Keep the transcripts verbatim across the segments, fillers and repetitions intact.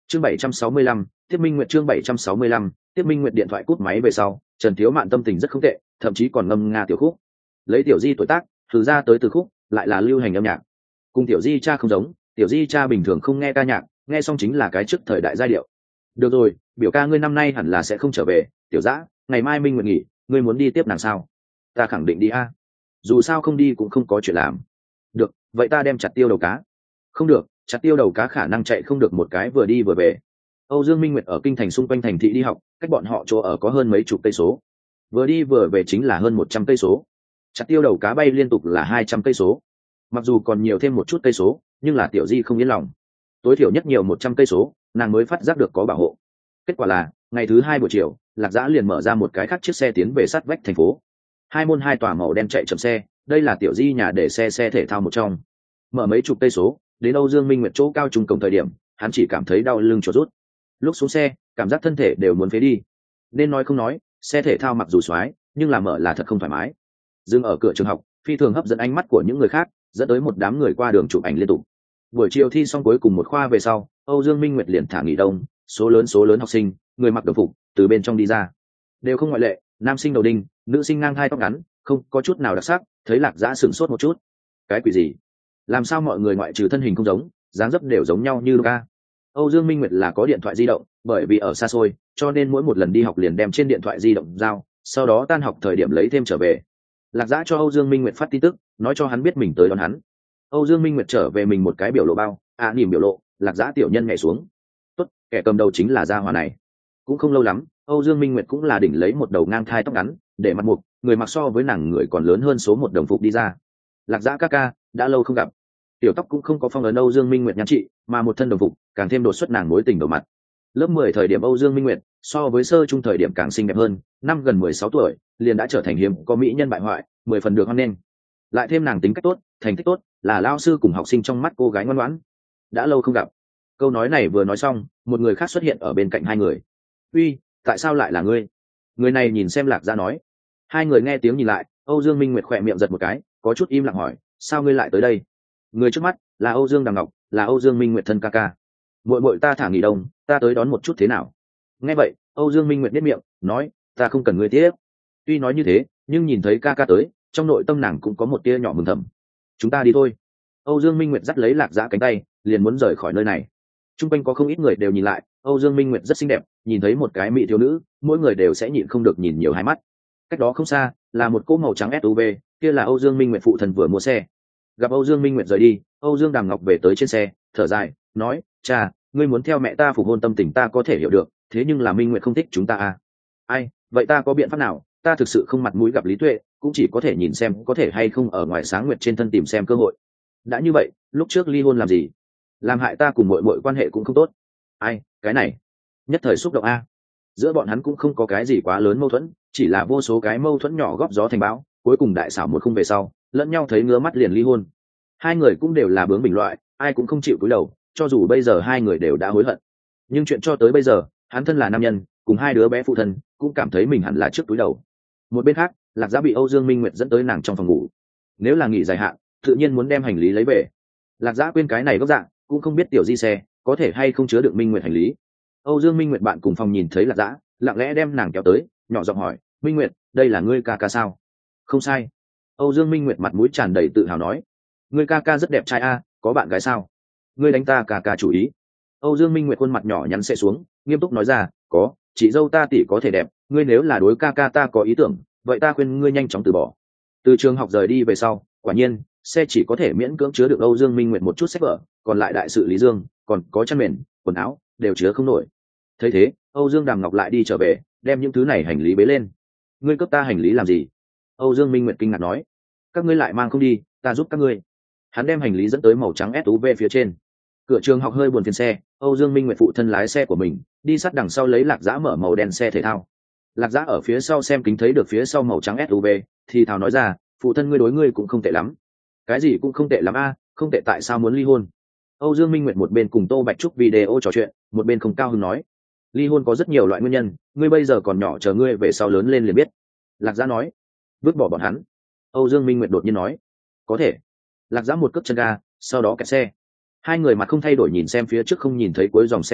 chương bảy trăm sáu mươi lăm, tiếp minh nguyệt chương bảy trăm sáu mươi lăm, tiếp minh nguyệt điện thoại cút máy về sau, Trần Thiếu Mạn tâm tình rất không tệ, thậm chí còn ngâm nga tiểu khúc. Lấy tiểu di tuổi tác, thử ra tới từ khúc, lại là lưu hành âm nhạc. Cùng tiểu di cha không giống, tiểu di cha bình thường không nghe ca nhạc, nghe xong chính là cái trước thời đại giai điệu. Được rồi, biểu ca ngươi năm nay hẳn là sẽ không trở về, tiểu dã, ngày mai minh nguyệt nghỉ, ngươi muốn đi tiếp nàng sao? Ta khẳng định đi a. Dù sao không đi cũng không có chuyện làm. Được, vậy ta đem chặt tiêu đầu cá. Không được, chặt tiêu đầu cá khả năng chạy không được một cái vừa đi vừa về. Âu Dương Minh Nguyệt ở kinh thành xung quanh thành thị đi học, cách bọn họ chỗ ở có hơn mấy chục cây số. Vừa đi vừa về chính là hơn một trăm cây số. Chặt tiêu đầu cá bay liên tục là hai trăm cây số. Mặc dù còn nhiều thêm một chút cây số, nhưng là tiểu di không yên lòng. Tối thiểu nhất nhiều một trăm cây số, nàng mới phát giác được có bảo hộ. Kết quả là, ngày thứ hai buổi chiều, Lạc Dã liền mở ra một cái khác chiếc xe tiến về sát vách thành phố. Hai môn hai tòa màu đen chạy chậm xe, đây là tiểu di nhà để xe xe thể thao một trong. Mở mấy chục cây số, đến Âu Dương Minh Nguyệt chỗ cao trung cổng thời điểm, hắn chỉ cảm thấy đau lưng chuột rút. Lúc xuống xe, cảm giác thân thể đều muốn phế đi. Nên nói không nói, xe thể thao mặc dù xoái, nhưng là mở là thật không thoải mái. Dừng ở cửa trường học, phi thường hấp dẫn ánh mắt của những người khác, dẫn tới một đám người qua đường chụp ảnh liên tục. Buổi chiều thi xong cuối cùng một khoa về sau, Âu Dương Minh Nguyệt liền thả nghỉ đông, số lớn số lớn học sinh, người mặc đồng phục, từ bên trong đi ra. Đều không ngoại lệ, nam sinh đầu đinh, nữ sinh ngang hai tóc ngắn, không có chút nào đặc sắc, thấy Lạc Dã sửng sốt một chút. Cái quỷ gì? Làm sao mọi người ngoại trừ thân hình không giống, dáng dấp đều giống nhau như Luca? Âu Dương Minh Nguyệt là có điện thoại di động, bởi vì ở xa xôi, cho nên mỗi một lần đi học liền đem trên điện thoại di động giao, sau đó tan học thời điểm lấy thêm trở về. Lạc Dã cho Âu Dương Minh Nguyệt phát tin tức, nói cho hắn biết mình tới đón hắn. Âu Dương Minh Nguyệt trở về mình một cái biểu lộ bao, à nỉm biểu lộ, Lạc Dã tiểu nhân nhảy xuống. Tốt, kẻ cầm đầu chính là gia hỏa này. Cũng không lâu lắm, Âu Dương Minh Nguyệt cũng là đỉnh lấy một đầu ngang thai tóc ngắn, để mặt mục, người mặc so với nàng người còn lớn hơn số một đồng phục đi ra. Lạc Dã ca ca, đã lâu không gặp. Tiểu tóc cũng không có phong ấn Âu Dương Minh Nguyệt nhắn chị, mà một thân đồng phục, càng thêm đột xuất nàng mối tình đầu mặt. Lớp mười thời điểm Âu Dương Minh Nguyệt, so với sơ trung thời điểm càng xinh đẹp hơn, năm gần mười sáu tuổi, liền đã trở thành hiếm có mỹ nhân bại hoại, mười phần được hoan nghênh. Lại thêm nàng tính cách tốt, thành tích tốt, là lao sư cùng học sinh trong mắt cô gái ngoan ngoãn. Đã lâu không gặp. Câu nói này vừa nói xong, một người khác xuất hiện ở bên cạnh hai người. Uy, tại sao lại là ngươi? Người này nhìn xem Lạc Dã nói. Hai người nghe tiếng nhìn lại, Âu Dương Minh Nguyệt khỏe miệng giật một cái, có chút im lặng hỏi, sao ngươi lại tới đây? Người trước mắt là Âu Dương Đằng Ngọc, là Âu Dương Minh Nguyệt thân ca ca. Muội muội ta thả nghỉ đông, ta tới đón một chút thế nào? Nghe vậy, Âu Dương Minh Nguyệt biết miệng, nói, ta không cần ngươi tiếp. Tuy nói như thế, nhưng nhìn thấy ca ca tới, trong nội tâm nàng cũng có một tia nhỏ mừng thầm. Chúng ta đi thôi. Âu Dương Minh Nguyệt dắt lấy Lạc Dã cánh tay, liền muốn rời khỏi nơi này. Trung quanh có không ít người đều nhìn lại, Âu Dương Minh Nguyệt rất xinh đẹp, nhìn thấy một cái mỹ thiếu nữ, mỗi người đều sẽ nhịn không được nhìn nhiều hai mắt. Cách đó không xa, là một cỗ màu trắng ét u vê, kia là Âu Dương Minh Nguyệt phụ thần vừa mua xe. Gặp Âu Dương Minh Nguyệt rời đi, Âu Dương Đàm Ngọc về tới trên xe, thở dài, nói, cha, ngươi muốn theo mẹ ta phục hôn tâm tình ta có thể hiểu được, thế nhưng là Minh Nguyệt không thích chúng ta à? Ai, vậy ta có biện pháp nào? Ta thực sự không mặt mũi gặp Lý Tuệ, cũng chỉ có thể nhìn xem có thể hay không ở ngoài Sáng Nguyệt trên thân tìm xem cơ hội. Đã như vậy, lúc trước ly hôn làm gì? Làm hại ta cùng muội muội quan hệ cũng không tốt. Ai, cái này, nhất thời xúc động a. Giữa bọn hắn cũng không có cái gì quá lớn mâu thuẫn, chỉ là vô số cái mâu thuẫn nhỏ góp gió thành bão, cuối cùng đại xảo một không về sau, lẫn nhau thấy ngứa mắt liền ly hôn. Hai người cũng đều là bướng bỉnh loại, ai cũng không chịu cúi đầu, cho dù bây giờ hai người đều đã hối hận. Nhưng chuyện cho tới bây giờ, hắn thân là nam nhân, cùng hai đứa bé phụ thân, cũng cảm thấy mình hẳn là trước cúi đầu. Một bên khác, Lạc Dã bị Âu Dương Minh Nguyệt dẫn tới nàng trong phòng ngủ. Nếu là nghỉ dài hạn, tự nhiên muốn đem hành lý lấy về. Lạc Dã quên cái này gốc dạng, cũng không biết tiểu di xe có thể hay không chứa được Minh Nguyệt hành lý. Âu Dương Minh Nguyệt bạn cùng phòng nhìn thấy Lạc Dã, lặng lẽ đem nàng kéo tới, nhỏ giọng hỏi, Minh Nguyệt, đây là ngươi ca ca sao? Không sai. Âu Dương Minh Nguyệt mặt mũi tràn đầy tự hào nói, ngươi ca ca rất đẹp trai a, có bạn gái sao? Ngươi đánh ta ca ca chủ ý. Âu Dương Minh Nguyệt khuôn mặt nhỏ nhắn sẽ xuống, nghiêm túc nói ra, có, chị dâu ta tỷ có thể đẹp, ngươi nếu là đối ca ca ta có ý tưởng, vậy ta khuyên ngươi nhanh chóng từ bỏ. Từ trường học rời đi về sau, quả nhiên, xe chỉ có thể miễn cưỡng chứa được Âu Dương Minh Nguyệt một chút sách vở, còn lại đại sự Lý Dương, còn có chăn mền, quần áo, đều chứa không nổi. Thấy thế, Âu Dương Đàm Ngọc lại đi trở về, đem những thứ này hành lý bế lên. Ngươi cướp ta hành lý làm gì? Âu Dương Minh Nguyệt kinh ngạc nói. Các ngươi lại mang không đi, ta giúp các ngươi. Hắn đem hành lý dẫn tới màu trắng ét u vê phía trên. Cửa trường học hơi buồn phiền xe, Âu Dương Minh Nguyệt phụ thân lái xe của mình, đi sát đằng sau lấy Lạc Dã mở màu đen xe thể thao. Lạc Dã ở phía sau xem kính thấy được phía sau màu trắng ét u vê, thì thào nói ra, phụ thân ngươi đối ngươi cũng không tệ lắm. Cái gì cũng không tệ lắm a, không tệ tại sao muốn ly hôn? Âu Dương Minh Nguyệt một bên cùng Tô Bạch Trúc video trò chuyện, một bên không cao hứng nói, ly hôn có rất nhiều loại nguyên nhân, ngươi bây giờ còn nhỏ, chờ ngươi về sau lớn lên liền biết. Lạc Dã nói. Vứt bỏ bọn hắn. Âu Dương Minh Nguyệt đột nhiên nói, có thể. Lạc Dã một cước chân ga, sau đó kẹt xe. Hai người mặt không thay đổi nhìn xem phía trước không nhìn thấy cuối dòng xe cộ,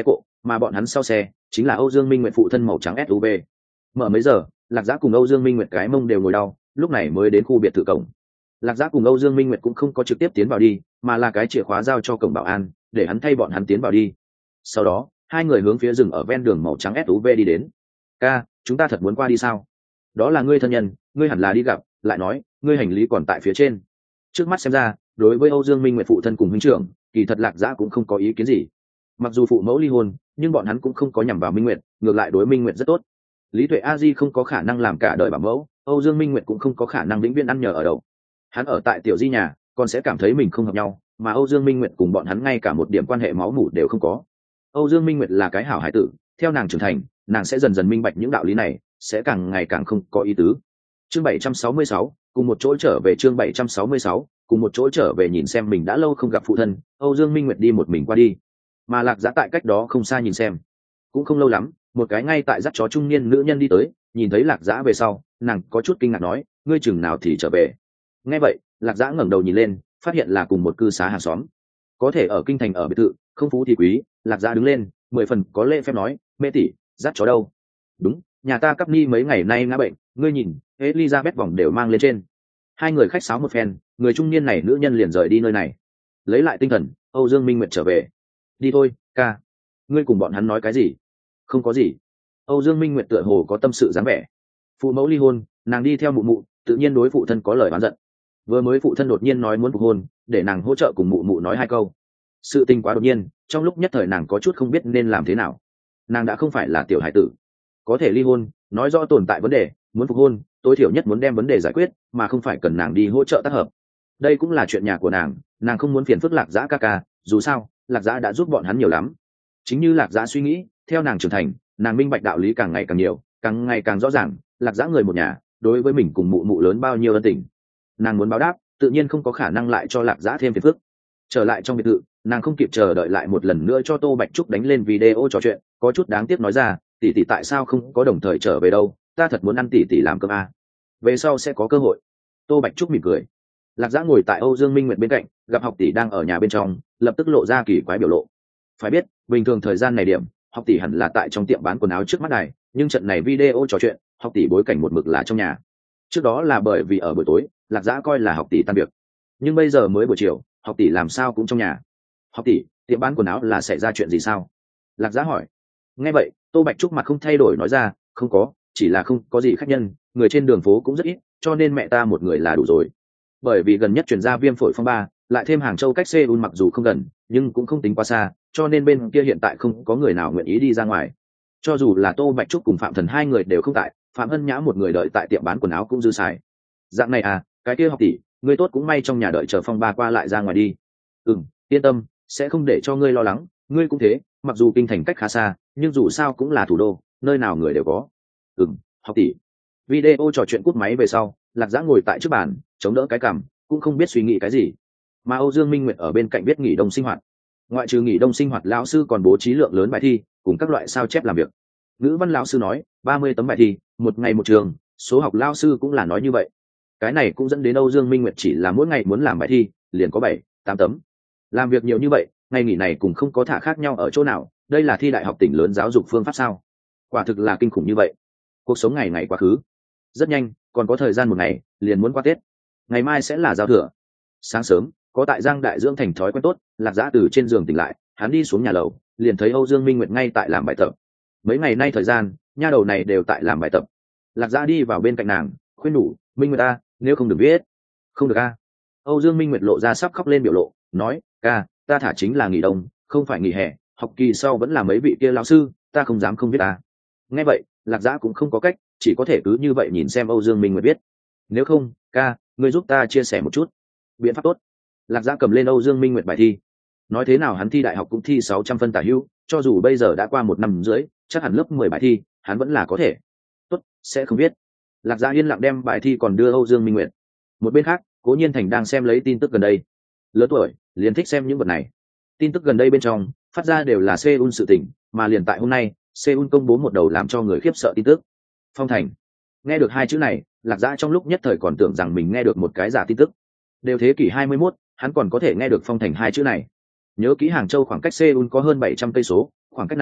mà bọn hắn sau xe chính là Âu Dương Minh Nguyệt phụ thân màu trắng ét u vê. Mở mấy giờ, Lạc Giã cùng Âu Dương Minh Nguyệt cái mông đều ngồi đau, lúc này mới đến khu biệt thự cổng. Lạc Giã cùng Âu Dương Minh Nguyệt cũng không có trực tiếp tiến vào đi, mà là cái chìa khóa giao cho cổng bảo an, để hắn thay bọn hắn tiến vào đi. Sau đó, hai người hướng phía rừng ở ven đường màu trắng ét u vê đi đến. Ca, chúng ta thật muốn qua đi sao? Đó là ngươi thân nhân, ngươi hẳn là đi gặp, lại nói, ngươi hành lý còn tại phía trên. Trước mắt xem ra, đối với Âu Dương Minh Nguyệt phụ thân cùng huynh trưởng, kỳ thật Lạc Giã cũng không có ý kiến gì. Mặc dù phụ mẫu ly hôn, nhưng bọn hắn cũng không có nhằm vào Minh Nguyệt, ngược lại đối Minh Nguyệt rất tốt. Lý Tuệ A Di không có khả năng làm cả đời bảo mẫu, Âu Dương Minh Nguyệt cũng không có khả năng vĩnh viễn ăn nhờ ở đậu. Hắn ở tại tiểu di nhà, còn sẽ cảm thấy mình không hợp nhau, mà Âu Dương Minh Nguyệt cùng bọn hắn ngay cả một điểm quan hệ máu mủ đều không có. Âu Dương Minh Nguyệt là cái hảo hải tử, theo nàng trưởng thành, nàng sẽ dần dần minh bạch những đạo lý này, sẽ càng ngày càng không có ý tứ. Chương bảy trăm sáu mươi sáu, cùng một chỗ trở về chương bảy trăm sáu mươi sáu, cùng một chỗ trở về nhìn xem mình đã lâu không gặp phụ thân, Âu Dương Minh Nguyệt đi một mình qua đi. Mà Lạc Giã tại cách đó không xa nhìn xem. Cũng không lâu lắm, một cái ngay tại dắt chó trung niên nữ nhân đi tới, nhìn thấy Lạc Giã về sau, nàng có chút kinh ngạc nói, ngươi chừng nào thì trở về. Nghe vậy, Lạc Giã ngẩng đầu nhìn lên, phát hiện là cùng một cư xá hàng xóm. Có thể ở kinh thành ở biệt thự, không phú thì quý, Lạc Giã đứng lên, mười phần có lễ phép nói, mẹ tỷ, dắt chó đâu? Đúng, nhà ta cắp ni mấy ngày nay ngã bệnh, ngươi nhìn, Elizabeth vòng đều mang lên trên. Hai người khách sáo một phen, người trung niên này nữ nhân liền rời đi nơi này. Lấy lại tinh thần, Âu Dương Minh Nguyệt trở về. Đi thôi, ca. Ngươi cùng bọn hắn nói cái gì? Không có gì. Âu Dương Minh Nguyệt tựa hồ có tâm sự dáng vẻ. Phụ mẫu ly hôn, nàng đi theo mụ mụ, tự nhiên đối phụ thân có lời oán giận. Vừa mới phụ thân đột nhiên nói muốn phục hôn, để nàng hỗ trợ cùng mụ mụ nói hai câu. Sự tình quá đột nhiên, trong lúc nhất thời nàng có chút không biết nên làm thế nào. Nàng đã không phải là tiểu hải tử, có thể ly hôn, nói rõ tồn tại vấn đề, muốn phục hôn, tối thiểu nhất muốn đem vấn đề giải quyết, mà không phải cần nàng đi hỗ trợ tác hợp. Đây cũng là chuyện nhà của nàng, nàng không muốn phiền phức Lạc Giã ca ca, dù sao, Lạc Giã đã giúp bọn hắn nhiều lắm. Chính như Lạc Giã suy nghĩ, theo nàng trưởng thành, nàng minh bạch đạo lý càng ngày càng nhiều, càng ngày càng rõ ràng, Lạc Giã người một nhà, đối với mình cùng mụ mụ lớn bao nhiêu ân tình. Nàng muốn báo đáp, tự nhiên không có khả năng lại cho Lạc Giã thêm phiền phức. Trở lại trong biệt thự, nàng không kịp chờ đợi lại một lần nữa cho Tô Bạch Trúc đánh lên video trò chuyện, có chút đáng tiếc nói ra, tỷ tỷ tại sao không có đồng thời trở về đâu, ta thật muốn ăn tỷ tỷ làm cơm a. Về sau sẽ có cơ hội. Tô Bạch Trúc mỉm cười. Lạc Giã ngồi tại Âu Dương Minh Nguyệt bên cạnh, gặp học tỷ đang ở nhà bên trong, lập tức lộ ra kỳ quái biểu lộ. Phải biết, bình thường thời gian này điểm, học tỷ hẳn là tại trong tiệm bán quần áo trước mắt này, nhưng trận này video trò chuyện, học tỷ bối cảnh một mực là trong nhà. Trước đó là bởi vì ở buổi tối, Lạc Giã coi là học tỷ tan việc, nhưng bây giờ mới buổi chiều, học tỷ làm sao cũng trong nhà. Học tỷ, tiệm bán quần áo là xảy ra chuyện gì sao? Lạc Giã hỏi. Nghe vậy, Tô Bạch Trúc mặt không thay đổi nói ra, không có, chỉ là không có gì khách nhân, người trên đường phố cũng rất ít, cho nên mẹ ta một người là đủ rồi. Bởi vì gần nhất chuyển ra viêm phổi phong ba, lại thêm Hàng Châu cách Seoul mặc dù không gần, nhưng cũng không tính quá xa, cho nên bên kia hiện tại không có người nào nguyện ý đi ra ngoài. Cho dù là Tô Bạch Trúc cùng Phạm Thần hai người đều không tại, Phạm Hân Nhã một người đợi tại tiệm bán quần áo cũng dư xài. Dạng này à, cái kia học tỷ, ngươi tốt cũng may trong nhà đợi chờ phong ba qua lại ra ngoài đi. Ừm, yên tâm, sẽ không để cho ngươi lo lắng, ngươi cũng thế, mặc dù kinh thành cách khá xa, nhưng dù sao cũng là thủ đô, nơi nào người đều có. Ừm, học tỷ. Video trò chuyện cúp máy về sau, Lạc Giã ngồi tại trước bàn, chống đỡ cái cằm, cũng không biết suy nghĩ cái gì. Mà Âu Dương Minh Nguyệt ở bên cạnh biết nghỉ đông sinh hoạt. Ngoại trừ nghỉ đông sinh hoạt, lão sư còn bố trí lượng lớn bài thi, cùng các loại sao chép làm việc. Ngữ văn lão sư nói, ba mươi tấm bài thi, một ngày một trường, số học lão sư cũng là nói như vậy. Cái này cũng dẫn đến Âu Dương Minh Nguyệt chỉ là mỗi ngày muốn làm bài thi, liền có bảy, tám tấm. Làm việc nhiều như vậy, ngày nghỉ này cũng không có thả khác nhau ở chỗ nào, đây là thi đại học tỉnh lớn giáo dục phương pháp sao? Quả thực là kinh khủng như vậy. Cuộc sống ngày ngày quá khứ. Rất nhanh, còn có thời gian một ngày, liền muốn qua Tết. Ngày mai sẽ là giao thừa. Sáng sớm, có tại Giang Đại dưỡng thành thói quen tốt, Lạc Giã từ trên giường tỉnh lại, hắn đi xuống nhà lầu, liền thấy Âu Dương Minh Nguyệt ngay tại làm bài tập. Mấy ngày nay thời gian, nha đầu này đều tại làm bài tập. Lạc Giã đi vào bên cạnh nàng, khuyên nhủ, Minh Nguyệt ta, nếu không được viết. Không được a. Âu Dương Minh Nguyệt lộ ra sắp khóc lên biểu lộ, nói, ca, ta thả chính là nghỉ đông, không phải nghỉ hè, học kỳ sau vẫn là mấy vị kia lão sư, ta không dám không biết ta. Nghe vậy, Lạc Giã cũng không có cách, chỉ có thể cứ như vậy nhìn xem Âu Dương Minh Nguyệt biết. Nếu không, ca, ngươi giúp ta chia sẻ một chút. Biện pháp tốt. Lạc Giã cầm lên Âu Dương Minh Nguyệt bài thi. Nói thế nào hắn thi đại học cũng thi sáu trăm phân tả hữu, cho dù bây giờ đã qua một năm dưới, chắc hẳn lớp mười bài thi, hắn vẫn là có thể. Tốt, sẽ không biết. Lạc Giã yên lặng đem bài thi còn đưa Âu Dương Minh Nguyệt. Một bên khác, Cố Nhiên Thành đang xem lấy tin tức gần đây. Lớn tuổi, liền thích xem những vật này. Tin tức gần đây bên trong, phát ra đều là Seoul sự tình, mà liền tại hôm nay, Seoul công bố một đầu làm cho người khiếp sợ tin tức. Phong thành. Nghe được hai chữ này, Lạc Giã trong lúc nhất thời còn tưởng rằng mình nghe được một cái giả tin tức. Đều thế kỷ hai mươi mốt, hắn còn có thể nghe được phong thành hai chữ này. Nhớ kỹ Hàng Châu khoảng cách Seoul có hơn bảy trăm cây số, khoảng cách này,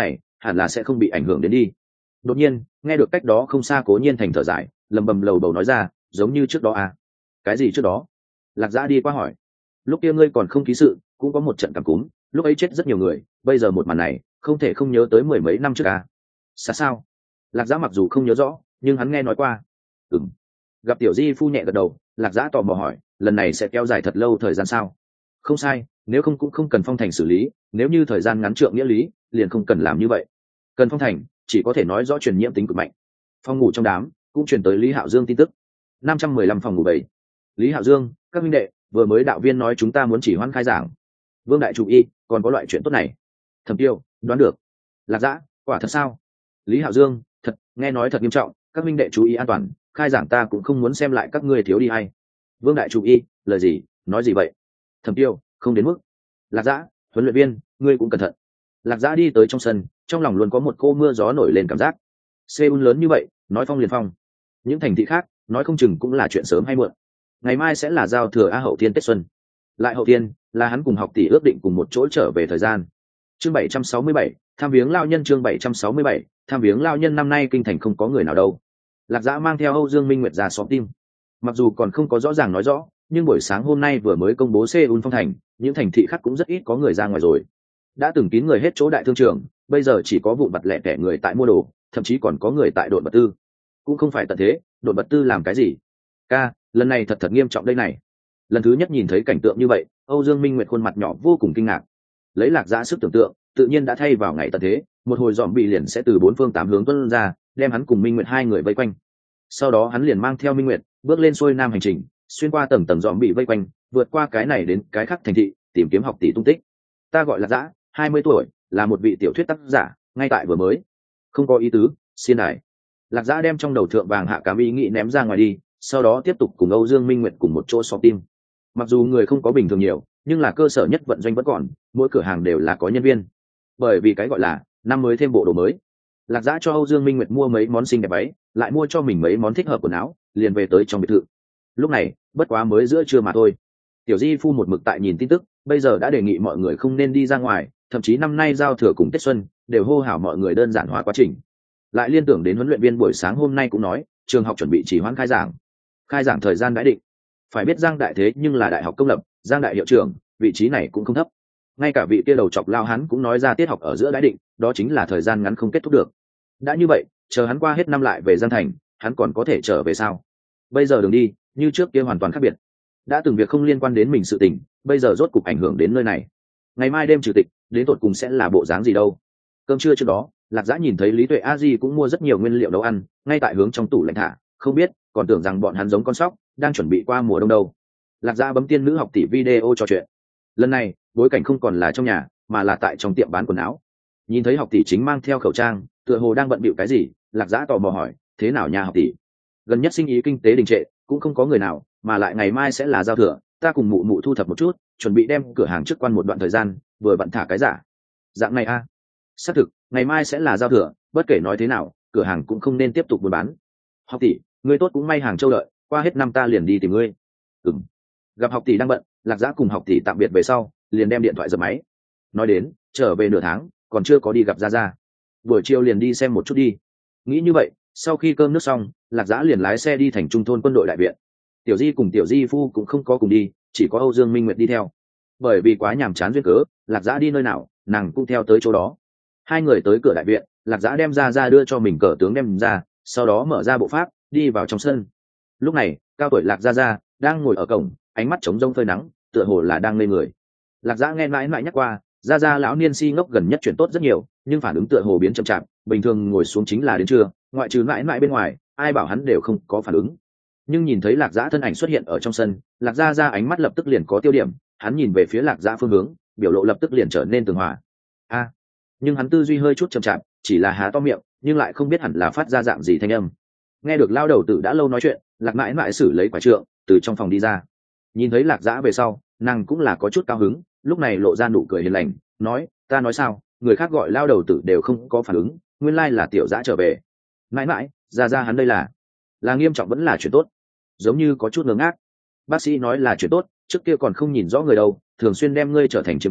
hẳn là sẽ không bị ảnh hưởng đến đi. Đột nhiên nghe được cách đó không xa Cố Nhiên Thành thở dài, lầm bầm lầu bầu nói ra, giống như trước đó à? Cái gì trước đó? Lạc Dã đi qua hỏi. Lúc kia ngươi còn không ký sự, cũng có một trận cảm cúm, lúc ấy chết rất nhiều người, bây giờ một màn này không thể không nhớ tới mười mấy năm trước à? Sao sao? Lạc Dã mặc dù không nhớ rõ, nhưng hắn nghe nói qua. Ừm. Gặp Tiểu Di Phu nhẹ gật đầu, Lạc Dã tò mò hỏi, lần này sẽ kéo dài thật lâu thời gian sao? Không sai, nếu không cũng không cần phong thành xử lý, nếu như thời gian ngắn trượng nghĩa lý, liền không cần làm như vậy. Cần phong thành, chỉ có thể nói rõ truyền nhiễm tính cực mạnh. Phòng ngủ trong đám cũng truyền tới Lý Hạo Dương tin tức. năm trăm mười lăm phòng ngủ bảy. Lý Hạo Dương, các huynh đệ, vừa mới đạo viên nói chúng ta muốn chỉ hoãn khai giảng. Vương đại chủ y, còn có loại chuyện tốt này. Thẩm Tiêu, đoán được. Lạc Dã, quả thật sao? Lý Hạo Dương, thật, nghe nói thật nghiêm trọng, các huynh đệ chú ý an toàn, khai giảng ta cũng không muốn xem lại các ngươi thiếu đi hay. Vương đại chủ y, lời gì, nói gì vậy? Thẩm Tiêu, không đến mức. Lạc Dã, huấn luyện viên, ngươi cũng cẩn thận. Lạc Dã đi tới trong sân, trong lòng luôn có một cô mưa gió nổi lên cảm giác. Seoul lớn như vậy, nói phong liền phong. Những thành thị khác, nói không chừng cũng là chuyện sớm hay muộn. Ngày mai sẽ là giao thừa A Hậu Thiên Tết Xuân. Lại Hậu Thiên, là hắn cùng học tỷ ước định cùng một chỗ trở về thời gian. Chương bảy trăm sáu mươi bảy, tham viếng lao nhân. Chương bảy trăm sáu mươi bảy, tham viếng lao nhân. Năm nay kinh thành không có người nào đâu. Lạc Dã mang theo Âu Dương Minh Nguyệt ra xóm tim. Mặc dù còn không có rõ ràng nói rõ, nhưng buổi sáng hôm nay vừa mới công bố Seoul phong thành, những thành thị khác cũng rất ít có người ra ngoài rồi. Đã từng kín người hết chỗ đại thương trường, bây giờ chỉ có vụn vặt lẻ tẻ người tại mua đồ, thậm chí còn có người tại đội vật tư. Cũng không phải tận thế, đội vật tư làm cái gì? Ca, lần này thật thật nghiêm trọng đây này. Lần thứ nhất nhìn thấy cảnh tượng như vậy, Âu Dương Minh Nguyệt khuôn mặt nhỏ vô cùng kinh ngạc. Lấy Lạc Dã sức tưởng tượng, tự nhiên đã thay vào ngày tận thế, một hồi dòm bị liền sẽ từ bốn phương tám hướng tuôn ra, đem hắn cùng Minh Nguyệt hai người vây quanh. Sau đó hắn liền mang theo Minh Nguyệt, bước lên xuôi nam hành trình, xuyên qua tầng tầng dòm bị vây quanh, vượt qua cái này đến cái khác thành thị, tìm kiếm học tỷ tung tích. Ta gọi Lạc Dã, hai mươi tuổi, là một vị tiểu thuyết tác giả, ngay tại vừa mới. Không có ý tứ, xin đài. Lạc Dã đem trong đầu thượng vàng hạ cám ý nghĩ ném ra ngoài đi, sau đó tiếp tục cùng Âu Dương Minh Nguyệt cùng một chỗ xóm tim. Mặc dù người không có bình thường nhiều, nhưng là cơ sở nhất vận doanh vẫn còn, mỗi cửa hàng đều là có nhân viên. Bởi vì cái gọi là năm mới thêm bộ đồ mới. Lạc Dã cho Âu Dương Minh Nguyệt mua mấy món xinh đẹp váy, lại mua cho mình mấy món thích hợp quần áo, liền về tới trong biệt thự. Lúc này, bất quá mới giữa trưa mà thôi. Tiểu Di Phu một mực tại nhìn tin tức, bây giờ đã đề nghị mọi người không nên đi ra ngoài, thậm chí năm nay giao thừa cùng Tết Xuân, đều hô hào mọi người đơn giản hóa quá trình. Lại liên tưởng đến huấn luyện viên buổi sáng hôm nay cũng nói, trường học chuẩn bị chỉ hoãn khai giảng. Khai giảng thời gian đã định. Phải biết Giang Đại thế nhưng là đại học công lập, Giang Đại hiệu trưởng, vị trí này cũng không thấp. Ngay cả vị kia đầu chọc lao hắn cũng nói ra tiết học ở giữa đã định, đó chính là thời gian ngắn không kết thúc được. Đã như vậy, chờ hắn qua hết năm lại về Giang Thành, hắn còn có thể trở về sao? Bây giờ đường đi, như trước kia hoàn toàn khác biệt. Đã từng việc không liên quan đến mình sự tình, bây giờ rốt cục ảnh hưởng đến nơi này. Ngày mai đêm trừ tịch, đến tột cùng sẽ là bộ dáng gì đâu? Cơm trưa trước đó, Lạc Dã nhìn thấy Lý Tuệ A Di cũng mua rất nhiều nguyên liệu nấu ăn, ngay tại hướng trong tủ lạnh thả, không biết, còn tưởng rằng bọn hắn giống con sóc, đang chuẩn bị qua mùa đông đâu. Lạc Dã bấm tiên nữ học tỷ video trò chuyện. Lần này, bối cảnh không còn là trong nhà, mà là tại trong tiệm bán quần áo. Nhìn thấy học tỷ chính mang theo khẩu trang, tựa hồ đang bận bịu cái gì, Lạc Dã tò mò hỏi, thế nào nhà học tỷ? Gần nhất sinh ý kinh tế đình trệ, cũng không có người nào, mà lại ngày mai sẽ là giao thừa, ta cùng mụ mụ thu thập một chút, chuẩn bị đem cửa hàng trước quan một đoạn thời gian, vừa bận thả cái giả. Dạng này a? À? Xác thực, ngày mai sẽ là giao thừa, bất kể nói thế nào, cửa hàng cũng không nên tiếp tục buôn bán. Học tỷ, ngươi tốt cũng may hàng châu đợi, qua hết năm ta liền đi tìm ngươi. Ừm. Gặp học tỷ đang bận, Lạc Dã cùng học tỷ tạm biệt về sau, liền đem điện thoại giật máy. Nói đến, trở về nửa tháng, còn chưa có đi gặp Gia Gia. Buổi chiều liền đi xem một chút đi. Nghĩ như vậy, sau khi cơm nước xong, Lạc Dã liền lái xe đi thành trung thôn quân đội đại viện. Tiểu Di cùng Tiểu Di Phu cũng không có cùng đi, chỉ có Âu Dương Minh Nguyệt đi theo. Bởi vì quá nhàm chán duyên cớ, Lạc Dã đi nơi nào, nàng cũng theo tới chỗ đó. Hai người tới cửa đại viện, Lạc Dã đem Gia Gia đưa cho mình cờ tướng đem ra, sau đó mở ra bộ pháp, đi vào trong sân. Lúc này, cao tuổi Lạc Gia Gia đang ngồi ở cổng, ánh mắt trống rông phơi nắng, tựa hồ là đang ngây người. Lạc Dã nghe mãi mãi nhắc qua, Gia Gia lão niên si ngốc gần nhất chuyển tốt rất nhiều, nhưng phản ứng tựa hồ biến chậm chạp, bình thường ngồi xuống chính là đến trưa, ngoại trừ mãi mãi bên ngoài, ai bảo hắn đều không có phản ứng. Nhưng nhìn thấy Lạc Dã thân ảnh xuất hiện ở trong sân, Lạc Gia Gia ánh mắt lập tức liền có tiêu điểm, hắn nhìn về phía Lạc Dã phương hướng, biểu lộ lập tức liền trở nên tường hòa. A, nhưng hắn tư duy hơi chút chậm chạp, chỉ là há to miệng, nhưng lại không biết hẳn là phát ra dạng gì thanh âm. Nghe được lao đầu tử đã lâu nói chuyện, Lạc mãi mãi xử lấy quả trượng, từ trong phòng đi ra. Nhìn thấy Lạc Dã về sau, nàng cũng là có chút cao hứng, lúc này lộ ra nụ cười hiền lành, nói, ta nói sao, người khác gọi lao đầu tử đều không có phản ứng, nguyên lai là tiểu Dã trở về. Mãi mãi, Gia Gia hắn đây là là nghiêm trọng vẫn là chuyện tốt? Giống như có chút ngớ ngác. Bác sĩ nói là chuyện tốt, trước kia còn không nhìn rõ người đâu, thường xuyên đem ngươi trở thành chiến quân,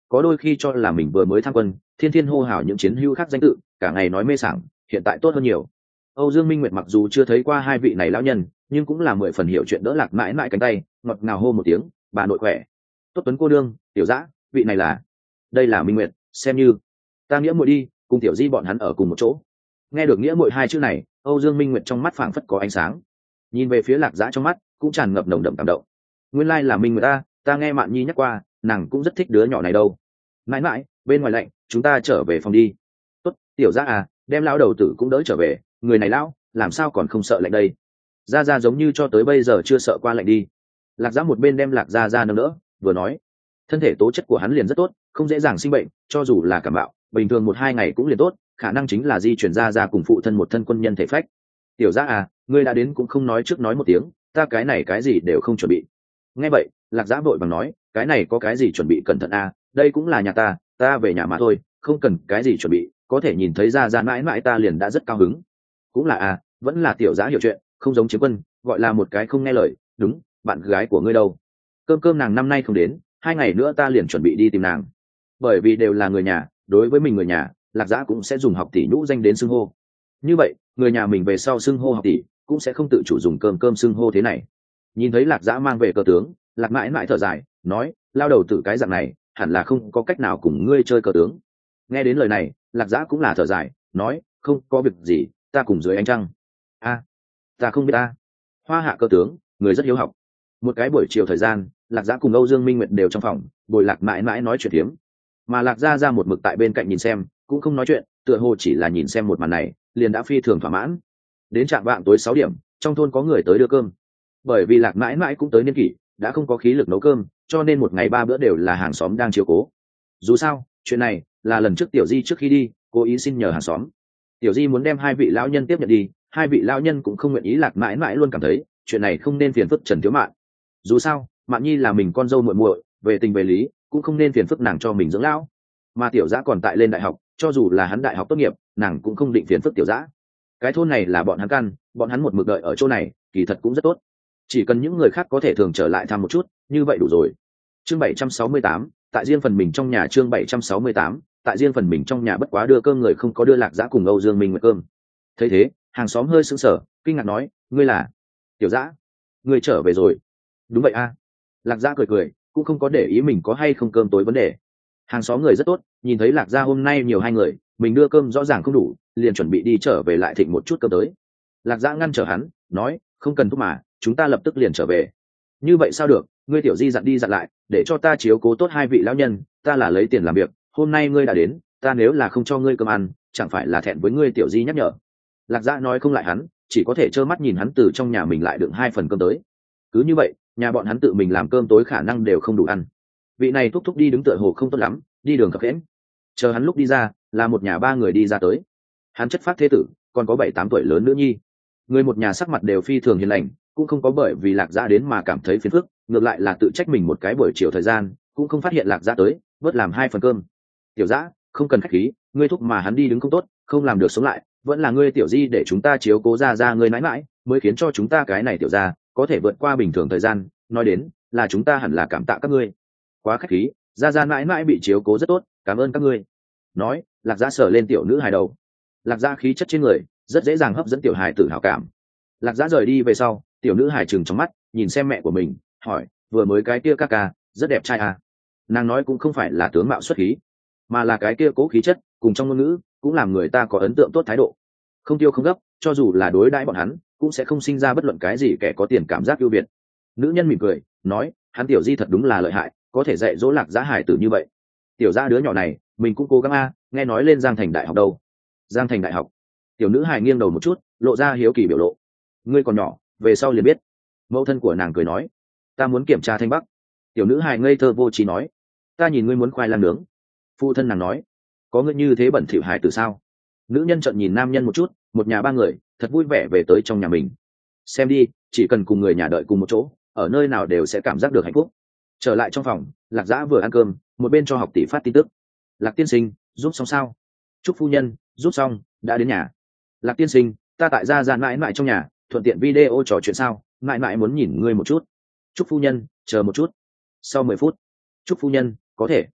có đôi khi cho là mình vừa mới tham quân, thiên thiên hô hào những chiến hữu khác danh tự, cả ngày nói mê sảng, hiện tại tốt hơn nhiều. Âu Dương Minh Nguyệt mặc dù chưa thấy qua hai vị này lão nhân, nhưng cũng là mười phần hiểu chuyện, đỡ Lạc Mãi Mãi cánh tay, ngọt ngào hô một tiếng, bà nội khỏe. Tốt tuấn cô đương, tiểu dã, vị này là, đây là Minh Nguyệt, xem như ta nghĩa muội đi, cùng tiểu di bọn hắn ở cùng một chỗ. Nghe được nghĩa muội hai chữ này, Âu Dương Minh Nguyệt trong mắt phảng phất có ánh sáng, nhìn về phía Lạc Dã trong mắt cũng tràn ngập nồng đậm cảm động. Nguyên lai là Minh Nguyệt ta, ta nghe Mạn Nhi nhắc qua, nàng cũng rất thích đứa nhỏ này đâu. Mãi mãi, bên ngoài lạnh, chúng ta trở về phòng đi. Tốt, tiểu dã à, đem lão đầu tử cũng đỡ trở về, người này lão, làm sao còn không sợ lạnh đây? Gia Gia giống như cho tới bây giờ chưa sợ qua lạnh đi. Lạc Dã một bên đem Lạc Gia Gia nâng đỡ, vừa nói, thân thể tố chất của hắn liền rất tốt, không dễ dàng sinh bệnh, cho dù là cảm bạo, bình thường một hai ngày cũng liền tốt, khả năng chính là di chuyển ra ra cùng phụ thân một thân quân nhân thể phách. Tiểu Dã à, ngươi đã đến cũng không nói trước nói một tiếng, ta cái này cái gì đều không chuẩn bị. Nghe vậy, Lạc Dã vội vàng nói, cái này có cái gì chuẩn bị, cẩn thận à, đây cũng là nhà ta, ta về nhà mà thôi, không cần cái gì chuẩn bị, có thể nhìn thấy ra ra mãi mãi ta liền đã rất cao hứng. Cũng là à, vẫn là Tiểu Dã hiểu chuyện, không giống Chiếm Quân, gọi là một cái không nghe lời. Đúng, bạn gái của ngươi đâu? Cơm cơm nàng năm nay không đến, hai ngày nữa ta liền chuẩn bị đi tìm nàng. Bởi vì đều là người nhà, đối với mình người nhà, Lạc Dã cũng sẽ dùng học tỷ nhũ danh đến xưng hô. Như vậy, người nhà mình về sau xưng hô học tỷ, cũng sẽ không tự chủ dùng cơm cơm xưng hô thế này. Nhìn thấy Lạc Dã mang về cờ tướng, Lạc Mãi Mãi thở dài, nói, lao đầu tử cái dạng này, hẳn là không có cách nào cùng ngươi chơi cờ tướng. Nghe đến lời này, Lạc Dã cũng là thở dài, nói, không có việc gì, ta cùng dưới ánh trăng. A, ta không biết ta. Hoa hạ cơ tướng, người rất hiếu học. Một cái buổi chiều thời gian, Lạc Dã cùng Âu Dương Minh Nguyệt đều trong phòng, bồi Lạc Mãi Mãi nói chuyện thiếm. Mà Lạc Gia Gia một mực tại bên cạnh nhìn xem, cũng không nói chuyện, tựa hồ chỉ là nhìn xem một màn này, liền đã phi thường thỏa mãn. Đến trạm vạng tối sáu điểm, trong thôn có người tới đưa cơm. Bởi vì Lạc Mãi Mãi cũng tới niên kỷ, đã không có khí lực nấu cơm, cho nên một ngày ba bữa đều là hàng xóm đang chiếu cố. Dù sao, chuyện này là lần trước Tiểu Di trước khi đi, cố ý xin nhờ hàng xóm. Tiểu Di muốn đem hai vị lão nhân tiếp nhận đi, hai vị lão nhân cũng không nguyện ý. Lạc Mãi Mãi luôn cảm thấy chuyện này không nên phiền phức Trần Thiếu Mạn. Dù sao, Mạn Nhi là mình con dâu muội muội, về tình về lý cũng không nên phiền phức nàng cho mình dưỡng lão. Mà Tiểu Dã còn tại lên đại học, cho dù là hắn đại học tốt nghiệp, nàng cũng không định phiền phức Tiểu Dã. Cái thôn này là bọn hắn căn, bọn hắn một mực đợi ở chỗ này, kỳ thật cũng rất tốt. Chỉ cần những người khác có thể thường trở lại thăm một chút, như vậy đủ rồi. Chương bảy trăm sáu mươi tám, tại riêng phần mình trong nhà. Chương bảy trăm sáu mươi tám, tại riêng phần mình trong nhà. Bất quá đưa cơm người không có đưa Lạc Dã cùng Âu Dương Minh Nguyệt cơm. Thấy thế, hàng xóm hơi sững sờ, kinh ngạc nói, ngươi là Tiểu Dã, ngươi trở về rồi? Đúng vậy a. Lạc Dã cười cười, cũng không có để ý mình có hay không cơm tối vấn đề. Hàng xóm người rất tốt, nhìn thấy Lạc Gia hôm nay nhiều hai người, mình đưa cơm rõ ràng không đủ, liền chuẩn bị đi trở về lại thịnh một chút cơm tới. Lạc Gia ngăn trở hắn, nói, không cần thúc mà, chúng ta lập tức liền trở về. Như vậy sao được, ngươi Tiểu Di dặn đi dặn lại, để cho ta chiếu cố tốt hai vị lão nhân, ta là lấy tiền làm việc, hôm nay ngươi đã đến, ta nếu là không cho ngươi cơm ăn, chẳng phải là thẹn với ngươi Tiểu Di nhắc nhở. Lạc Gia nói không lại hắn, chỉ có thể trơ mắt nhìn hắn từ trong nhà mình lại đựng hai phần cơm tới. Cứ như vậy, nhà bọn hắn tự mình làm cơm tối khả năng đều không đủ ăn. Vị này thúc thúc đi đứng tựa hồ không tốt lắm, đi đường khập khẽnh. Chờ hắn lúc đi ra, là một nhà ba người đi ra tới. Hắn chất phác thế tử, còn có bảy tám tuổi lớn nữ nhi. Người một nhà sắc mặt đều phi thường hiền lành, cũng không có bởi vì Lạc Dã đến mà cảm thấy phiền phức, ngược lại là tự trách mình một cái buổi chiều thời gian, cũng không phát hiện Lạc Dã tới, vớt làm hai phần cơm. Tiểu Dã, không cần khách khí, ngươi thúc mà hắn đi đứng không tốt, không làm được sống lại, vẫn là ngươi Tiểu Di để chúng ta chiếu cố ra ra ngươi mãi mãi, mới khiến cho chúng ta cái này tiểu gia có thể vượt qua bình thường thời gian, nói đến là chúng ta hẳn là cảm tạ các ngươi. Quá khách khí, gia gia mãi mãi bị chiếu cố rất tốt, cảm ơn các ngươi. Nói, Lạc Dã sờ lên tiểu nữ hài đầu. Lạc Dã khí chất trên người rất dễ dàng hấp dẫn tiểu hài tử hảo cảm. Lạc Dã rời đi về sau, tiểu nữ hài trừng trong mắt nhìn xem mẹ của mình, hỏi, vừa mới cái kia ca ca rất đẹp trai à? Nàng nói cũng không phải là tướng mạo xuất khí, mà là cái kia cố khí chất cùng trong ngôn ngữ cũng làm người ta có ấn tượng tốt, thái độ không tiêu không gấp, cho dù là đối đãi bọn hắn cũng sẽ không sinh ra bất luận cái gì kẻ có tiền cảm giác ưu việt. Nữ nhân mỉm cười nói, hắn Tiểu Di thật đúng là lợi hại, có thể dạy dỗ Lạc Dã hài tử như vậy. Tiểu Dã đứa nhỏ này mình cũng cố gắng a, nghe nói lên Giang Thành đại học đâu. Giang Thành đại học? Tiểu nữ hài nghiêng đầu một chút, lộ ra hiếu kỳ biểu lộ. Ngươi còn nhỏ, về sau liền biết. Mẫu thân của nàng cười nói, ta muốn kiểm tra Thanh Bắc. Tiểu nữ hài ngây thơ vô trí nói, ta nhìn ngươi muốn khoai lang nướng. Phụ thân nàng nói, có ngươi như thế bẩn thỉu hài tử sao? Nữ nhân trợn nhìn nam nhân một chút, một nhà ba người thật vui vẻ về tới trong nhà mình. Xem đi, chỉ cần cùng người nhà đợi cùng một chỗ, ở nơi nào đều sẽ cảm giác được hạnh phúc. Trở lại trong phòng, Lạc Dã vừa ăn cơm, một bên cho học tỷ phát tin tức. Lạc tiên sinh, giúp xong sao? Trúc phu nhân, giúp xong, đã đến nhà. Lạc tiên sinh, ta tại gia gian mãi mãi trong nhà, thuận tiện video trò chuyện sao? Mãi mãi muốn nhìn ngươi một chút. Trúc phu nhân, chờ một chút. Sau mười phút. Trúc phu nhân, có thể.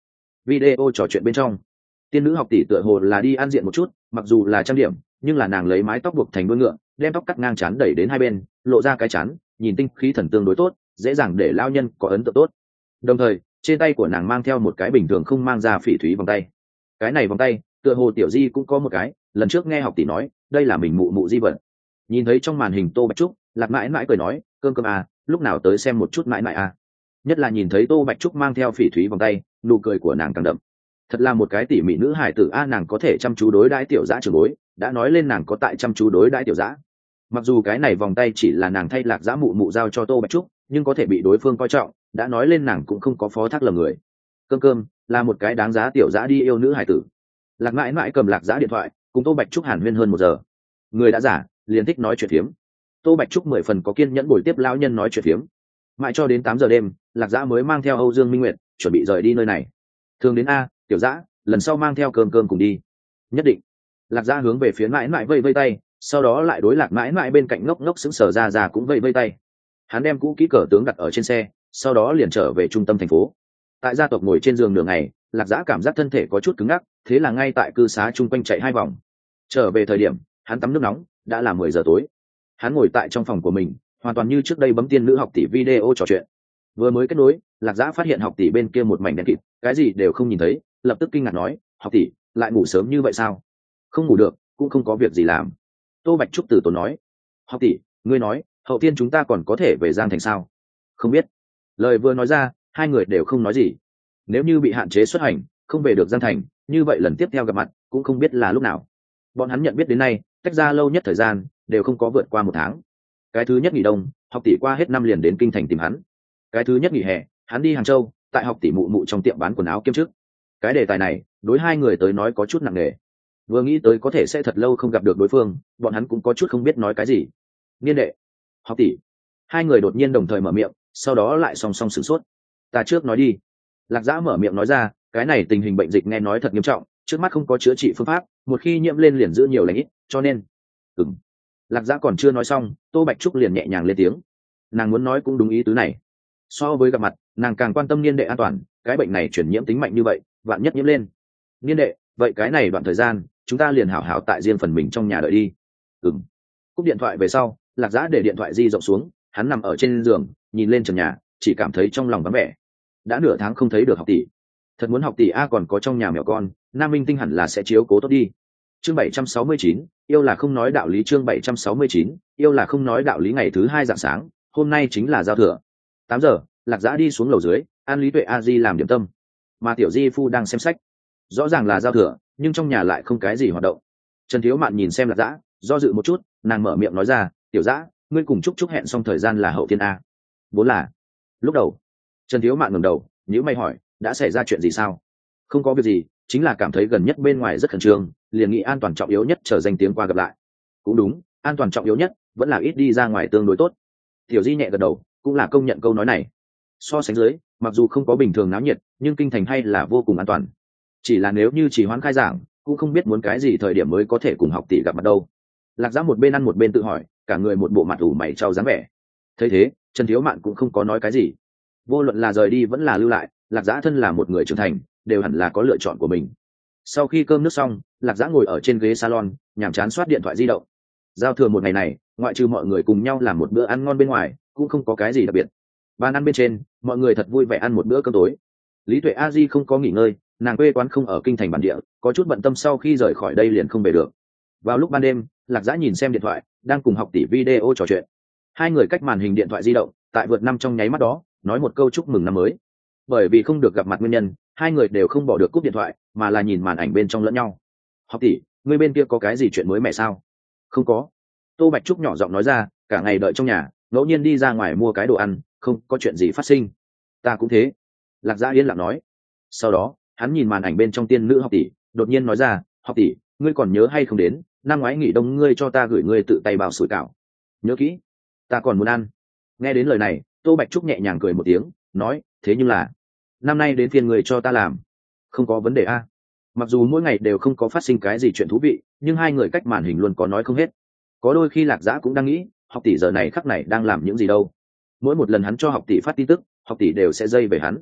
video trò chuyện bên trong, tiên nữ học tỷ tựa hồ là đi ăn diện một chút, mặc dù là trang điểm nhưng là nàng lấy mái tóc buộc thành đuôi ngựa, đem tóc cắt ngang chán đẩy đến hai bên, lộ ra cái chán, nhìn tinh khí thần tương đối tốt, dễ dàng để lao nhân có ấn tượng tốt. Đồng thời trên tay của nàng mang theo một cái bình thường không mang ra phỉ thúy vòng tay. Cái này vòng tay tựa hồ tiểu di cũng có một cái, lần trước nghe học tỷ nói đây là mình mụ mụ di vật. Nhìn thấy trong màn hình Tô Bạch Trúc, Lạc mãi mãi cười nói, cơm cơm à, lúc nào tới xem một chút mãi mãi à. Nhất là nhìn thấy Tô Bạch Trúc mang theo phỉ thúy vòng tay, nụ cười của nàng càng đậm. Thật là một cái tỉ mỉ nữ hải tử a, nàng có thể chăm chú đối đãi tiểu dã trưởng bối, đã nói lên nàng có tại chăm chú đối đãi tiểu dã. Mặc dù cái này vòng tay chỉ là nàng thay Lạc dã mụ mụ giao cho Tô Bạch Trúc, nhưng có thể bị đối phương coi trọng, đã nói lên nàng cũng không có phó thác lầm người. Cơm cơm là một cái đáng giá tiểu dã đi yêu nữ hải tử. Lạc mãi mãi cầm Lạc dã điện thoại, cùng Tô Bạch Trúc hàn huyên hơn một giờ. Người đã giả, liền thích nói chuyện phiếm. Tô Bạch Trúc mười phần có kiên nhẫn bồi tiếp lão nhân nói chuyện phiếm. Mãi cho đến tám giờ đêm, Lạc dã mới mang theo Âu Dương Minh Nguyệt chuẩn bị rời đi nơi này. Thường đến a, tiểu dã, lần sau mang theo cơm cơm cùng đi. Nhất định. Lạc dã hướng về phía mãi mãi vây vây tay, sau đó lại đối Lạc mãi mãi bên cạnh ngốc ngốc sững sờ ra ra cũng vây vây tay. Hắn đem cũ kỹ cờ tướng đặt ở trên xe, sau đó liền trở về trung tâm thành phố. Tại gia tộc ngồi trên giường nửa ngày, Lạc dã cảm giác thân thể có chút cứng ngắc, thế là ngay tại cư xá chung quanh chạy hai vòng. Trở về thời điểm hắn tắm nước nóng, đã là mười giờ tối. Hắn ngồi tại trong phòng của mình, hoàn toàn như trước đây bấm tiên nữ học tỷ video trò chuyện. Vừa mới kết nối, Lạc dã phát hiện học tỷ bên kia một mảnh đen kịt, cái gì đều không nhìn thấy, lập tức kinh ngạc nói, học tỷ lại ngủ sớm như vậy sao? Không ngủ được, cũng không có việc gì làm. Tô Bạch Trúc từ tốn nói, học tỷ ngươi nói hậu tiên chúng ta còn có thể về Giang Thành sao? Không biết. Lời vừa nói ra, hai người đều không nói gì. Nếu như bị hạn chế xuất hành, không về được Giang Thành, như vậy lần tiếp theo gặp mặt cũng không biết là lúc nào. Bọn hắn nhận biết đến nay, cách ra lâu nhất thời gian đều không có vượt qua một tháng. Cái thứ nhất nghỉ đông, học tỷ qua hết năm liền đến kinh thành tìm hắn. Cái thứ nhất nghỉ hè, hắn đi Hàng Châu, tại học tỷ mụ mụ trong tiệm bán quần áo kiêm chức. Cái đề tài này đối hai người tới nói có chút nặng nề. Vừa nghĩ tới có thể sẽ thật lâu không gặp được đối phương, bọn hắn cũng có chút không biết nói cái gì. Niên đệ, học tỷ. Hai người đột nhiên đồng thời mở miệng, sau đó lại song song sửng sốt. Ta trước nói đi. Lạc dã mở miệng nói ra, cái này tình hình bệnh dịch nghe nói thật nghiêm trọng, trước mắt không có chữa trị phương pháp, một khi nhiễm lên liền giữ nhiều lành ít, cho nên ừm. Lạc dã còn chưa nói xong, Tô Bạch Trúc liền nhẹ nhàng lên tiếng. Nàng muốn nói cũng đúng ý tứ này. So với gặp mặt, nàng càng quan tâm niên đệ an toàn, cái bệnh này truyền nhiễm tính mạnh như vậy, vạn nhất nhiễm lên. Niên đệ, vậy cái này đoạn thời gian chúng ta liền hảo hảo tại riêng phần mình trong nhà đợi đi. Ừm. Cúp điện thoại về sau, Lạc dã để điện thoại di rộng xuống, hắn nằm ở trên giường, nhìn lên trần nhà, chỉ cảm thấy trong lòng vắng vẻ. Đã nửa tháng không thấy được học tỷ, thật muốn học tỷ a còn có trong nhà mèo con, Nam Minh Tinh hẳn là sẽ chiếu cố tốt đi. Chương bảy trăm sáu mươi chín, yêu là không nói đạo lý. Chương bảy trăm sáu mươi chín, yêu là không nói đạo lý. Ngày thứ hai rạng sáng, hôm nay chính là giao thừa. Tám giờ, Lạc dã đi xuống lầu dưới, an Lý Tuệ a di làm điểm tâm, mà tiểu di phu đang xem sách. Rõ ràng là giao thừa, nhưng trong nhà lại không cái gì hoạt động. Trần Thiếu Mạn nhìn xem Lạc dã, do dự một chút, nàng mở miệng nói ra, tiểu dã, ngươi cùng Trúc Trúc hẹn xong thời gian là hậu thiên a? Vốn là. Lúc đầu. Trần Thiếu Mạn ngẩng đầu, nhíu mày hỏi, đã xảy ra chuyện gì sao? Không có việc gì, chính là cảm thấy gần nhất bên ngoài rất khẩn trương, liền nghĩ an toàn trọng yếu nhất chờ danh tiếng qua gặp lại. Cũng đúng, an toàn trọng yếu nhất, vẫn là ít đi ra ngoài tương đối tốt. Tiểu Di nhẹ gật đầu, cũng là công nhận câu nói này. So sánh dưới, mặc dù không có bình thường náo nhiệt, nhưng kinh thành hay là vô cùng an toàn. Chỉ là nếu như chỉ hoãn khai giảng, cũng không biết muốn cái gì thời điểm mới có thể cùng học tỷ gặp mặt đâu. Lạc dã một bên ăn một bên tự hỏi, cả người một bộ mặt ủ mày trao dáng vẻ. Thấy thế, Trần Thiếu Mạn cũng không có nói cái gì. Vô luận là rời đi vẫn là lưu lại, Lạc dã thân là một người trưởng thành, đều hẳn là có lựa chọn của mình. Sau khi cơm nước xong, Lạc dã ngồi ở trên ghế salon, nhàm chán soát điện thoại di động. Giao thừa một ngày này, ngoại trừ mọi người cùng nhau làm một bữa ăn ngon bên ngoài, cũng không có cái gì đặc biệt. Bàn ăn bên trên, mọi người thật vui vẻ ăn một bữa cơm tối. Lý Tuệ a di không có nghỉ ngơi, nàng quê quán không ở kinh thành bản địa, có chút bận tâm sau khi rời khỏi đây liền không về được. Vào lúc ban đêm, Lạc dã nhìn xem điện thoại, đang cùng học tỷ video trò chuyện. Hai người cách màn hình điện thoại di động, tại vượt năm trong nháy mắt đó, nói một câu chúc mừng năm mới. Bởi vì không được gặp mặt nguyên nhân, hai người đều không bỏ được cúp điện thoại, mà là nhìn màn ảnh bên trong lẫn nhau. Học tỷ, ngươi bên kia có cái gì chuyện mới mẻ sao? Không có. Tô Bạch Trúc nhỏ giọng nói ra, cả ngày đợi trong nhà, ngẫu nhiên đi ra ngoài mua cái đồ ăn, không có chuyện gì phát sinh. Ta cũng thế. Lạc dã yên lặng nói. Sau đó, hắn nhìn màn ảnh bên trong tiên nữ học tỷ, đột nhiên nói ra, học tỷ, ngươi còn nhớ hay không đến, năm ngoái nghỉ đông ngươi cho ta gửi ngươi tự tay bào sủi cảo. Nhớ kỹ. Ta còn muốn ăn. Nghe đến lời này, Tô Bạch Trúc nhẹ nhàng cười một tiếng, nói, thế nhưng là, năm nay đến phiên người cho ta làm. Không có vấn đề a. Mặc dù mỗi ngày đều không có phát sinh cái gì chuyện thú vị, nhưng hai người cách màn hình luôn có nói không hết. Có đôi khi Lạc dã cũng đang nghĩ, học tỷ giờ này khắc này đang làm những gì đâu. Mỗi một lần hắn cho học tỷ phát tin tức, học tỷ đều sẽ dây về hắn.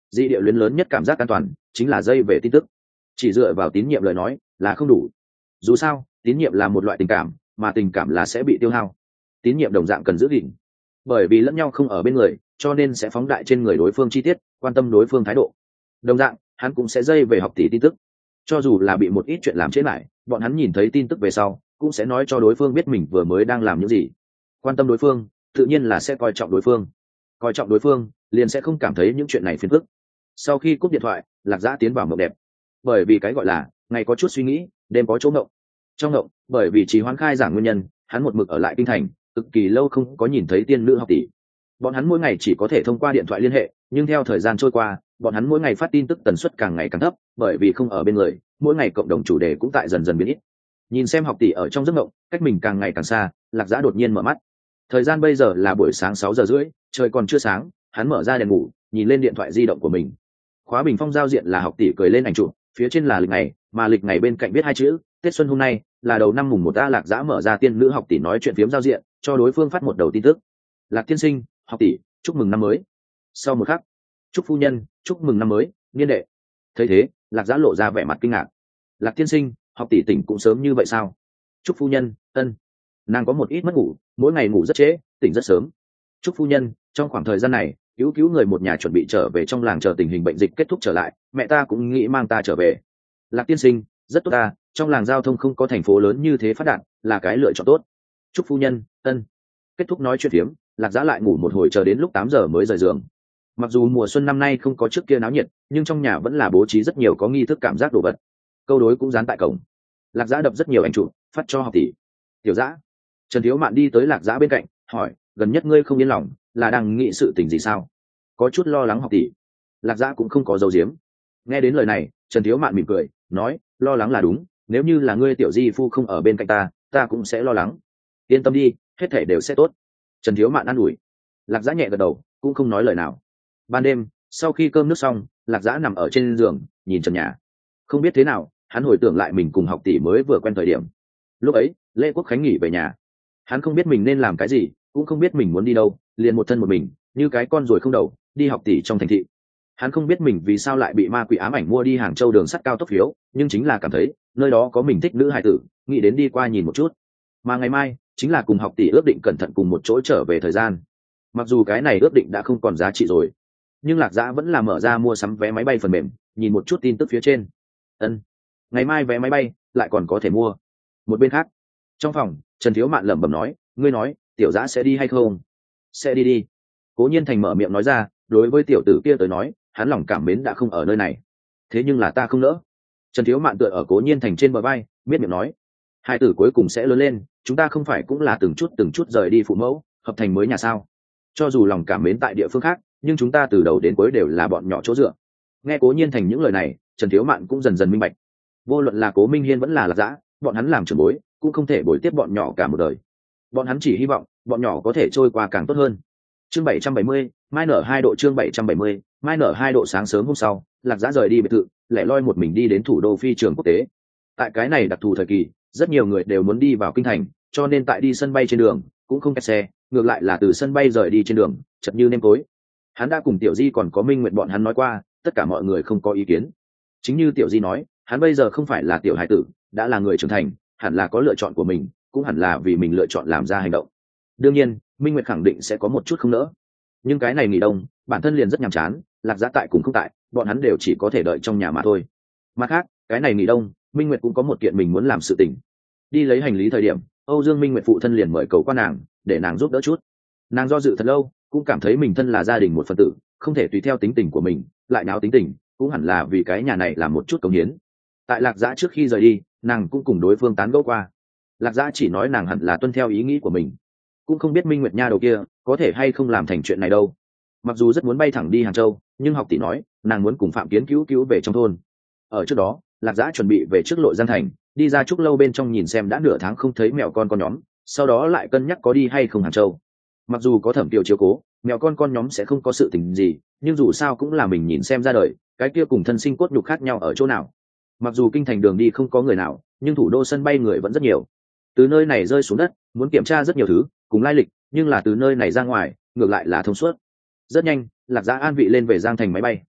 dị địa luyến lớn nhất cảm giác an toàn chính là dây về tin tức. Chỉ dựa vào tín nhiệm lời nói là không đủ. Dù sao tín nhiệm là một loại tình cảm, mà tình cảm là sẽ bị tiêu hao. Tín nhiệm đồng dạng cần giữ gìn, bởi vì lẫn nhau không ở bên người, cho nên sẽ phóng đại trên người đối phương chi tiết, quan tâm đối phương thái độ. Đồng dạng hắn cũng sẽ dây về học tỷ tin tức, cho dù là bị một ít chuyện làm trễ lại, bọn hắn nhìn thấy tin tức về sau cũng sẽ nói cho đối phương biết mình vừa mới đang làm những gì. Quan tâm đối phương tự nhiên là sẽ coi trọng đối phương, coi trọng đối phương liền sẽ không cảm thấy những chuyện này phiền phức. Sau khi cúp điện thoại, Lạc Dã tiến vào mộng đẹp, bởi vì cái gọi là ngày có chút suy nghĩ, đêm có chỗ mộng. Trong mộng, bởi vì trì hoãn khai giảng nguyên nhân, hắn một mực ở lại kinh thành, cực kỳ lâu không có nhìn thấy tiên nữ học tỷ. Bọn hắn mỗi ngày chỉ có thể thông qua điện thoại liên hệ, nhưng theo thời gian trôi qua, bọn hắn mỗi ngày phát tin tức tần suất càng ngày càng thấp, bởi vì không ở bên người, mỗi ngày cộng đồng chủ đề cũng tại dần dần biến ít. Nhìn xem học tỷ ở trong giấc mộng, cách mình càng ngày càng xa, Lạc Dã đột nhiên mở mắt. Thời gian bây giờ là buổi sáng sáu giờ rưỡi, trời còn chưa sáng, hắn mở ra đèn ngủ, nhìn lên điện thoại di động của mình. Khóa bình phong giao diện là học tỷ cười lên ảnh chụp, phía trên là lịch ngày, mà lịch ngày bên cạnh viết hai chữ Tết Xuân hôm nay, là đầu năm mùng một. A Lạc Dã mở ra tiên nữ học tỷ nói chuyện phiếm giao diện, cho đối phương phát một đầu tin tức. Lạc tiên sinh, học tỷ, chúc mừng năm mới. Sau một khắc, chúc phu nhân, chúc mừng năm mới, niên đệ. Thấy thế, Lạc Dã lộ ra vẻ mặt kinh ngạc. Lạc tiên sinh, học tỷ tỉnh cũng sớm như vậy sao? Chúc phu nhân, ân. Nàng có một ít mất ngủ, mỗi ngày ngủ rất trễ, tỉnh rất sớm. Chúc phu nhân, trong khoảng thời gian này, cứu cứu người một nhà chuẩn bị trở về trong làng chờ tình hình bệnh dịch kết thúc trở lại, mẹ ta cũng nghĩ mang ta trở về. Lạc tiên sinh, rất tốt ta, trong làng giao thông không có thành phố lớn như thế phát đạt, là cái lựa chọn tốt. Chúc phu nhân, ân. Kết thúc nói chuyện phiếm, Lạc Dã lại ngủ một hồi chờ đến lúc tám giờ mới rời giường. Mặc dù mùa xuân năm nay không có trước kia náo nhiệt, nhưng trong nhà vẫn là bố trí rất nhiều có nghi thức cảm giác đồ vật. Câu đối cũng dán tại cổng. Lạc Dã đập rất nhiều ảnh chụp, phát cho học tỷ. Tiểu Dã. Trần Thiếu Mạn đi tới Lạc Dã bên cạnh, hỏi, gần nhất ngươi không yên lòng, là đang nghĩ sự tình gì sao? Có chút lo lắng học tỷ. Lạc Dã cũng không có dấu diếm. Nghe đến lời này, Trần Thiếu Mạn mỉm cười, nói, lo lắng là đúng, nếu như là ngươi tiểu di phu không ở bên cạnh ta, ta cũng sẽ lo lắng. Yên tâm đi, hết thảy đều sẽ tốt. Trần Thiếu Mạn an ủi. Lạc Dã nhẹ gật đầu, cũng không nói lời nào. Ban đêm, sau khi cơm nước xong, Lạc Dã nằm ở trên giường, nhìn trần nhà. Không biết thế nào, hắn hồi tưởng lại mình cùng học tỷ mới vừa quen thời điểm. Lúc ấy, Lê Quốc Khánh nghỉ về nhà. Hắn không biết mình nên làm cái gì, cũng không biết mình muốn đi đâu, liền một thân một mình, như cái con ruồi không đầu, đi học tỷ trong thành thị. Hắn không biết mình vì sao lại bị ma quỷ ám ảnh mua đi Hàng Châu đường sắt cao tốc phiếu, nhưng chính là cảm thấy nơi đó có mình thích nữ hài tử, nghĩ đến đi qua nhìn một chút. Mà ngày mai chính là cùng học tỷ ước định cẩn thận cùng một chỗ trở về thời gian. Mặc dù cái này ước định đã không còn giá trị rồi, nhưng Lạc Dã vẫn là mở ra mua sắm vé máy bay phần mềm, nhìn một chút tin tức phía trên. Ân, ngày mai vé máy bay lại còn có thể mua. Một bên khác, trong phòng, Trần Thiếu Mạn lẩm bẩm nói, ngươi nói Tiểu Dã sẽ đi hay không? Sẽ đi đi. Cố Nhiên Thành mở miệng nói ra, đối với tiểu tử kia tới nói, hắn lòng cảm mến đã không ở nơi này. Thế nhưng là ta không nỡ. Trần Thiếu Mạn tựa ở Cố Nhiên Thành trên bờ vai, biết miệng nói, hai tử cuối cùng sẽ lớn lên, chúng ta không phải cũng là từng chút từng chút rời đi phụ mẫu, hợp thành mới nhà sao? Cho dù lòng cảm mến tại địa phương khác, nhưng chúng ta từ đầu đến cuối đều là bọn nhỏ chỗ dựa. Nghe Cố Nhiên Thành những lời này, Trần Thiếu Mạn cũng dần dần minh bạch. Vô luận là Cố Minh Hiên vẫn là Lạc Dã, bọn hắn làm trưởng bối, cũng không thể bồi tiếp bọn nhỏ cả một đời. Bọn hắn chỉ hy vọng bọn nhỏ có thể trôi qua càng tốt hơn. Chương bảy trăm bảy mươi, mai nở hai độ. Chương bảy trăm bảy mươi, mai nở hai độ. Sáng sớm hôm sau, Lạc Dã rời đi biệt thự, lẻ loi một mình đi đến thủ đô phi trường quốc tế. Tại cái này đặc thù thời kỳ, rất nhiều người đều muốn đi vào kinh thành, cho nên tại đi sân bay trên đường cũng không kẹt xe, ngược lại là từ sân bay rời đi trên đường chật như nêm tối. Hắn đã cùng Tiểu Di còn có Minh Nguyệt bọn hắn nói qua, tất cả mọi người không có ý kiến. Chính như Tiểu Di nói, hắn bây giờ không phải là tiểu hải tử, đã là người trưởng thành, hẳn là có lựa chọn của mình, cũng hẳn là vì mình lựa chọn làm ra hành động. Đương nhiên, Minh Nguyệt khẳng định sẽ có một chút không nỡ, nhưng cái này nghỉ đông bản thân liền rất nhàm chán, Lạc Dã tại cùng không tại, bọn hắn đều chỉ có thể đợi trong nhà mà thôi. Mặt khác, cái này nghỉ đông, Minh Nguyệt cũng có một kiện mình muốn làm sự tình. Đi lấy hành lý thời điểm, Âu Dương Minh Nguyệt phụ thân liền mời cầu qua nàng, để nàng giúp đỡ chút. Nàng do dự thật lâu, cũng cảm thấy mình thân là gia đình một phần tử, không thể tùy theo tính tình của mình, lại náo tính tình, cũng hẳn là vì cái nhà này làm một chút cống hiến. Tại Lạc Dã trước khi rời đi, nàng cũng cùng đối phương tán gẫu qua. Lạc Dã chỉ nói nàng hẳn là tuân theo ý nghĩ của mình, cũng không biết Minh Nguyệt nha đầu kia có thể hay không làm thành chuyện này đâu. Mặc dù rất muốn bay thẳng đi Hàng Châu, nhưng học tỷ nói nàng muốn cùng Phạm Kiến cứu cứu về trong thôn. Ở trước đó, Lạc Dã chuẩn bị về trước Lội Giang thành, đi ra trúc lâu bên trong nhìn xem đã nửa tháng không thấy mèo con con nhóm, sau đó lại cân nhắc có đi hay không Hàng Châu. Mặc dù có Thẩm Kiều chiếu cố, mèo con con nhóm sẽ không có sự tình gì, nhưng dù sao cũng là mình nhìn xem ra đời, cái kia cùng thân sinh cốt nhục khác nhau ở chỗ nào. Mặc dù kinh thành đường đi không có người nào, nhưng thủ đô sân bay người vẫn rất nhiều. Từ nơi này rơi xuống đất, muốn kiểm tra rất nhiều thứ, cùng lai lịch, nhưng là từ nơi này ra ngoài, ngược lại là thông suốt. Rất nhanh, Lạc Dã an vị lên về Giang thành máy bay.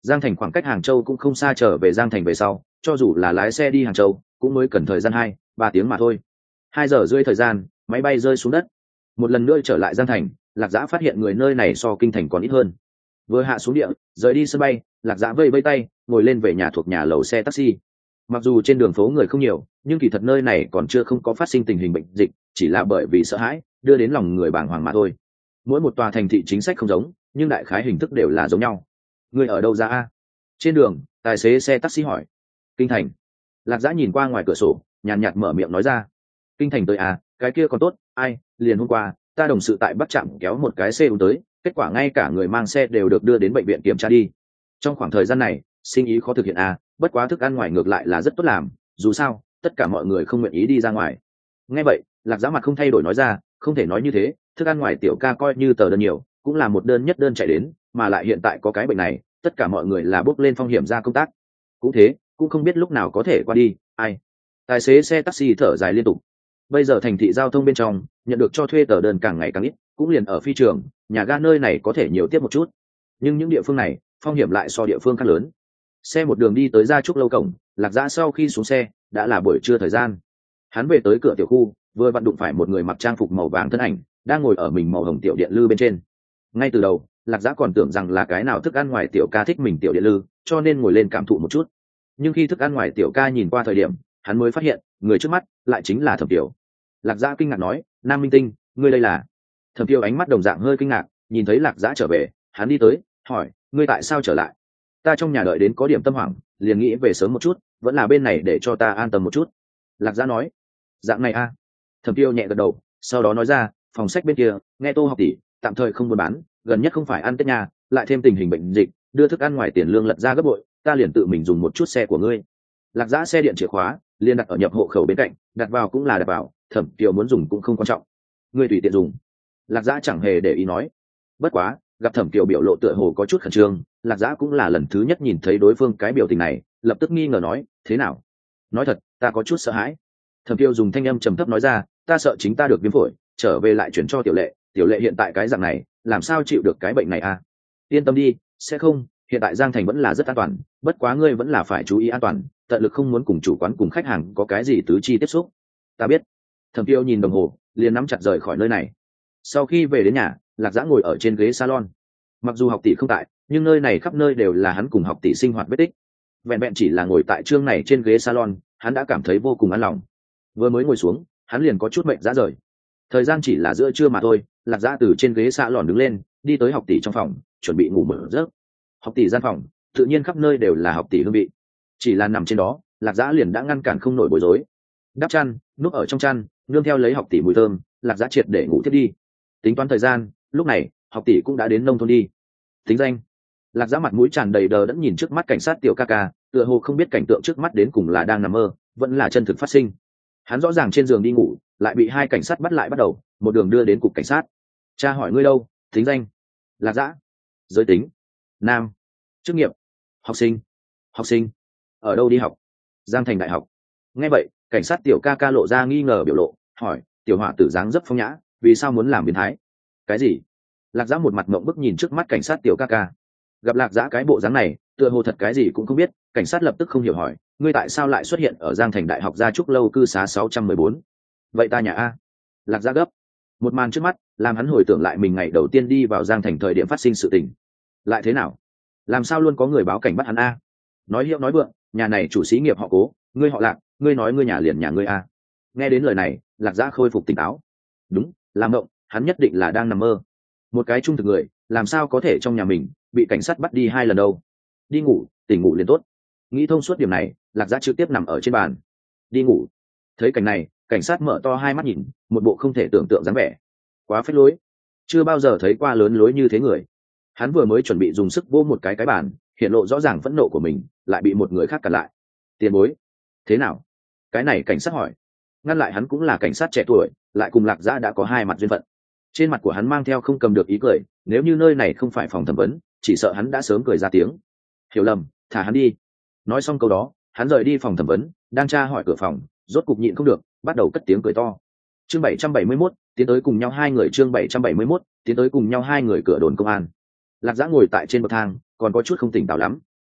Giang Thành khoảng cách Hàng Châu cũng không xa, trở về Giang Thành về sau cho dù là lái xe đi Hàng Châu cũng mới cần thời gian hai ba tiếng mà thôi. Hai giờ rưỡi thời gian máy bay rơi xuống đất. Một lần nữa trở lại Giang Thành, Lạc Dã phát hiện người nơi này so kinh thành còn ít hơn. Vừa hạ xuống địa rời đi sân bay, Lạc Dã vây vây tay ngồi lên về nhà thuộc nhà lầu xe taxi. Mặc dù trên đường phố người không nhiều, nhưng kỳ thật nơi này còn chưa không có phát sinh tình hình bệnh dịch, chỉ là bởi vì sợ hãi đưa đến lòng người bàng hoàng mà thôi. Mỗi một tòa thành thị chính sách không giống, nhưng đại khái hình thức đều là giống nhau. Người ở đâu ra a? Trên đường tài xế xe taxi hỏi. Kinh thành. Lạc Dã nhìn qua ngoài cửa sổ nhàn nhạt mở miệng nói ra. Kinh thành tới à? Cái kia còn tốt. Ai, liền hôm qua ta đồng sự tại Bắc Trạm kéo một cái xe tới, kết quả ngay cả người mang xe đều được đưa đến bệnh viện kiểm tra đi. Trong khoảng thời gian này sinh ý khó thực hiện à, bất quá thức ăn ngoài ngược lại là rất tốt làm, dù sao tất cả mọi người không nguyện ý đi ra ngoài. Nghe vậy Lạc Dã mặt không thay đổi nói ra, không thể nói như thế, thức ăn ngoài tiểu ca coi như tờ đơn nhiều cũng là một đơn nhất đơn chạy đến, mà lại hiện tại có cái bệnh này tất cả mọi người là bước lên phong hiểm ra công tác, cũng thế cũng không biết lúc nào có thể qua đi. Ai? Tài xế xe taxi thở dài liên tục. Bây giờ thành thị giao thông bên trong nhận được cho thuê tờ đơn càng ngày càng ít, cũng liền ở phi trường nhà ga nơi này có thể nhiều tiếp một chút, nhưng những địa phương này phong hiểm lại so địa phương khác lớn. Xe một đường đi tới Gia Trúc lâu cổng, Lạc Dã sau khi xuống xe đã là buổi trưa thời gian. Hắn về tới cửa tiểu khu, vừa vặn đụng phải một người mặc trang phục màu vàng thân ảnh đang ngồi ở mình màu hồng tiểu điện lư bên trên. Ngay từ đầu Lạc Dã còn tưởng rằng là cái nào thức ăn ngoài tiểu ca thích mình tiểu điện lư, cho nên ngồi lên cảm thụ một chút. Nhưng khi thức ăn ngoài tiểu ca nhìn qua thời điểm, hắn mới phát hiện người trước mắt lại chính là Thẩm Tiểu. Lạc Dã kinh ngạc nói, Nam Minh Tinh, ngươi đây là? Thẩm Tiểu ánh mắt đồng dạng hơi kinh ngạc, nhìn thấy Lạc Dã trở về hắn đi tới hỏi, ngươi tại sao trở lại? Ta trong nhà đợi đến có điểm tâm hoảng, liền nghĩ về sớm một chút, vẫn là bên này để cho ta an tâm một chút. Lạc Dã nói. Dạng này a? À? Thẩm Tiêu nhẹ gật đầu, sau đó nói ra, phòng sách bên kia nghe Tô học tỷ tạm thời không buôn bán, gần nhất không phải ăn Tết nhà, lại thêm tình hình bệnh dịch đưa thức ăn ngoài tiền lương lật ra gấp bội, ta liền tự mình dùng một chút xe của ngươi. Lạc Dã xe điện chìa khóa liền đặt ở nhập hộ khẩu bên cạnh, đặt vào cũng là đặt vào, Thẩm Tiêu muốn dùng cũng không quan trọng, ngươi tùy tiện dùng. Lạc Dã chẳng hề để ý nói. Bất quá gặp Thẩm Tiêu biểu lộ tựa hồ có chút khẩn trương, Lạc Dã cũng là lần thứ nhất nhìn thấy đối phương cái biểu tình này, lập tức nghi ngờ nói, thế nào? Nói thật, ta có chút sợ hãi. Thẩm Tiêu dùng thanh âm trầm thấp nói ra, ta sợ chính ta được viêm phổi, trở về lại chuyển cho Tiểu Lệ, Tiểu Lệ hiện tại cái dạng này, làm sao chịu được cái bệnh này à? Yên tâm đi, sẽ không, hiện tại Giang Thành vẫn là rất an toàn, bất quá ngươi vẫn là phải chú ý an toàn, tận lực không muốn cùng chủ quán cùng khách hàng có cái gì tứ chi tiếp xúc. Ta biết. Thẩm Tiêu nhìn đồng hồ, liền nắm chặt rời khỏi nơi này. Sau khi về đến nhà, Lạc Dã ngồi ở trên ghế salon. Mặc dù học tỷ không tại, nhưng nơi này khắp nơi đều là hắn cùng học tỷ sinh hoạt vết tích. Vẹn vẹn chỉ là ngồi tại chương này trên ghế salon, hắn đã cảm thấy vô cùng an lòng. Vừa mới ngồi xuống, hắn liền có chút mệt rã rời. Thời gian chỉ là giữa trưa mà thôi, Lạc Dã từ trên ghế salon đứng lên, đi tới học tỷ trong phòng, chuẩn bị ngủ một giấc. Học tỷ gian phòng, tự nhiên khắp nơi đều là học tỷ hương vị. Chỉ là nằm trên đó, Lạc Dã liền đã ngăn cản không nổi bối rối. Đắp chăn, núp ở trong chăn, nương theo lấy học tỷ mùi thơm, Lạc Dã triệt để ngủ tiếp đi. Tính toán thời gian, lúc này, học tỷ cũng đã đến nông thôn đi. Tính danh. Lạc Dã mặt mũi tràn đầy đờ đẫn nhìn trước mắt cảnh sát tiểu ca ca, tựa hồ không biết cảnh tượng trước mắt đến cùng là đang nằm mơ vẫn là chân thực phát sinh. Hắn rõ ràng trên giường đi ngủ, lại bị hai cảnh sát bắt lại bắt đầu một đường đưa đến cục cảnh sát. Cha hỏi ngươi đâu? Tính danh. Lạc Dã. Giới tính. Nam. Chức nghiệp. Học sinh. Học sinh. Ở đâu đi học? Giang Thành Đại học. Nghe vậy cảnh sát tiểu ca ca lộ ra nghi ngờ biểu lộ, hỏi, tiểu họa tử dáng dấp phong nhã, vì sao muốn làm biến thái? Cái gì? Lạc Dã một mặt mộng bức nhìn trước mắt cảnh sát tiểu ca ca. Gặp Lạc Dã cái bộ dáng này, tựa hồ thật cái gì cũng không biết, cảnh sát lập tức không hiểu hỏi, ngươi tại sao lại xuất hiện ở Giang Thành Đại học Gia Trúc lâu cư xá sáu trăm mười bốn? Vậy ta nhà a? Lạc Dã gấp. Một màn trước mắt làm hắn hồi tưởng lại mình ngày đầu tiên đi vào Giang Thành thời điểm phát sinh sự tình. Lại thế nào? Làm sao luôn có người báo cảnh bắt hắn a? Nói hiệu nói vượng, nhà này chủ xí nghiệp họ Cố, ngươi họ Lạc, ngươi nói ngươi nhà liền nhà ngươi a. Nghe đến lời này, Lạc Dã khôi phục tỉnh táo. Đúng, làm mộng, hắn nhất định là đang nằm mơ. Một cái trung thực người, làm sao có thể trong nhà mình bị cảnh sát bắt đi hai lần đâu? Đi ngủ, tỉnh ngủ liền tốt. Nghĩ thông suốt điểm này, Lạc Dã trực tiếp nằm ở trên bàn. Đi ngủ. Thấy cảnh này, cảnh sát mở to hai mắt nhìn, một bộ không thể tưởng tượng dáng vẻ. Quá phết lối, chưa bao giờ thấy qua lớn lối như thế người. Hắn vừa mới chuẩn bị dùng sức vô một cái cái bàn, hiện lộ rõ ràng phẫn nộ của mình, lại bị một người khác cản lại. Tiền bối, thế nào? Cái này cảnh sát hỏi. Ngăn lại hắn cũng là cảnh sát trẻ tuổi, lại cùng Lạc Dã đã có hai mặt duyên phận. Trên mặt của hắn mang theo không cầm được ý cười, nếu như nơi này không phải phòng thẩm vấn, chỉ sợ hắn đã sớm cười ra tiếng. Hiểu lầm, thả hắn đi. Nói xong câu đó, hắn rời đi phòng thẩm vấn, đang tra hỏi cửa phòng, rốt cục nhịn không được, bắt đầu cất tiếng cười to. Chương bảy trăm bảy mươi mốt, tiến tới cùng nhau hai người. Chương bảy trăm bảy mươi mốt, tiến tới cùng nhau hai người cửa đồn công an. Lạc Dã ngồi tại trên bậc thang, còn có chút không tỉnh táo lắm.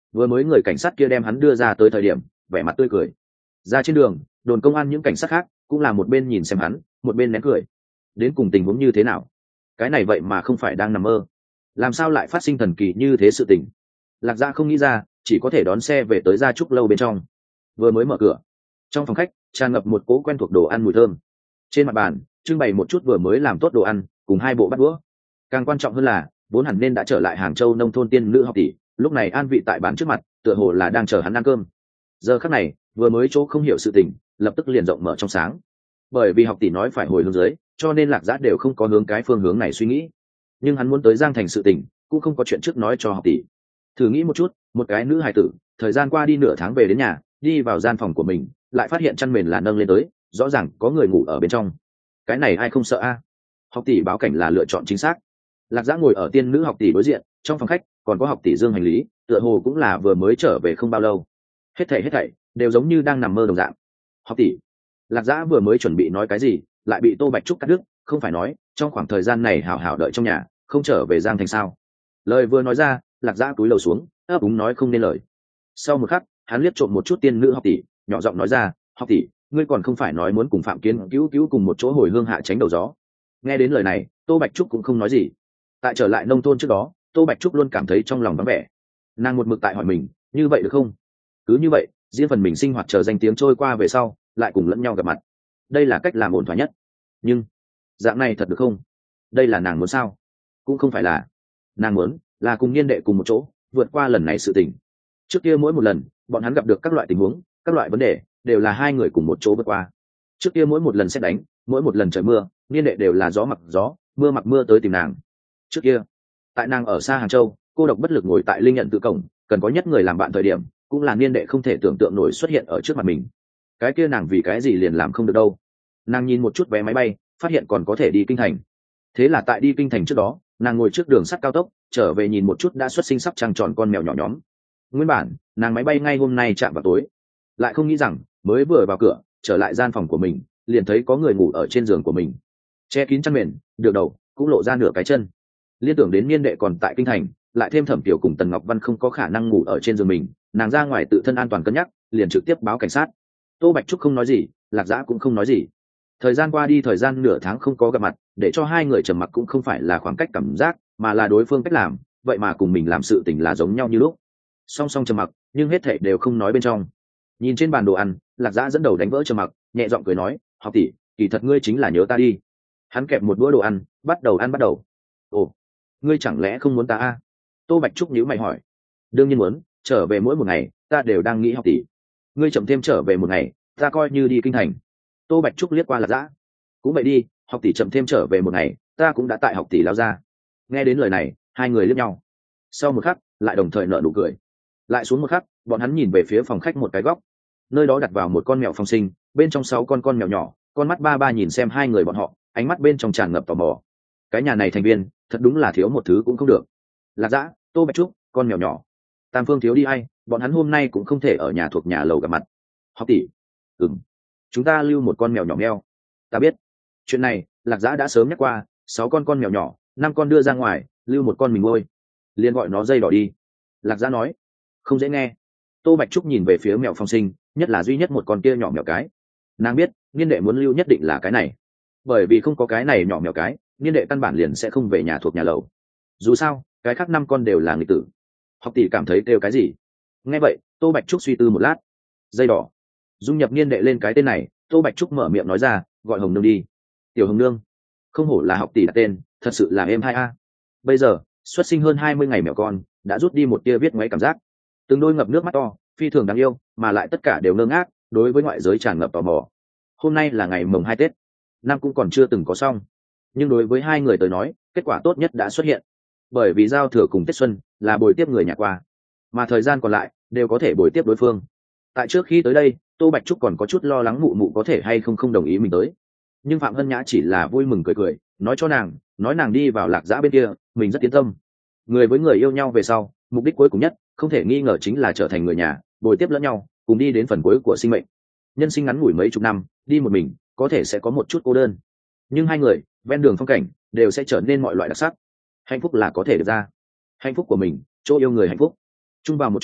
vừa mới người cảnh sát kia đem hắn đưa ra tới thời điểm vẻ mặt tươi cười. Ra trên đường, đồn công an những cảnh sát khác cũng là một bên nhìn xem hắn, một bên nén cười. Đến cùng tình huống như thế nào? Cái này vậy mà không phải đang nằm mơ, làm sao lại phát sinh thần kỳ như thế sự tình? Lạc Gia không nghĩ ra, chỉ có thể đón xe về tới gia trúc lâu bên trong. Vừa mới mở cửa, trong phòng khách tràn ngập một cỗ quen thuộc đồ ăn mùi thơm. Trên mặt bàn trưng bày một chút vừa mới làm tốt đồ ăn cùng hai bộ bát đũa. Càng quan trọng hơn là vốn hẳn nên đã trở lại Hàng Châu nông thôn tiên nữ học tỷ, lúc này an vị tại bàn trước mặt, tựa hồ là đang chờ hắn ăn cơm. Giờ khắc này, vừa mới chỗ không hiểu sự tình, lập tức liền rộng mở trong sáng. Bởi vì học tỷ nói phải hồi hướng dưới, cho nên Lạc Giã đều không có hướng cái phương hướng này suy nghĩ. Nhưng hắn muốn tới Giang Thành sự tình, cũng không có chuyện trước nói cho học tỷ. Thử nghĩ một chút, một cái nữ hài tử, thời gian qua đi nửa tháng về đến nhà, đi vào gian phòng của mình, lại phát hiện chăn mền là nâng lên tới, rõ ràng có người ngủ ở bên trong. Cái này ai không sợ a? Học tỷ báo cảnh là lựa chọn chính xác. Lạc Giã ngồi ở tiên nữ học tỷ đối diện, trong phòng khách còn có học tỷ dương hành lý, tựa hồ cũng là vừa mới trở về không bao lâu. Hết thảy hết thảy đều giống như đang nằm mơ đồng dạng. Học tỷ. Lạc Giã vừa mới chuẩn bị nói cái gì, lại bị Tô Bạch Trúc cắt đứt, không phải nói trong khoảng thời gian này hảo hảo đợi trong nhà, không trở về Giang Thành sao? Lời vừa nói ra, Lạc Giã cúi đầu xuống, ấp úng nói không nên lời. Sau một khắc, hắn liếc trộm một chút tiên nữ học tỷ, nhỏ giọng nói ra, học tỷ, ngươi còn không phải nói muốn cùng Phạm Kiến cứu cứu cùng một chỗ hồi hương hạ tránh đầu gió? Nghe đến lời này, Tô Bạch Trúc cũng không nói gì. Tại trở lại nông thôn trước đó, Tô Bạch Trúc luôn cảm thấy trong lòng vắng vẻ. Nàng một mực tại hỏi mình, như vậy được không? Cứ như vậy, riêng phần mình sinh hoạt chờ danh tiếng trôi qua về sau, lại cùng lẫn nhau gặp mặt. Đây là cách làm ổn thỏa nhất. Nhưng dạng này thật được không? Đây là nàng muốn sao? Cũng không phải là. Nàng muốn là cùng Niên đệ cùng một chỗ vượt qua lần này sự tình. Trước kia mỗi một lần bọn hắn gặp được các loại tình huống, các loại vấn đề, đều là hai người cùng một chỗ vượt qua. Trước kia mỗi một lần sét đánh, mỗi một lần trời mưa, Niên đệ đều là gió mặc gió, mưa mặc mưa tới tìm nàng. Trước kia tại nàng ở xa Hàng Châu, cô độc bất lực ngồi tại linh nhận tự cổng, cần có nhất người làm bạn thời điểm, cũng là Niên đệ không thể tưởng tượng nổi xuất hiện ở trước mặt mình. Cái kia nàng vì cái gì liền làm không được đâu? Nàng nhìn một chút vé máy bay, phát hiện còn có thể đi kinh thành. Thế là tại đi kinh thành trước đó, nàng ngồi trước đường sắt cao tốc, trở về nhìn một chút đã xuất sinh sắp trăng tròn con mèo nhỏ nhóm. Nguyên bản nàng máy bay ngay hôm nay chạm vào tối, lại không nghĩ rằng mới vừa vào cửa, trở lại gian phòng của mình, liền thấy có người ngủ ở trên giường của mình, che kín chăn mền, được đầu cũng lộ ra nửa cái chân. Liên tưởng đến Niên đệ còn tại kinh thành, lại thêm Thẩm Tiểu cùng Tần Ngọc Văn không có khả năng ngủ ở trên giường mình, nàng ra ngoài tự thân an toàn cân nhắc, liền trực tiếp báo cảnh sát. Tô Bạch Trúc không nói gì, Lạc Giã cũng không nói gì. Thời gian qua đi, thời gian nửa tháng không có gặp mặt, để cho hai người trầm mặc cũng không phải là khoảng cách cảm giác, mà là đối phương cách làm, vậy mà cùng mình làm sự tình là giống nhau như lúc. Song song trầm mặc, nhưng hết thảy đều không nói bên trong. Nhìn trên bàn đồ ăn, Lạc Giã dẫn đầu đánh vỡ trầm mặc, nhẹ giọng cười nói, học tỷ, kỳ thật ngươi chính là nhớ ta đi. Hắn kẹp một bữa đồ ăn, bắt đầu ăn bắt đầu. Ồ, ngươi chẳng lẽ không muốn ta a? Tô Bạch Trúc nhíu mày hỏi. Đương nhiên muốn, trở về mỗi một ngày, ta đều đang nghĩ học tỷ. Ngươi chậm thêm trở về một ngày, ta coi như đi kinh thành. Tô Bạch Trúc liếc qua Lạc Giã. Cũng vậy đi, học tỷ chậm thêm trở về một ngày, ta cũng đã tại học tỷ lao ra. Nghe đến lời này, hai người liếc nhau. Sau một khắc, lại đồng thời nở nụ cười. Lại xuống một khắc, bọn hắn nhìn về phía phòng khách một cái góc. Nơi đó đặt vào một con mèo phong sinh, bên trong sáu con con mèo nhỏ, con mắt ba ba nhìn xem hai người bọn họ, ánh mắt bên trong tràn ngập tò mò. Cái nhà này thành viên, thật đúng là thiếu một thứ cũng không được. Lạc Giã, Tô Bạch Trúc, con mèo nhỏ. Tam Phương thiếu đi ai, bọn hắn hôm nay cũng không thể ở nhà thuộc nhà lầu gặp mặt. Học tỷ, ừm, chúng ta lưu một con mèo nhỏ meo. Ta biết chuyện này, Lạc Giã đã sớm nhắc qua, sáu con con mèo nhỏ, năm con đưa ra ngoài, lưu một con mình nuôi, liền gọi nó dây đỏ đi. Lạc Giã nói. Không dễ nghe. Tô Bạch Trúc nhìn về phía mèo phong sinh, nhất là duy nhất một con kia nhỏ mèo cái. Nàng biết Niên đệ muốn lưu nhất định là cái này, bởi vì không có cái này nhỏ mèo cái, Niên đệ căn bản liền sẽ không về nhà thuộc nhà lầu. Dù sao cái khác năm con đều là người tử. Học tỷ cảm thấy kêu cái gì? Nghe vậy, Tô Bạch Trúc suy tư một lát. Dây đỏ. Dung nhập Niên đệ lên cái tên này, Tô Bạch Trúc mở miệng nói ra, gọi Hồng Nương đi. Tiểu Hồng Nương. Không hổ là học tỷ đặt tên, thật sự là êm hai a. Bây giờ xuất sinh hơn hai mươi ngày mèo con đã rút đi một tia viết ngoáy cảm giác, từng đôi ngập nước mắt to, phi thường đáng yêu, mà lại tất cả đều ngơ ngác, đối với ngoại giới tràn ngập tò mò. Hôm nay là ngày mồng hai Tết, năm cũng còn chưa từng có xong, nhưng đối với hai người tới nói, kết quả tốt nhất đã xuất hiện. Bởi vì giao thừa cùng Tết xuân là bồi tiếp người nhà qua, mà thời gian còn lại đều có thể bồi tiếp đối phương. Tại trước khi tới đây, Tô Bạch Trúc còn có chút lo lắng mụ mụ có thể hay không không đồng ý mình tới, nhưng Phạm Hân Nhã chỉ là vui mừng cười cười, nói cho nàng, nói nàng đi vào Lạc Giã bên kia, mình rất tiến tâm. Người với người yêu nhau về sau, mục đích cuối cùng nhất không thể nghi ngờ chính là trở thành người nhà, bồi tiếp lẫn nhau, cùng đi đến phần cuối của sinh mệnh. Nhân sinh ngắn ngủi mấy chục năm, đi một mình có thể sẽ có một chút cô đơn, nhưng hai người ven đường phong cảnh đều sẽ trở nên mọi loại đặc sắc. Hạnh phúc là có thể được ra, hạnh phúc của mình, chỗ yêu người hạnh phúc, chung vào một chỗ,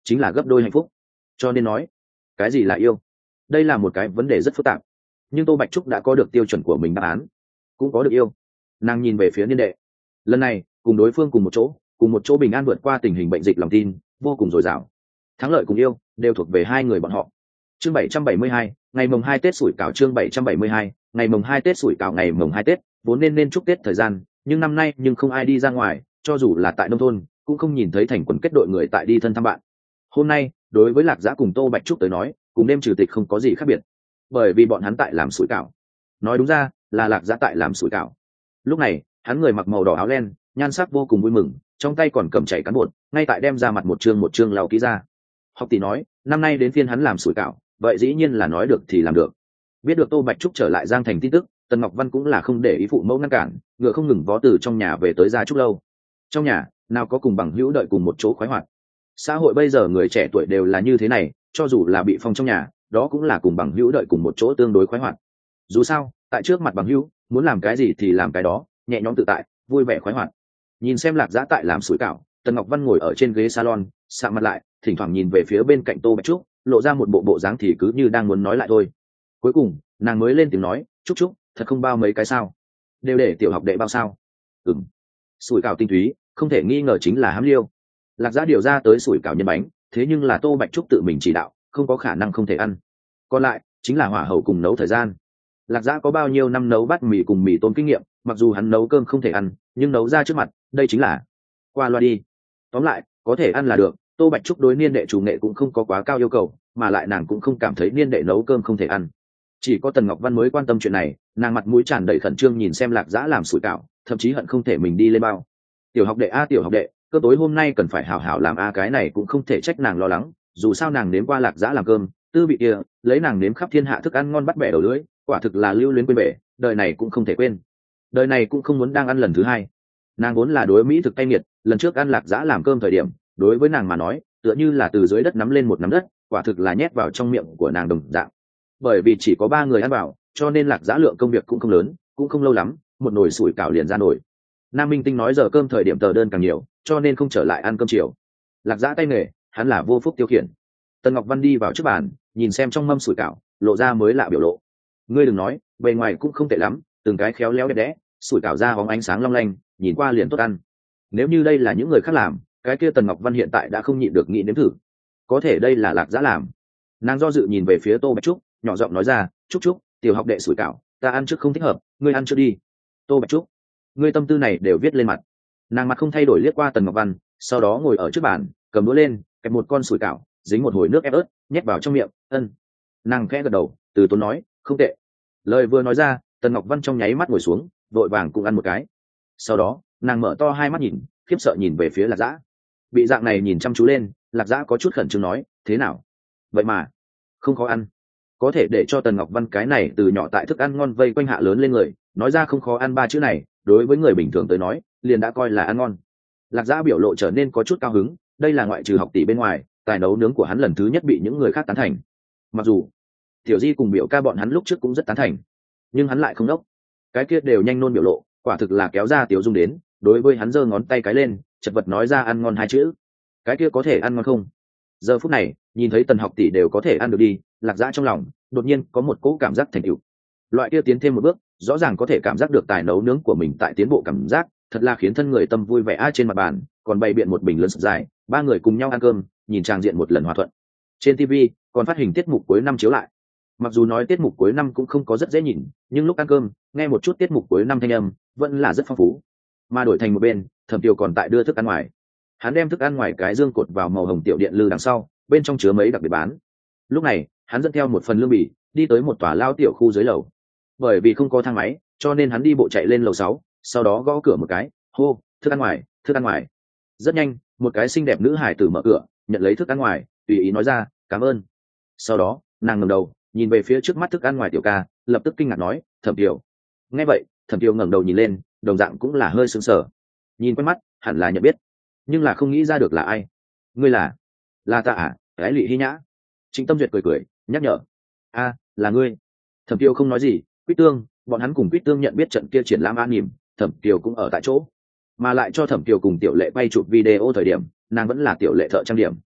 chính là gấp đôi hạnh phúc. Cho nên nói, cái gì là yêu, đây là một cái vấn đề rất phức tạp, nhưng Tô Bạch Trúc đã có được tiêu chuẩn của mình đáp án, cũng có được yêu. Nàng nhìn về phía niên đệ, lần này cùng đối phương cùng một chỗ, cùng một chỗ bình an vượt qua tình hình bệnh dịch, lòng tin vô cùng dồi dào. Thắng lợi cùng yêu đều thuộc về hai người bọn họ. Chương bảy trăm bảy mươi hai, ngày mồng hai Tết sủi cảo. Chương bảy trăm bảy mươi hai, ngày mồng hai Tết sủi cảo. Ngày mồng hai Tết vốn nên nên chúc Tết thời gian, nhưng năm nay nhưng không ai đi ra ngoài, cho dù là tại nông thôn cũng không nhìn thấy thành quần kết đội người tại đi thân thăm bạn. Hôm nay đối với Lạc Dã cùng Tô Bạch Trúc tới nói, cùng đêm trừ tịch không có gì khác biệt, bởi vì bọn hắn tại làm sủi cảo. Nói đúng ra là Lạc Dã tại làm sủi cảo. Lúc này hắn người mặc màu đỏ áo len, nhan sắc vô cùng vui mừng, trong tay còn cầm chảy cán bột, ngay tại đem ra mặt một chương một chương lau kỹ ra. Học tỷ nói năm nay đến phiên hắn làm sủi cảo, vậy dĩ nhiên là nói được thì làm được. Biết được Tô Bạch Trúc trở lại Giang Thành tin tức, Tần Ngọc Văn cũng là không để ý phụ mẫu ngăn cản, ngựa không ngừng vó từ trong nhà về tới Gia Trúc lâu. Trong nhà nào có cùng bằng hữu đợi cùng một chỗ khoái hoạt. Xã hội bây giờ người trẻ tuổi đều là như thế này, cho dù là bị phong trong nhà, đó cũng là cùng bằng hữu đợi cùng một chỗ tương đối khoái hoạt. Dù sao tại trước mặt bằng hữu, muốn làm cái gì thì làm cái đó, nhẹ nhõm tự tại, vui vẻ khoái hoạt. Nhìn xem Lạc Dã tại làm sủi cảo, Tần Ngọc Văn ngồi ở trên ghế salon, sạm mặt lại, thỉnh thoảng nhìn về phía bên cạnh Tô Bạch Trúc, lộ ra một bộ bộ dáng thì cứ như đang muốn nói lại thôi. Cuối cùng nàng mới lên tiếng nói, Trúc Trúc, thật không bao mấy cái sao? Đều để tiểu học đệ bao sao? Ừm. Sủi cảo tinh túy không thể nghi ngờ chính là hám liêu. Lạc Dã điều ra tới sủi cảo nhân bánh, thế nhưng là Tô Bạch Trúc tự mình chỉ đạo, không có khả năng không thể ăn. Còn lại chính là hỏa hậu cùng nấu thời gian. Lạc Dã có bao nhiêu năm nấu bát mì cùng mì tôm kinh nghiệm, mặc dù hắn nấu cơm không thể ăn, nhưng nấu ra trước mặt, đây chính là qua loa đi. Tóm lại có thể ăn là được. Tô Bạch Trúc đối niên đệ chủ nghệ cũng không có quá cao yêu cầu, mà lại nàng cũng không cảm thấy niên đệ nấu cơm không thể ăn. Chỉ có Tần Ngọc Văn mới quan tâm chuyện này, nàng mặt mũi tràn đầy khẩn trương nhìn xem Lạc Dã làm sủi cảo, thậm chí hận không thể mình đi lên bao. Tiểu học đệ a tiểu học đệ, cơm tối hôm nay cần phải hảo hảo làm a. Cái này cũng không thể trách nàng lo lắng, dù sao nàng nếm qua Lạc Dã làm cơm, tư vị kia, lấy nàng nếm khắp thiên hạ thức ăn ngon bắt bẻ đầu lưỡi, quả thực là lưu luyến quên bể, đời này cũng không thể quên, đời này cũng không muốn đang ăn lần thứ hai. Nàng vốn là đối mỹ thực tay nghiệt, lần trước ăn Lạc Dã làm cơm thời điểm, đối với nàng mà nói tựa như là từ dưới đất nắm lên một nắm đất, quả thực là nhét vào trong miệng của nàng đồng dạng. Bởi vì chỉ có ba người ăn vào, cho nên Lạc Dã lượng công việc cũng không lớn, cũng không lâu lắm, một nồi sủi cảo liền ra nồi. Nam Minh Tinh nói giờ cơm thời điểm tờ đơn càng nhiều, cho nên không trở lại ăn cơm chiều. Lạc Dã tay nghề, hắn là vô phúc tiêu khiển. Tần Ngọc Văn đi vào trước bàn, nhìn xem trong mâm sủi cảo, lộ ra mới lạ biểu lộ. Ngươi đừng nói, bề ngoài cũng không tệ lắm, từng cái khéo léo đẹp đẽ, sủi cảo ra bóng ánh sáng long lanh, nhìn qua liền tốt ăn. Nếu như đây là những người khác làm, cái kia Tần Ngọc Văn hiện tại đã không nhịn được nghĩ nếm thử. Có thể đây là Lạc Dã làm. Nàng do dự nhìn về phía Tô Bạch Trúc, nhỏ giọng nói ra, Trúc Trúc, tiểu học đệ sủi cảo, ta ăn trước không thích hợp, ngươi ăn trước đi. Tô Bạch Trúc, ngươi tâm tư này đều viết lên mặt. Nàng mặt không thay đổi liếc qua Tần Ngọc Văn, sau đó ngồi ở trước bàn, cầm đũa lên, kẹp một con sủi cảo, dính một hồi nước ép ớt, nhét vào trong miệng, ân. Nàng khẽ gật đầu, từ tốn nói, không tệ. Lời vừa nói ra, Tần Ngọc Văn trong nháy mắt ngồi xuống, vội vàng cũng ăn một cái. Sau đó nàng mở to hai mắt nhìn, khiếp sợ nhìn về phía Lạc Dã. Bị dạng này nhìn chăm chú lên, Lạc Dã có chút khẩn trương nói, thế nào? Vậy mà không khó ăn. Có thể để cho Tần Ngọc Văn cái này từ nhỏ tại thức ăn ngon vây quanh hạ lớn lên người, nói ra không khó ăn ba chữ này, đối với người bình thường tới nói, liền đã coi là ăn ngon. Lạc Dã biểu lộ trở nên có chút cao hứng, đây là ngoại trừ học tỷ bên ngoài, tài nấu nướng của hắn lần thứ nhất bị những người khác tán thành. Mặc dù Tiểu Di cùng biểu ca bọn hắn lúc trước cũng rất tán thành, nhưng hắn lại không đốc. Cái kia đều nhanh nôn biểu lộ, quả thực là kéo ra Tiểu Dung đến, đối với hắn giơ ngón tay cái lên, chật vật nói ra ăn ngon hai chữ. Cái kia có thể ăn ngon không? Giờ phút này, nhìn thấy Tần học tỷ đều có thể ăn được đi, Lạc Dã trong lòng đột nhiên có một cỗ cảm giác thành tựu. Loại kia tiến thêm một bước, rõ ràng có thể cảm giác được tài nấu nướng của mình tại tiến bộ cảm giác, thật là khiến thân người tâm vui vẻ. A trên mặt bàn còn bày biện một bình lớn dài, ba người cùng nhau ăn cơm, nhìn trang diện một lần hòa thuận. Trên ti vi còn phát hình tiết mục cuối năm chiếu lại. Mặc dù nói tiết mục cuối năm cũng không có rất dễ nhìn, nhưng lúc ăn cơm nghe một chút tiết mục cuối năm thanh âm vẫn là rất phong phú. Mà đổi thành một bên, Thẩm Tiêu còn tại đưa thức ăn ngoài. Hắn đem thức ăn ngoài cái dương cột vào màu hồng tiểu điện lư đằng sau, bên trong chứa mấy đặc biệt bán. Lúc này hắn dẫn theo một phần lương bì, đi tới một tòa lao tiểu khu dưới lầu. Bởi vì không có thang máy, cho nên hắn đi bộ chạy lên lầu sáu, sau đó gõ cửa một cái, hô, thức ăn ngoài, thức ăn ngoài. Rất nhanh, một cái xinh đẹp nữ hải tử mở cửa, nhận lấy thức ăn ngoài, tùy ý nói ra, cảm ơn. Sau đó nàng ngẩng đầu nhìn về phía trước mắt thức ăn ngoài tiểu ca, lập tức kinh ngạc nói, Thẩm Tiêu. Nghe vậy, Thẩm Tiêu ngẩng đầu nhìn lên, đồng dạng cũng là hơi sững sờ. Nhìn quen mắt, hẳn là nhận biết, nhưng là không nghĩ ra được là ai. Ngươi là? Là ta à? Cái Lệ Hy Nhã. Trịnh Tâm Duyệt cười cười, nhắc nhở. A, là ngươi. Thẩm Tiêu không nói gì. Quýt Tương, bọn hắn cùng Quýt Tương nhận biết trận kia triển lãm an nỉm, Thẩm Tiêu cũng ở tại chỗ, mà lại cho Thẩm Tiêu cùng Tiểu Lệ quay chụp video thời điểm, nàng vẫn là Tiểu Lệ thợ trang điểm.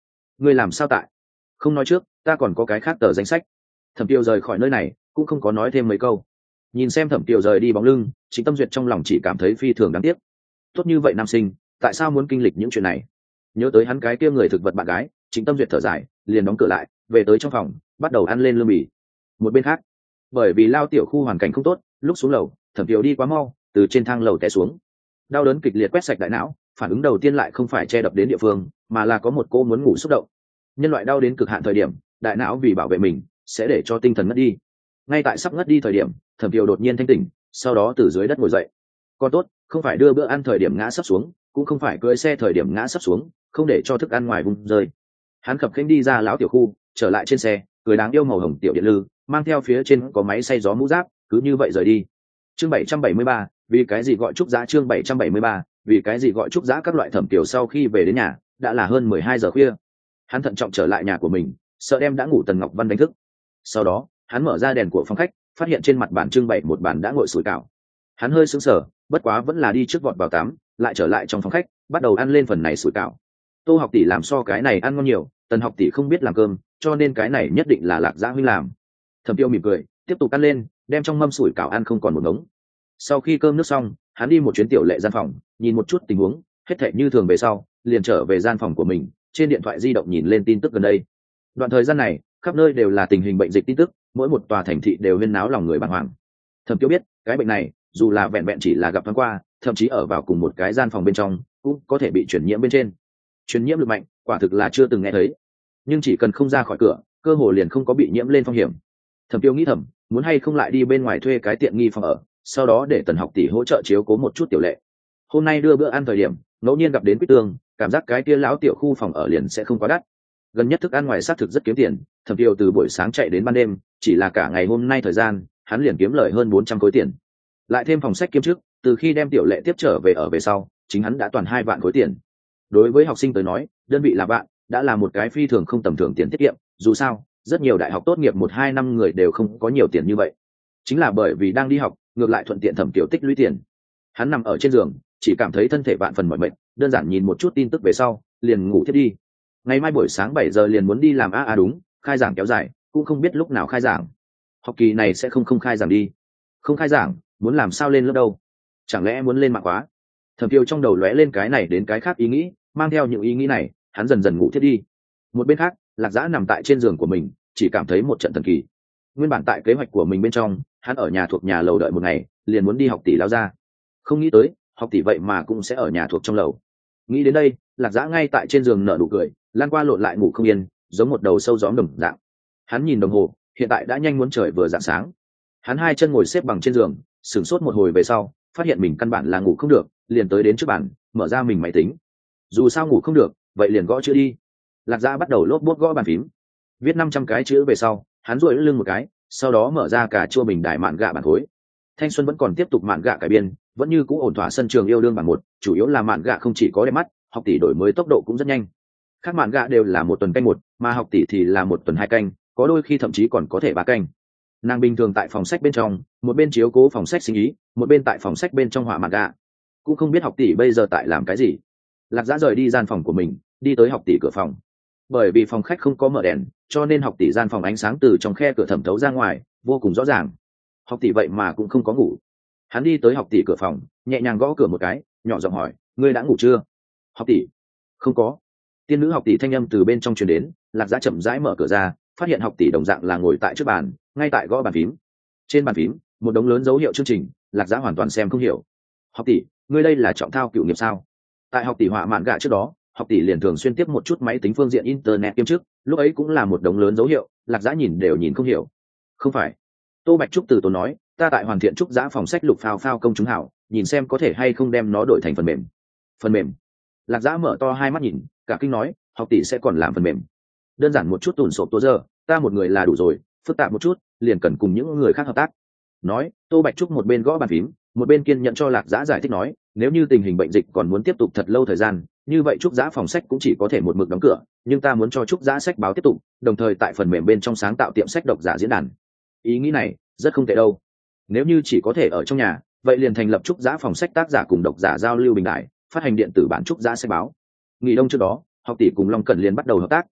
ngươi làm sao tại? Không nói trước, ta còn có cái khác tờ danh sách. Thẩm Tiêu rời khỏi nơi này cũng không có nói thêm mấy câu. Nhìn xem Thẩm Tiêu rời đi bóng lưng, Trịnh Tâm Duyệt trong lòng chỉ cảm thấy phi thường đáng tiếc. Tốt như vậy nam sinh, tại sao muốn kinh lịch những chuyện này? Nhớ tới hắn cái kia người thực vật bạn gái, Trịnh Tâm Duyệt thở dài, liền đóng cửa lại, về tới trong phòng, bắt đầu ăn lên lương bì. Một bên khác, bởi vì lao tiểu khu hoàn cảnh không tốt, lúc xuống lầu, Thẩm Tiêu đi quá mau, từ trên thang lầu té xuống. Đau đớn kịch liệt quét sạch đại não, phản ứng đầu tiên lại không phải che đập đến địa phương, mà là có một cô muốn ngủ xúc động. Nhân loại đau đến cực hạn thời điểm, đại não vì bảo vệ mình sẽ để cho tinh thần ngất đi. Ngay tại sắp ngất đi thời điểm, Thẩm Tiêu đột nhiên thanh tỉnh, sau đó từ dưới đất ngồi dậy. Còn tốt, không phải đưa bữa ăn thời điểm ngã sắp xuống, cũng không phải cưỡi xe thời điểm ngã sắp xuống, không để cho thức ăn ngoài vung rơi. Hắn khập khiễng đi ra lão tiểu khu, trở lại trên xe, cười đáng yêu màu hồng tiểu điện lư, mang theo phía trên có máy xay gió mũ giáp, cứ như vậy rời đi. Chương bảy trăm bảy mươi ba, vì cái gì gọi trúc giã? Chương bảy trăm bảy mươi ba, vì cái gì gọi trúc giã? Các loại Thẩm Tiểu sau khi về đến nhà, đã là hơn mười hai giờ khuya. Hắn thận trọng trở lại nhà của mình, sợ đem đã ngủ Tần Ngọc Văn đánh thức. Sau đó, hắn mở ra đèn của phòng khách, phát hiện trên mặt bàn trưng bày một bàn đã nguội sủi cảo. Hắn hơi sững sờ, bất quá vẫn là đi trước vọt vào tắm, lại trở lại trong phòng khách, bắt đầu ăn lên phần này sủi cảo. Tô Học tỷ làm so cái này ăn ngon nhiều, Tần Học tỷ không biết làm cơm, cho nên cái này nhất định là Lạc Giã huynh làm. Thẩm Tiêu mỉm cười, tiếp tục ăn lên, đem trong mâm sủi cảo ăn không còn một ngống. Sau khi cơm nước xong, hắn đi một chuyến tiểu lệ gian phòng, nhìn một chút tình huống, hết thảy như thường về sau, liền trở về gian phòng của mình, trên điện thoại di động nhìn lên tin tức gần đây. Đoạn thời gian này, khắp nơi đều là tình hình bệnh dịch tin tức, mỗi một tòa thành thị đều huyên náo lòng người bàng hoàng. Thẩm Tiêu biết, cái bệnh này, dù là vẹn vẹn chỉ là gặp thoáng qua, thậm chí ở vào cùng một cái gian phòng bên trong, cũng có thể bị truyền nhiễm bên trên. Truyền nhiễm lực mạnh, quả thực là chưa từng nghe thấy. Nhưng chỉ cần không ra khỏi cửa, cơ hồ liền không có bị nhiễm lên phong hiểm. Thẩm Tiêu nghĩ thầm, muốn hay không lại đi bên ngoài thuê cái tiện nghi phòng ở, sau đó để Tần Học tỷ hỗ trợ chiếu cố một chút tiểu lệ. Hôm nay đưa bữa ăn thời điểm, ngẫu nhiên gặp đến Quýt Tương, cảm giác cái kia lão tiểu khu phòng ở liền sẽ không quá đắt. Gần nhất thức ăn ngoài xác thực rất kiếm tiền, Thẩm Tiêu từ buổi sáng chạy đến ban đêm, chỉ là cả ngày hôm nay thời gian, hắn liền kiếm lời hơn bốn trăm khối tiền. Lại thêm phòng sách kiêm chức, từ khi đem tiểu lệ tiếp trở về ở về sau, chính hắn đã toàn hai vạn khối tiền. Đối với học sinh tới nói, đơn vị là vạn, đã là một cái phi thường không tầm thường tiền tiết kiệm, dù sao, rất nhiều đại học tốt nghiệp một hai năm người đều không có nhiều tiền như vậy. Chính là bởi vì đang đi học, ngược lại thuận tiện Thẩm Tiêu tích lũy tiền. Hắn nằm ở trên giường, chỉ cảm thấy thân thể vạn phần mỏi mệt, đơn giản nhìn một chút tin tức về sau, liền ngủ thiếp đi. Ngày mai buổi sáng bảy giờ liền muốn đi làm a a đúng, khai giảng kéo dài, cũng không biết lúc nào khai giảng. Học kỳ này sẽ không không khai giảng đi. Không khai giảng, muốn làm sao lên lớp đâu? Chẳng lẽ muốn lên mạng khóa? Thẩm Tiêu trong đầu lóe lên cái này đến cái khác ý nghĩ, mang theo những ý nghĩ này, hắn dần dần ngủ thiếp đi. Một bên khác, Lạc Giã nằm tại trên giường của mình, chỉ cảm thấy một trận thần kỳ. Nguyên bản tại kế hoạch của mình bên trong, hắn ở nhà thuộc nhà lầu đợi một ngày, liền muốn đi học tỷ lao ra. Không nghĩ tới, học tỷ vậy mà cũng sẽ ở nhà thuộc trong lầu. Nghĩ đến đây, Lạc Giã ngay tại trên giường nở nụ cười, lan qua lộn lại ngủ không yên, giống một đầu sâu gióm đồng dạng. Hắn nhìn đồng hồ, hiện tại đã nhanh muốn trời vừa rạng sáng. Hắn hai chân ngồi xếp bằng trên giường, sửng sốt một hồi về sau, phát hiện mình căn bản là ngủ không được, liền tới đến trước bàn, mở ra mình máy tính. Dù sao ngủ không được, vậy liền gõ chữ đi. Lạc Giã bắt đầu lốp bút gõ bàn phím, viết năm trăm cái chữ về sau, hắn duỗi lưng một cái, sau đó mở ra cả chua bình đại mạn gạ bản khối. Thanh xuân vẫn còn tiếp tục mạn gạ cải biên, vẫn như cũ ổn thỏa sân trường yêu đương bản một, chủ yếu là mạn gạ không chỉ có đẹp mắt, học tỷ đổi mới tốc độ cũng rất nhanh. Các mạn gạ đều là một tuần canh một, mà học tỷ thì là một tuần hai canh, có đôi khi thậm chí còn có thể ba canh. Nàng bình thường tại phòng sách bên trong, một bên chiếu cố phòng sách sinh ý, một bên tại phòng sách bên trong họa mạn gạ. Cũng không biết học tỷ bây giờ tại làm cái gì. Lạc Giã rời đi gian phòng của mình, đi tới học tỷ cửa phòng. Bởi vì phòng khách không có mở đèn, cho nên học tỷ gian phòng ánh sáng từ trong khe cửa thẩm thấu ra ngoài, vô cùng rõ ràng. Học tỷ vậy mà cũng không có ngủ. Hắn đi tới học tỷ cửa phòng, nhẹ nhàng gõ cửa một cái, nhỏ giọng hỏi, ngươi đã ngủ chưa? Học tỷ, không có. Tiên nữ học tỷ thanh âm từ bên trong truyền đến. Lạc Giã chậm rãi mở cửa ra, phát hiện học tỷ đồng dạng là ngồi tại trước bàn, ngay tại gõ bàn phím. Trên bàn phím, một đống lớn dấu hiệu chương trình, Lạc Giã hoàn toàn xem không hiểu. Học tỷ, ngươi đây là trọng thao cựu nghiệp sao? Tại học tỷ họa mạn gạ trước đó, học tỷ liền thường xuyên tiếp một chút máy tính phương diện internet kiêm chức, lúc ấy cũng là một đống lớn dấu hiệu, Lạc Giã nhìn đều nhìn không hiểu. Không phải. Tô Bạch Trúc từ tốn nói, ta tại hoàn thiện trúc giã phòng sách lục phao phao công chúng hảo, nhìn xem có thể hay không đem nó đổi thành phần mềm. Phần mềm? Lạc Giã mở to hai mắt nhìn, cả kinh nói, học tỷ sẽ còn làm phần mềm? Đơn giản một chút tủn sộp tố giờ, ta một người là đủ rồi, phức tạp một chút, liền cần cùng những người khác hợp tác. Nói, Tô Bạch Trúc một bên gõ bàn phím, một bên kiên nhận cho Lạc Giã giải thích nói, nếu như tình hình bệnh dịch còn muốn tiếp tục thật lâu thời gian, như vậy trúc giã phòng sách cũng chỉ có thể một mực đóng cửa, nhưng ta muốn cho trúc giã sách báo tiếp tục, đồng thời tại phần mềm bên trong sáng tạo tiệm sách độc giả diễn đàn. Ý nghĩ này rất không tệ đâu. Nếu như chỉ có thể ở trong nhà, vậy liền thành lập trúc giã phòng sách tác giả cùng độc giả giao lưu bình đại, phát hành điện tử bản trúc giã sách báo. Nghỉ đông trước đó, học tỷ cùng Long Cẩn liền bắt đầu hợp tác,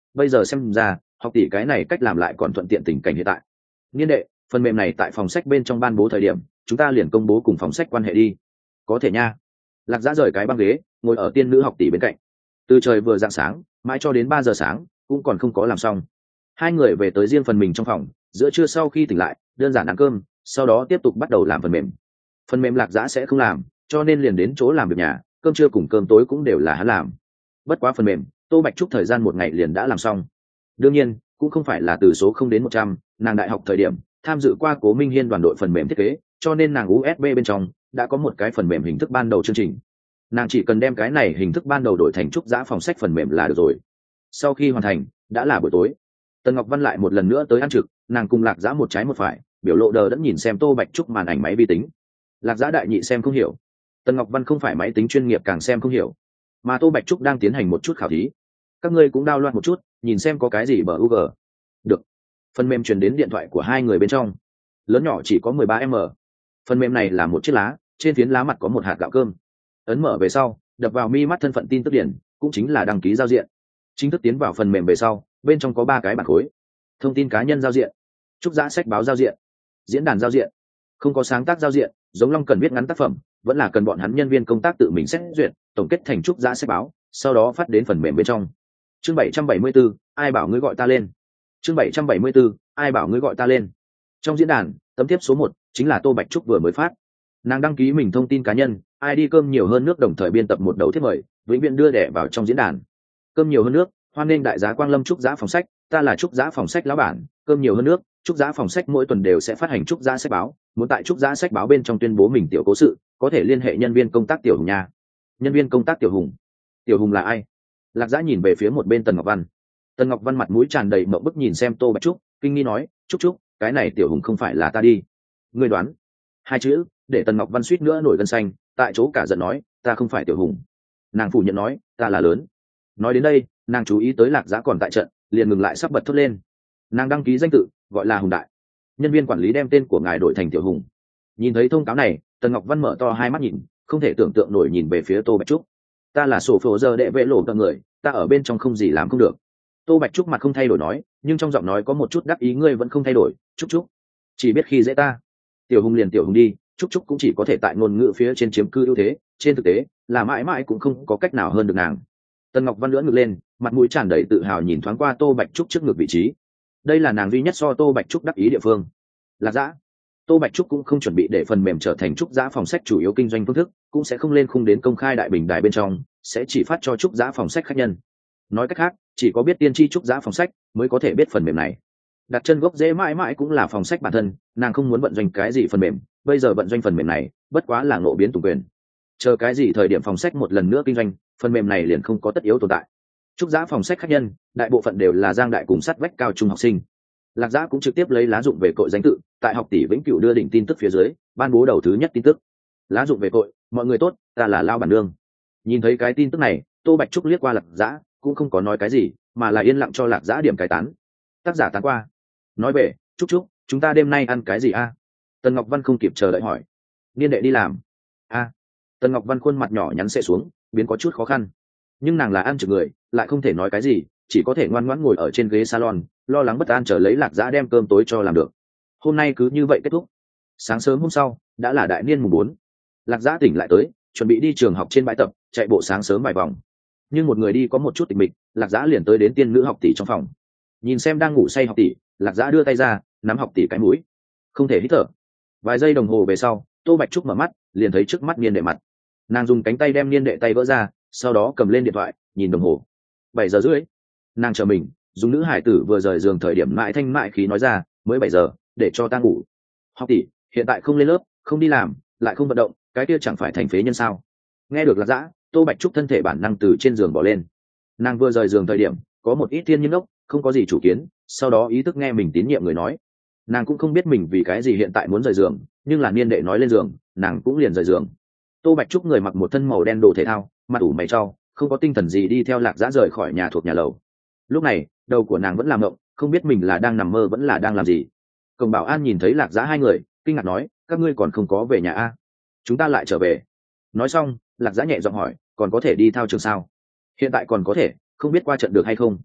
bây giờ xem ra học tỷ cái này cách làm lại còn thuận tiện tình cảnh hiện tại. Niên đệ, phần mềm này tại phòng sách bên trong ban bố thời điểm chúng ta liền công bố cùng phòng sách quan hệ đi. Có thể nha. Lạc Giã rời cái băng ghế ngồi ở tiên nữ học tỷ bên cạnh. Từ trời vừa rạng sáng mãi cho đến ba giờ sáng cũng còn không có làm xong. Hai người về tới riêng phần mình trong phòng, giữa trưa sau khi tỉnh lại đơn giản ăn cơm, sau đó tiếp tục bắt đầu làm phần mềm. Phần mềm Lạc Giã sẽ không làm, cho nên liền đến chỗ làm việc nhà, cơm trưa cùng cơm tối cũng đều là hắn làm. Bất quá phần mềm Tô Bạch Trúc thời gian một ngày liền đã làm xong. Đương nhiên cũng không phải là từ số không đến một trăm, nàng đại học thời điểm tham dự qua Cố Minh Hiên đoàn đội phần mềm thiết kế, cho nên nàng u ét bê bên trong đã có một cái phần mềm hình thức ban đầu chương trình. Nàng chỉ cần đem cái này hình thức ban đầu đổi thành Trúc Giã phòng sách phần mềm là được rồi. Sau khi hoàn thành đã là buổi tối. Tần Ngọc Văn lại một lần nữa tới ăn trực, nàng cùng Lạc Giã một trái một phải, biểu lộ đờ đẫn nhìn xem Tô Bạch Trúc màn ảnh máy vi tính. Lạc Giã đại nhị xem không hiểu, Tần Ngọc Văn không phải máy tính chuyên nghiệp càng xem không hiểu, mà Tô Bạch Trúc đang tiến hành một chút khảo thí. Các ngươi cũng download một chút, nhìn xem có cái gì bờ u giê. Được. Phần mềm truyền đến điện thoại của hai người bên trong. Lớn nhỏ chỉ có mười ba mi li mét. Phần mềm này là một chiếc lá, trên phiến lá mặt có một hạt gạo cơm. Ấn mở về sau, đập vào mi mắt thân phận tin tức điển, cũng chính là đăng ký giao diện. Chính thức tiến vào phần mềm về sau, bên trong có ba cái bảng khối. Thông tin cá nhân giao diện, Trúc Giã sách báo giao diện, diễn đàn giao diện. Không có sáng tác giao diện, giống Long cần viết ngắn tác phẩm, vẫn là cần bọn hắn nhân viên công tác tự mình xét duyệt, tổng kết thành Trúc Giã sách báo, sau đó phát đến phần mềm bên trong. Chương bảy trăm bảy mươi bốn, ai bảo ngươi gọi ta lên. Chương bảy trăm bảy mươi bốn, ai bảo ngươi gọi ta lên. Trong diễn đàn, tấm tiếp số một chính là Tô Bạch Trúc vừa mới phát. Nàng đăng ký mình thông tin cá nhân, ai đi cơm nhiều hơn nước, đồng thời biên tập một đầu thiết mời, vĩnh viễn đưa đẻ vào trong diễn đàn. Cơm nhiều hơn nước, hoan nghênh đại giá Quang Lâm Trúc Giã phòng sách, ta là Trúc Giã phòng sách lão bản, cơm nhiều hơn nước, Trúc Giã phòng sách mỗi tuần đều sẽ phát hành Trúc Giã sách báo, muốn tại Trúc Giã sách báo bên trong tuyên bố mình tiểu cố sự, có thể liên hệ nhân viên công tác Tiểu Hùng nha. Nhân viên công tác Tiểu Hùng? Tiểu Hùng là ai? Lạc Giã nhìn về phía một bên Tần Ngọc Văn. Tần Ngọc Văn mặt mũi tràn đầy mộng bức nhìn xem Tô Bạch Trúc, kinh nghi nói, Trúc Trúc, cái này Tiểu Hùng không phải là ta đi. Ngươi đoán? Hai chữ để Tần Ngọc Văn suýt nữa nổi gân xanh, tại chỗ cả giận nói, ta không phải Tiểu Hùng. Nàng phủ nhận nói, ta là lớn. Nói đến đây, nàng chú ý tới Lạc Giã còn tại trận, liền ngừng lại sắp bật thốt lên. Nàng đăng ký danh tự gọi là Hùng Đại, nhân viên quản lý đem tên của ngài đổi thành Tiểu Hùng. Nhìn thấy thông cáo này, Tần Ngọc Văn mở to hai mắt nhìn, không thể tưởng tượng nổi nhìn về phía Tô Bạch Trúc. Ta là sổ phổ giờ đệ vệ lộ cả người, ta ở bên trong không gì làm không được. Tô Bạch Trúc mặt không thay đổi nói, nhưng trong giọng nói có một chút đắc ý, ngươi vẫn không thay đổi. Trúc Trúc chỉ biết khi dễ ta. Tiểu Hùng liền Tiểu Hùng đi, Trúc Trúc cũng chỉ có thể tại ngôn ngữ phía trên chiếm cư ưu thế, trên thực tế là mãi mãi cũng không có cách nào hơn được nàng. Tần Ngọc Văn lưỡn ngực lên, mặt mũi tràn đầy tự hào nhìn thoáng qua Tô Bạch Trúc trước ngực vị trí. Đây là nàng duy nhất so Tô Bạch Trúc đắc ý địa phương. Lạc Giã, Tô Bạch Trúc cũng không chuẩn bị để phần mềm trở thành Trúc Giã phòng sách chủ yếu kinh doanh phương thức, cũng sẽ không lên khung đến công khai đại bình đài bên trong, sẽ chỉ phát cho Trúc Giã phòng sách khách nhân. Nói cách khác, chỉ có biết tiên tri Trúc Giã phòng sách mới có thể biết phần mềm này. Đặt chân gốc dễ mãi mãi cũng là phòng sách bản thân, nàng không muốn vận doanh cái gì phần mềm, bây giờ vận doanh phần mềm này, bất quá là ngộ biến tùng quyền. Chờ cái gì thời điểm phòng sách một lần nữa kinh doanh, phần mềm này liền không có tất yếu tồn tại. Trúc Giã phòng sách khách nhân, đại bộ phận đều là giang đại cùng sắt vách cao trung học sinh. Lạc Giã cũng trực tiếp lấy lá dụng về cội danh tự, tại học tỷ Vĩnh Cửu đưa đỉnh tin tức phía dưới, ban bố đầu thứ nhất tin tức. Lá dụng về cội, mọi người tốt, ta là Lao bản nương. Nhìn thấy cái tin tức này, Tô Bạch Trúc liếc qua Lạc Giã, cũng không có nói cái gì, mà là yên lặng cho Lạc Giã điểm cái tán. Tác giả tán qua. Nói về, Trúc Trúc, chúng ta đêm nay ăn cái gì a? Tần Ngọc Văn không kịp chờ đợi hỏi. Niên đệ đi làm. A. Tần Ngọc Văn khuôn mặt nhỏ nhắn sẽ xuống, biến có chút khó khăn. Nhưng nàng là ăn trực người, lại không thể nói cái gì, chỉ có thể ngoan ngoãn ngồi ở trên ghế salon, lo lắng bất an chờ lấy Lạc Giã đem cơm tối cho làm được. Hôm nay cứ như vậy kết thúc. Sáng sớm hôm sau, đã là đại niên mùng bốn. Lạc Giã tỉnh lại tới, chuẩn bị đi trường học trên bãi tập, chạy bộ sáng sớm vài vòng. Nhưng một người đi có một chút tịch mịch, Lạc Giã liền tới đến tiên nữ học tỷ trong phòng. Nhìn xem đang ngủ say học tỷ, Lạc Giã đưa tay ra, nắm học tỷ cái mũi. Không thể hít thở. Vài giây đồng hồ về sau, Tô Bạch Trúc mở mắt, liền thấy trước mắt Niên Đệ mặt. Nàng dùng cánh tay đem Niên Đệ tay vỡ ra, sau đó cầm lên điện thoại, nhìn đồng hồ. Bảy giờ rưỡi. Nàng chờ mình, dùng nữ hải tử vừa rời giường thời điểm mãi thanh mại khí nói ra, mới bảy giờ, để cho ta ngủ. Học tỷ, hiện tại không lên lớp, không đi làm, lại không vận động, cái kia chẳng phải thành phế nhân sao? Nghe được Lạc Giã, Tô Bạch Trúc thân thể bản năng từ trên giường bỏ lên. Nàng vừa rời giường thời điểm, có một ít thiên nhiên ốc, không có gì chủ kiến, sau đó ý thức nghe mình tín nhiệm người nói. Nàng cũng không biết mình vì cái gì hiện tại muốn rời giường, nhưng là Niên Đệ nói lên giường, nàng cũng liền rời giường. Tô Bạch Trúc người mặc một thân màu đen đồ thể thao, mặt ủ mày trau, không có tinh thần gì đi theo Lạc Giã rời khỏi nhà thuộc nhà lầu. Lúc này, đầu của nàng vẫn làm mộng, không biết mình là đang nằm mơ vẫn là đang làm gì. Cổng bảo an nhìn thấy Lạc Giã hai người, kinh ngạc nói, các ngươi còn không có về nhà a? Chúng ta lại trở về. Nói xong, Lạc Giã nhẹ giọng hỏi, còn có thể đi thao trường sao? Hiện tại còn có thể, không biết qua trận được hay không.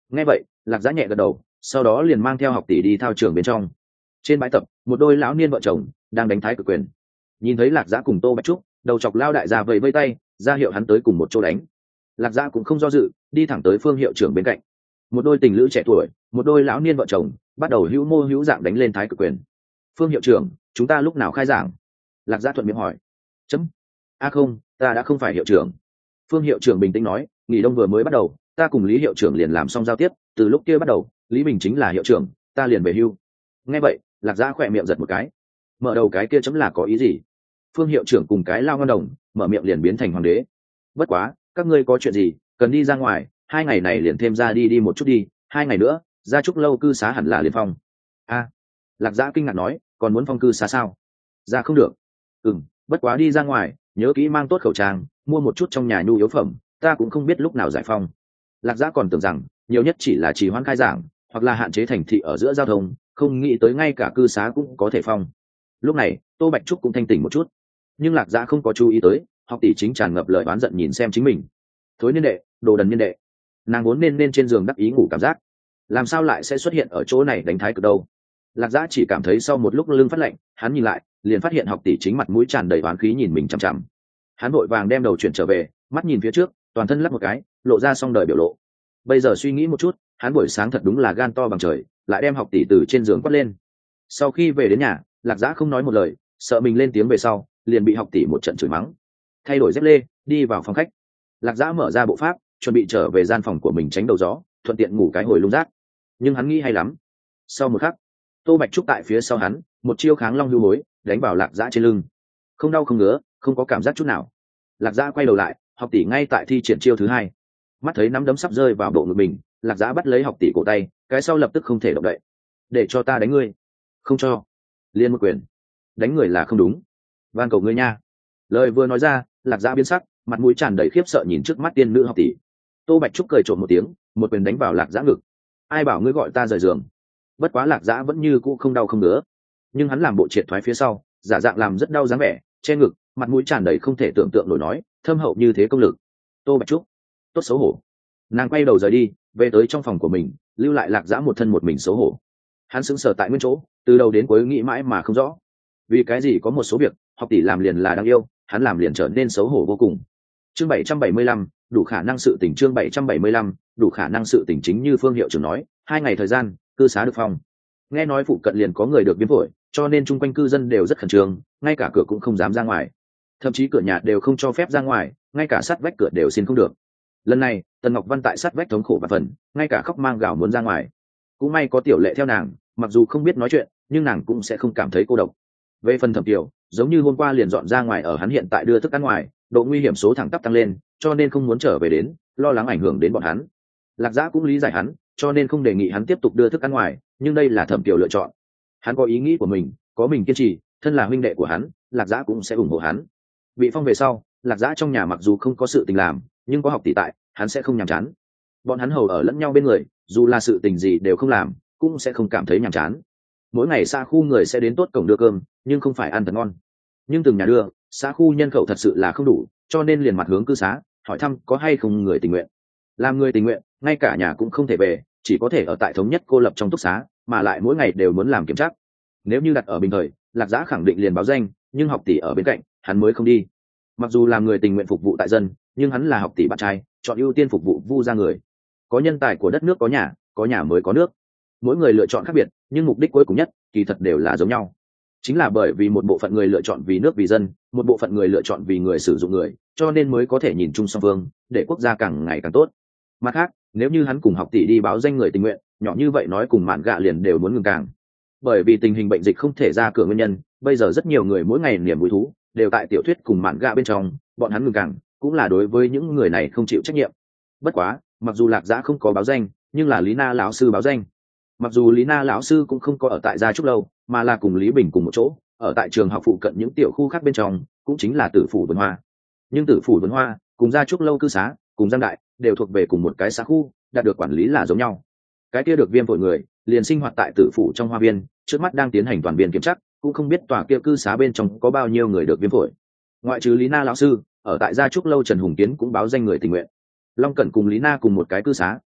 Nghe vậy lạc giã nhẹ gật đầu, sau đó liền mang theo học tỷ đi thao trường bên trong. Trên bãi tập một đôi lão niên vợ chồng đang đánh thái cực quyền. Nhìn thấy lạc giã cùng Tô Bạch Trúc, đầu chọc lao đại gia vẫy vây tay ra hiệu hắn tới cùng một chỗ đánh. Lạc giã cũng không do dự, đi thẳng tới Phương hiệu trưởng bên cạnh. Một đôi tình lữ trẻ tuổi, một đôi lão niên vợ chồng bắt đầu hữu mô hữu dạng đánh lên thái cực quyền. Phương hiệu trưởng, chúng ta lúc nào khai giảng? Lạc giã thuận miệng hỏi. Chấm. A không, ta đã không phải hiệu trưởng. Phương hiệu trưởng bình tĩnh nói, nghỉ đông vừa mới bắt đầu, ta cùng Lý hiệu trưởng liền làm xong giao tiếp, từ lúc kia bắt đầu Lý Bình chính là hiệu trưởng, ta liền về hưu. Nghe vậy lạc giã khỏe miệng giật một cái. Mở đầu cái kia chấm là có ý gì? Phương hiệu trưởng cùng cái lao ngon đồng mở miệng liền biến thành hoàng đế. Bất quá các ngươi có chuyện gì cần đi ra ngoài, hai ngày này liền thêm ra đi đi một chút đi, hai ngày nữa ra trúc lâu cư xá hẳn là liền phong. A, lạc giã kinh ngạc nói, còn muốn phong cư xá sao? Ra không được. Ừm, bất quá đi ra ngoài nhớ kỹ mang tốt khẩu trang, mua một chút trong nhà nhu yếu phẩm, ta cũng không biết lúc nào giải phong. Lạc giã còn tưởng rằng nhiều nhất chỉ là trì hoãn khai giảng hoặc là hạn chế thành thị ở giữa giao thông, không nghĩ tới ngay cả cư xá cũng có thể phong. Lúc này Tô Bạch Trúc cũng thanh tỉnh một chút, nhưng lạc giã không có chú ý tới học tỷ chính tràn ngập lời oán giận nhìn xem chính mình. Thối niên đệ, đồ đần niên đệ. Nàng vốn nên nên trên giường đắc ý ngủ cảm giác, làm sao lại sẽ xuất hiện ở chỗ này đánh thái cực đâu? Lạc giã chỉ cảm thấy sau một lúc lưng phát lạnh, hắn nhìn lại liền phát hiện học tỷ chính mặt mũi tràn đầy oán khí nhìn mình chằm chằm. Hắn vội vàng đem đầu chuyển trở về, mắt nhìn phía trước, toàn thân lắc một cái, lộ ra xong đời biểu lộ. Bây giờ suy nghĩ một chút, hắn buổi sáng thật đúng là gan to bằng trời, lại đem học tỷ từ trên giường quát lên. Sau khi về đến nhà, lạc giã không nói một lời, sợ mình lên tiếng về sau liền bị học tỷ một trận chửi mắng. Thay đổi dép lê, đi vào phòng khách. Lạc giã mở ra bộ pháp, chuẩn bị trở về gian phòng của mình tránh đầu gió, thuận tiện ngủ cái hồi lung rác. Nhưng hắn nghĩ hay lắm. Sau một khắc, Tô Bạch Trúc tại phía sau hắn, một chiêu kháng long hưu hối đánh vào lạc giã trên lưng. Không đau không ngứa, không có cảm giác chút nào. Lạc giã quay đầu lại, học tỷ ngay tại thi triển chiêu thứ hai. Mắt thấy nắm đấm sắp rơi vào bộ ngực mình, lạc giã bắt lấy học tỷ cổ tay, cái sau lập tức không thể động đậy. Để cho ta đánh ngươi. Không cho. Liên một quyền. Đánh người là không đúng, van cầu ngươi nha. Lời vừa nói ra, lạc giã biến sắc, mặt mũi tràn đầy khiếp sợ nhìn trước mắt tiên nữ học tỷ. Tô Bạch Trúc cười trộm một tiếng, một quyền đánh vào lạc giã ngực. Ai bảo ngươi gọi ta rời giường? Bất quá lạc giã vẫn như cũ không đau không ngứa, nhưng hắn làm bộ triệt thoái phía sau, giả dạng làm rất đau dáng vẻ, che ngực, mặt mũi tràn đầy không thể tưởng tượng nổi nói, thâm hậu như thế công lực. Tô Bạch Trúc tốt xấu hổ. Nàng quay đầu rời đi, về tới trong phòng của mình, lưu lại lạc giã một thân một mình xấu hổ. Hắn sững sờ tại nguyên chỗ, từ đầu đến cuối nghĩ mãi mà không rõ, vì cái gì có một số việc học tỷ làm liền là đáng yêu, hắn làm liền trở nên xấu hổ vô cùng. Chương bảy trăm bảy mươi lăm, đủ khả năng sự tình. Chương bảy trăm bảy mươi lăm, đủ khả năng sự tình. Chính như Phương hiệu trưởng nói, hai ngày thời gian cư xá được phong. Nghe nói phụ cận liền có người được viêm phổi, cho nên chung quanh cư dân đều rất khẩn trương, ngay cả cửa cũng không dám ra ngoài, thậm chí cửa nhà đều không cho phép ra ngoài, ngay cả sát vách cửa đều xin không được. Lần này Tần Ngọc Văn tại sát vách thống khổ và phần, ngay cả khóc mang gào muốn ra ngoài. Cũng may có Tiểu Lệ theo nàng, mặc dù không biết nói chuyện nhưng nàng cũng sẽ không cảm thấy cô độc. Về phần Thẩm Tiểu, giống như hôm qua liền dọn ra ngoài ở, hắn hiện tại đưa thức ăn ngoài, độ nguy hiểm số thẳng tắp tăng lên, cho nên không muốn trở về đến, lo lắng ảnh hưởng đến bọn hắn. Lạc Giã cũng lý giải hắn, cho nên không đề nghị hắn tiếp tục đưa thức ăn ngoài, nhưng đây là Thẩm Tiểu lựa chọn. Hắn có ý nghĩ của mình, có mình kiên trì, thân là huynh đệ của hắn, Lạc Giã cũng sẽ ủng hộ hắn. Bị phong về sau, Lạc Giã trong nhà mặc dù không có sự tình làm, nhưng có học tỷ tại, hắn sẽ không nhàm chán. Bọn hắn hầu ở lẫn nhau bên người, dù là sự tình gì đều không làm, cũng sẽ không cảm thấy nhàm chán. Mỗi ngày xa khu người sẽ đến tốt cổng đưa cơm, nhưng không phải ăn thật ngon. Nhưng từng nhà đưa, xã khu nhân khẩu thật sự là không đủ, cho nên liền mặt hướng cư xá, hỏi thăm có hay không người tình nguyện. Làm người tình nguyện, ngay cả nhà cũng không thể về, chỉ có thể ở tại thống nhất cô lập trong túc xá, mà lại mỗi ngày đều muốn làm kiểm tra. Nếu như đặt ở bình thời, Lạc Giã khẳng định liền báo danh, nhưng học tỷ ở bên cạnh, hắn mới không đi. Mặc dù làm người tình nguyện phục vụ tại dân, nhưng hắn là học tỷ bạn trai, chọn ưu tiên phục vụ vu gia người. Có nhân tài của đất nước có nhà, có nhà mới có nước. Mỗi người lựa chọn khác biệt, nhưng mục đích cuối cùng nhất kỳ thật đều là giống nhau. Chính là bởi vì một bộ phận người lựa chọn vì nước vì dân, một bộ phận người lựa chọn vì người sử dụng người, cho nên mới có thể nhìn chung song phương, để quốc gia càng ngày càng tốt. Mặt khác, nếu như hắn cùng học tỷ đi báo danh người tình nguyện, nhỏ như vậy nói cùng mạn gạ liền đều muốn ngừng càng. Bởi vì tình hình bệnh dịch không thể ra cửa nguyên nhân, bây giờ rất nhiều người mỗi ngày niềm vui thú đều tại tiểu thuyết cùng mạn gạ bên trong, bọn hắn ngừng càng cũng là đối với những người này không chịu trách nhiệm. Bất quá, mặc dù Lạc Giã không có báo danh, nhưng là Lý Na lão sư báo danh. Mặc dù Lý Na lão sư cũng không có ở tại Gia Trúc Lâu, mà là cùng Lý Bình cùng một chỗ, ở tại trường học phụ cận những tiểu khu khác bên trong, cũng chính là Tử Phủ Vườn Hoa. Nhưng Tử Phủ Vườn Hoa cùng Gia Trúc Lâu cư xá, cùng Giang Đại đều thuộc về cùng một cái xã khu, đạt được quản lý là giống nhau. Cái kia được viêm phổi người, liền sinh hoạt tại Tử Phủ trong hoa viên, trước mắt đang tiến hành toàn viên kiểm tra, cũng không biết tòa kia cư xá bên trong có bao nhiêu người được viêm phổi. Ngoại trừ Lý Na lão sư, ở tại Gia Trúc Lâu Trần Hùng Kiến cũng báo danh người tình nguyện. Long Cẩn cùng Lý Na cùng một cái cư xá,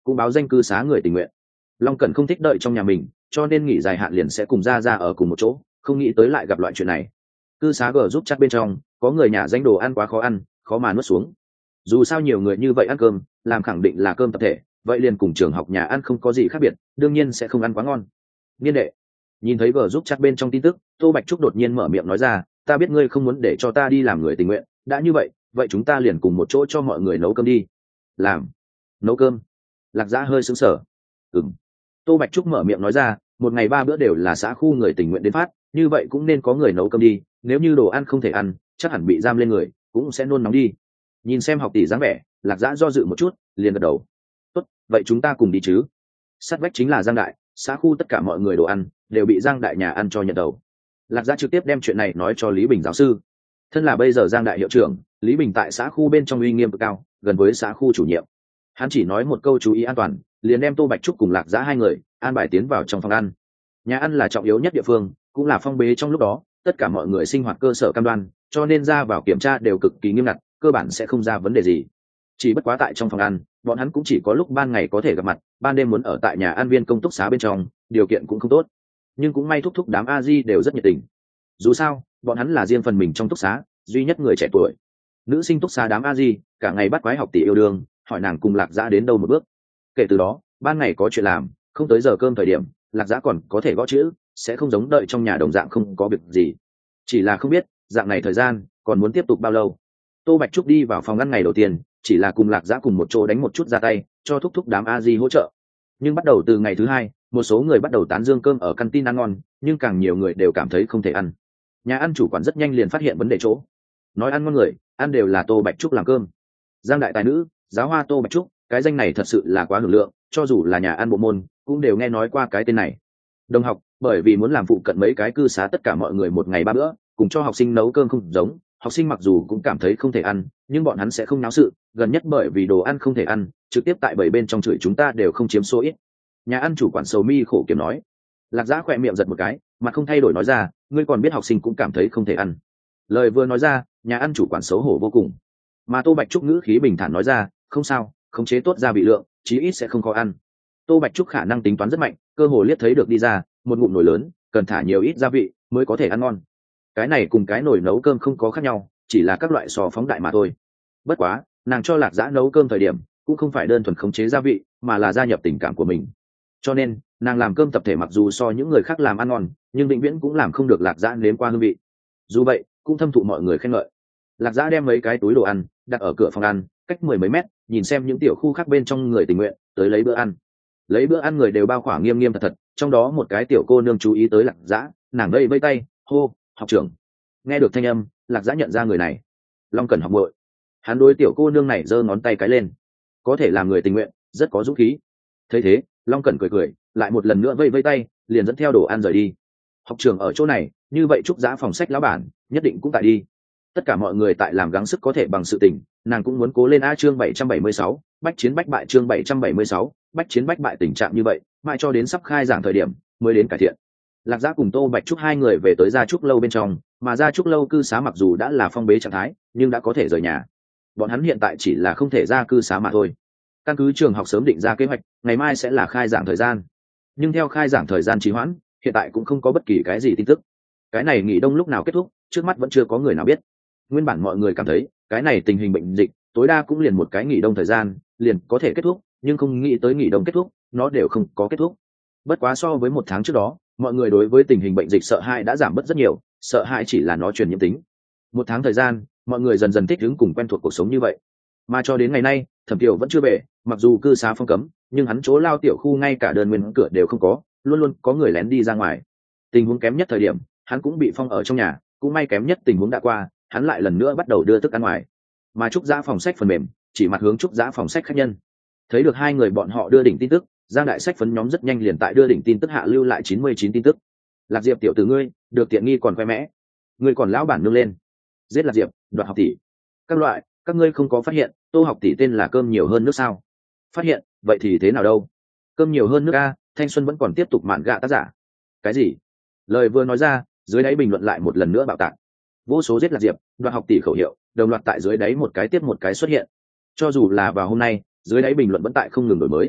cũng báo danh cư xá người tình nguyện. Long Cẩn không thích đợi trong nhà mình, cho nên nghỉ dài hạn liền sẽ cùng ra ra ở cùng một chỗ, không nghĩ tới lại gặp loại chuyện này. Cư xá gờ giúp chắc bên trong có người nhà danh đồ ăn quá khó ăn, khó mà nuốt xuống. Dù sao nhiều người như vậy ăn cơm, làm khẳng định là cơm tập thể, vậy liền cùng trường học nhà ăn không có gì khác biệt, đương nhiên sẽ không ăn quá ngon. Niên đệ, nhìn thấy gờ giúp chắc bên trong tin tức, Tô Bạch Trúc đột nhiên mở miệng nói ra, ta biết ngươi không muốn để cho ta đi làm người tình nguyện, đã như vậy, vậy chúng ta liền cùng một chỗ cho mọi người nấu cơm đi. Làm? Nấu cơm? Lạc Dã hơi sững sờ. Ừm. Tô Bạch Trúc mở miệng nói ra, một ngày ba bữa đều là xã khu người tình nguyện đến phát, như vậy cũng nên có người nấu cơm đi, nếu như đồ ăn không thể ăn, chắc hẳn bị giam lên người, cũng sẽ nôn nóng đi. Nhìn xem học tỷ dáng vẻ, Lạc Dã do dự một chút, liền gật đầu. Tốt, vậy chúng ta cùng đi chứ. Sát vách chính là Giang Đại, xã khu tất cả mọi người đồ ăn đều bị Giang Đại nhà ăn cho nhận đầu. Lạc Dã trực tiếp đem chuyện này nói cho Lý Bình giáo sư. Thân là bây giờ Giang Đại hiệu trưởng, Lý Bình tại xã khu bên trong uy nghiêm cực cao, gần với xã khu chủ nhiệm. Hắn chỉ nói một câu chú ý an toàn, liền đem Tô Bạch Trúc cùng Lạc Dã hai người an bài tiến vào trong phòng ăn. Nhà ăn là trọng yếu nhất địa phương, cũng là phong bế trong lúc đó, tất cả mọi người sinh hoạt cơ sở cam đoan, cho nên ra vào kiểm tra đều cực kỳ nghiêm ngặt, cơ bản sẽ không ra vấn đề gì. Chỉ bất quá tại trong phòng ăn, bọn hắn cũng chỉ có lúc ban ngày có thể gặp mặt, ban đêm muốn ở tại nhà ăn viên công túc xá bên trong, điều kiện cũng không tốt. Nhưng cũng may thúc thúc đám a di đều rất nhiệt tình. Dù sao, bọn hắn là riêng phần mình trong túc xá, duy nhất người trẻ tuổi. Nữ sinh túc xá đám a di, cả ngày bắt quái học tỷ yêu đương, hỏi nàng cùng Lạc Dã đến đâu một bước. Kể từ đó, ban ngày có chuyện làm, không tới giờ cơm thời điểm, Lạc Dã còn có thể gõ chữ, sẽ không giống đợi trong nhà đồng dạng không có việc gì. Chỉ là không biết, dạng này thời gian còn muốn tiếp tục bao lâu. Tô Bạch Trúc đi vào phòng ăn ngày đầu tiên, chỉ là cùng Lạc Dã cùng một chỗ đánh một chút ra tay, cho thúc thúc đám a di hỗ trợ. Nhưng bắt đầu từ ngày thứ hai, một số người bắt đầu tán dương cơm ở căn tin ăn ngon, nhưng càng nhiều người đều cảm thấy không thể ăn. Nhà ăn chủ quản rất nhanh liền phát hiện vấn đề chỗ, nói ăn ngon người, ăn đều là Tô Bạch Trúc làm cơm. Giang Đại tài nữ, giáo hoa Tô Bạch Trúc, cái danh này thật sự là quá hưởng lượng, cho dù là nhà ăn bộ môn cũng đều nghe nói qua cái tên này. Đồng học, bởi vì muốn làm phụ cận mấy cái cư xá tất cả mọi người một ngày ba bữa, cùng cho học sinh nấu cơm không giống, học sinh mặc dù cũng cảm thấy không thể ăn, nhưng bọn hắn sẽ không náo sự, gần nhất bởi vì đồ ăn không thể ăn, trực tiếp tại bảy bên trong chửi chúng ta đều không chiếm số ít. Nhà ăn chủ quản Sầu Mi khổ kiểm nói. Lạc Dã khỏe miệng giật một cái, mặt không thay đổi nói ra, ngươi còn biết học sinh cũng cảm thấy không thể ăn. Lời vừa nói ra, nhà ăn chủ quản xấu hổ vô cùng. Mà Tô Bạch Trúc ngữ khí bình thản nói ra, không sao, khống chế tốt gia vị lượng, chí ít sẽ không khó ăn. Tô Bạch Trúc khả năng tính toán rất mạnh, cơ hồ liếc thấy được đi ra, một ngụm nồi lớn, cần thả nhiều ít gia vị mới có thể ăn ngon. Cái này cùng cái nồi nấu cơm không có khác nhau, chỉ là các loại sò phóng đại mà thôi. Bất quá, nàng cho Lạc Dã nấu cơm thời điểm, cũng không phải đơn thuần khống chế gia vị, mà là gia nhập tình cảm của mình. Cho nên, nàng làm cơm tập thể mặc dù so những người khác làm ăn ngon, nhưng vĩnh viễn cũng làm không được Lạc Dã nếm qua hương vị. Dù vậy, cũng thâm thụ mọi người khen ngợi. Lạc Dã đem mấy cái túi đồ ăn đặt ở cửa phòng ăn, cách mười mấy mét, nhìn xem những tiểu khu khác bên trong người tình nguyện tới lấy bữa ăn. Lấy bữa ăn người đều bao khỏa nghiêm nghiêm thật thật, trong đó một cái tiểu cô nương chú ý tới Lạc Dã, nàng vây vây tay, hô, học trưởng. Nghe được thanh âm, Lạc Dã nhận ra người này. Long Cẩn học muội. Hắn đối tiểu cô nương này giơ ngón tay cái lên, có thể làm người tình nguyện, rất có dũng khí. Thấy thế, Long Cẩn cười cười, lại một lần nữa vây vây tay, liền dẫn theo đồ ăn rời đi. Học trưởng ở chỗ này, như vậy Trúc Dã phòng sách lão bản nhất định cũng tại đi. Tất cả mọi người tại làm gắng sức có thể bằng sự tình, nàng cũng muốn cố lên. A chương bảy trăm bảy mươi sáu, bách chiến bách bại. Chương bảy trăm bảy mươi sáu, bách chiến bách bại. Tình trạng như vậy, mãi cho đến sắp khai giảng thời điểm mới đến cải thiện. Lạc Dã cùng Tô Bạch Trúc hai người về tới Gia Trúc lâu bên trong, mà Gia Trúc lâu cư xá mặc dù đã là phong bế trạng thái, nhưng đã có thể rời nhà. Bọn hắn hiện tại chỉ là không thể ra cư xá mà thôi. Căn cứ trường học sớm định ra kế hoạch, ngày mai sẽ là khai giảng thời gian. Nhưng theo khai giảng thời gian trì hoãn, hiện tại cũng không có bất kỳ cái gì tin tức. Cái này nghỉ đông lúc nào kết thúc, trước mắt vẫn chưa có người nào biết. Nguyên bản mọi người cảm thấy, cái này tình hình bệnh dịch, tối đa cũng liền một cái nghỉ đông thời gian, liền có thể kết thúc, nhưng không nghĩ tới nghỉ đông kết thúc, nó đều không có kết thúc. Bất quá so với một tháng trước đó, mọi người đối với tình hình bệnh dịch sợ hãi đã giảm bớt rất nhiều, sợ hãi chỉ là nó truyền nhiễm tính. Một tháng thời gian, mọi người dần dần thích ứng cùng quen thuộc cuộc sống như vậy. Mà cho đến ngày nay, Thẩm Kiều vẫn chưa về, mặc dù cư xá phong cấm, nhưng hắn chỗ lao tiểu khu ngay cả đơn nguyên cửa đều không có, luôn luôn có người lén đi ra ngoài. Tình huống kém nhất thời điểm, hắn cũng bị phong ở trong nhà, cũng may kém nhất tình huống đã qua, hắn lại lần nữa bắt đầu đưa thức ăn ngoài. Mà Trúc Dã phòng sách phần mềm chỉ mặt hướng Trúc Dã phòng sách khách nhân. Thấy được hai người bọn họ đưa đỉnh tin tức, Giang Đại sách phấn nhóm rất nhanh liền tại đưa đỉnh tin tức hạ lưu lại chín mươi chín tin tức. Lạc Diệp tiểu tử ngươi, được tiện nghi còn khoe mẽ, ngươi còn lão bản nương lên, giết Lạc Diệp, đoạt học tỷ. Các loại, các ngươi không có phát hiện Tô học tỷ tên là cơm nhiều hơn nước sao? Phát hiện, vậy thì thế nào đâu? Cơm nhiều hơn nước a, thanh xuân vẫn còn tiếp tục mạn gạ tác giả. Cái gì? Lời vừa nói ra, dưới đáy bình luận lại một lần nữa bạo tạc. Vô số giết Lạc Diệp, đoạt học tỷ khẩu hiệu, đồng loạt tại dưới đáy một cái tiếp một cái xuất hiện. Cho dù là vào hôm nay, dưới đáy bình luận vẫn tại không ngừng đổi mới.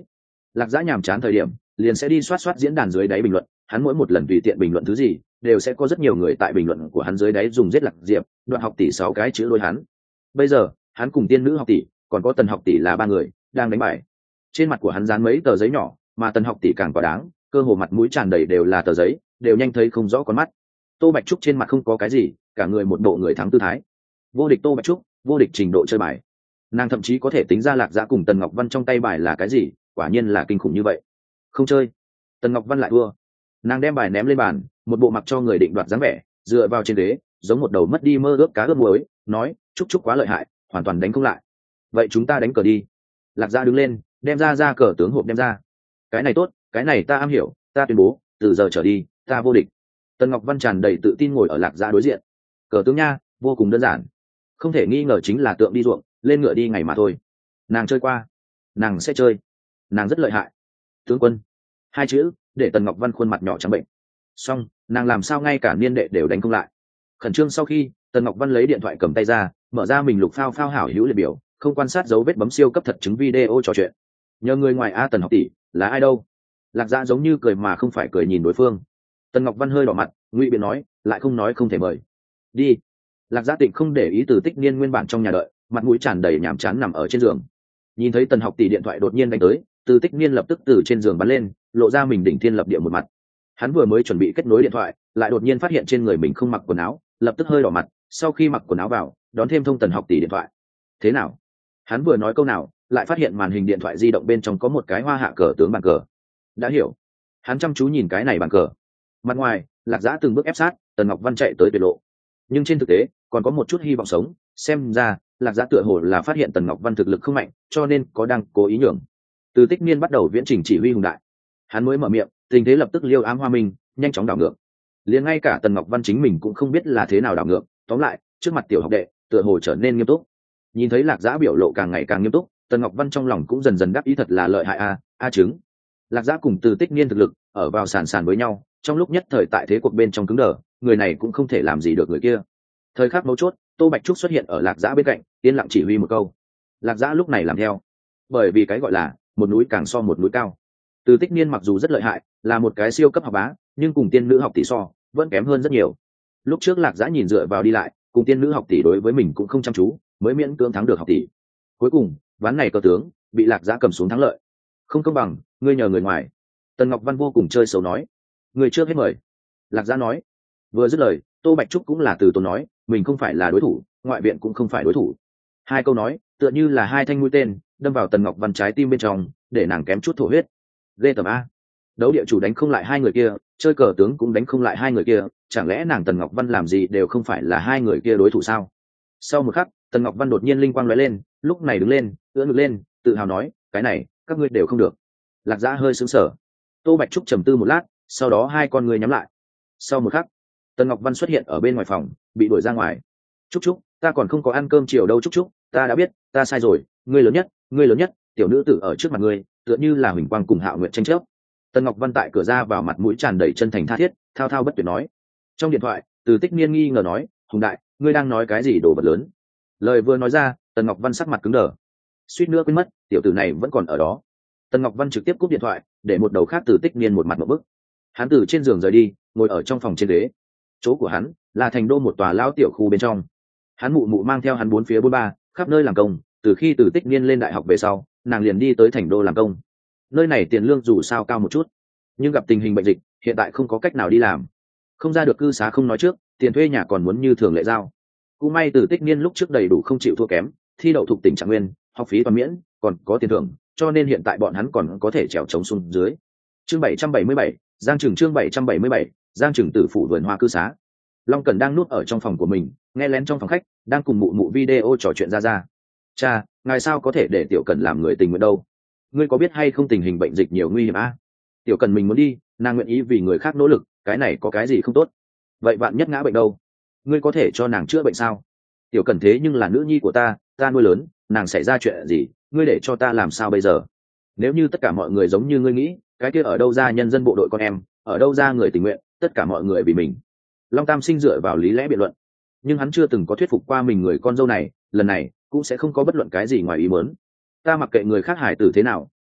Lạc Dã nhàm chán thời điểm liền sẽ đi soát soát diễn đàn dưới đáy bình luận, hắn mỗi một lần tùy tiện bình luận thứ gì đều sẽ có rất nhiều người tại bình luận của hắn dưới đáy dùng giết Lạc Diệp, Đoạn học tỷ sáu cái chữ lôi hắn. Bây giờ hắn cùng Tiên nữ học tỷ còn có Tần học tỷ là ba người đang đánh bài. Trên mặt của hắn dán mấy tờ giấy nhỏ, mà Tần học tỷ càng quá đáng, cơ hồ mặt mũi tràn đầy đều là tờ giấy, đều nhanh thấy không rõ con mắt. Tô Bạch Trúc trên mặt không có cái gì, cả người một bộ người thắng tư thái. Vô địch Tô Bạch Trúc, vô địch trình độ chơi bài. Nàng thậm chí có thể tính ra Lạc Dã cùng Tần Ngọc Văn trong tay bài là cái gì, quả nhiên là kinh khủng như vậy. Không chơi. Tần Ngọc Văn lại thua. Nàng đem bài ném lên bàn, một bộ mặc cho người định đoạt dáng vẻ, dựa vào trên ghế, giống một đầu mất đi mơ ước cá ướp muối, nói: "Trúc Trúc quá lợi hại, hoàn toàn đánh không lại. Vậy chúng ta đánh cờ đi." Lạc Dã đứng lên, đem ra ra cờ tướng hộp đem ra. "Cái này tốt, cái này ta am hiểu, ta tuyên bố, từ giờ trở đi, ta vô địch." Tần Ngọc Văn tràn đầy tự tin ngồi ở Lạc Dã đối diện. Cờ tướng nha, vô cùng đơn giản, không thể nghi ngờ chính là tượng đi ruộng, lên ngựa đi ngày mà thôi. Nàng chơi qua, nàng sẽ chơi, nàng rất lợi hại. Tướng quân, hai chữ để Tần Ngọc Văn khuôn mặt nhỏ trắng bệnh. Xong, nàng làm sao ngay cả niên đệ đều đánh không lại. Khẩn trương sau khi, Tần Ngọc Văn lấy điện thoại cầm tay ra, mở ra mình lục phao phao hảo hữu liệt biểu, không quan sát dấu vết bấm siêu cấp thật chứng video trò chuyện. Nhờ người ngoài a Tần học tỷ là ai đâu? Lạc Dã giống như cười mà không phải cười nhìn đối phương. Tần Ngọc Văn hơi đỏ mặt, ngụy biện nói, lại không nói không thể mời. Đi. Lạc Dã Tịnh không để ý Từ Tích Niên nguyên bản trong nhà đợi, mặt mũi tràn đầy nhàm chán nằm ở trên giường. Nhìn thấy Tần học tỷ điện thoại đột nhiên đánh tới, Từ Tích Niên lập tức từ trên giường bắn lên, lộ ra mình đỉnh thiên lập địa một mặt. Hắn vừa mới chuẩn bị kết nối điện thoại, lại đột nhiên phát hiện trên người mình không mặc quần áo, lập tức hơi đỏ mặt. Sau khi mặc quần áo vào, đón thêm thông Tần học tỷ điện thoại. Thế nào? Hắn vừa nói câu nào, lại phát hiện màn hình điện thoại di động bên trong có một cái hoa hạ cờ tướng bàn cờ. Đã hiểu. Hắn chăm chú nhìn cái này bàn cờ. Mặt ngoài, Lạc Dã từng bước ép sát, Tần Ngọc Văn chạy tới tuyệt lộ. Nhưng trên thực tế, còn có một chút hy vọng sống. Xem ra, Lạc Dã tựa hồ là phát hiện Tần Ngọc Văn thực lực không mạnh, cho nên có đang cố ý nhường. Từ Tích Niên bắt đầu viễn trình chỉ huy hùng đại. Hắn mới mở miệng, tình thế lập tức liêu ám hoa minh, nhanh chóng đảo ngược. Liền ngay cả Tần Ngọc Văn chính mình cũng không biết là thế nào đảo ngược. Tóm lại, trước mặt tiểu học đệ, tựa hồ trở nên nghiêm túc. Nhìn thấy Lạc Dã biểu lộ càng ngày càng nghiêm túc, Tần Ngọc Văn trong lòng cũng dần dần đắc ý, thật là lợi hại a, a chứng. Lạc Dã cùng Từ Tích Niên thực lực ở vào sàn sàn với nhau, trong lúc nhất thời tại thế cuộc bên trong cứng đờ, người này cũng không thể làm gì được người kia. Thời khắc mấu chốt, Tô Bạch Trúc xuất hiện ở Lạc Dã bên cạnh, yên lặng chỉ huy một câu. Lạc Dã lúc này làm theo, bởi vì cái gọi là một núi càng so một núi cao. Từ Tích Niên mặc dù rất lợi hại, là một cái siêu cấp học bá, nhưng cùng tiên nữ học tỷ so, vẫn kém hơn rất nhiều. Lúc trước Lạc Dã nhìn dựa vào đi lại, cùng tiên nữ học tỷ đối với mình cũng không chăm chú, mới miễn cưỡng thắng được học tỷ. Cuối cùng, ván này cờ tướng bị Lạc Dã cầm xuống thắng lợi. Không công bằng, ngươi nhờ người ngoài. Tần Ngọc Văn vô cùng chơi xấu nói, người trước hết mời. Lạc Dã nói. Vừa dứt lời, Tô Bạch Trúc cũng là từ tốn nói, mình không phải là đối thủ, ngoại viện cũng không phải đối thủ. Hai câu nói tựa như là hai thanh mũi tên đâm vào Tần Ngọc Văn trái tim bên trong, để nàng kém chút thổ huyết. Ghê tởm a, đấu địa chủ đánh không lại hai người kia, chơi cờ tướng cũng đánh không lại hai người kia, chẳng lẽ nàng Tần Ngọc Văn làm gì đều không phải là hai người kia đối thủ sao? Sau một khắc, Tần Ngọc Văn đột nhiên linh quang lóe lên, lúc này đứng lên, ưỡn ngực lên, tự hào nói, cái này các ngươi đều không được. Lạc Dã hơi sững sờ. Tô Bạch Trúc trầm tư một lát, sau đó hai con người nhắm lại. Sau một khắc, Tần Ngọc Văn xuất hiện ở bên ngoài phòng, bị đuổi ra ngoài. Trúc Trúc, ta còn không có ăn cơm chiều đâu Trúc Trúc, ta đã biết, ta sai rồi, ngươi lớn nhất, ngươi lớn nhất, tiểu nữ tử ở trước mặt ngươi, tựa như là huỳnh quang cùng Hạo Nguyệt tranh chấp. Tần Ngọc Văn tại cửa ra vào mặt mũi tràn đầy chân thành tha thiết, thao thao bất tuyệt nói. Trong điện thoại, Từ Tích Niên nghi ngờ nói, Hùng đại, ngươi đang nói cái gì đồ vật lớn? Lời vừa nói ra, Tần Ngọc Văn sắc mặt cứng đờ, suýt nữa quên mất, tiểu tử này vẫn còn ở đó. Tần Ngọc Văn trực tiếp cúp điện thoại, để một đầu khác Từ Tích Niên một mặt một bức. Hắn từ trên giường rời đi, ngồi ở trong phòng trên ghế. Chỗ của hắn là thành đô một tòa lao tiểu khu bên trong. Hắn mụ mụ mang theo hắn bốn phía bốn ba, khắp nơi làm công. Từ khi Từ Tích Niên lên đại học về sau, nàng liền đi tới thành đô làm công. Nơi này tiền lương dù sao cao một chút, nhưng gặp tình hình bệnh dịch, hiện tại không có cách nào đi làm, không ra được cư xá không nói trước, tiền thuê nhà còn muốn như thường lệ giao. Cũng may Từ Tích Niên lúc trước đầy đủ không chịu thua kém, thi đậu thuộc tỉnh Trạng Nguyên, học phí toàn miễn, còn có tiền thưởng, cho nên hiện tại bọn hắn còn có thể trèo trống xuống dưới. Chương bảy trăm bảy mươi bảy, Giang Trừng chương bảy trăm bảy mươi bảy, Giang Trừng tử phủ vườn hoa cư xá. Long Cẩn đang núp ở trong phòng của mình, nghe lén trong phòng khách, đang cùng mụ mụ video trò chuyện ra ra. Cha, ngài sao có thể để Tiểu Cẩn làm người tình nguyện đâu? Ngươi có biết hay không tình hình bệnh dịch nhiều nguy hiểm a? Tiểu Cẩn mình muốn đi, nàng nguyện ý vì người khác nỗ lực, cái này có cái gì không tốt? Vậy bạn nhất ngã bệnh đâu? Ngươi có thể cho nàng chữa bệnh sao? Tiểu Cẩn thế nhưng là nữ nhi của ta, ta nuôi lớn, nàng xảy ra chuyện gì, ngươi để cho ta làm sao bây giờ? Nếu như tất cả mọi người giống như ngươi nghĩ, cái kia ở đâu ra nhân dân bộ đội con em, ở đâu ra người tình nguyện, tất cả mọi người vì mình. Long Tam Sinh dựa vào lý lẽ biện luận, nhưng hắn chưa từng có thuyết phục qua mình người con dâu này, lần này cũng sẽ không có bất luận cái gì ngoài ý muốn. Ta mặc kệ người khác hải tử thế nào,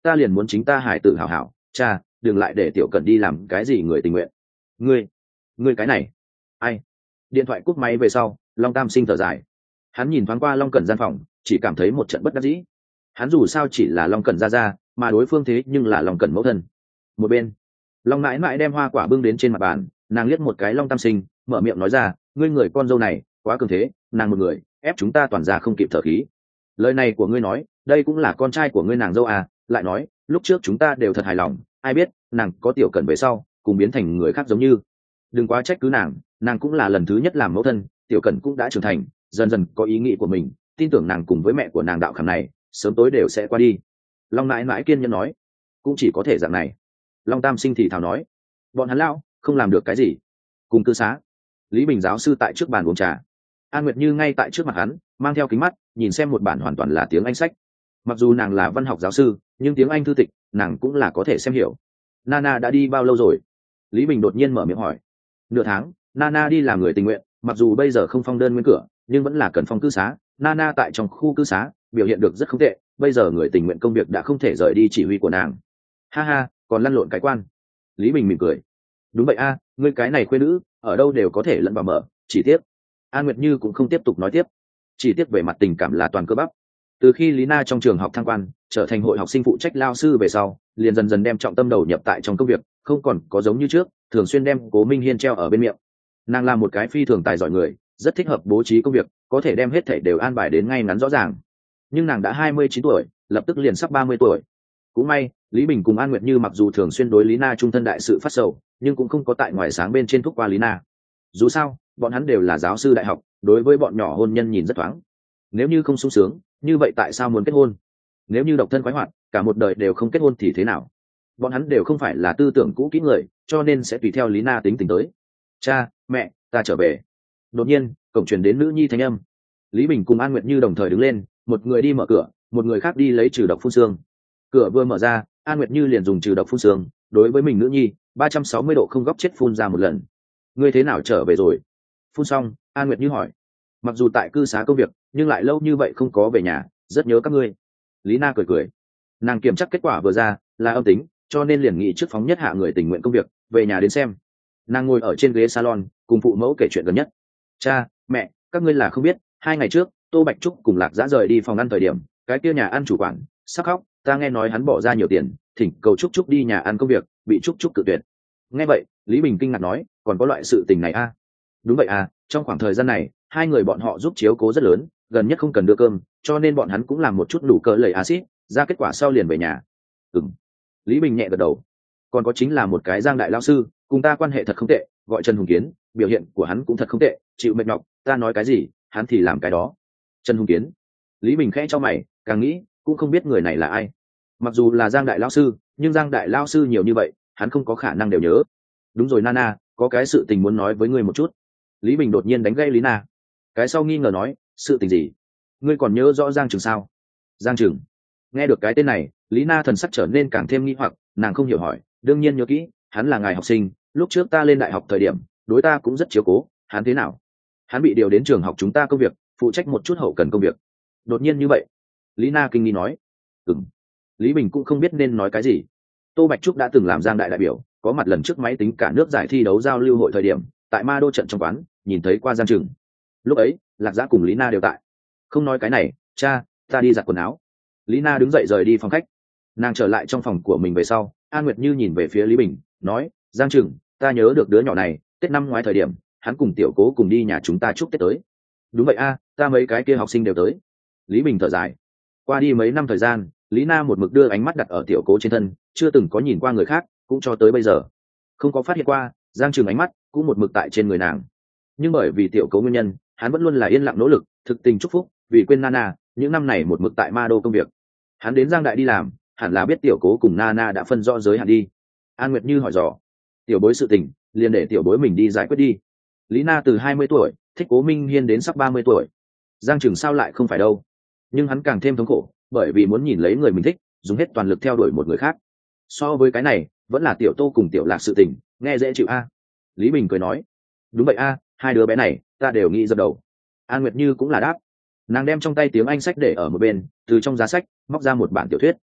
ta liền muốn chính ta hải tử hảo hảo, cha đừng lại để tiểu cẩn đi làm cái gì người tình nguyện. Ngươi ngươi cái này ai? Điện thoại cúp máy về sau, Long Tam Sinh thở dài. Hắn nhìn thoáng qua Long Cẩn gian phòng, chỉ cảm thấy một trận bất đắc dĩ. Hắn dù sao chỉ là Long Cẩn ra ra, mà đối phương thế nhưng là Long Cẩn mẫu thân. Một bên, Long mãi mãi đem hoa quả bưng đến trên mặt bàn, nàng liếc một cái Long Tam Sinh, mở miệng nói ra, ngươi người con dâu này quá cường thế, nàng một người ép chúng ta toàn ra không kịp thở khí. Lời này của ngươi nói, đây cũng là con trai của ngươi nàng dâu à? Lại nói, lúc trước chúng ta đều thật hài lòng, ai biết nàng có tiểu Cẩn về sau cùng biến thành người khác giống như. Đừng quá trách cứ nàng, nàng cũng là lần thứ nhất làm mẫu thân, tiểu Cẩn cũng đã trưởng thành, dần dần có ý nghĩ của mình, tin tưởng nàng cùng với mẹ của nàng đạo khảm này sớm tối đều sẽ qua đi. Long mãi mãi kiên nhẫn nói, cũng chỉ có thể dạng này. Long Tam Sinh thì thào nói, bọn hắn lao không làm được cái gì. Cùng cư xá, Lý Bình giáo sư tại trước bàn uống trà, An Nguyệt Như ngay tại trước mặt hắn, mang theo kính mắt nhìn xem một bản hoàn toàn là tiếng Anh sách. Mặc dù nàng là văn học giáo sư, nhưng tiếng Anh thư tịch nàng cũng là có thể xem hiểu. Nana đã đi bao lâu rồi? Lý Bình đột nhiên mở miệng hỏi. Nửa tháng, Nana đi làm người tình nguyện, mặc dù bây giờ không phong đơn nguyên cửa, nhưng vẫn là cần phong cư xá. Nana tại trong khu cư xá biểu hiện được rất không tệ, bây giờ người tình nguyện công việc đã không thể rời đi chỉ huy của nàng. Ha ha, còn lăn lộn cái quan. Lý Bình mỉm cười. Đúng vậy a, à, ngươi cái này khuê nữ ở đâu đều có thể lẫn vào mở, chỉ tiếc. An Nguyệt Như cũng không tiếp tục nói tiếp, chỉ tiếc về mặt tình cảm là toàn cơ bắp. Từ khi Lý Na trong trường học thăng quan trở thành hội học sinh phụ trách lao sư về sau, liền dần dần đem trọng tâm đầu nhập tại trong công việc, không còn có giống như trước thường xuyên đem Cố Minh Hiên treo ở bên miệng. Nàng là một cái phi thường tài giỏi người, rất thích hợp bố trí công việc, có thể đem hết thảy đều an bài đến ngay ngắn rõ ràng. Nhưng nàng đã hai mươi chín tuổi, lập tức liền sắp ba mươi tuổi. Cũng may, Lý Bình cùng An Nguyệt Như mặc dù thường xuyên đối Lý Na trung thân đại sự phát sầu, nhưng cũng không có tại ngoài sáng bên trên thúc qua Lý Na. Dù sao, bọn hắn đều là giáo sư đại học, đối với bọn nhỏ hôn nhân nhìn rất thoáng. Nếu như không sung sướng, như vậy tại sao muốn kết hôn? Nếu như độc thân khoái hoạt, cả một đời đều không kết hôn thì thế nào? Bọn hắn đều không phải là tư tưởng cũ kỹ người, cho nên sẽ tùy theo Lý Na tính tình tới. Cha, mẹ, ta trở về. Đột nhiên, cổng truyền đến nữ nhi thanh âm. Lý Bình cùng An Nguyệt Như đồng thời đứng lên, một người đi mở cửa, một người khác đi lấy trừ độc phun xương. Cửa vừa mở ra, An Nguyệt Như liền dùng trừ độc phun xương, đối với mình nữ nhi, ba trăm sáu mươi độ không góc chết phun ra một lần. Ngươi thế nào trở về rồi? Phun xong, An Nguyệt Như hỏi. Mặc dù tại cư xá công việc, nhưng lại lâu như vậy không có về nhà, rất nhớ các ngươi. Lý Na cười cười. Nàng kiểm tra kết quả vừa ra là âm tính, cho nên liền nghĩ trước phóng nhất hạ người tình nguyện công việc, về nhà đến xem. Nàng ngồi ở trên ghế salon, cùng phụ mẫu kể chuyện gần nhất. Cha, mẹ, các ngươi là không biết, hai ngày trước, Tô Bạch Trúc cùng Lạc Dã rời đi phòng ăn thời điểm, cái kia nhà ăn chủ quản sắc khóc, ta nghe nói hắn bỏ ra nhiều tiền, thỉnh cầu Trúc Trúc đi nhà ăn công việc, bị Trúc Trúc cự tuyệt. Nghe vậy, Lý Bình kinh ngạc nói, còn có loại sự tình này a? À? Đúng vậy à, trong khoảng thời gian này, hai người bọn họ giúp chiếu cố rất lớn, gần nhất không cần đưa cơm, cho nên bọn hắn cũng làm một chút đủ cỡ lầy axit, ra kết quả sau liền về nhà. Ừm. Lý Bình nhẹ gật đầu. Còn có chính là một cái Giang đại lao sư, cùng ta quan hệ thật không tệ, gọi Trần Hùng Kiến, biểu hiện của hắn cũng thật không tệ, chịu mệt nhọc, ta nói cái gì, hắn thì làm cái đó. Trần Hùng Kiến. Lý Bình khẽ cho mày, càng nghĩ, cũng không biết người này là ai. Mặc dù là Giang đại lao sư, nhưng Giang đại lao sư nhiều như vậy, hắn không có khả năng đều nhớ. Đúng rồi Nana, có cái sự tình muốn nói với ngươi một chút. Lý Bình đột nhiên đánh gây Lý Na. Cái sau nghi ngờ nói, sự tình gì? Ngươi còn nhớ rõ Giang Trừng sao? Giang Trừng. Nghe được cái tên này, Lý Na thần sắc trở nên càng thêm nghi hoặc, nàng không hiểu hỏi, đương nhiên nhớ kỹ, hắn là ngài học sinh, lúc trước ta lên đại học thời điểm, đối ta cũng rất chiếu cố, hắn thế nào? Hắn bị điều đến trường học chúng ta công việc, phụ trách một chút hậu cần công việc. Đột nhiên như vậy. Lý Na kinh nghi nói. Ừm. Lý Bình cũng không biết nên nói cái gì. Tô Bạch Trúc đã từng làm Giang đại đại biểu, có mặt lần trước máy tính cả nước giải thi đấu giao lưu hội thời điểm, tại Ma Đô trận trong quán, nhìn thấy qua Giang Trừng. Lúc ấy, Lạc Dã cùng Lý Na đều tại. Không nói cái này, cha, ta đi giặt quần áo. Lý Na đứng dậy rời đi phòng khách. Nàng trở lại trong phòng của mình về sau, An Nguyệt Như nhìn về phía Lý Bình, nói, Giang Trừng, ta nhớ được đứa nhỏ này, Tết năm ngoái thời điểm, hắn cùng tiểu Cố cùng đi nhà chúng ta chúc Tết tới. Đúng vậy a, ta mấy cái kia học sinh đều tới. Lý Bình thở dài. Qua đi mấy năm thời gian, Lý Na một mực đưa ánh mắt đặt ở tiểu Cố trên thân, chưa từng có nhìn qua người khác, cũng cho tới bây giờ không có phát hiện qua Giang Trừng ánh mắt cũng một mực tại trên người nàng. Nhưng bởi vì tiểu Cố nguyên nhân, hắn vẫn luôn là yên lặng nỗ lực, thực tình chúc phúc, vì quên Nana, những năm này một mực tại Ma Đô công việc. Hắn đến Giang đại đi làm, hẳn là biết tiểu Cố cùng Nana đã phân rõ giới hạn đi. An Nguyệt Như hỏi dò, tiểu bối sự tình, liền để tiểu bối mình đi giải quyết đi. Lý Na từ hai mươi tuổi, thích Cố Minh Hiên đến sắp ba mươi tuổi. Giang Trừng sao lại không phải đâu? Nhưng hắn càng thêm thống khổ, bởi vì muốn nhìn lấy người mình thích, dùng hết toàn lực theo đuổi một người khác. So với cái này, vẫn là tiểu Tô cùng tiểu Lạc sự tình, nghe dễ chịu a. Lý Bình cười nói, đúng vậy a, hai đứa bé này, ta đều nghĩ dập đầu. An Nguyệt Như cũng là đáp. Nàng đem trong tay tiếng Anh sách để ở một bên, từ trong giá sách móc ra một bản tiểu thuyết.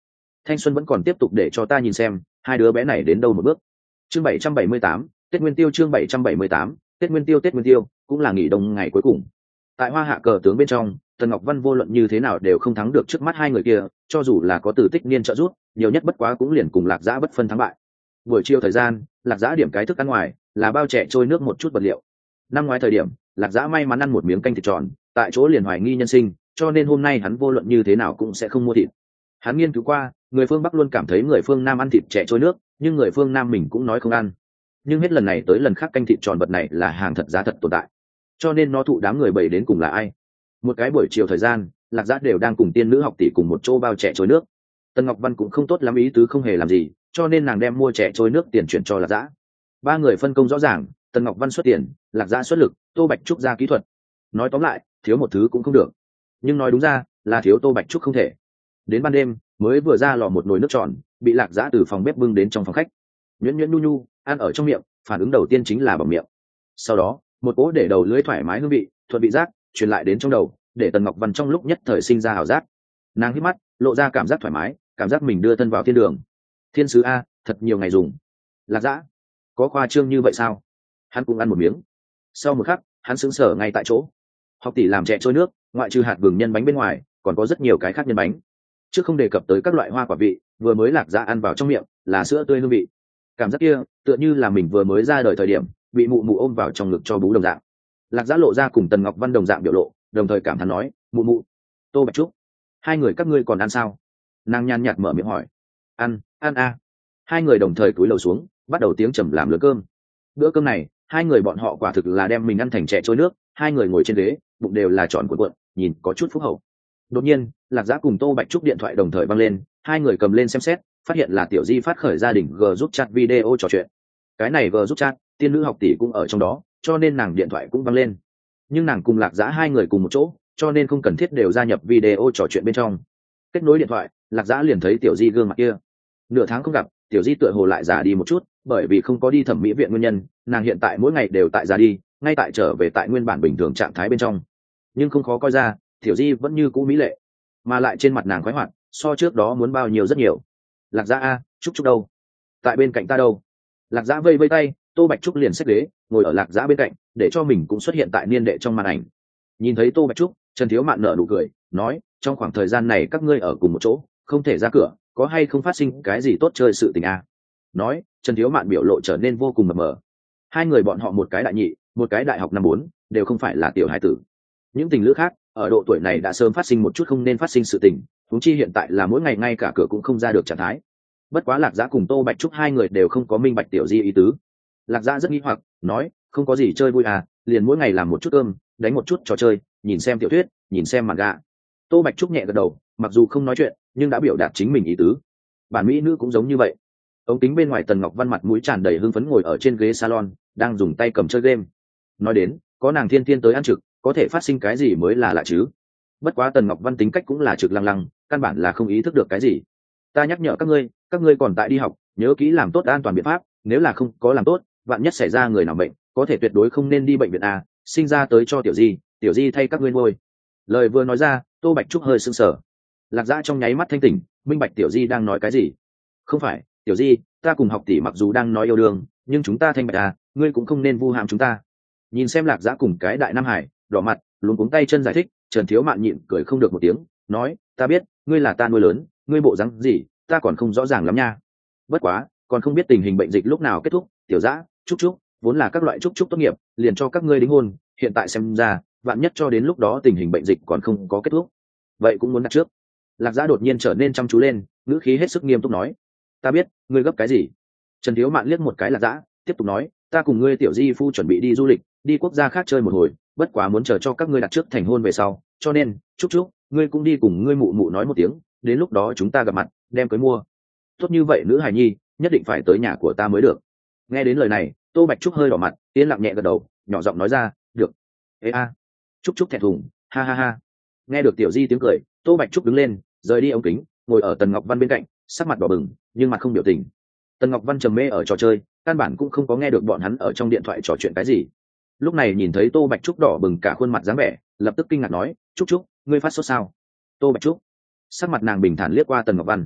thanh xuân vẫn còn tiếp tục để cho ta nhìn xem hai đứa bé này đến đâu một bước. Chương bảy trăm bảy mươi tám, Tết Nguyên Tiêu. Chương bảy trăm bảy mươi tám, Tết Nguyên Tiêu. Tết Nguyên Tiêu cũng là nghỉ đông ngày cuối cùng. Tại hoa hạ cờ tướng bên trong, Tần Ngọc Văn vô luận như thế nào đều không thắng được trước mắt hai người kia, cho dù là có Từ Tích Niên trợ giúp, nhiều nhất bất quá cũng liền cùng Lạc Dã bất phân thắng bại. Buổi chiều thời gian, Lạc Dã điểm cái thức ăn ngoài, là bao trẻ trôi nước một chút vật liệu. Năm ngoái thời điểm, Lạc Dã may mắn ăn một miếng canh thịt tròn, tại chỗ liền hoài nghi nhân sinh, cho nên hôm nay hắn vô luận như thế nào cũng sẽ không mua thịt. Hắn nghiên cứu qua, người phương Bắc luôn cảm thấy người phương Nam ăn thịt trẻ trôi nước, nhưng người phương Nam mình cũng nói không ăn. Nhưng hết lần này tới lần khác canh thịt tròn vật này là hàng thật giá thật tồn tại, cho nên nó thụ đám người bày đến cùng là ai. Một cái buổi chiều thời gian, Lạc Dã đều đang cùng tiên nữ học tỷ cùng một chỗ bao trẻ trôi nước. Tần Ngọc Văn cũng không tốt lắm ý tứ không hề làm gì, cho nên nàng đem mua trẻ trôi nước tiền chuyển cho Lạc Dã. Ba người phân công rõ ràng, Tần Ngọc Văn xuất tiền, Lạc Dã xuất lực, Tô Bạch Trúc ra kỹ thuật. Nói tóm lại, thiếu một thứ cũng không được, nhưng nói đúng ra là thiếu Tô Bạch Trúc không thể. Đến ban đêm mới vừa ra lò một nồi nước tròn, bị Lạc Dã từ phòng bếp bưng đến trong phòng khách. Nhuyễn nhuyễn nhu nhu ăn ở trong miệng, phản ứng đầu tiên chính là bằng miệng. Sau đó một cỗ để đầu lưỡi thoải mái hương vị thuận vị giác truyền lại đến trong đầu, để Tần Ngọc Văn trong lúc nhất thời sinh ra ảo giác. Nàng hít mắt, lộ ra cảm giác thoải mái, cảm giác mình đưa thân vào thiên đường. Thiên sứ a, thật nhiều ngày dùng. Lạc Dã, có khoa trương như vậy sao? Hắn cũng ăn một miếng. Sau một khắc, hắn sững sờ ngay tại chỗ. Học tỷ làm chè trôi nước, ngoại trừ hạt vừng nhân bánh bên ngoài, còn có rất nhiều cái khác nhân bánh. Chứ không đề cập tới các loại hoa quả vị, vừa mới Lạc Dã ăn vào trong miệng là sữa tươi hương vị. Cảm giác kia, tựa như là mình vừa mới ra đời thời điểm, bị mụ mụ ôm vào trong ngực cho bú đồng dạng. Lạc Dã lộ ra cùng Tần Ngọc Văn đồng dạng biểu lộ, đồng thời cảm thán nói, mụ mụ, Tô Bạch Trúc, hai người các ngươi còn ăn sao? Nàng nhàn nhạt mở miệng hỏi. Ăn, ăn a. Hai người đồng thời cúi đầu xuống, bắt đầu tiếng trầm làm lứa cơm. Bữa cơm này, hai người bọn họ quả thực là đem mình ăn thành chè trôi nước. Hai người ngồi trên ghế, bụng đều là tròn cuộn cuộn, nhìn có chút phúc hậu. Đột nhiên, Lạc Dã cùng Tô Bạch Trúc điện thoại đồng thời vang lên, hai người cầm lên xem xét, phát hiện là Tiểu Di phát khởi gia đình G giúp chat video trò chuyện. Cái này G giúp chat, tiên nữ học tỷ cũng ở trong đó, cho nên nàng điện thoại cũng vang lên. Nhưng nàng cùng Lạc Dã hai người cùng một chỗ, cho nên không cần thiết đều gia nhập video trò chuyện bên trong. Kết nối điện thoại, Lạc Dã liền thấy Tiểu Di gương mặt kia. Nửa tháng không gặp, Tiểu Di tựa hồ lại già đi một chút, bởi vì không có đi thẩm mỹ viện nguyên nhân, nàng hiện tại mỗi ngày đều tại già đi, ngay tại trở về tại nguyên bản bình thường trạng thái bên trong. Nhưng không khó coi ra, Tiểu Di vẫn như cũ mỹ lệ, mà lại trên mặt nàng khoái hoạt, so trước đó muốn bao nhiêu rất nhiều. Lạc Dã a, Trúc Trúc đâu? Tại bên cạnh ta đâu? Lạc Dã vây vây tay, Tô Bạch Trúc liền xếp ghế, ngồi ở Lạc Dã bên cạnh, để cho mình cũng xuất hiện tại niên đệ trong màn ảnh. Nhìn thấy Tô Bạch Trúc, Trần Thiếu Mạn nở nụ cười, nói, trong khoảng thời gian này các ngươi ở cùng một chỗ, không thể ra cửa, có hay không phát sinh cái gì tốt chơi sự tình a? Nói, Trần Thiếu Mạn biểu lộ trở nên vô cùng mập mờ. Hai người bọn họ một cái đại nhị, một cái đại học năm bốn, đều không phải là tiểu hải tử. Những tình lữ khác, ở độ tuổi này đã sớm phát sinh một chút không nên phát sinh sự tình, huống chi hiện tại là mỗi ngày ngay cả cửa cũng không ra được trạng thái. Bất quá Lạc Dã cùng Tô Bạch Trúc hai người đều không có minh bạch Tiểu Di ý tứ. Lạc Dã rất nghi hoặc, nói, không có gì chơi vui à, liền mỗi ngày làm một chút cơm, đánh một chút trò chơi, nhìn xem tiểu thuyết, nhìn xem manga. Tô Bạch Trúc nhẹ gật đầu, mặc dù không nói chuyện, nhưng đã biểu đạt chính mình ý tứ. Bản mỹ nữ cũng giống như vậy. Ống kính bên ngoài Tần Ngọc Văn mặt mũi tràn đầy hưng phấn ngồi ở trên ghế salon, đang dùng tay cầm chơi game. Nói đến, có nàng thiên thiên tới ăn trực, có thể phát sinh cái gì mới là lạ chứ. Bất quá Tần Ngọc Văn tính cách cũng là trực lăng lăng, căn bản là không ý thức được cái gì. Ta nhắc nhở các ngươi, các ngươi còn tại đi học, nhớ kỹ làm tốt an toàn biện pháp, nếu là không có làm tốt, vạn nhất xảy ra người nào bệnh, có thể tuyệt đối không nên đi bệnh viện a, sinh ra tới cho Tiểu Di, Tiểu Di thay các ngươi nuôi. Lời vừa nói ra, Tô Bạch Trúc hơi sưng sờ. Lạc Dã trong nháy mắt thanh tỉnh, minh bạch Tiểu Di đang nói cái gì. Không phải, Tiểu Di, ta cùng học tỷ mặc dù đang nói yêu đương, nhưng chúng ta thanh bạch à, ngươi cũng không nên vu hãm chúng ta. Nhìn xem Lạc Dã cùng cái đại Nam Hải, đỏ mặt, luống cuống tay chân giải thích, Trần Thiếu Mạn nhịn cười không được một tiếng, nói, ta biết, ngươi là ta nuôi lớn, ngươi bộ dáng gì, ta còn không rõ ràng lắm nha. Bất quá, còn không biết tình hình bệnh dịch lúc nào kết thúc, Tiểu Dã, Trúc Trúc, vốn là các loại Trúc Trúc tốt nghiệp, liền cho các ngươi đính hôn, hiện tại xem ra, vạn nhất cho đến lúc đó tình hình bệnh dịch còn không có kết thúc, vậy cũng muốn đặt trước. Lạc Dã đột nhiên trở nên chăm chú lên, ngữ khí hết sức nghiêm túc nói, ta biết, ngươi gấp cái gì. Trần Thiếu Mạn liếc một cái Lạc Dã, tiếp tục nói, ta cùng ngươi Tiểu Di phu chuẩn bị đi du lịch, đi quốc gia khác chơi một hồi, bất quá muốn chờ cho các ngươi đặt trước thành hôn về sau, cho nên, Trúc Trúc, ngươi cũng đi cùng ngươi mụ mụ nói một tiếng, đến lúc đó chúng ta gặp mặt, đem cưới mua. Tốt như vậy nữ hài nhi, nhất định phải tới nhà của ta mới được. Nghe đến lời này, Tô Bạch Trúc hơi đỏ mặt, yên lặng nhẹ gật đầu, nhỏ giọng nói ra, được. Ê a. À. Trúc Trúc thẹn thùng, ha ha ha. Nghe được Tiểu Di tiếng cười, Tô Bạch Trúc đứng lên, rời đi ống kính, ngồi ở Tần Ngọc Văn bên cạnh, sắc mặt đỏ bừng, nhưng mặt không biểu tình. Tần Ngọc Văn trầm mê ở trò chơi, căn bản cũng không có nghe được bọn hắn ở trong điện thoại trò chuyện cái gì. Lúc này nhìn thấy Tô Bạch Trúc đỏ bừng cả khuôn mặt dáng vẻ, lập tức kinh ngạc nói, Trúc Trúc, ngươi phát sốt sao? Tô Bạch Trúc, sắc mặt nàng bình thản liếc qua Tần Ngọc Văn.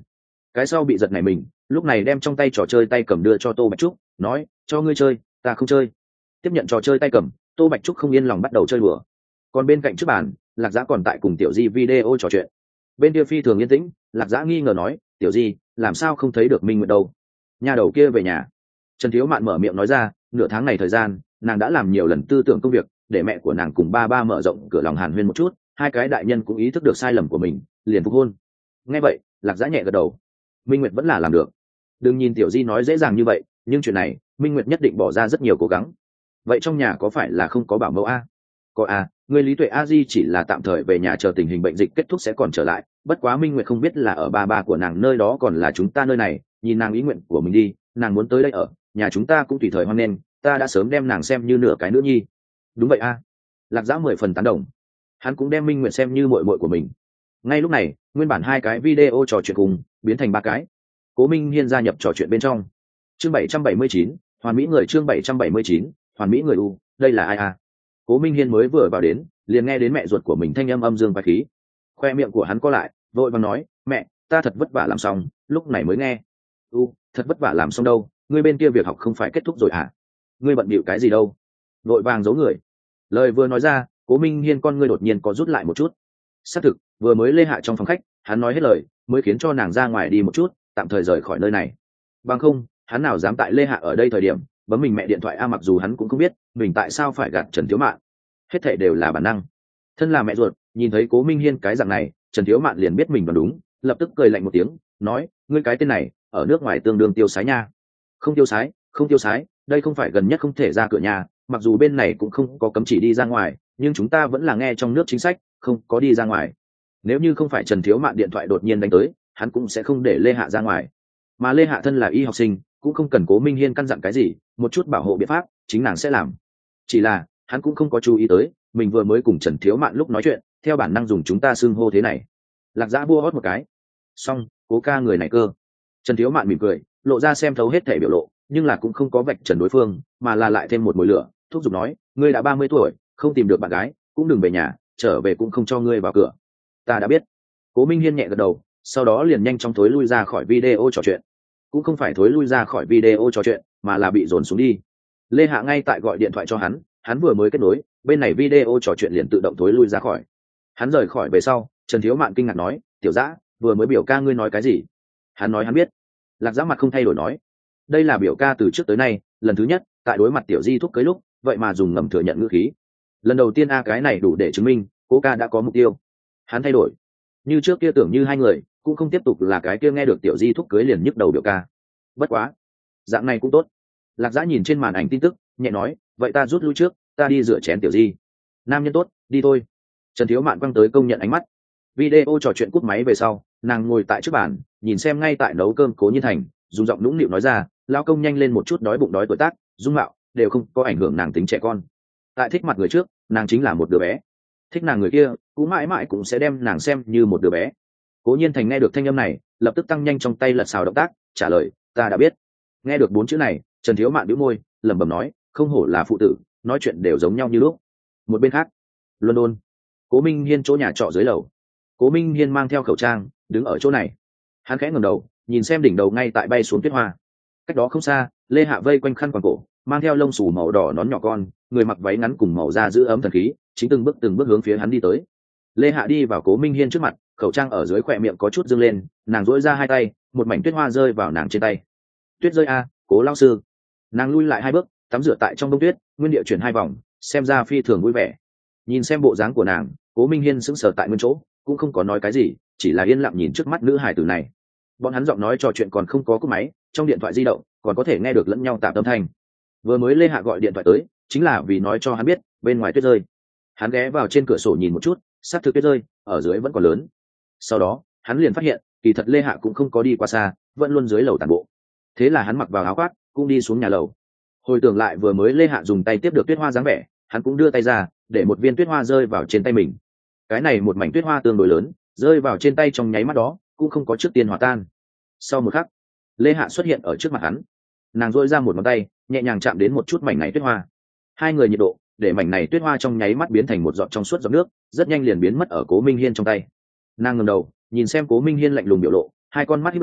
cái sau bị giật này mình, lúc này đem trong tay trò chơi tay cầm đưa cho Tô Bạch Trúc, nói cho ngươi chơi, ta không chơi. Tiếp nhận trò chơi tay cầm, Tô Bạch Trúc không yên lòng bắt đầu chơi đùa. Còn bên cạnh trước bàn, Lạc Dã còn tại cùng Tiểu Di video trò chuyện. Bên kia phi thường yên tĩnh, Lạc Dã nghi ngờ nói, Tiểu Di, làm sao không thấy được Minh Nguyệt đâu? Nhà đầu kia về nhà. Trần Thiếu Mạn mở miệng nói ra, nửa tháng này thời gian, nàng đã làm nhiều lần tư tưởng công việc, để mẹ của nàng cùng ba ba mở rộng cửa lòng hàn huyên một chút, hai cái đại nhân cũng ý thức được sai lầm của mình, liền phục hôn. Nghe vậy, Lạc Dã nhẹ gật đầu. Minh Nguyệt vẫn là làm được. Đừng nhìn Tiểu Di nói dễ dàng như vậy, nhưng chuyện này, Minh Nguyệt nhất định bỏ ra rất nhiều cố gắng. Vậy trong nhà có phải là không có bảo mẫu a? Có a, người Lý Tuệ a di chỉ là tạm thời về nhà chờ tình hình bệnh dịch kết thúc sẽ còn trở lại, bất quá Minh Nguyệt không biết là ở ba ba của nàng nơi đó còn là chúng ta nơi này, nhìn nàng ý nguyện của mình đi, nàng muốn tới đây ở, nhà chúng ta cũng tùy thời hoan nghênh, ta đã sớm đem nàng xem như nửa cái nữ nhi. Đúng vậy a. Lạc Dã mười phần tán đồng. Hắn cũng đem Minh Nguyệt xem như muội muội của mình. Ngay lúc này, nguyên bản hai cái video trò chuyện cùng biến thành ba cái. Cố Minh Hiên gia nhập trò chuyện bên trong. Chương bảy trăm bảy mươi chín, hoàn mỹ người chương bảy trăm bảy mươi chín, hoàn mỹ người u, đây là ai a? Cố Minh Hiên mới vừa vào đến, liền nghe đến mẹ ruột của mình thanh âm âm dương và khí. Khoe miệng của hắn co lại, vội vàng nói, mẹ, ta thật vất vả làm xong, lúc này mới nghe. U, thật vất vả làm xong đâu, ngươi bên kia việc học không phải kết thúc rồi à? Ngươi bận bịu cái gì đâu? Vội vàng giấu người. Lời vừa nói ra, Cố Minh Hiên con ngươi đột nhiên có rút lại một chút. Xác thực, vừa mới Lê Hạ trong phòng khách, hắn nói hết lời, mới khiến cho nàng ra ngoài đi một chút, tạm thời rời khỏi nơi này. Bằng không, hắn nào dám tại Lê Hạ ở đây thời điểm, bấm mình mẹ điện thoại a mặc dù hắn cũng không biết, mình tại sao phải gạt Trần Thiếu Mạn. Hết thảy đều là bản năng. Thân là mẹ ruột, nhìn thấy Cố Minh Hiên cái dạng này, Trần Thiếu Mạn liền biết mình đoán đúng, lập tức cười lạnh một tiếng, nói, ngươi cái tên này, ở nước ngoài tương đương tiêu sái nha. Không tiêu sái, không tiêu sái, đây không phải gần nhất không thể ra cửa nhà, mặc dù bên này cũng không có cấm chỉ đi ra ngoài, nhưng chúng ta vẫn là nghe trong nước chính sách, không có đi ra ngoài. Nếu như không phải Trần Thiếu Mạn điện thoại đột nhiên đánh tới, hắn cũng sẽ không để Lê Hạ ra ngoài. Mà Lê Hạ thân là y học sinh, cũng không cần Cố Minh Hiên căn dặn cái gì, một chút bảo hộ biện pháp, chính nàng sẽ làm. Chỉ là, hắn cũng không có chú ý tới, mình vừa mới cùng Trần Thiếu Mạn lúc nói chuyện, theo bản năng dùng chúng ta xưng hô thế này. Lạc Dã vua hót một cái. Xong, Cố ca người này cơ. Trần Thiếu Mạn mỉm cười, lộ ra xem thấu hết thể biểu lộ, nhưng là cũng không có vạch trần đối phương, mà là lại thêm một mùi lửa, thúc giục nói, ngươi đã ba mươi tuổi, không tìm được bạn gái, cũng đừng về nhà, trở về cũng không cho ngươi vào cửa. Ta đã biết. Cố Minh Hiên nhẹ gật đầu, sau đó liền nhanh chóng thối lui ra khỏi video trò chuyện. Cũng không phải thối lui ra khỏi video trò chuyện, mà là bị dồn xuống đi. Lê Hạ ngay tại gọi điện thoại cho hắn, hắn vừa mới kết nối, bên này video trò chuyện liền tự động thối lui ra khỏi. Hắn rời khỏi về sau, Trần Thiếu Mạn kinh ngạc nói, tiểu Dã, vừa mới biểu ca ngươi nói cái gì? Hắn nói hắn biết. Lạc Dã mặt không thay đổi nói, đây là biểu ca từ trước tới nay, lần thứ nhất, tại đối mặt Tiểu Di thúc cưới lúc, vậy mà dùng ngầm thừa nhận ngữ khí. Lần đầu tiên a cái này đủ để chứng minh, Cố ca đã có mục tiêu. Hắn thay đổi. Như trước kia tưởng như hai người, cũng không tiếp tục là cái kia nghe được Tiểu Di thúc cưới liền nhức đầu biểu ca. Bất quá, dạng này cũng tốt. Lạc Dã nhìn trên màn ảnh tin tức, nhẹ nói, vậy ta rút lui trước, ta đi rửa chén Tiểu Di. Nam nhân tốt, đi thôi. Trần Thiếu Mạn quăng tới công nhận ánh mắt. Video trò chuyện cúp máy về sau, nàng ngồi tại trước bàn, nhìn xem ngay tại nấu cơm Cố Nhiên Thành, dùng giọng nũng nịu nói ra, lao công nhanh lên một chút, đói bụng đói tuổi tác, dung mạo đều không có ảnh hưởng nàng tính trẻ con. Tại thích mặt người trước, nàng chính là một đứa bé. Thích nàng người kia, cũng mãi mãi cũng sẽ đem nàng xem như một đứa bé. Cố Nhiên Thành nghe được thanh âm này, lập tức tăng nhanh trong tay lật xào động tác, trả lời, ta đã biết. Nghe được bốn chữ này, Trần Thiếu Mạn bĩu môi, lẩm bẩm nói, không hổ là phụ tử, nói chuyện đều giống nhau như lúc. Một bên khác, London, Cố Minh Hiên chỗ nhà trọ dưới lầu. Cố Minh Hiên mang theo khẩu trang, đứng ở chỗ này. Hắn khẽ ngẩng đầu, nhìn xem đỉnh đầu ngay tại bay xuống tuyết hoa. Cách đó không xa, Lê Hạ vây quanh khăn quàng cổ, mang theo lông xù màu đỏ nón nhỏ con, người mặc váy ngắn cùng màu da giữ ấm thần khí, chính từng bước từng bước hướng phía hắn đi tới. Lê Hạ đi vào Cố Minh Hiên trước mặt, khẩu trang ở dưới khóe miệng có chút dương lên, nàng duỗi ra hai tay, một mảnh tuyết hoa rơi vào nàng trên tay. Tuyết rơi a, Cố lão sư. Nàng lui lại hai bước, tắm rửa tại trong bông tuyết, nguyên địa chuyển hai vòng, xem ra phi thường vui vẻ. Nhìn xem bộ dáng của nàng, Cố Minh Hiên sững sờ tại nguyên chỗ, cũng không có nói cái gì, chỉ là yên lặng nhìn trước mắt nữ hài tử này. Bọn hắn giọng nói trò chuyện còn không có cúp máy, trong điện thoại di động còn có thể nghe được lẫn nhau tạp âm thanh. Vừa mới Lê Hạ gọi điện thoại tới, chính là vì nói cho hắn biết bên ngoài tuyết rơi. Hắn ghé vào trên cửa sổ nhìn một chút, xác thực tuyết rơi, ở dưới vẫn còn lớn. Sau đó, hắn liền phát hiện, kỳ thật Lê Hạ cũng không có đi qua xa, vẫn luôn dưới lầu tản bộ. Thế là hắn mặc vào áo khoác, cũng đi xuống nhà lầu. Hồi tưởng lại vừa mới Lê Hạ dùng tay tiếp được tuyết hoa dáng vẻ, hắn cũng đưa tay ra, để một viên tuyết hoa rơi vào trên tay mình. Cái này một mảnh tuyết hoa tương đối lớn, rơi vào trên tay trong nháy mắt đó, cũng không có trước tiên hòa tan. Sau một khắc, Lê Hạ xuất hiện ở trước mặt hắn. Nàng duỗi ra một ngón tay, nhẹ nhàng chạm đến một chút mảnh này tuyết hoa. Hai người nhiệt độ, để mảnh này tuyết hoa trong nháy mắt biến thành một giọt trong suốt giọt nước, rất nhanh liền biến mất ở Cố Minh Hiên trong tay. Nàng ngẩng đầu, nhìn xem Cố Minh Hiên lạnh lùng biểu lộ, hai con mắt híp lại,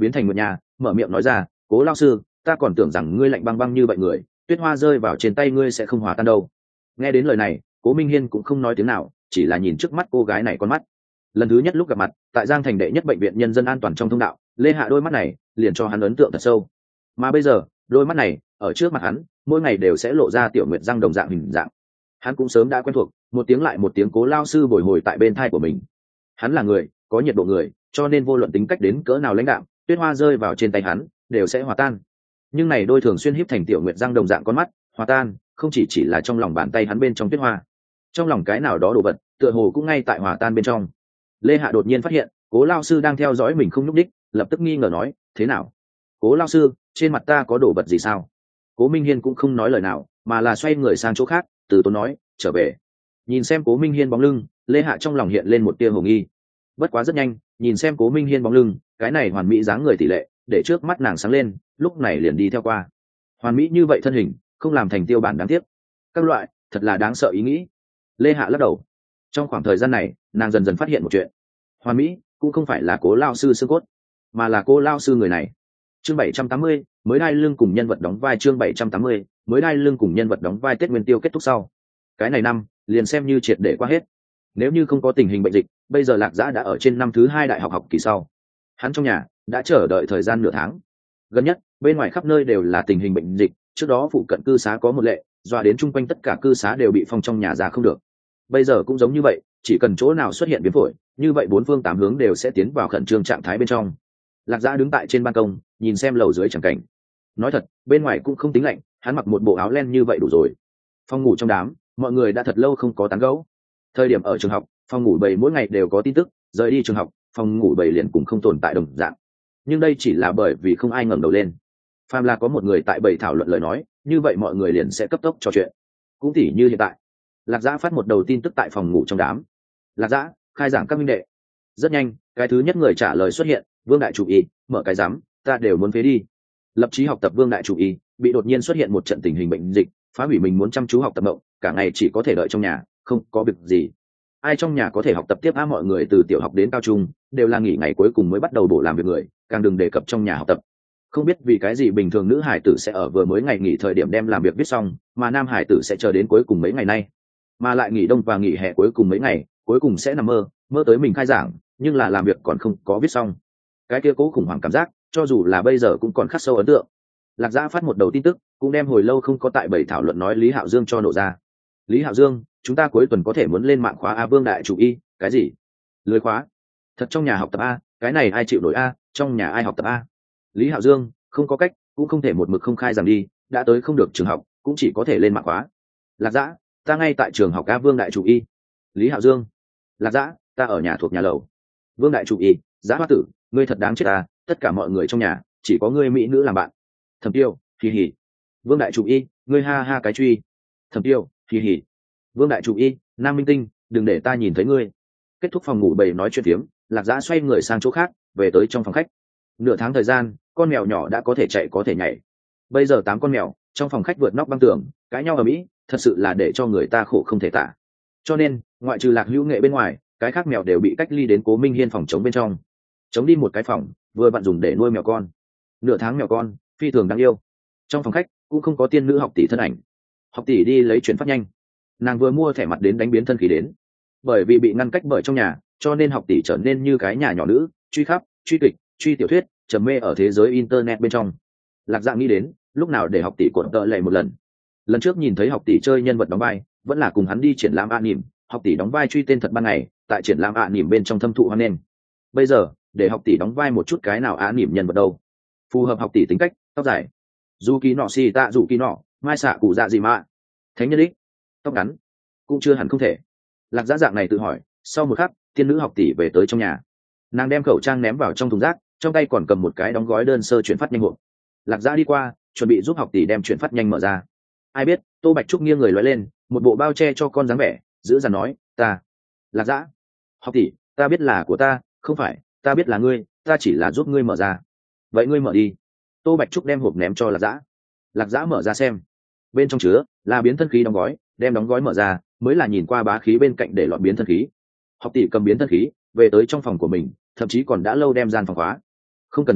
biến thành một nhà mở miệng nói ra, Cố lao sư, ta còn tưởng rằng ngươi lạnh băng băng như vậy người, tuyết hoa rơi vào trên tay ngươi sẽ không hòa tan đâu. Nghe đến lời này, Cố Minh Hiên cũng không nói tiếng nào, chỉ là nhìn trước mắt cô gái này con mắt. Lần thứ nhất lúc gặp mặt tại Giang Thành đệ nhất bệnh viện nhân dân an toàn trong thông đạo, Lê Hạ đôi mắt này liền cho hắn ấn tượng thật sâu. Mà bây giờ đôi mắt này ở trước mặt hắn mỗi ngày đều sẽ lộ ra tiểu nguyệt răng đồng dạng hình dạng. Hắn cũng sớm đã quen thuộc một tiếng lại một tiếng Cố lao sư bồi hồi tại bên thai của mình. Hắn là người có nhiệt độ người, cho nên vô luận tính cách đến cỡ nào lãnh đạm, tuyết hoa rơi vào trên tay hắn đều sẽ hòa tan. Nhưng này đôi thường xuyên híp thành tiểu nguyệt răng đồng dạng con mắt hòa tan không chỉ chỉ là trong lòng bàn tay hắn bên trong tuyết hoa, trong lòng cái nào đó đồ vật tựa hồ cũng ngay tại hòa tan bên trong. Lê Hạ đột nhiên phát hiện Cố lao sư đang theo dõi mình không nhúc đích, lập tức nghi ngờ nói, thế nào? Cố lao sư, trên mặt ta có đồ vật gì sao? Cố Minh Hiên cũng không nói lời nào, mà là xoay người sang chỗ khác, từ tốn nói, trở về. Nhìn xem Cố Minh Hiên bóng lưng, Lê Hạ trong lòng hiện lên một tia hồ nghi. Bất quá rất nhanh, nhìn xem Cố Minh Hiên bóng lưng, cái này hoàn mỹ dáng người tỷ lệ, để trước mắt nàng sáng lên, lúc này liền đi theo qua. Hoàn mỹ như vậy thân hình, không làm thành tiêu bản đáng tiếc. Các loại, thật là đáng sợ ý nghĩ. Lê Hạ lắc đầu. Trong khoảng thời gian này, nàng dần dần phát hiện một chuyện. Hoàn mỹ cũng không phải là Cố lao sư xương cốt, mà là Cố lao sư người này. Chương bảy trăm tám mươi, mới đai lưng cùng nhân vật đóng vai. Chương bảy trăm tám mươi, mới đai lưng cùng nhân vật đóng vai. Tết Nguyên Tiêu kết thúc sau, cái này năm liền xem như triệt để qua hết. Nếu như không có tình hình bệnh dịch, bây giờ Lạc Dã đã ở trên năm thứ hai đại học học kỳ sau. Hắn trong nhà đã chờ đợi thời gian nửa tháng. Gần nhất bên ngoài khắp nơi đều là tình hình bệnh dịch, trước đó phụ cận cư xá có một lệ, dọa đến chung quanh tất cả cư xá đều bị phong trong nhà ra không được. Bây giờ cũng giống như vậy, chỉ cần chỗ nào xuất hiện biến phổi, như vậy bốn phương tám hướng đều sẽ tiến vào khẩn trương trạng thái bên trong. Lạc Dã đứng tại trên ban công, nhìn xem lầu dưới chẳng cảnh. Nói thật, bên ngoài cũng không tính lạnh, hắn mặc một bộ áo len như vậy đủ rồi. Phòng ngủ trong đám, mọi người đã thật lâu không có tán gẫu. Thời điểm ở trường học, phòng ngủ bầy mỗi ngày đều có tin tức, rời đi trường học, phòng ngủ bầy liền cũng không tồn tại đồng dạng. Nhưng đây chỉ là bởi vì không ai ngẩng đầu lên. Phàm là có một người tại bầy thảo luận lời nói, như vậy mọi người liền sẽ cấp tốc trò chuyện. Cũng tỉ như hiện tại, Lạc Dã phát một đầu tin tức tại phòng ngủ trong đám. Lạc Dã, khai giảng các minh đệ. Rất nhanh, cái thứ nhất người trả lời xuất hiện, Vương đại chủ y, mở cái rắm, ta đều muốn phế đi. Lập chí học tập Vương đại chủ y, bị đột nhiên xuất hiện một trận tình hình bệnh dịch, phá hủy mình muốn chăm chú học tập mộng, cả ngày chỉ có thể đợi trong nhà, không có việc gì. Ai trong nhà có thể học tập tiếp á, mọi người từ tiểu học đến cao trung đều là nghỉ ngày cuối cùng mới bắt đầu bổ làm việc người, càng đừng đề cập trong nhà học tập. Không biết vì cái gì bình thường nữ hải tử sẽ ở vừa mới ngày nghỉ thời điểm đem làm việc viết xong, mà nam hải tử sẽ chờ đến cuối cùng mấy ngày nay, mà lại nghỉ đông và nghỉ hè cuối cùng mấy ngày cuối cùng sẽ nằm mơ mơ tới mình khai giảng, nhưng là làm việc còn không có viết xong. Cái kia cố khủng hoảng cảm giác cho dù là bây giờ cũng còn khắc sâu ấn tượng. Lạc Dã phát một đầu tin tức, cũng đem hồi lâu không có tại bảy thảo luận nói Lý Hạo Dương cho nổ ra. Lý Hạo Dương, chúng ta cuối tuần có thể muốn lên mạng khóa a. Vương đại chủ y, cái gì? Lưới khóa? Thật trong nhà học tập a? Cái này ai chịu nổi a? Trong nhà ai học tập a? Lý Hạo Dương, không có cách, cũng không thể một mực không khai giảng đi, đã tới không được trường học, cũng chỉ có thể lên mạng khóa. Lạc Dã, ta ngay tại trường học a. Vương đại chủ y. Lý Hạo Dương, Lạc Dã, ta ở nhà thuộc nhà lầu. Vương đại chủ y, Dã Hoa tử, ngươi thật đáng chết à, tất cả mọi người trong nhà chỉ có ngươi mỹ nữ làm bạn. Thẩm Tiêu, kỳ hỉ. Vương đại chủ y, ngươi ha ha cái truy. Thẩm Tiêu, kỳ hỉ. Vương đại chủ y, Nam Minh Tinh, đừng để ta nhìn thấy ngươi. Kết thúc phòng ngủ bầy nói chuyện phiếm, Lạc Dã xoay người sang chỗ khác, về tới trong phòng khách. Nửa tháng thời gian, con mèo nhỏ đã có thể chạy có thể nhảy. Bây giờ tám con mèo trong phòng khách vượt nóc băng tường, cãi nhau ở mỹ, thật sự là để cho người ta khổ không thể tả. Cho nên, ngoại trừ Lạc Hữu Nghệ bên ngoài, cái khác mèo đều bị cách ly đến Cố Minh Hiên phòng chống bên trong. Chống đi một cái phòng, vừa bạn dùng để nuôi mèo con. Nửa tháng mèo con, phi thường đáng yêu. Trong phòng khách cũng không có tiên nữ học tỷ thân ảnh. Học tỷ đi lấy chuyển phát nhanh. Nàng vừa mua thẻ mặt đến đánh biến thân khí đến. Bởi vì bị ngăn cách bởi trong nhà, cho nên học tỷ trở nên như cái nhà nhỏ nữ, truy khắp, truy kịch, truy tiểu thuyết, trầm mê ở thế giới internet bên trong. Lạc Dạng nghĩ đến, lúc nào để học tỷ cuộn tợ lệ một lần. Lần trước nhìn thấy học tỷ chơi nhân vật đóng vai, vẫn là cùng hắn đi triển lãm an nỉm, học tỷ đóng vai truy tên thật ban ngày, tại triển lãm an nỉm bên trong thâm thụ hoan nghênh. Bây giờ, để học tỷ đóng vai một chút cái nào an nỉm nhân vật đâu? Phù hợp học tỷ tính cách, tóc dài. Dù kỳ nọ xì tạ dù kỳ nọ, mai xạ cụ dạ gì mà. Thánh nhân đích, tóc ngắn, cũng chưa hẳn không thể. Lạc Dã dạng này tự hỏi, sau một khắc, tiên nữ học tỷ về tới trong nhà. Nàng đem khẩu trang ném vào trong thùng rác, trong tay còn cầm một cái đóng gói đơn sơ chuyển phát nhanh hộp. Lạc Dã đi qua, chuẩn bị giúp học tỷ đem chuyển phát nhanh mở ra. Ai biết, Tô Bạch Trúc nghiêng người lóe lên, một bộ bao che cho con dáng vẻ, giữ dằn nói, ta. Lạc Dã, học tỷ, ta biết là của ta, không phải, ta biết là ngươi, ta chỉ là giúp ngươi mở ra. Vậy ngươi mở đi. Tô Bạch Trúc đem hộp ném cho Lạc Dã. Lạc Dã mở ra xem, bên trong chứa là biến thân khí đóng gói, đem đóng gói mở ra, mới là nhìn qua bá khí bên cạnh để lọt biến thân khí. Học tỷ cầm biến thân khí về tới trong phòng của mình, thậm chí còn đã lâu đem gian phòng khóa. Không cần đoán,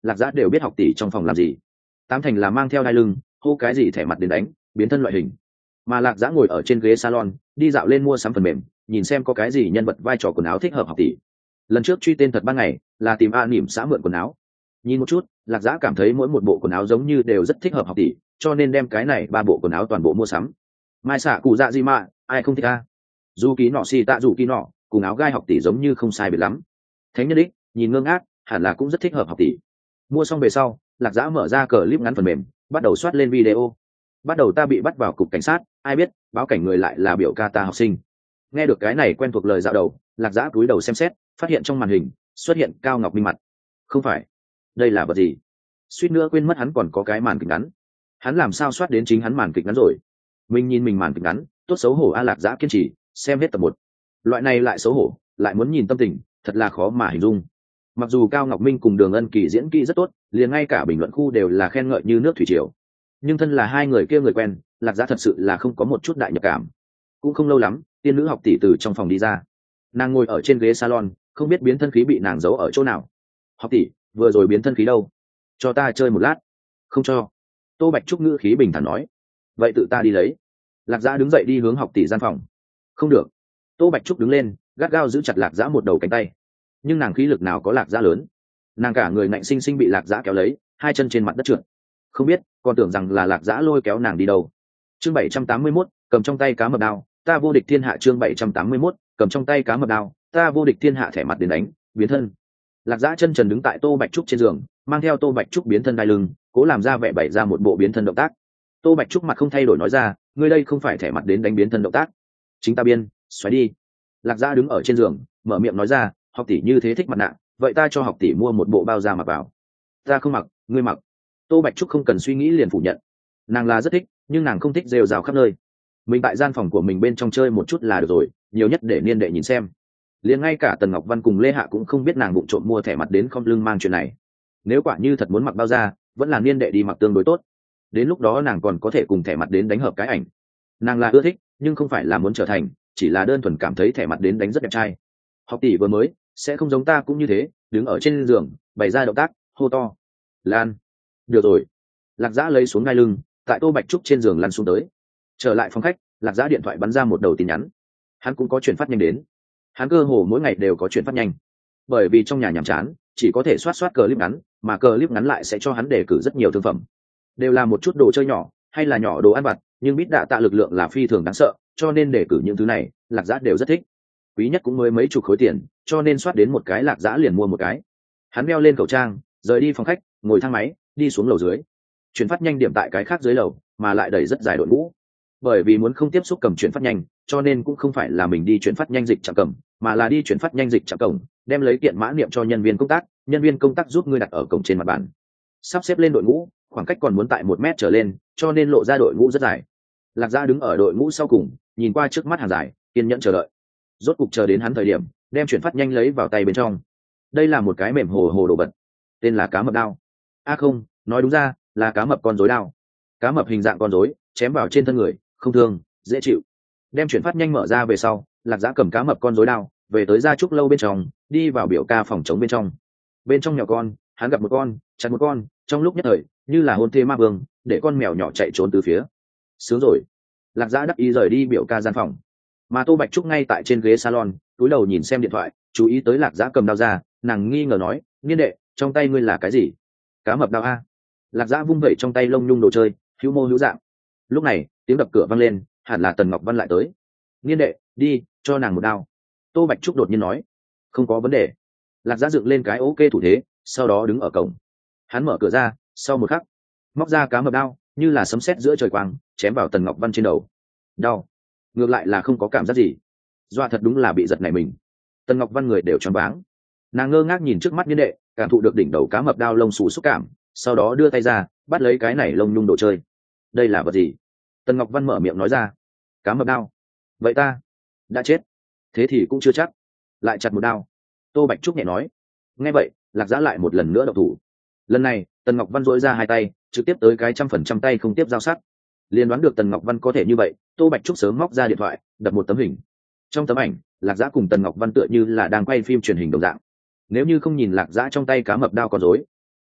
lạc giã đều biết học tỷ trong phòng làm gì. Tám thành là mang theo đai lưng, hô cái gì thẻ mặt đến đánh biến thân loại hình. Mà lạc giã ngồi ở trên ghế salon đi dạo lên mua sắm phần mềm, nhìn xem có cái gì nhân vật vai trò quần áo thích hợp học tỷ. Lần trước truy tên thật ban ngày là tìm a nỉm xã mượn quần áo, nhìn một chút lạc giã cảm thấy mỗi một bộ quần áo giống như đều rất thích hợp học tỷ, cho nên đem cái này ba bộ quần áo toàn bộ mua sắm. Mai xạ cụ dạ gì mà ai không thích a, dù ký nọ xì tạ dù ký nọ cùng áo gai học tỷ giống như không sai biệt lắm. Thánh nhân đích nhìn ngơ ngác hẳn là cũng rất thích hợp học tỷ. Mua xong về sau lạc giã mở ra clip ngắn phần mềm, bắt đầu soát lên video. Bắt đầu ta bị bắt vào cục cảnh sát, ai biết báo cảnh người lại là biểu ca ta học sinh. Nghe được cái này quen thuộc lời dạo đầu, lạc giã cúi đầu xem xét, phát hiện trong màn hình xuất hiện Cao Ngọc Minh mặt. Không phải, đây là vật gì? Suýt nữa quên mất hắn còn có cái màn kịch ngắn. Hắn làm sao soát đến chính hắn màn kịch ngắn rồi? Mình nhìn mình màn kịch ngắn, tốt xấu hổ a. Lạc giã kiên trì xem hết tập một. Loại này lại xấu hổ lại muốn nhìn tâm tình, thật là khó mà hình dung. Mặc dù Cao Ngọc Minh cùng Đường Ân Kỳ diễn kỹ rất tốt, liền ngay cả bình luận khu đều là khen ngợi như nước thủy triều, nhưng thân là hai người kia người quen, lạc giã thật sự là không có một chút đại nhập cảm. Cũng không lâu lắm, tiên nữ học tỷ từ trong phòng đi ra. Nàng ngồi ở trên ghế salon, không biết biến thân khí bị nàng giấu ở chỗ nào. Học tỷ vừa rồi biến thân khí đâu? Cho ta chơi một lát. Không cho. Tô Bạch Trúc ngữ khí bình thản nói. Vậy tự ta đi lấy. Lạc giã đứng dậy đi hướng học tỷ gian phòng. Không được. Tô Bạch Trúc đứng lên, gắt gao giữ chặt lạc giã một đầu cánh tay, nhưng nàng khí lực nào có lạc giã lớn. Nàng cả người ngạnh sinh sinh bị lạc giã kéo lấy, hai chân trên mặt đất trượt. Không biết còn tưởng rằng là lạc giã lôi kéo nàng đi đâu. Chương bảy trăm tám mươi mốt, cầm trong tay cá mập đao ta vô địch thiên hạ. Chương bảy trăm tám mươi mốt, cầm trong tay cá mập đao ta vô địch thiên hạ. Thẻ mặt đến đánh biến thân. Lạc giã chân trần đứng tại Tô Bạch Trúc trên giường, mang theo Tô Bạch Trúc biến thân đai lưng, cố làm ra vẻ bày ra một bộ biến thân động tác. Tô Bạch Trúc mặt không thay đổi nói ra, ngươi đây không phải thẻ mặt đến đánh biến thân động tác, chính ta biên, xoáy đi. Lạc giã đứng ở trên giường mở miệng nói ra, học tỷ như thế thích mặt nạ, vậy ta cho học tỷ mua một bộ bao da mặc vào. Ta không mặc, ngươi mặc. Tô Bạch Trúc không cần suy nghĩ liền phủ nhận. Nàng là rất thích, nhưng nàng không thích rêu rào khắp nơi. Mình tại gian phòng của mình bên trong chơi một chút là được rồi, nhiều nhất để niên đệ nhìn xem. Liền ngay cả Tần Ngọc Văn cùng Lê Hạ cũng không biết nàng bụng trộm mua thẻ mặt đến không lưng mang chuyện này. Nếu quả như thật muốn mặc bao da, vẫn là niên đệ đi mặc tương đối tốt. Đến lúc đó nàng còn có thể cùng thẻ mặt đến đánh hợp cái ảnh. Nàng là ưa thích, nhưng không phải là muốn trở thành, chỉ là đơn thuần cảm thấy thẻ mặt đến đánh rất đẹp trai. Học tỷ vừa mới sẽ không giống ta cũng như thế, đứng ở trên giường bày ra động tác hô to lan. Được rồi. Lạc giã lấy xuống ngai lưng, tại Tô Bạch Trúc trên giường lăn xuống tới. Trở lại phòng khách, lạc giã điện thoại bắn ra một đầu tin nhắn. Hắn cũng có chuyển phát nhanh đến. Hắn cơ hồ mỗi ngày đều có chuyển phát nhanh, bởi vì trong nhà nhàm chán chỉ có thể soát soát clip ngắn, mà clip ngắn lại sẽ cho hắn đề cử rất nhiều thương phẩm, đều là một chút đồ chơi nhỏ hay là nhỏ đồ ăn vặt, nhưng bít đạ tạ lực lượng là phi thường đáng sợ, cho nên đề cử những thứ này lạc giã đều rất thích. Quý nhất cũng mới mấy chục khối tiền, cho nên soát đến một cái lạc giã liền mua một cái. Hắn đeo lên khẩu trang rời đi phòng khách, ngồi thang máy đi xuống lầu dưới. Chuyển phát nhanh điểm tại cái khác dưới lầu, mà lại đẩy rất dài đội ngũ. Bởi vì muốn không tiếp xúc cầm chuyển phát nhanh, cho nên cũng không phải là mình đi chuyển phát nhanh dịch trạm cầm, mà là đi chuyển phát nhanh dịch trạm cổng, đem lấy kiện mã niệm cho nhân viên công tác, nhân viên công tác giúp ngươi đặt ở cổng trên mặt bàn. Sắp xếp lên đội ngũ, khoảng cách còn muốn tại một mét trở lên, cho nên lộ ra đội ngũ rất dài. Lạc Giã đứng ở đội ngũ sau cùng, nhìn qua trước mắt hàng dài, kiên nhẫn chờ đợi. Rốt cục chờ đến hắn thời điểm, đem chuyển phát nhanh lấy vào tay bên trong. Đây là một cái mềm hồ hồ đồ vật, tên là cá mập đao. A à không, nói đúng ra là cá mập con rối đao. Cá mập hình dạng con rối, chém vào trên thân người, không thương, dễ chịu. Đem chuyển phát nhanh mở ra về sau, Lạc Giã cầm cá mập con rối đao, về tới gia trúc lâu bên trong, đi vào biểu ca phòng chống bên trong. Bên trong mèo con, hắn gặp một con, chặt một con, trong lúc nhất thời, như là hôn thê ma vương, để con mèo nhỏ chạy trốn từ phía. Sướng rồi. Lạc Giã đắc ý rời đi biểu ca gian phòng, mà Tô Bạch Trúc ngay tại trên ghế salon, túi đầu nhìn xem điện thoại, chú ý tới Lạc Giã cầm đao ra, nàng nghi ngờ nói, niên đệ, trong tay ngươi là cái gì? Cá mập đao a. Lạc Giã vung vẩy trong tay lông nhung đồ chơi, hữu mô hữu dạng. Lúc này tiếng đập cửa vang lên, hẳn là Tần Ngọc Văn lại tới. Niên đệ, đi cho nàng một đao. Tô Bạch Trúc đột nhiên nói. Không có vấn đề. Lạc Giã dựng lên cái ok thủ thế, sau đó đứng ở cổng. Hắn mở cửa ra, sau một khắc móc ra cá mập đao, như là sấm sét giữa trời quang, chém vào Tần Ngọc Văn trên đầu. Đau. Ngược lại là không có cảm giác gì. Doa thật đúng là bị giật này mình. Tần Ngọc Văn người đều choáng váng. Nàng ngơ ngác nhìn trước mắt niên đệ, cảm thụ được đỉnh đầu cá mập đao lông xù xúc cảm, sau đó đưa tay ra bắt lấy cái này lông nhung đồ chơi. Đây là vật gì? Tần Ngọc Văn mở miệng nói ra. Cá mập đao. Vậy ta đã chết? Thế thì cũng chưa chắc. Lại chặt một đao. Tô Bạch Trúc nhẹ nói. Nghe vậy, Lạc Giã lại một lần nữa độc thủ. Lần này Tần Ngọc Văn dỗi ra hai tay, trực tiếp tới cái trăm phần trăm tay không tiếp giao sắc. Liên đoán được Tần Ngọc Văn có thể như vậy, Tô Bạch Trúc sớm móc ra điện thoại đập một tấm hình. Trong tấm ảnh, Lạc Giã cùng Tần Ngọc Văn tựa như là đang quay phim truyền hình đồng dạng. Nếu như không nhìn Lạc Giã trong tay cá mập đao con rối,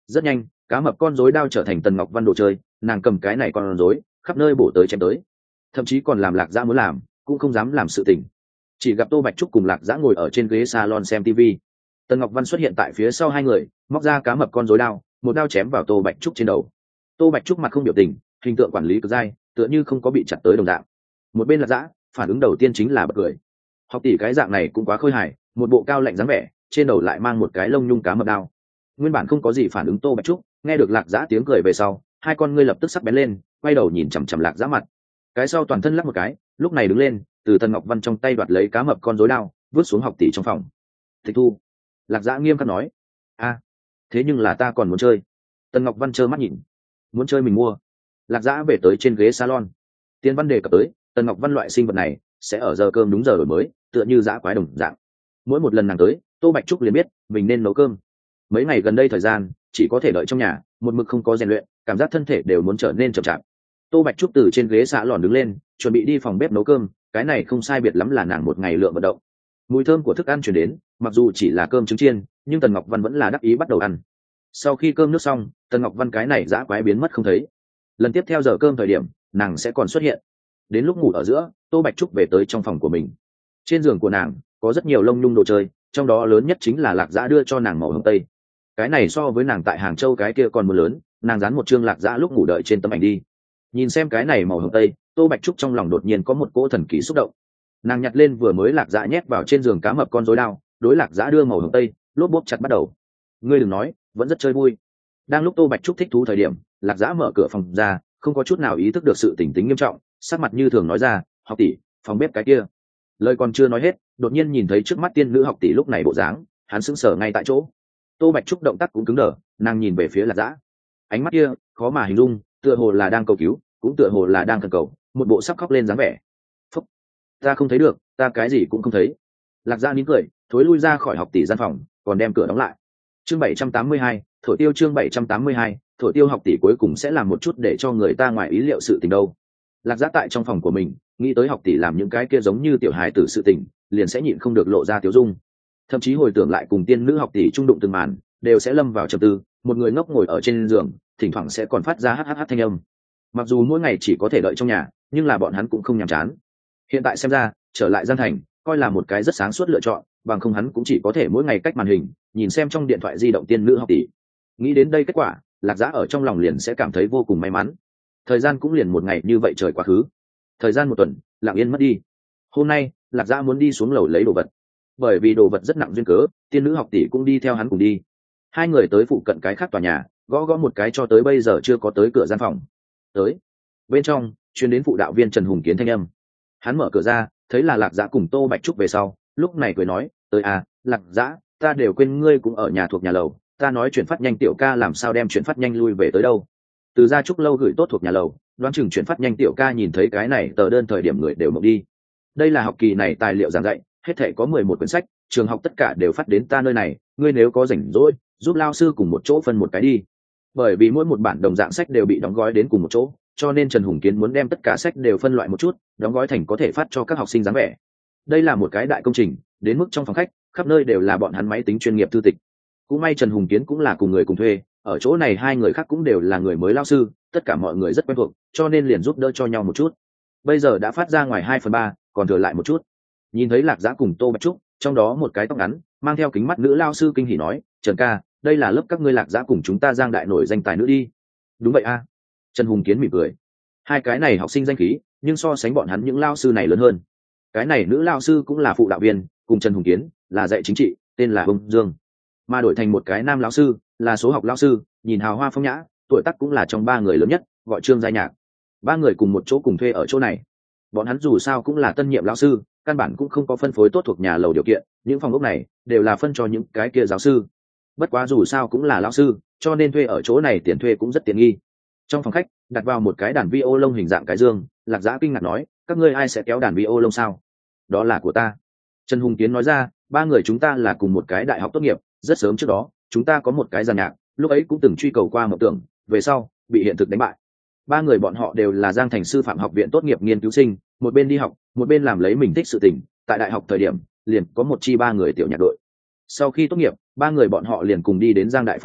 Rất nhanh, cá mập con rối đao trở thành Tần Ngọc Văn đồ chơi, nàng cầm cái này con rối khắp nơi bổ tới chém tới, thậm chí còn làm Lạc Dã muốn làm cũng không dám làm sự tình. Chỉ gặp Tô Bạch Trúc cùng Lạc Dã ngồi ở trên ghế salon xem tivi. Tần Ngọc Văn xuất hiện tại phía sau hai người, móc ra cá mập con rối đao, một đao chém vào Tô Bạch Trúc trên đầu. Tô Bạch Trúc mặt không biểu tình, hình tượng quản lý cực dai, tựa như không có bị chặt tới đồng dạng. Một bên Lạc Dã, phản ứng đầu tiên chính là bật cười. Học tỷ cái dạng này cũng quá khôi hài, một bộ cao lạnh dáng vẻ, trên đầu lại mang một cái lông nhung cá mập đao. Nguyên bản không có gì phản ứng Tô Bạch Trúc, nghe được Lạc Dã tiếng cười về sau, hai con ngươi lập tức sắc bén lên, quay đầu nhìn chằm chằm Lạc Dã mặt. Cái sau toàn thân lắc một cái, lúc này đứng lên, từ Tần Ngọc Văn trong tay đoạt lấy cá mập con rối đao, vứt xuống học tỷ trong phòng. Tịch thu. Lạc Dã nghiêm khắc nói. A, thế nhưng là ta còn muốn chơi. Tần Ngọc Văn trơ mắt nhìn. Muốn chơi mình mua. Lạc Dã về tới trên ghế salon. Tiên Văn đề cập tới, Tần Ngọc Văn loại sinh vật này sẽ ở giờ cơm đúng giờ đổi mới, tựa như dã quái đồng dạng. Mỗi một lần nàng tới, Tô Bạch Trúc liền biết mình nên nấu cơm. Mấy ngày gần đây thời gian chỉ có thể đợi trong nhà, một mực không có rèn luyện, cảm giác thân thể đều muốn trở nên chậm chạp. Tô Bạch Trúc từ trên ghế xạ lòn đứng lên, chuẩn bị đi phòng bếp nấu cơm, cái này không sai biệt lắm là nàng một ngày lượng vận động. Mùi thơm của thức ăn truyền đến, mặc dù chỉ là cơm trứng chiên, nhưng Tần Ngọc Văn vẫn là đắc ý bắt đầu ăn. Sau khi cơm nước xong, Tần Ngọc Văn cái này dã quái biến mất không thấy. Lần tiếp theo giờ cơm thời điểm, nàng sẽ còn xuất hiện. Đến lúc ngủ ở giữa, Tô Bạch Trúc về tới trong phòng của mình. Trên giường của nàng có rất nhiều lông nhung đồ chơi, trong đó lớn nhất chính là Lạc Dã đưa cho nàng màu hồng tây. Cái này so với nàng tại Hàng Châu cái kia còn muốn lớn, nàng dán một chương Lạc Dã lúc ngủ đợi trên tấm ảnh đi. Nhìn xem cái này màu hồng tây, Tô Bạch Trúc trong lòng đột nhiên có một cỗ thần kỳ xúc động. Nàng nhặt lên vừa mới Lạc Dã nhét vào trên giường cá mập con rối đao, đối Lạc Dã đưa màu hồng tây, lốp bốp chặt bắt đầu. Ngươi đừng nói, vẫn rất chơi vui. Đang lúc Tô Bạch Trúc thích thú thời điểm, Lạc Dã mở cửa phòng ra, không có chút nào ý thức được sự tình tính nghiêm trọng, sắc mặt như thường nói ra, học tỷ, phòng bếp cái kia. Lời còn chưa nói hết, đột nhiên nhìn thấy trước mắt tiên nữ học tỷ lúc này bộ dáng, hắn sững sờ ngay tại chỗ. Tô Bạch Trúc động tác cũng cứng đờ, nàng nhìn về phía Lạc Dã, ánh mắt kia khó mà hình dung, tựa hồ là đang cầu cứu, cũng tựa hồ là đang cần cầu, một bộ sắp khóc lên dáng vẻ. Phúc, ta không thấy được, ta cái gì cũng không thấy. Lạc Dã nín cười, thối lui ra khỏi học tỷ gian phòng, còn đem cửa đóng lại. Chương bảy trăm tám mươi hai, thổi tiêu chương bảy trăm tám mươi hai, thổi tiêu học tỷ cuối cùng sẽ làm một chút để cho người ta ngoài ý liệu sự tình đâu. Lạc Dã tại trong phòng của mình, nghĩ tới học tỷ làm những cái kia giống như tiểu hài tử sự tình, liền sẽ nhịn không được lộ ra tiểu dung. Thậm chí hồi tưởng lại cùng tiên nữ học tỷ trung đụng từng màn, đều sẽ lâm vào trầm tư, một người ngốc ngồi ở trên giường, thỉnh thoảng sẽ còn phát ra hát hát hát thanh âm. Mặc dù mỗi ngày chỉ có thể đợi trong nhà, nhưng là bọn hắn cũng không nhàm chán. Hiện tại xem ra, trở lại Giang Thành, coi là một cái rất sáng suốt lựa chọn, bằng không hắn cũng chỉ có thể mỗi ngày cách màn hình, nhìn xem trong điện thoại di động tiên nữ học tỷ. Nghĩ đến đây kết quả, Lạc Dã ở trong lòng liền sẽ cảm thấy vô cùng may mắn. Thời gian cũng liền một ngày như vậy trời quá khứ. Thời gian một tuần, lặng yên mất đi. Hôm nay, Lạc Dã muốn đi xuống lầu lấy đồ vật. Bởi vì đồ vật rất nặng duyên cớ, tiên nữ học tỷ cũng đi theo hắn cùng đi. Hai người tới phụ cận cái khác tòa nhà, gõ gõ một cái cho tới bây giờ chưa có tới cửa gian phòng. Tới. Bên trong, chuyên đến phụ đạo viên Trần Hùng Kiến thanh âm. Hắn mở cửa ra, thấy là Lạc Dã cùng Tô Bạch Trúc về sau, lúc này cười nói, tới à, Lạc Dã, ta đều quên ngươi cũng ở nhà thuộc nhà lầu, ta nói chuyển phát nhanh tiểu ca làm sao đem chuyển phát nhanh lui về tới đâu. Từ gia Trúc lâu gửi tốt thuộc nhà lầu, đoán chừng chuyển phát nhanh tiểu ca nhìn thấy cái này tờ đơn thời điểm người đều mộng đi. Đây là học kỳ này tài liệu giảng dạy, hết thể có mười một quyển sách, trường học tất cả đều phát đến ta nơi này, ngươi nếu có rảnh rỗi, giúp lao sư cùng một chỗ phân một cái đi. Bởi vì mỗi một bản đồng dạng sách đều bị đóng gói đến cùng một chỗ, cho nên Trần Hùng Kiến muốn đem tất cả sách đều phân loại một chút, đóng gói thành có thể phát cho các học sinh dáng vẻ. Đây là một cái đại công trình, đến mức trong phòng khách, khắp nơi đều là bọn hắn máy tính chuyên nghiệp thư tịch. Cũng may Trần Hùng Kiến cũng là cùng người cùng thuê, ở chỗ này hai người khác cũng đều là người mới lao sư, tất cả mọi người rất quen thuộc, cho nên liền giúp đỡ cho nhau một chút. Bây giờ đã phát ra ngoài hai phần ba, còn thừa lại một chút. Nhìn thấy Lạc Dã cùng Tô Bạch Trúc, trong đó một cái tóc ngắn, mang theo kính mắt nữ lao sư kinh hỉ nói, Trần ca, đây là lớp các ngươi Lạc Dã cùng chúng ta Giang đại nổi danh tài nữ đi. Đúng vậy a. Trần Hùng Kiến mỉm cười. Hai cái này học sinh danh khí, nhưng so sánh bọn hắn những lao sư này lớn hơn. Cái này nữ lao sư cũng là phụ đạo viên, cùng Trần Hùng Kiến là dạy chính trị, tên là Hồng Dương. Mà đổi thành một cái nam lão sư, là số học lão sư, nhìn hào hoa phong nhã, tuổi tác cũng là trong ba người lớn nhất, gọi Trương Gia Nhạc. Ba người cùng một chỗ cùng thuê ở chỗ này. Bọn hắn dù sao cũng là tân nhiệm lão sư, căn bản cũng không có phân phối tốt thuộc nhà lầu điều kiện, những phòng ốc này đều là phân cho những cái kia giáo sư. Bất quá dù sao cũng là lão sư, cho nên thuê ở chỗ này tiền thuê cũng rất tiện nghi. Trong phòng khách, đặt vào một cái đàn vi ô lông hình dạng cái dương, Lạc Dã kinh ngạc nói, các ngươi ai sẽ kéo đàn vi ô lông sao? Đó là của ta. Trần Hùng Kiến nói ra, ba người chúng ta là cùng một cái đại học tốt nghiệp, rất sớm trước đó, chúng ta có một cái giàn nhạc, lúc ấy cũng từng truy cầu qua mộng tưởng, về sau bị hiện thực đánh bại. Ba người bọn họ đều là Giang Thành Sư phạm học viện tốt nghiệp nghiên cứu sinh, một bên đi học, một bên làm lấy mình thích sự tình, tại đại học thời điểm, liền có một chi ba người tiểu nhạc đội. Sau khi tốt nghiệp, ba người bọn họ liền cùng đi đến Giang đại phỏng vấn,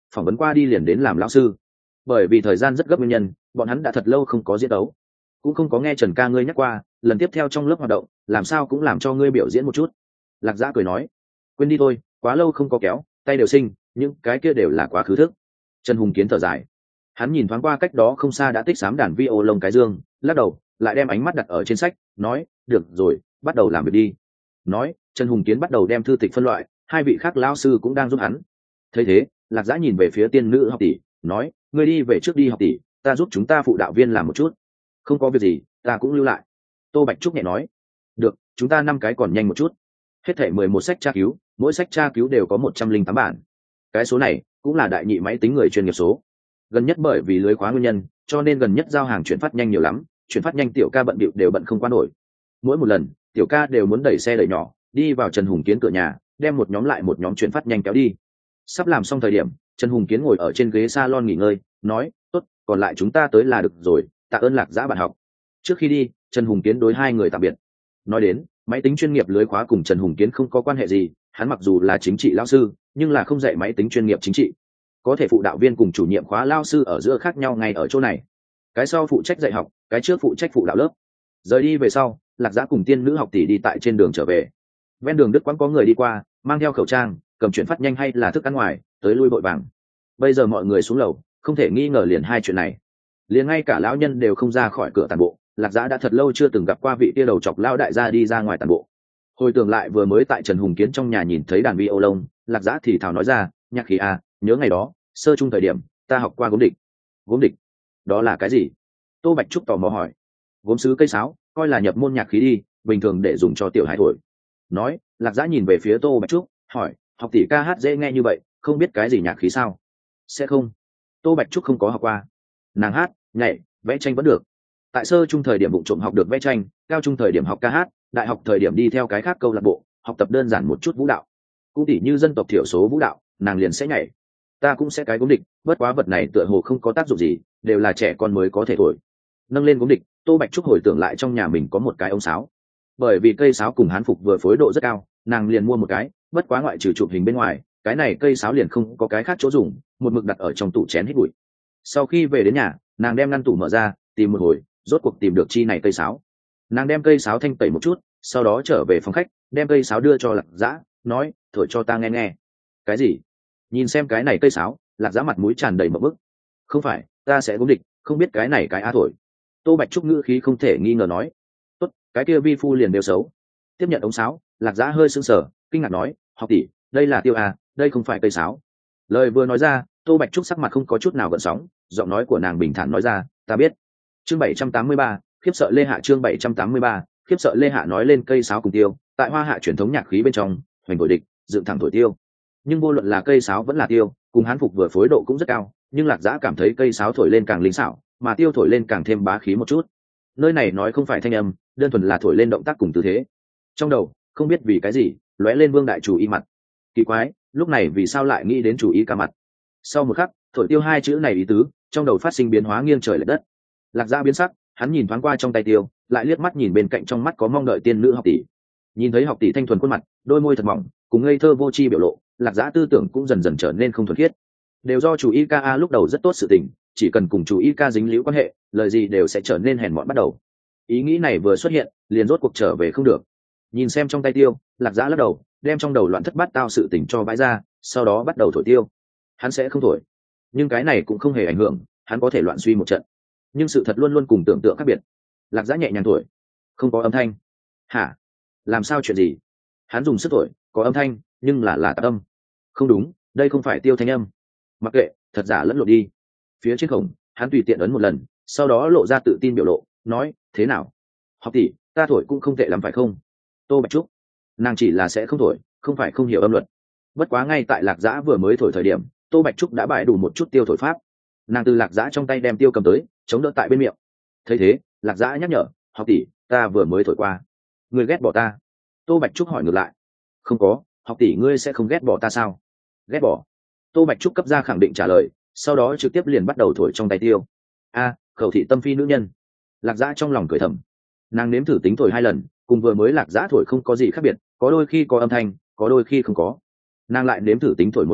phỏng vấn qua đi liền đến làm lão sư. Bởi vì thời gian rất gấp nguyên nhân, bọn hắn đã thật lâu không có diễn đấu, cũng không có nghe Trần ca ngươi nhắc qua lần tiếp theo trong lớp hoạt động làm sao cũng làm cho ngươi biểu diễn một chút. Lạc Dã cười nói, quên đi thôi, quá lâu không có kéo, tay đều sinh, những cái kia đều là quá khứ thức. Trần Hùng Kiến thở dài, hắn nhìn thoáng qua cách đó không xa đã tích xám đàn vi ô lông cái dương, lắc đầu, lại đem ánh mắt đặt ở trên sách, nói, được rồi, bắt đầu làm việc đi. Nói, Trần Hùng Kiến bắt đầu đem thư tịch phân loại, hai vị khác lão sư cũng đang giúp hắn. Thấy thế, Lạc Dã nhìn về phía tiên nữ học tỷ, nói, ngươi đi về trước đi học tỷ, ta giúp chúng ta phụ đạo viên làm một chút. Không có việc gì, ta cũng lưu lại. Tô Bạch Trúc nhẹ nói, được, chúng ta năm cái còn nhanh một chút. Hết thể mười một sách tra cứu, mỗi sách tra cứu đều có một trăm linh tám bản. Cái số này cũng là đại nhị máy tính người chuyên nghiệp số. Gần nhất bởi vì lưới khóa nguyên nhân, cho nên gần nhất giao hàng chuyển phát nhanh nhiều lắm, chuyển phát nhanh tiểu ca bận bịu đều bận không qua nổi. Mỗi một lần, tiểu ca đều muốn đẩy xe đẩy nhỏ, đi vào Trần Hùng Kiến cửa nhà, đem một nhóm lại một nhóm chuyển phát nhanh kéo đi. Sắp làm xong thời điểm, Trần Hùng Kiến ngồi ở trên ghế salon nghỉ ngơi, nói, tốt, còn lại chúng ta tới là được rồi, tạ ơn Lạc Dã bạn học. Trước khi đi, Trần Hùng Kiến đối hai người tạm biệt. Nói đến, máy tính chuyên nghiệp lưới khóa cùng Trần Hùng Kiến không có quan hệ gì, hắn mặc dù là chính trị lao sư, nhưng là không dạy máy tính chuyên nghiệp chính trị. Có thể phụ đạo viên cùng chủ nhiệm khóa lao sư ở giữa khác nhau ngay ở chỗ này. Cái sau phụ trách dạy học, cái trước phụ trách phụ đạo lớp. Rời đi về sau, Lạc Dã cùng tiên nữ học tỷ đi tại trên đường trở về. Ven đường Đức quãng có người đi qua, mang theo khẩu trang, cầm chuyển phát nhanh hay là thức ăn ngoài, tới lui vội vàng. Bây giờ mọi người xuống lầu, không thể nghi ngờ liền hai chuyện này. Liền ngay cả lão nhân đều không ra khỏi cửa tàn bộ, Lạc Dã đã thật lâu chưa từng gặp qua vị tia đầu chọc lao đại gia đi ra ngoài tàn bộ. Hồi tưởng lại vừa mới tại Trần Hùng Kiến trong nhà nhìn thấy đàn vi ô lông, Lạc Dã thì thào nói ra, nhạc khí à, nhớ ngày đó, sơ trung thời điểm, ta học qua gốm địch. Gốm địch? Đó là cái gì? Tô Bạch Trúc tò mò hỏi. Gốm sứ cây sáo, coi là nhập môn nhạc khí đi, bình thường để dùng cho tiểu hải thổi. Nói, Lạc Dã nhìn về phía Tô Bạch Trúc, hỏi, học tỷ ca hát dễ nghe như vậy, không biết cái gì nhạc khí sao? Sẽ không. Tô Bạch Trúc không có học qua. Nàng hát, nhảy, vẽ tranh vẫn được. Tại sơ trung thời điểm vụng trộm học được vẽ tranh, cao trung thời điểm học ca hát, đại học thời điểm đi theo cái khác câu lạc bộ, học tập đơn giản một chút vũ đạo. Cũng tỉ như dân tộc thiểu số vũ đạo, nàng liền sẽ nhảy. Ta cũng sẽ cái gốm địch, bất quá vật này tựa hồ không có tác dụng gì, đều là trẻ con mới có thể thổi. Nâng lên gốm địch, Tô Bạch Trúc hồi tưởng lại trong nhà mình có một cái ống sáo. Bởi vì cây sáo cùng hán phục vừa phối độ rất cao, nàng liền mua một cái, bất quá ngoại trừ chụp hình bên ngoài, cái này cây sáo liền không có cái khác chỗ dùng, một mực đặt ở trong tủ chén hít bụi. Sau khi về đến nhà, nàng đem ngăn tủ mở ra, tìm một hồi, rốt cuộc tìm được chi này cây sáo. Nàng đem cây sáo thanh tẩy một chút, sau đó trở về phòng khách, đem cây sáo đưa cho Lạc Dã, nói, thổi cho ta nghe nghe. Cái gì? Nhìn xem cái này cây sáo, Lạc Dã mặt mũi tràn đầy mộng bức. Không phải, ta sẽ gốm địch, không biết cái này cái á thổi. Tô Bạch Trúc ngữ khí không thể nghi ngờ nói. Tốt, cái kia vi phu liền đều xấu. Tiếp nhận ống sáo, Lạc Dã hơi sững sờ, kinh ngạc nói, học tỷ, đây là tiêu à, đây không phải cây sáo. Lời vừa nói ra, Tô Bạch Trúc sắc mặt không có chút nào gợn sóng, giọng nói của nàng bình thản nói ra, ta biết. Chương bảy trăm tám mươi ba, khiếp sợ Lê Hạ. Chương bảy trăm tám mươi ba, khiếp sợ Lê Hạ. Nói lên cây sáo cùng tiêu, tại Hoa Hạ truyền thống nhạc khí bên trong, hoành thổi địch, dựng thẳng thổi tiêu. Nhưng vô luận là cây sáo vẫn là tiêu, cùng hán phục vừa phối độ cũng rất cao, nhưng Lạc Dã cảm thấy cây sáo thổi lên càng linh xảo, mà tiêu thổi lên càng thêm bá khí một chút. Nơi này nói không phải thanh âm, đơn thuần là thổi lên động tác cùng tư thế. Trong đầu, không biết vì cái gì, lóe lên Vương đại chủ y mặt. Kỳ quái, lúc này vì sao lại nghĩ đến chủ y ca mặt? Sau một khắc, thổi tiêu hai chữ này ý tứ, trong đầu phát sinh biến hóa nghiêng trời lệch đất. Lạc Dã biến sắc, hắn nhìn thoáng qua trong tay tiêu, lại liếc mắt nhìn bên cạnh trong mắt có mong đợi tiên nữ học tỷ. Nhìn thấy học tỷ thanh thuần khuôn mặt, đôi môi thật mỏng, cùng ngây thơ vô tri biểu lộ, Lạc Dã tư tưởng cũng dần dần trở nên không thuần khiết. Đều do chủ y ca a lúc đầu rất tốt sự tình, chỉ cần cùng chủ y ca dính líu quan hệ, lời gì đều sẽ trở nên hèn mọn bắt đầu. Ý nghĩ này vừa xuất hiện, liền rốt cuộc trở về không được. Nhìn xem trong tay tiêu, Lạc Dã lắc đầu, đem trong đầu loạn thất bát tao sự tình cho bãi ra, sau đó bắt đầu thổi tiêu. Hắn sẽ không thổi, nhưng cái này cũng không hề ảnh hưởng, hắn có thể loạn suy một trận. Nhưng sự thật luôn luôn cùng tưởng tượng khác biệt. Lạc Dã nhẹ nhàng thổi, không có âm thanh. Hả? Làm sao chuyện gì? Hắn dùng sức thổi, có âm thanh, nhưng là là tạp âm. Không đúng, đây không phải tiêu thanh âm. Mặc kệ, thật giả lẫn lộn đi. Phía trên cổng, hắn tùy tiện ấn một lần, sau đó lộ ra tự tin biểu lộ, nói, thế nào? Học tỷ, ta thổi cũng không tệ lắm phải không? Tô Bạch Trúc, nàng chỉ là sẽ không thổi, không phải không hiểu âm luật. Bất quá ngay tại Lạc Dã vừa mới thổi thời điểm, Tô Bạch Trúc đã bại đủ một chút tiêu thổi pháp. Nàng từ Lạc Dã trong tay đem tiêu cầm tới, chống đỡ tại bên miệng. Thấy thế, Lạc Dã nhắc nhở, học tỷ, ta vừa mới thổi qua. Ngươi ghét bỏ ta? Tô Bạch Trúc hỏi ngược lại. Không có, học tỷ ngươi sẽ không ghét bỏ ta sao? Ghét bỏ? Tô Bạch Trúc cấp ra khẳng định trả lời, sau đó trực tiếp liền bắt đầu thổi trong tay tiêu. A, khẩu thị tâm phi nữ nhân. Lạc Dã trong lòng cười thầm. Nàng nếm thử tính thổi hai lần, cùng vừa mới Lạc Dã thổi không có gì khác biệt, có đôi khi có âm thanh, có đôi khi không có. Nàng lại nếm thử tính thổi một hồi,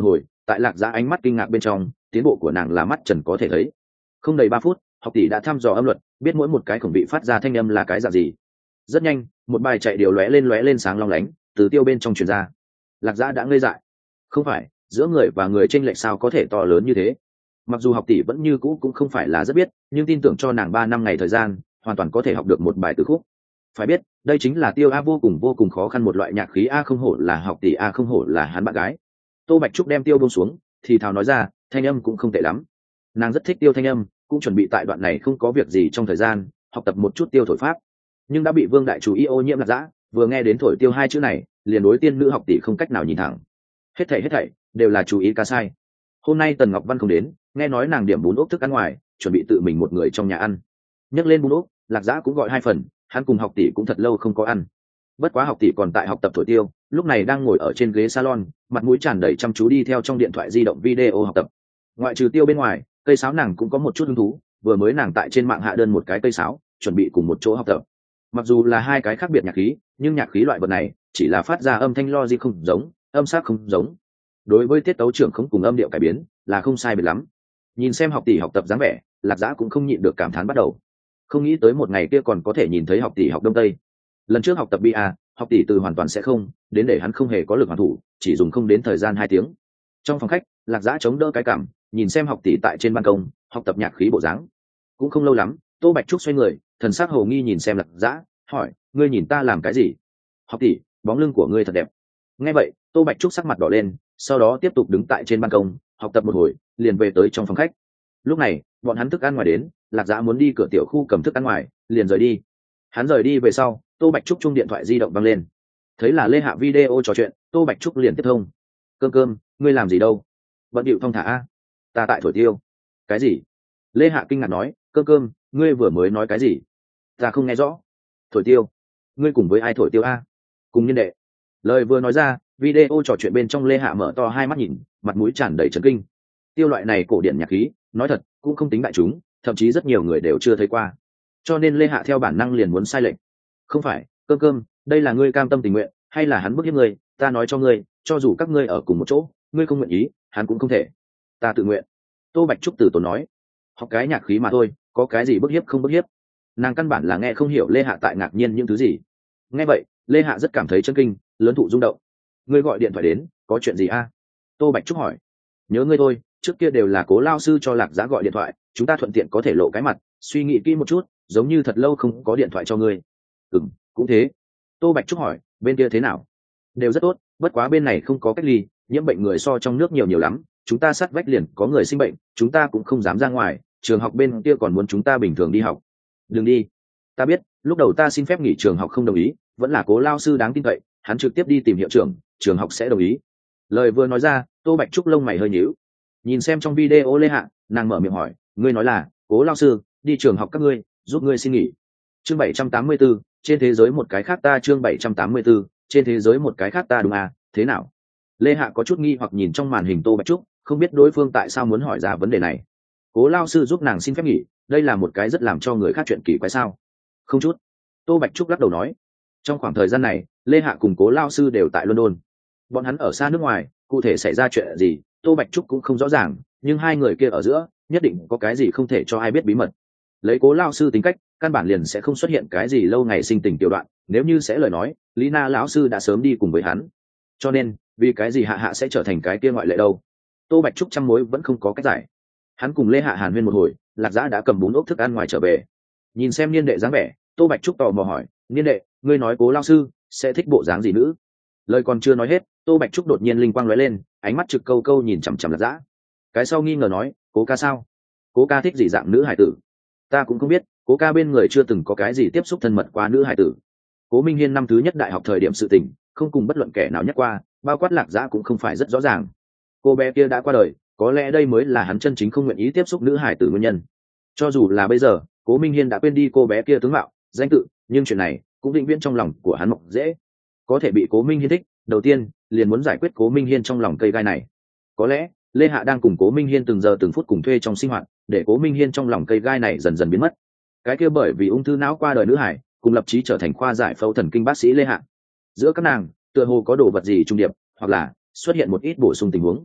tại Lạc Dã ánh mắt kinh ngạc bên trong, tiến bộ của nàng là mắt trần có thể thấy. Không đầy ba phút, học tỷ đã thăm dò âm luật, biết mỗi một cái khổng vị phát ra thanh âm là cái dạng gì. Rất nhanh, một bài chạy điều lóe lên lóe lên sáng long lánh từ tiêu bên trong truyền ra. Lạc Dã đã ngây dại. Không phải, giữa người và người chênh lệch sao có thể to lớn như thế? Mặc dù học tỷ vẫn như cũ cũng không phải là rất biết, nhưng tin tưởng cho nàng ba năm ngày thời gian, hoàn toàn có thể học được một bài tứ khúc. Phải biết, đây chính là tiêu a vô cùng vô cùng khó khăn một loại nhạc khí, a không hổ là học tỷ, a không hổ là hắn bạn gái. Tô Bạch Trúc đem tiêu buông xuống, thì thào nói ra, thanh âm cũng không tệ lắm. Nàng rất thích tiêu thanh âm, cũng chuẩn bị tại đoạn này không có việc gì trong thời gian học tập một chút tiêu thổi pháp, nhưng đã bị Vương đại chú ý ô nhiễm Lạc Dã, vừa nghe đến thổi tiêu hai chữ này, liền đối tiên nữ học tỷ không cách nào nhìn thẳng. Hết thảy hết thảy đều là chú ý ca sai. Hôm nay Tần Ngọc Văn không đến, nghe nói nàng điểm bún ốc thức ăn ngoài, chuẩn bị tự mình một người trong nhà ăn. Nhắc lên bún ốc, Lạc Dã cũng gọi hai phần, hắn cùng học tỷ cũng thật lâu không có ăn. Bất quá học tỷ còn tại học tập thổi tiêu, lúc này đang ngồi ở trên ghế salon, mặt mũi tràn đầy chăm chú đi theo trong điện thoại di động video học tập. Ngoại trừ tiêu bên ngoài, cây sáo nàng cũng có một chút hứng thú, vừa mới nàng tại trên mạng hạ đơn một cái cây sáo, chuẩn bị cùng một chỗ học tập. Mặc dù là hai cái khác biệt nhạc khí, nhưng nhạc khí loại vật này chỉ là phát ra âm thanh logic không giống, âm sắc không giống. Đối với tiết tấu trưởng không cùng âm điệu cải biến là không sai biệt lắm. Nhìn xem học tỷ học tập dáng vẻ, Lạc Dã cũng không nhịn được cảm thán bắt đầu. Không nghĩ tới một ngày kia còn có thể nhìn thấy học tỷ học đông tây. Lần trước học tập bia, học tỷ từ hoàn toàn sẽ không, đến để hắn không hề có lực hoàn thủ, chỉ dùng không đến thời gian hai tiếng. Trong phòng khách, Lạc Dã chống đỡ cái cảm, nhìn xem học tỷ tại trên ban công học tập nhạc khí bộ dáng. Cũng không lâu lắm, Tô Bạch Trúc xoay người, thần sắc hồ nghi nhìn xem Lạc Dã, hỏi, ngươi nhìn ta làm cái gì? Học tỷ, bóng lưng của ngươi thật đẹp. Nghe vậy, Tô Bạch Trúc sắc mặt đỏ lên, sau đó tiếp tục đứng tại trên ban công học tập một hồi, liền về tới trong phòng khách. Lúc này, bọn hắn thức ăn ngoài đến, Lạc Dã muốn đi cửa tiểu khu cầm thức ăn ngoài, liền rời đi. Hắn rời đi về sau, Tô Bạch Trúc chung điện thoại di động văng lên, thấy là Lê Hạ video trò chuyện, Tô Bạch Trúc liền tiếp thông. Cơm cơm, ngươi làm gì đâu? Bận điệu thong thả a. Ta tại thổi tiêu. Cái gì? Lê Hạ kinh ngạc nói, cơm cơm, ngươi vừa mới nói cái gì? Ta không nghe rõ. Thổi tiêu? Ngươi cùng với ai thổi tiêu a? Cùng nhân đệ. Lời vừa nói ra, video trò chuyện bên trong Lê Hạ mở to hai mắt nhìn, mặt mũi tràn đầy chấn kinh. Tiêu loại này cổ điển nhạc khí, nói thật cũng không tính đại chúng, thậm chí rất nhiều người đều chưa thấy qua, cho nên Lê Hạ theo bản năng liền muốn sai lệnh. Không phải, cơm cơm, đây là ngươi cam tâm tình nguyện hay là hắn bức hiếp ngươi? Ta nói cho ngươi, cho dù các ngươi ở cùng một chỗ, ngươi không nguyện ý, hắn cũng không thể. Ta tự nguyện. Tô Bạch Trúc từ tốn nói, học cái nhạc khí mà thôi, có cái gì bức hiếp không bức hiếp? Nàng căn bản là nghe không hiểu Lê Hạ tại ngạc nhiên những thứ gì. Nghe vậy, Lê Hạ rất cảm thấy chân kinh, lớn thụ rung động. Ngươi gọi điện thoại đến, có chuyện gì a? Tô Bạch Trúc hỏi. Nhớ ngươi thôi, trước kia đều là Cố lao sư cho Lạc Dã gọi điện thoại, chúng ta thuận tiện có thể lộ cái mặt, suy nghĩ kỹ một chút, giống như thật lâu không có điện thoại cho ngươi. Ừm, cũng thế. Tô Bạch Trúc hỏi, bên kia thế nào? Đều rất tốt, bất quá bên này không có cách ly, nhiễm bệnh người so trong nước nhiều nhiều lắm, chúng ta sát vách liền có người sinh bệnh, chúng ta cũng không dám ra ngoài, trường học bên kia còn muốn chúng ta bình thường đi học. Đừng đi. Ta biết, lúc đầu ta xin phép nghỉ trường học không đồng ý, vẫn là Cố lao sư đáng tin cậy, hắn trực tiếp đi tìm hiệu trưởng, trường học sẽ đồng ý. Lời vừa nói ra, Tô Bạch Trúc lông mày hơi nhíu. Nhìn xem trong video Lê Hạ, nàng mở miệng hỏi, ngươi nói là Cố lao sư đi trường học các ngươi, giúp ngươi xin nghỉ. Chương bảy trăm tám mươi tư, trên thế giới một cái khác ta. Chương bảy trăm tám mươi tư, trên thế giới một cái khác ta. Đúng à, thế nào? Lê Hạ có chút nghi hoặc nhìn trong màn hình Tô Bạch Trúc, không biết đối phương tại sao muốn hỏi ra vấn đề này. Cố lao sư giúp nàng xin phép nghỉ, đây là một cái rất làm cho người khác chuyện kỳ quái sao? Không chút. Tô Bạch Trúc lắc đầu nói, trong khoảng thời gian này, Lê Hạ cùng Cố lao sư đều tại London. Bọn hắn ở xa nước ngoài, cụ thể xảy ra chuyện gì, Tô Bạch Trúc cũng không rõ ràng, nhưng hai người kia ở giữa, nhất định có cái gì không thể cho ai biết bí mật. Lấy Cố lao sư tính cách, căn bản liền sẽ không xuất hiện cái gì lâu ngày sinh tình tiểu đoạn, nếu như sẽ lời nói, Lý Na lão sư đã sớm đi cùng với hắn. Cho nên, vì cái gì Hạ Hạ sẽ trở thành cái kia ngoại lệ đâu? Tô Bạch Trúc trăm mối vẫn không có cách giải. Hắn cùng Lê Hạ hàn huyên một hồi, Lạc Dã đã cầm bún ốc thức ăn ngoài trở về. Nhìn xem niên đệ dáng vẻ, Tô Bạch Trúc tò mò hỏi, niên đệ, ngươi nói Cố lao sư sẽ thích bộ dáng gì nữ? Lời còn chưa nói hết, Tô Bạch Trúc đột nhiên linh quang lóe lên, ánh mắt trực câu câu nhìn chằm chằm Lạc Dã. Cái sau nghi ngờ nói, Cố ca sao? Cố ca thích gì dạng nữ hải tử? Ta cũng không biết, Cố ca bên người chưa từng có cái gì tiếp xúc thân mật qua nữ hải tử. Cố Minh Hiên năm thứ nhất đại học thời điểm sự tình, không cùng bất luận kẻ nào nhắc qua, bao quát Lạc Dã cũng không phải rất rõ ràng. Cô bé kia đã qua đời, có lẽ đây mới là hắn chân chính không nguyện ý tiếp xúc nữ hải tử nguyên nhân. Cho dù là bây giờ, Cố Minh Hiên đã quên đi cô bé kia tướng mạo, danh tự, nhưng chuyện này cũng vĩnh viễn trong lòng của hắn mọc dễ. Có thể bị Cố Minh Hiên thích, đầu tiên liền muốn giải quyết Cố Minh Hiên trong lòng cây gai này. Có lẽ Lê Hạ đang cùng Cố Minh Hiên từng giờ từng phút cùng thuê trong sinh hoạt, để Cố Minh Hiên trong lòng cây gai này dần dần biến mất. Cái kia bởi vì ung thư não qua đời nữ hải, cùng lập chí trở thành khoa giải phẫu thần kinh bác sĩ Lê Hạ. Giữa các nàng, tựa hồ có đồ vật gì trung điệp, hoặc là xuất hiện một ít bổ sung tình huống.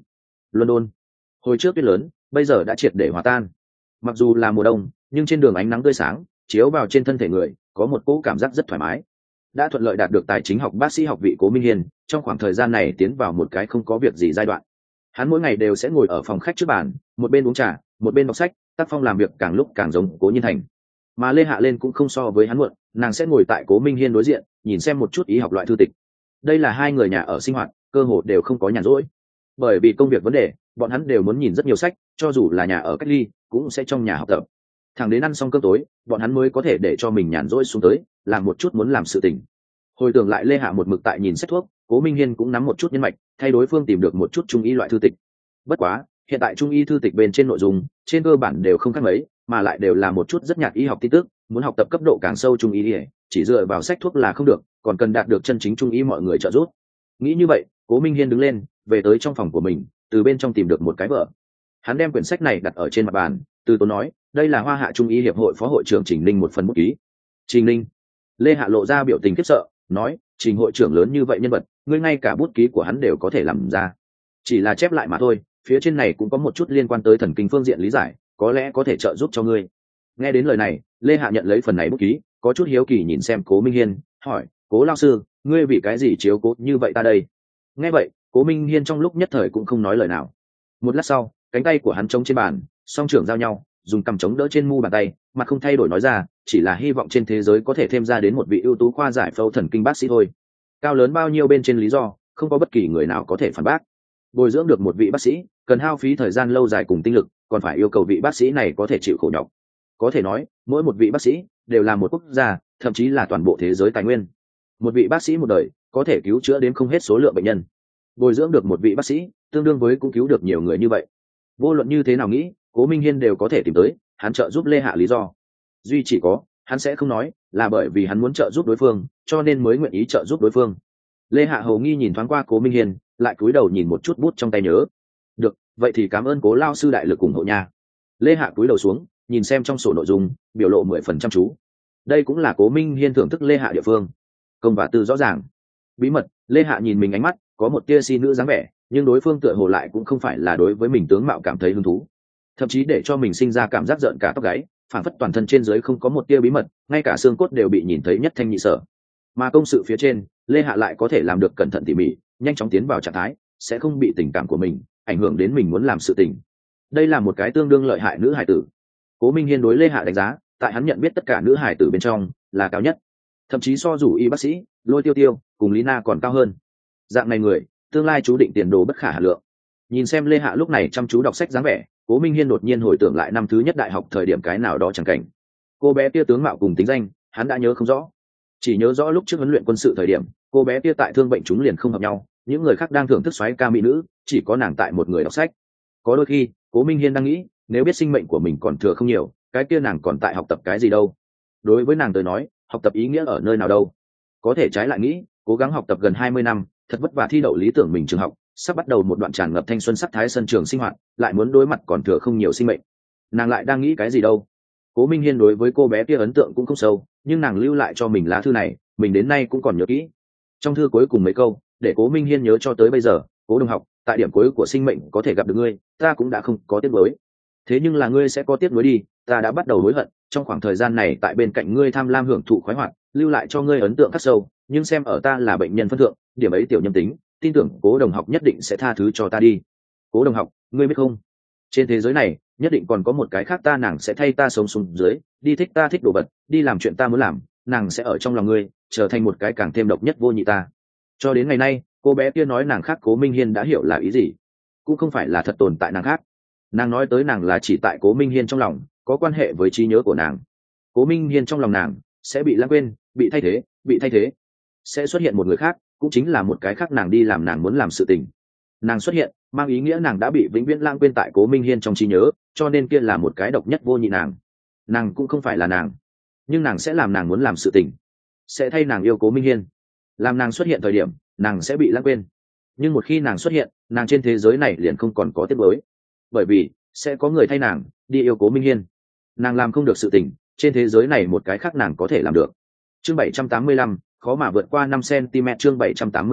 London. Hồi trước tuyết lớn, bây giờ đã triệt để hòa tan. Mặc dù là mùa đông, nhưng trên đường ánh nắng tươi sáng, chiếu vào trên thân thể người, có một cỗ cảm giác rất thoải mái. Đã thuận lợi đạt được tài chính học bác sĩ học vị Cố Minh Hiên, trong khoảng thời gian này tiến vào một cái không có việc gì giai đoạn. Hắn mỗi ngày đều sẽ ngồi ở phòng khách trước bàn, một bên uống trà, một bên đọc sách, tác phong làm việc càng lúc càng giống Cố Nhiên Thành. Mà Lê Hạ lên cũng không so với hắn muộn, nàng sẽ ngồi tại Cố Minh Hiên đối diện, nhìn xem một chút y học loại thư tịch. Đây là hai người nhà ở sinh hoạt, cơ hồ đều không có nhàn rỗi. Bởi vì công việc vấn đề, bọn hắn đều muốn nhìn rất nhiều sách, cho dù là nhà ở cách ly, cũng sẽ trong nhà học tập. Thẳng đến ăn xong cơm tối, bọn hắn mới có thể để cho mình nhàn rỗi xuống tới, làm một chút muốn làm sự tình. Hồi tưởng lại Lê Hạ một mực tại nhìn sách thuốc, Cố Minh Hiên cũng nắm một chút nhân mạch, thay đối phương tìm được một chút trung y loại thư tịch. Bất quá, hiện tại trung y thư tịch bên trên nội dung, trên cơ bản đều không khác mấy, mà lại đều là một chút rất nhạt y học tin tức, muốn học tập cấp độ càng sâu trung y, chỉ dựa vào sách thuốc là không được, còn cần đạt được chân chính trung y mọi người trợ giúp. Nghĩ như vậy, Cố Minh Hiên đứng lên, về tới trong phòng của mình, từ bên trong tìm được một cái vở. Hắn đem quyển sách này đặt ở trên mặt bàn, từ tốn nói, đây là Hoa Hạ Trung y hiệp hội phó hội trưởng Trình Ninh một phần bút ký. Trình Ninh. Lê Hạ lộ ra biểu tình khiếp sợ, nói, Trình hội trưởng lớn như vậy nhân vật, ngươi ngay cả bút ký của hắn đều có thể làm ra. Chỉ là chép lại mà thôi, phía trên này cũng có một chút liên quan tới thần kinh phương diện lý giải, có lẽ có thể trợ giúp cho ngươi. Nghe đến lời này, Lê Hạ nhận lấy phần này bút ký, có chút hiếu kỳ nhìn xem Cố Minh Hiên, hỏi, Cố lão sư, ngươi vì cái gì chiếu cố như vậy ta đây? Nghe vậy, Cố Minh Hiên trong lúc nhất thời cũng không nói lời nào. Một lát sau, cánh tay của hắn chống trên bàn, song trưởng giao nhau, dùng cầm chống đỡ trên mu bàn tay, mặt không thay đổi nói ra, chỉ là hy vọng trên thế giới có thể thêm ra đến một vị ưu tú khoa giải phẫu thần kinh bác sĩ thôi. Cao lớn bao nhiêu bên trên lý do, không có bất kỳ người nào có thể phản bác. Bồi dưỡng được một vị bác sĩ, cần hao phí thời gian lâu dài cùng tinh lực, còn phải yêu cầu vị bác sĩ này có thể chịu khổ nhọc. Có thể nói, mỗi một vị bác sĩ đều là một quốc gia, thậm chí là toàn bộ thế giới tài nguyên. Một vị bác sĩ một đời có thể cứu chữa đến không hết số lượng bệnh nhân. Bồi dưỡng được một vị bác sĩ, tương đương với cũng cứu được nhiều người như vậy. Vô luận như thế nào nghĩ, Cố Minh Hiên đều có thể tìm tới, hắn trợ giúp Lê Hạ lý do. Duy chỉ có, hắn sẽ không nói, là bởi vì hắn muốn trợ giúp đối phương, cho nên mới nguyện ý trợ giúp đối phương. Lê Hạ hầu nghi nhìn thoáng qua Cố Minh Hiên, lại cúi đầu nhìn một chút bút trong tay nhớ. Được, vậy thì cảm ơn Cố lao sư đại lực ủng hộ nha. Lê Hạ cúi đầu xuống, nhìn xem trong sổ nội dung, biểu lộ mười phần trăm chú. Đây cũng là Cố Minh Hiên thưởng thức Lê Hạ địa phương. Công và tư rõ ràng. Bí mật, Lê Hạ nhìn mình ánh mắt, có một tia si nữ dáng vẻ, nhưng đối phương tựa hồ lại cũng không phải là đối với mình tướng mạo cảm thấy hứng thú, thậm chí để cho mình sinh ra cảm giác giận cả tóc gáy, phản phất toàn thân trên dưới không có một tia bí mật, ngay cả xương cốt đều bị nhìn thấy nhất thanh nhị sở. Mà công sự phía trên, Lê Hạ lại có thể làm được cẩn thận tỉ mỉ, nhanh chóng tiến vào trạng thái, sẽ không bị tình cảm của mình ảnh hưởng đến mình muốn làm sự tình. Đây là một cái tương đương lợi hại nữ hải tử. Cố Minh Hiên đối Lê Hạ đánh giá, tại hắn nhận biết tất cả nữ hải tử bên trong là cao nhất, thậm chí so rủ y bác sĩ Lôi Tiêu Tiêu cùng Lý Na còn cao hơn. Dạng này người, tương lai chú định tiền đồ bất khả hà lượng. Nhìn xem Lê Hạ lúc này chăm chú đọc sách dáng vẻ, Cố Minh Hiên đột nhiên hồi tưởng lại năm thứ nhất đại học thời điểm cái nào đó chẳng cảnh. Cô bé kia tướng mạo cùng tính danh, hắn đã nhớ không rõ, chỉ nhớ rõ lúc trước huấn luyện quân sự thời điểm, cô bé kia tại thương bệnh chúng liền không hợp nhau, những người khác đang thưởng thức xoáy ca mỹ nữ, chỉ có nàng tại một người đọc sách. Có đôi khi, Cố Minh Hiên đang nghĩ, nếu biết sinh mệnh của mình còn thừa không nhiều, cái kia nàng còn tại học tập cái gì đâu? Đối với nàng tới nói, học tập ý nghĩa ở nơi nào đâu? Có thể trái lại nghĩ, cố gắng học tập gần hai mươi năm, thật vất vả thi đậu lý tưởng mình trường học, sắp bắt đầu một đoạn tràn ngập thanh xuân sắc thái sân trường sinh hoạt, lại muốn đối mặt còn thừa không nhiều sinh mệnh. Nàng lại đang nghĩ cái gì đâu? Cố Minh Hiên đối với cô bé kia ấn tượng cũng không sâu, nhưng nàng lưu lại cho mình lá thư này, mình đến nay cũng còn nhớ kỹ. Trong thư cuối cùng mấy câu, để Cố Minh Hiên nhớ cho tới bây giờ, Cố đồng học, tại điểm cuối của sinh mệnh có thể gặp được ngươi, ta cũng đã không có tiếc nuối. Thế nhưng là ngươi sẽ có tiếc nuối đi, ta đã bắt đầu hối hận, trong khoảng thời gian này tại bên cạnh ngươi tham lam hưởng thụ khoái hoạt, lưu lại cho ngươi ấn tượng khắc sâu, nhưng xem ở ta là bệnh nhân phân thượng, điểm ấy tiểu nhân tính, tin tưởng Cố đồng học nhất định sẽ tha thứ cho ta đi. Cố đồng học, ngươi biết không, trên thế giới này nhất định còn có một cái khác ta, nàng sẽ thay ta sống xuống dưới, đi thích ta thích đồ vật, đi làm chuyện ta muốn làm, nàng sẽ ở trong lòng ngươi trở thành một cái càng thêm độc nhất vô nhị ta. Cho đến ngày nay, cô bé kia nói nàng khác, Cố Minh Hiên đã hiểu là ý gì, cũng không phải là thật tồn tại nàng khác. Nàng nói tới nàng là chỉ tại Cố Minh Hiên trong lòng, có quan hệ với trí nhớ của nàng. Cố Minh Hiên trong lòng nàng sẽ bị lãng quên, bị thay thế, bị thay thế, sẽ xuất hiện một người khác, cũng chính là một cái khác nàng đi làm nàng muốn làm sự tình. Nàng xuất hiện mang ý nghĩa nàng đã bị vĩnh viễn lãng quên tại Cố Minh Hiên trong trí nhớ, cho nên kia là một cái độc nhất vô nhị nàng. Nàng cũng không phải là nàng, nhưng nàng sẽ làm nàng muốn làm sự tình, sẽ thay nàng yêu Cố Minh Hiên. Làm nàng xuất hiện thời điểm, nàng sẽ bị lãng quên, nhưng một khi nàng xuất hiện, nàng trên thế giới này liền không còn có tiếc nuối, bởi vì sẽ có người thay nàng đi yêu Cố Minh Hiên. Nàng làm không được sự tình, trên thế giới này một cái khác nàng có thể làm được. Chương bảy trăm tám mươi lăm, khó mà vượt qua năm xăng ti mét. Chương bảy trăm tám mươi lăm,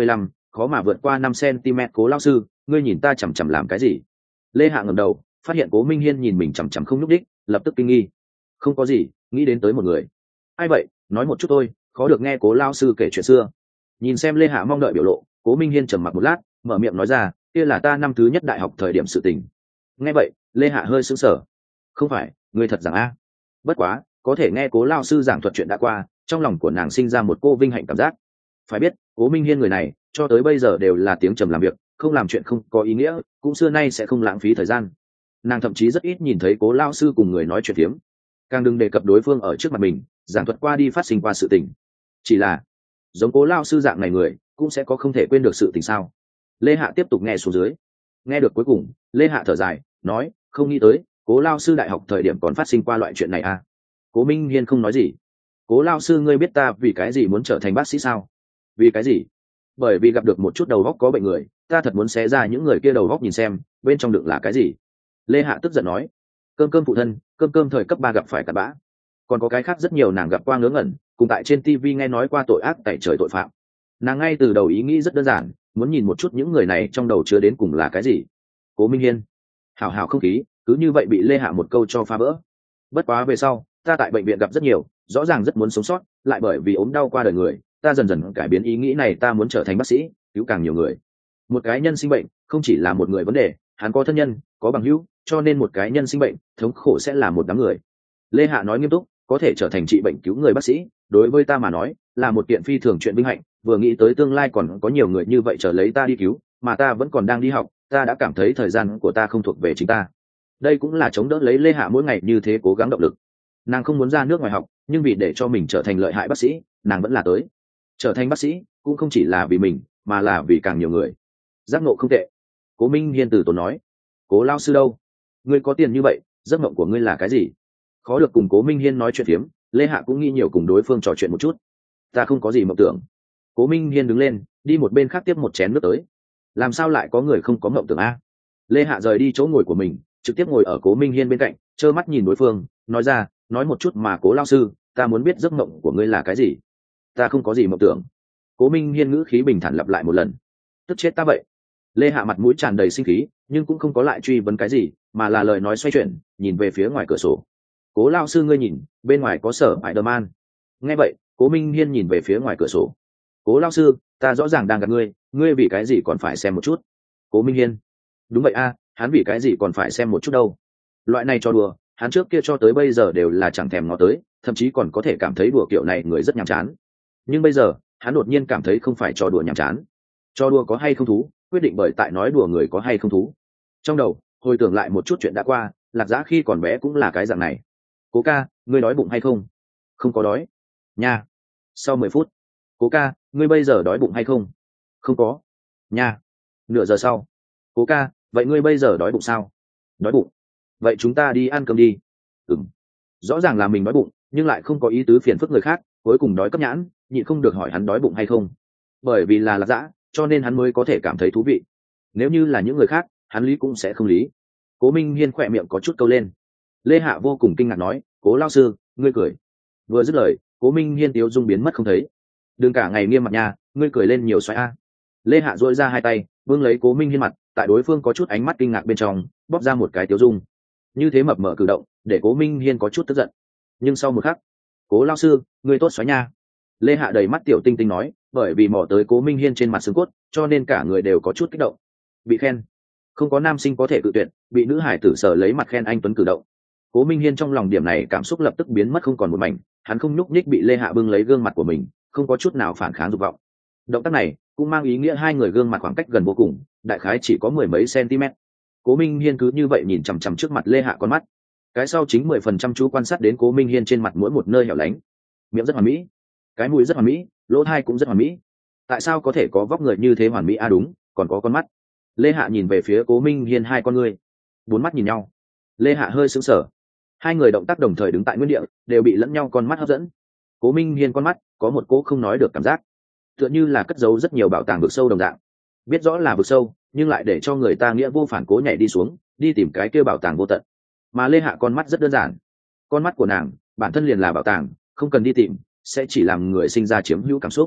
khó mà vượt qua năm cm. Cố lao sư, ngươi nhìn ta chằm chằm làm cái gì? Lê Hạ ngẩng đầu, phát hiện Cố Minh Hiên nhìn mình chằm chằm không nhúc đích, lập tức kinh nghi. Không có gì, nghĩ đến tới một người. Ai vậy, nói một chút thôi, khó được nghe Cố lao sư kể chuyện xưa. Nhìn xem Lê Hạ mong đợi biểu lộ, Cố Minh Hiên trầm mặc một lát, mở miệng nói ra, kia là ta năm thứ nhất đại học thời điểm sự tình. Nghe vậy, Lê Hạ hơi sững sờ. Không phải, ngươi thật rằng a? Bất quá, có thể nghe Cố lao sư giảng thuật chuyện đã qua, trong lòng của nàng sinh ra một cô vinh hạnh cảm giác. Phải biết, Cố Minh Hiên người này, cho tới bây giờ đều là tiếng trầm làm việc, không làm chuyện không có ý nghĩa, cũng xưa nay sẽ không lãng phí thời gian. Nàng thậm chí rất ít nhìn thấy Cố lao sư cùng người nói chuyện tiếm, càng đừng đề cập đối phương ở trước mặt mình giảng thuật qua đi phát sinh qua sự tình. Chỉ là giống Cố lao sư dạng này người cũng sẽ có không thể quên được sự tình sao? Lê Hạ tiếp tục nghe xuống dưới. Nghe được cuối cùng, Lê Hạ thở dài nói, không nghĩ tới Cố lao sư đại học thời điểm còn phát sinh qua loại chuyện này à? Cố Minh Hiên không nói gì. Cố lao sư, ngươi biết ta vì cái gì muốn trở thành bác sĩ sao? Vì cái gì? Bởi vì gặp được một chút đầu góc có bệnh người, ta thật muốn xé ra những người kia đầu góc nhìn xem bên trong đựng là cái gì. Lê Hạ tức giận nói. Cơm cơm phụ thân, cơm cơm thời cấp ba gặp phải cặn bã. Còn có cái khác rất nhiều nàng gặp qua ngớ ngẩn, cùng tại trên tivi nghe nói qua tội ác tẩy trời tội phạm. Nàng ngay từ đầu ý nghĩ rất đơn giản, muốn nhìn một chút những người này trong đầu chứa đến cùng là cái gì. Cố Minh Hiên hào hào không khí cứ như vậy bị Lê Hạ một câu cho phá vỡ. Bất quá về sau, ta tại bệnh viện gặp rất nhiều, rõ ràng rất muốn sống sót, lại bởi vì ốm đau qua đời người, ta dần dần cải biến ý nghĩ này, ta muốn trở thành bác sĩ, cứu càng nhiều người. Một cái nhân sinh bệnh không chỉ là một người vấn đề, hắn có thân nhân, có bằng hữu, cho nên một cái nhân sinh bệnh thống khổ sẽ là một đám người. Lê Hạ nói nghiêm túc, có thể trở thành trị bệnh cứu người bác sĩ, đối với ta mà nói là một kiện phi thường chuyện vinh hạnh. Vừa nghĩ tới tương lai còn có nhiều người như vậy chờ lấy ta đi cứu, mà ta vẫn còn đang đi học, ta đã cảm thấy thời gian của ta không thuộc về chính ta. Đây cũng là chống đỡ lấy Lê Hạ mỗi ngày như thế cố gắng động lực. Nàng không muốn ra nước ngoài học, nhưng vì để cho mình trở thành lợi hại bác sĩ, nàng vẫn là tới. Trở thành bác sĩ cũng không chỉ là vì mình, mà là vì càng nhiều người. Giác ngộ không tệ. Cố Minh Hiên từ tốn nói. Cố lao sư đâu? Ngươi có tiền như vậy, giấc mộng của ngươi là cái gì? Khó được cùng Cố Minh Hiên nói chuyện phiếm, Lê Hạ cũng nghĩ nhiều cùng đối phương trò chuyện một chút. Ta không có gì mộng tưởng. Cố Minh Hiên đứng lên, đi một bên khác tiếp một chén nước tới. Làm sao lại có người không có mộng tưởng a? Lê Hạ rời đi chỗ ngồi của mình, trực tiếp ngồi ở Cố Minh Hiên bên cạnh, trơ mắt nhìn đối phương, nói ra, nói một chút mà Cố lao sư, ta muốn biết giấc mộng của ngươi là cái gì. Ta không có gì mộng tưởng. Cố Minh Hiên ngữ khí bình thản lặp lại một lần. Tức chết ta vậy. Lê Hạ mặt mũi tràn đầy sinh khí, nhưng cũng không có lại truy vấn cái gì, mà là lời nói xoay chuyển, nhìn về phía ngoài cửa sổ. Cố lao sư, ngươi nhìn, bên ngoài có Sở Spider-Man. Nghe vậy, Cố Minh Hiên nhìn về phía ngoài cửa sổ. Cố lao sư, ta rõ ràng đang gặp ngươi, ngươi vì cái gì còn phải xem một chút? Cố Minh Hiên. Đúng vậy a, hắn vì cái gì còn phải xem một chút đâu? Loại này cho đùa, hắn trước kia cho tới bây giờ đều là chẳng thèm ngó tới, thậm chí còn có thể cảm thấy đùa kiểu này người rất nhàm chán. Nhưng bây giờ, hắn đột nhiên cảm thấy không phải cho đùa nhàm chán. Cho đùa có hay không thú, quyết định bởi tại nói đùa người có hay không thú. Trong đầu, hồi tưởng lại một chút chuyện đã qua, Lạc Dã khi còn bé cũng là cái dạng này. Cố ca, ngươi đói bụng hay không? Không có đói. Nha. Sau mười phút. Cố ca, ngươi bây giờ đói bụng hay không? Không có. Nha. Nửa giờ sau. Cố ca, vậy ngươi bây giờ đói bụng sao? Đói bụng. Vậy chúng ta đi ăn cơm đi. Ừm. Rõ ràng là mình đói bụng, nhưng lại không có ý tứ phiền phức người khác, cuối cùng đói cấp nhãn, nhịn không được hỏi hắn đói bụng hay không. Bởi vì là Lạc Dã, cho nên hắn mới có thể cảm thấy thú vị. Nếu như là những người khác, hắn lý cũng sẽ không lý. Cố Minh Hiên khỏe miệng có chút câu lên. Lê Hạ vô cùng kinh ngạc nói, Cố lao sư, ngươi cười. Vừa dứt lời, Cố Minh Hiên tiếu dung biến mất không thấy. Đừng cả ngày nghiêm mặt nha, ngươi cười lên nhiều xoáy a. Lê Hạ duỗi ra hai tay, vương lấy Cố Minh Hiên mặt, tại đối phương có chút ánh mắt kinh ngạc bên trong, bóp ra một cái tiếu dung. Như thế mập mờ cử động, để Cố Minh Hiên có chút tức giận. Nhưng sau một khắc, Cố lao sư, ngươi tốt xoáy nha. Lê Hạ đầy mắt tiểu tinh tinh nói, bởi vì mò tới Cố Minh Hiên trên mặt xương cốt, cho nên cả người đều có chút kích động. Bị khen, không có nam sinh có thể cự tuyệt, bị nữ hải tử sở lấy mặt khen anh tuấn cử động. Cố Minh Hiên trong lòng điểm này cảm xúc lập tức biến mất không còn một mảnh, hắn không nhúc nhích bị Lê Hạ bưng lấy gương mặt của mình, không có chút nào phản kháng dục vọng. Động tác này cũng mang ý nghĩa hai người gương mặt khoảng cách gần vô cùng, đại khái chỉ có mười mấy cm. Cố Minh Hiên cứ như vậy nhìn chằm chằm trước mặt Lê Hạ con mắt, cái sau chính mười phần trăm chú quan sát đến Cố Minh Hiên trên mặt mỗi một nơi hẻo lánh. Miệng rất hoàn mỹ, cái mũi rất hoàn mỹ, lỗ tai cũng rất hoàn mỹ. Tại sao có thể có vóc người như thế hoàn mỹ? À đúng, còn có con mắt. Lê Hạ nhìn về phía Cố Minh Hiên hai con ngươi, bốn mắt nhìn nhau. Lê Hạ hơi sững sờ. Hai người động tác đồng thời đứng tại nguyên địa, đều bị lẫn nhau con mắt hấp dẫn. Cố Minh Hiên con mắt có một cố không nói được cảm giác, tựa như là cất giấu rất nhiều bảo tàng vực sâu đồng dạng. Biết rõ là vực sâu, nhưng lại để cho người ta nghĩa vô phản cố nhảy đi xuống, đi tìm cái kia bảo tàng vô tận. Mà Lê Hạ con mắt rất đơn giản, con mắt của nàng bản thân liền là bảo tàng, không cần đi tìm, sẽ chỉ làm người sinh ra chiếm hữu cảm xúc.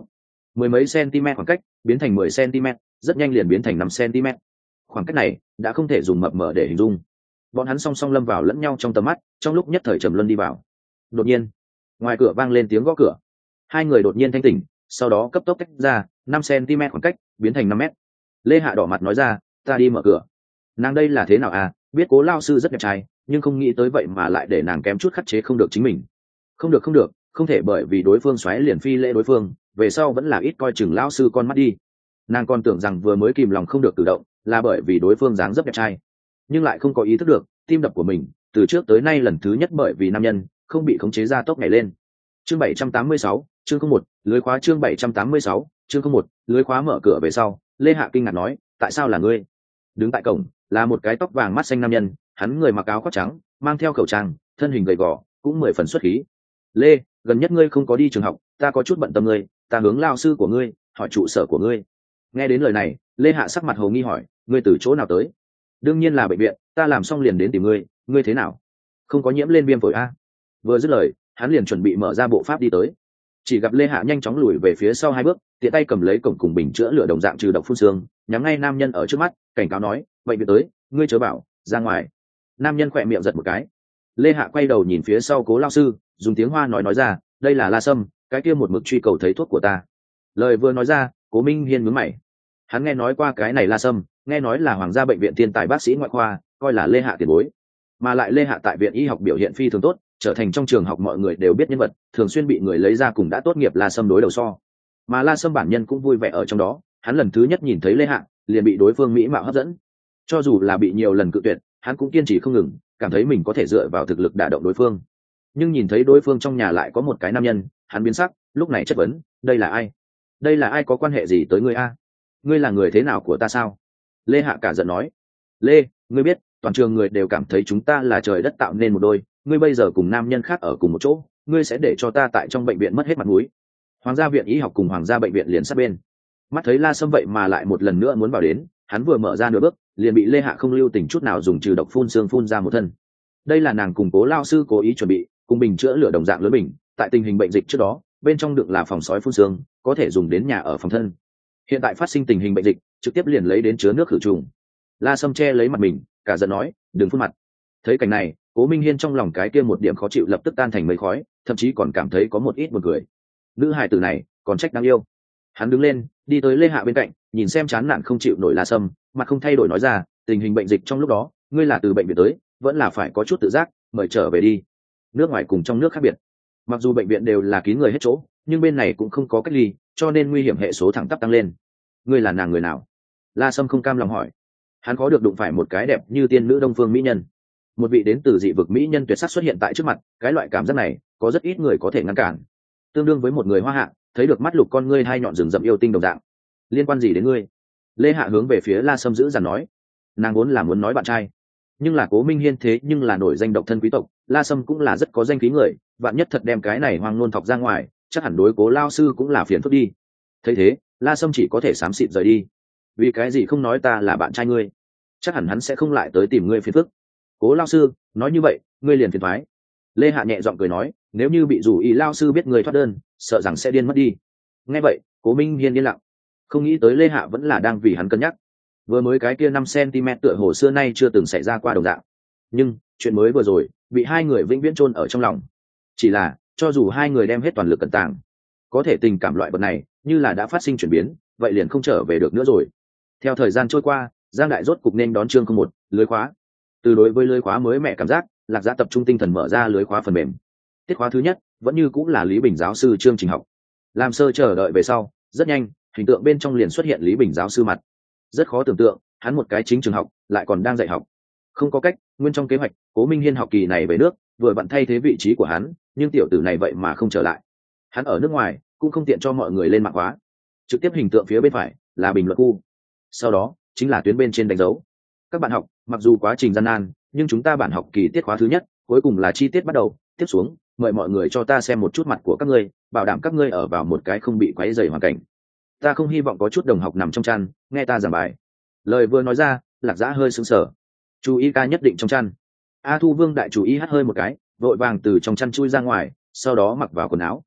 mười mấy cm khoảng cách biến thành mười cm, rất nhanh liền biến thành năm cm. Khoảng cách này đã không thể dùng mập mờ để hình dung. Bọn hắn song song lâm vào lẫn nhau trong tầm mắt, trong lúc nhất thời trầm luân đi vào. Đột nhiên ngoài cửa vang lên tiếng gõ cửa. Hai người đột nhiên thanh tỉnh, sau đó cấp tốc tách ra, năm cm khoảng cách biến thành năm mét. Lê Hạ đỏ mặt nói ra, ta đi mở cửa. Nàng đây là thế nào à, biết Cố lao sư rất đẹp trai, nhưng không nghĩ tới vậy mà lại để nàng kém chút khắc chế không được chính mình. Không được không được, không thể bởi vì đối phương xoáy liền phi lễ đối phương, về sau vẫn là ít coi chừng lao sư con mắt đi. Nàng còn tưởng rằng vừa mới kìm lòng không được cử động là bởi vì đối phương dáng dấp đẹp trai, nhưng lại không có ý thức được tim đập của mình từ trước tới nay lần thứ nhất bởi vì nam nhân không bị khống chế ra tốc nhảy lên. Chương bảy trăm tám mươi sáu, chương không một, lưới khóa. Chương bảy trăm tám mươi sáu, chương không một, lưới khóa. Mở cửa về sau, Lê Hạ kinh ngạc nói, tại sao là ngươi? Đứng tại cổng là một cái tóc vàng mắt xanh nam nhân, hắn người mặc áo khoác trắng, mang theo khẩu trang, thân hình gầy gò, cũng mười phần xuất khí. Lê, gần nhất ngươi không có đi trường học, ta có chút bận tâm ngươi, ta hướng lao sư của ngươi hỏi trụ sở của ngươi. Nghe đến lời này, Lê Hạ sắc mặt hồ nghi hỏi, ngươi từ chỗ nào tới? Đương nhiên là bệnh viện, ta làm xong liền đến tìm ngươi, ngươi thế nào? Không có nhiễm lên viêm phổi a? Vừa dứt lời, hắn liền chuẩn bị mở ra bộ pháp đi tới, chỉ gặp Lê Hạ nhanh chóng lùi về phía sau hai bước, tiện tay cầm lấy cổng cùng bình chữa lửa đồng dạng trừ độc phun xương, nhắm ngay nam nhân ở trước mắt, cảnh cáo nói, bệnh viện tới, ngươi chớ bảo ra ngoài. Nam nhân khỏe miệng giật một cái. Lê Hạ quay đầu nhìn phía sau Cố lao sư, dùng tiếng Hoa nói nói ra, đây là La Sâm, cái kia một mực truy cầu thấy thuốc của ta. Lời vừa nói ra, Cố Minh Hiên nhướng mày. Hắn nghe nói qua cái này La Sâm, nghe nói là Hoàng gia bệnh viện thiên tài bác sĩ ngoại khoa, coi là Lê Hạ tiền bối, mà lại Lê Hạ tại viện y học biểu hiện phi thường tốt, trở thành trong trường học mọi người đều biết nhân vật, thường xuyên bị người lấy ra cùng đã tốt nghiệp La Sâm đối đầu so. Mà La Sâm bản nhân cũng vui vẻ ở trong đó, hắn lần thứ nhất nhìn thấy Lê Hạ, liền bị đối phương mỹ mạo hấp dẫn. Cho dù là bị nhiều lần cự tuyệt, hắn cũng kiên trì không ngừng, cảm thấy mình có thể dựa vào thực lực đả động đối phương. Nhưng nhìn thấy đối phương trong nhà lại có một cái nam nhân, hắn biến sắc, lúc này chất vấn, đây là ai? Đây là ai, có quan hệ gì tới ngươi a? Ngươi là người thế nào của ta sao? Lê Hạ cả giận nói, Lê, ngươi biết, toàn trường người đều cảm thấy chúng ta là trời đất tạo nên một đôi, ngươi bây giờ cùng nam nhân khác ở cùng một chỗ, ngươi sẽ để cho ta tại trong bệnh viện mất hết mặt mũi. Hoàng gia viện y học cùng Hoàng gia bệnh viện liền sát bên. Mắt thấy La Sâm vậy mà lại một lần nữa muốn vào đến, hắn vừa mở ra nửa bước, liền bị Lê Hạ không lưu tình chút nào dùng trừ độc phun xương phun ra một thân. Đây là nàng cùng Cố lao sư cố ý chuẩn bị, cùng bình chữa lửa đồng dạng lớn bình, tại tình hình bệnh dịch trước đó, bên trong đựng là phòng sói phun xương, có thể dùng đến nhà ở phòng thân. Hiện tại phát sinh tình hình bệnh dịch, trực tiếp liền lấy đến chứa nước khử trùng. La Sâm che lấy mặt mình, cả giận nói, đừng phun mặt. Thấy cảnh này, Cố Minh Hiên trong lòng cái kia một điểm khó chịu lập tức tan thành mây khói, thậm chí còn cảm thấy có một ít buồn cười. Nữ hài tử này còn trách đáng yêu. Hắn đứng lên, đi tới Lê Hạ bên cạnh, nhìn xem chán nản không chịu nổi La Sâm, mặt không thay đổi nói ra, tình hình bệnh dịch trong lúc đó, ngươi là từ bệnh viện tới, vẫn là phải có chút tự giác, mời trở về đi. Nước ngoài cùng trong nước khác biệt, mặc dù bệnh viện đều là kín người hết chỗ, nhưng bên này cũng không có cách ly, cho nên nguy hiểm hệ số thẳng tắp tăng lên. Ngươi là nàng người nào? La Sâm không cam lòng hỏi. Hắn có được đụng phải một cái đẹp như tiên nữ đông phương mỹ nhân, một vị đến từ dị vực mỹ nhân tuyệt sắc xuất hiện tại trước mặt, cái loại cảm giác này có rất ít người có thể ngăn cản, tương đương với một người hoa hạ thấy được mắt lục con ngươi hai nhọn rừng rậm yêu tinh đồng dạng. Liên quan gì đến ngươi? Lê Hạ hướng về phía La Sâm giữ dằn nói. Nàng vốn là muốn nói bạn trai, nhưng là Cố Minh Hiên thế nhưng là nổi danh độc thân quý tộc, La Sâm cũng là rất có danh khí người, vạn nhất thật đem cái này hoang nôn thọc ra ngoài, chắc hẳn đối Cố lao sư cũng là phiền phức đi. Thấy thế, La Sâm chỉ có thể xám xịt rời đi. Vì cái gì không nói ta là bạn trai ngươi? Chắc hẳn hắn sẽ không lại tới tìm ngươi phiền phức. Cố lao sư nói như vậy, ngươi liền phiền thoái. Lê Hạ nhẹ giọng cười nói, nếu như bị rủ ý lao sư biết người thoát đơn, sợ rằng sẽ điên mất đi. Nghe vậy, Cố Minh Hiên yên lặng, không nghĩ tới Lê Hạ vẫn là đang vì hắn cân nhắc. Vừa mới cái kia năm cm tựa hồ xưa nay chưa từng xảy ra qua đồng dạng, nhưng chuyện mới vừa rồi bị hai người vĩnh viễn chôn ở trong lòng. Chỉ là cho dù hai người đem hết toàn lực cẩn tàng, có thể tình cảm loại vật này như là đã phát sinh chuyển biến, vậy liền không trở về được nữa rồi. Theo thời gian trôi qua, Giang Đại rốt cục nên đón chương không một, lưới khóa. Từ đối với lưới khóa mới mẹ cảm giác, Lạc Giã tập trung tinh thần mở ra lưới khóa phần mềm. Tiết khóa thứ nhất vẫn như cũng là Lý Bình giáo sư chương trình học. Làm sơ chờ đợi về sau, rất nhanh hình tượng bên trong liền xuất hiện Lý Bình giáo sư mặt. Rất khó tưởng tượng, hắn một cái chính trường học lại còn đang dạy học. Không có cách, nguyên trong kế hoạch Cố Minh Hiên học kỳ này về nước, vừa vặn thay thế vị trí của hắn, nhưng tiểu tử này vậy mà không trở lại. Hắn ở nước ngoài cũng không tiện cho mọi người lên mạng khóa. Trực tiếp hình tượng phía bên phải là bình luận khu, sau đó chính là tuyến bên trên đánh dấu. Các bạn học, mặc dù quá trình gian nan, nhưng chúng ta bản học kỳ tiết khóa thứ nhất cuối cùng là chi tiết bắt đầu. Tiếp xuống, mời mọi người cho ta xem một chút mặt của các ngươi, bảo đảm các ngươi ở vào một cái không bị quấy rầy hoàn cảnh. Ta không hy vọng có chút đồng học nằm trong chăn nghe ta giảng bài. Lời vừa nói ra, Lạc Giã hơi sững sờ. Chú ý ca nhất định trong chăn. A Thu Vương đại chủ ý hắt hơi một cái, vội vàng từ trong chăn chui ra ngoài, sau đó mặc vào quần áo.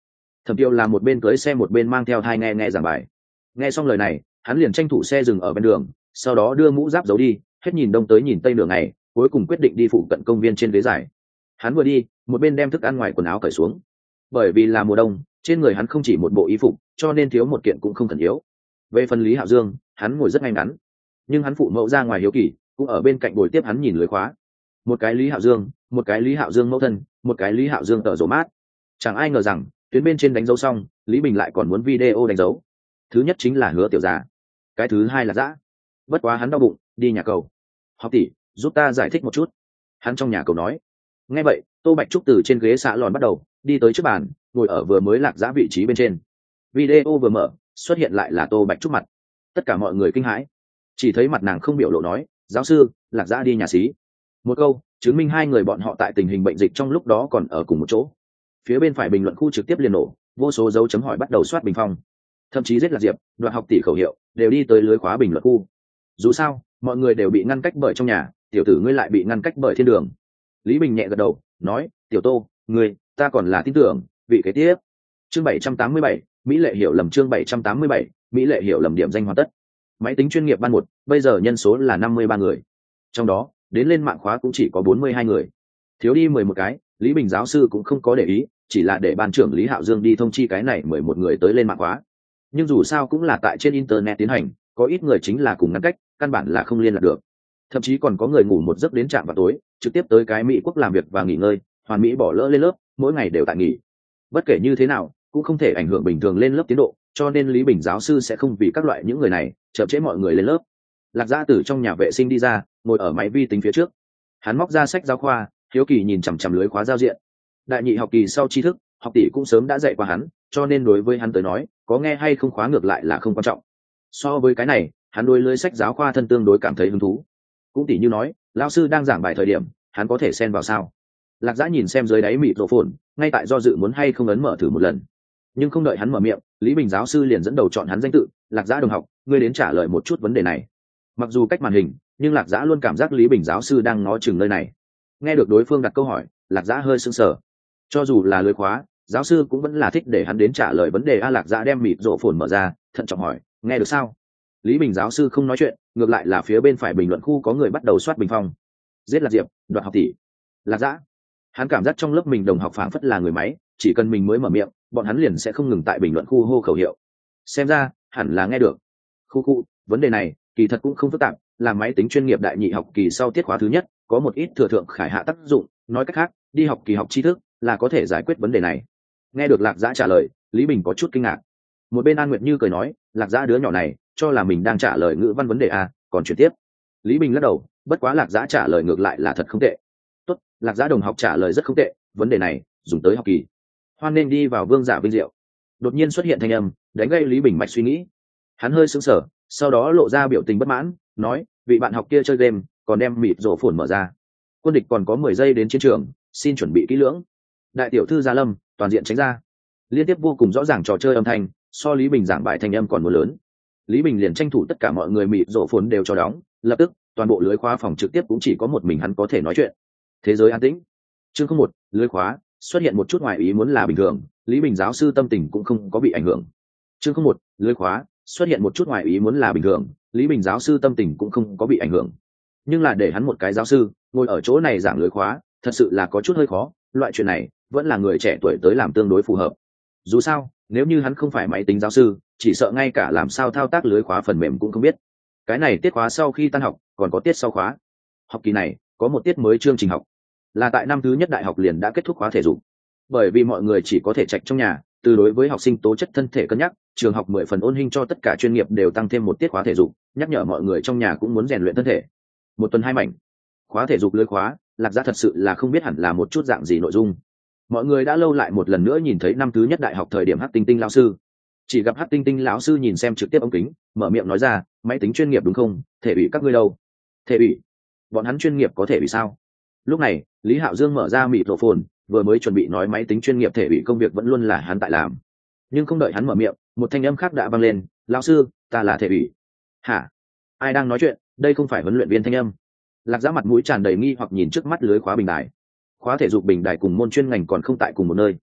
Thẩm Tiêu là một bên cưới xe một bên mang theo thai nghe nghe giảng bài. Nghe xong lời này, hắn liền tranh thủ xe dừng ở bên đường, sau đó đưa mũ giáp giấu đi, hết nhìn đông tới nhìn tây nửa ngày, cuối cùng quyết định đi phụ cận công viên trên ghế dài. Hắn vừa đi, một bên đem thức ăn ngoài quần áo cởi xuống. Bởi vì là mùa đông, trên người hắn không chỉ một bộ y phục, cho nên thiếu một kiện cũng không cần yếu. Về phần Lý Hạo Dương, hắn ngồi rất ngay ngắn, nhưng hắn phụ mẫu ra ngoài hiếu kỳ, cũng ở bên cạnh bồi tiếp hắn nhìn lưới khóa. Một cái Lý Hạo Dương, một cái Lý Hạo Dương mẫu thân, một cái Lý Hạo Dương tợ rổ mát. Chẳng ai ngờ rằng, tuyến bên trên đánh dấu xong, Lý Bình lại còn muốn video đánh dấu. Thứ nhất chính là Hứa Tiểu Già, cái thứ hai là Dã. Bất quá hắn đau bụng, đi nhà cầu. Học tỷ, giúp ta giải thích một chút. Hắn trong nhà cầu nói. Nghe vậy, Tô Bạch Trúc từ trên ghế xạ lòn bắt đầu, đi tới trước bàn, ngồi ở vừa mới Lạc Dã vị trí bên trên. Video vừa mở, xuất hiện lại là Tô Bạch Trúc mặt. Tất cả mọi người kinh hãi, chỉ thấy mặt nàng không biểu lộ nói, giáo sư, Lạc Dã đi nhà xí. Một câu chứng minh hai người bọn họ tại tình hình bệnh dịch trong lúc đó còn ở cùng một chỗ. Phía bên phải bình luận khu trực tiếp liền nổ, vô số dấu chấm hỏi bắt đầu soát bình phong, thậm chí giết Lạc Diệp, Đoạt Học tỷ khẩu hiệu đều đi tới lưới khóa bình luận khu. Dù sao mọi người đều bị ngăn cách bởi trong nhà, tiểu tử ngươi lại bị ngăn cách bởi thiên đường. Lý Bình nhẹ gật đầu nói, tiểu Tô, ngươi, ta còn là tin tưởng, vị kế tiếp. Chương bảy trăm tám mươi bảy, Mỹ Lệ hiểu lầm. Chương bảy trăm tám mươi bảy, Mỹ Lệ hiểu lầm. Điểm danh hoàn tất. Máy tính chuyên nghiệp ban một, bây giờ nhân số là năm mươi ba người, trong đó đến lên mạng khóa cũng chỉ có bốn mươi hai người, thiếu đi mười một cái. Lý Bình giáo sư cũng không có để ý, chỉ là để ban trưởng Lý Hạo Dương đi thông chi cái này mười một người tới lên mạng khóa. Nhưng dù sao cũng là tại trên internet tiến hành, có ít người chính là cùng ngăn cách, căn bản là không liên lạc được. Thậm chí còn có người ngủ một giấc đến trạm vào tối, trực tiếp tới cái Mỹ quốc làm việc và nghỉ ngơi, hoàn mỹ bỏ lỡ lên lớp, mỗi ngày đều tại nghỉ. Bất kể như thế nào cũng không thể ảnh hưởng bình thường lên lớp tiến độ, cho nên Lý Bình giáo sư sẽ không vì các loại những người này chậm trễ mọi người lên lớp. Lạc Dã từ trong nhà vệ sinh đi ra, ngồi ở máy vi tính phía trước. Hắn móc ra sách giáo khoa, hiếu kỳ nhìn chằm chằm lưới khóa giao diện. Đại nhị học kỳ sau tri thức, học tỷ cũng sớm đã dạy qua hắn, cho nên đối với hắn tới nói, có nghe hay không khóa ngược lại là không quan trọng. So với cái này, hắn đối lưới sách giáo khoa thân tương đối cảm thấy hứng thú. Cũng tỷ như nói, lão sư đang giảng bài thời điểm, hắn có thể xen vào sao? Lạc Dã nhìn xem dưới đáy mịt rộ phồn, ngay tại do dự muốn hay không ấn mở thử một lần. Nhưng không đợi hắn mở miệng, Lý Bình giáo sư liền dẫn đầu chọn hắn danh tự, Lạc Dã đồng học, ngươi đến trả lời một chút vấn đề này. Mặc dù cách màn hình, nhưng Lạc Dã luôn cảm giác Lý Bình giáo sư đang ngó chừng nơi này. Nghe được đối phương đặt câu hỏi, Lạc Dã hơi sững sờ. Cho dù là lưới khóa, giáo sư cũng vẫn là thích để hắn đến trả lời vấn đề. A Lạc Dã đem mịt rộ phồn mở ra, thận trọng hỏi, nghe được sao? Lý Bình giáo sư không nói chuyện, ngược lại là phía bên phải bình luận khu có người bắt đầu soát bình phong. Giết Lạc Diệp, Đoạt Học tỷ. Lạc Dã, hắn cảm giác trong lớp mình đồng học phảng phất là người máy, chỉ cần mình mới mở miệng, bọn hắn liền sẽ không ngừng tại bình luận khu hô khẩu hiệu. Xem ra hẳn là nghe được. Khu khu, vấn đề này kỳ thật cũng không phức tạp, là máy tính chuyên nghiệp đại nhị học kỳ sau tiết khóa thứ nhất, có một ít thừa thượng khải hạ tác dụng, nói cách khác, đi học kỳ học tri thức là có thể giải quyết vấn đề này. Nghe được Lạc Dã trả lời, Lý Bình có chút kinh ngạc. Một bên An Nguyệt Như cười nói, Lạc Dã đứa nhỏ này cho là mình đang trả lời ngữ văn vấn đề à, còn chuyển tiếp. Lý Bình lắc đầu, bất quá Lạc Dã trả lời ngược lại là thật không tệ. Tốt, Lạc Dã đồng học trả lời rất không tệ, vấn đề này dùng tới học kỳ. Hoan nên đi vào vương giả vinh diệu. Đột nhiên xuất hiện thanh âm, đánh gây Lý Bình mạch suy nghĩ. Hắn hơi sững sờ, sau đó lộ ra biểu tình bất mãn, nói, vị bạn học kia chơi game, còn đem mịt rổ phồn mở ra. Quân địch còn có mười giây đến chiến trường, xin chuẩn bị kỹ lưỡng. Đại tiểu thư Gia Lâm, toàn diện tránh ra. Liên tiếp vô cùng rõ ràng trò chơi âm thanh, so Lý Bình giảng bài thanh âm còn muốn lớn. Lý Bình liền tranh thủ tất cả mọi người mịt rổ phồn đều cho đóng, lập tức toàn bộ lưới khóa phòng trực tiếp cũng chỉ có một mình hắn có thể nói chuyện. Thế giới an tĩnh. Chương không một, lưới khóa xuất hiện một chút ngoài ý muốn là bình thường, Lý Bình giáo sư tâm tình cũng không có bị ảnh hưởng. Chương không một, lưới khóa xuất hiện một chút ngoài ý muốn là bình thường, Lý Bình giáo sư tâm tình cũng không có bị ảnh hưởng. Nhưng là để hắn một cái giáo sư ngồi ở chỗ này giảng lưới khóa, thật sự là có chút hơi khó, loại chuyện này vẫn là người trẻ tuổi tới làm tương đối phù hợp. Dù sao, nếu như hắn không phải máy tính giáo sư, chỉ sợ ngay cả làm sao thao tác lưới khóa phần mềm cũng không biết. Cái này tiết khóa sau khi tan học, còn có tiết sau khóa. Học kỳ này có một tiết mới chương trình học, là tại năm thứ nhất đại học liền đã kết thúc khóa thể dục. Bởi vì mọi người chỉ có thể trạch trong nhà, từ đối với học sinh tố chất thân thể cân nhắc, trường học mười phần ôn hình cho tất cả chuyên nghiệp đều tăng thêm một tiết khóa thể dục, nhắc nhở mọi người trong nhà cũng muốn rèn luyện thân thể. Một tuần hai mảnh khóa thể dục lưới khóa, Lạc Dã thật sự là không biết hẳn là một chút dạng gì nội dung. Mọi người đã lâu lại một lần nữa nhìn thấy năm thứ nhất đại học thời điểm Hắc Tinh Tinh lão sư. Chỉ gặp Hắc Tinh Tinh lão sư nhìn xem trực tiếp ống kính, mở miệng nói ra, máy tính chuyên nghiệp đúng không? Thể ủy các ngươi đâu? Thể ủy? Bọn hắn chuyên nghiệp có thể ủy sao? Lúc này Lý Hạo Dương mở ra mịt rộ phồn, vừa mới chuẩn bị nói máy tính chuyên nghiệp thể ủy công việc vẫn luôn là hắn tại làm, nhưng không đợi hắn mở miệng, một thanh âm khác đã vang lên, lão sư, ta là thể ủy. Hả? Ai đang nói chuyện? Đây không phải huấn luyện viên thanh âm. Lạc Dã mặt mũi tràn đầy nghi hoặc nhìn trước mắt lưới khóa bình đài. Khóa thể dục bình đài cùng môn chuyên ngành còn không tại cùng một nơi.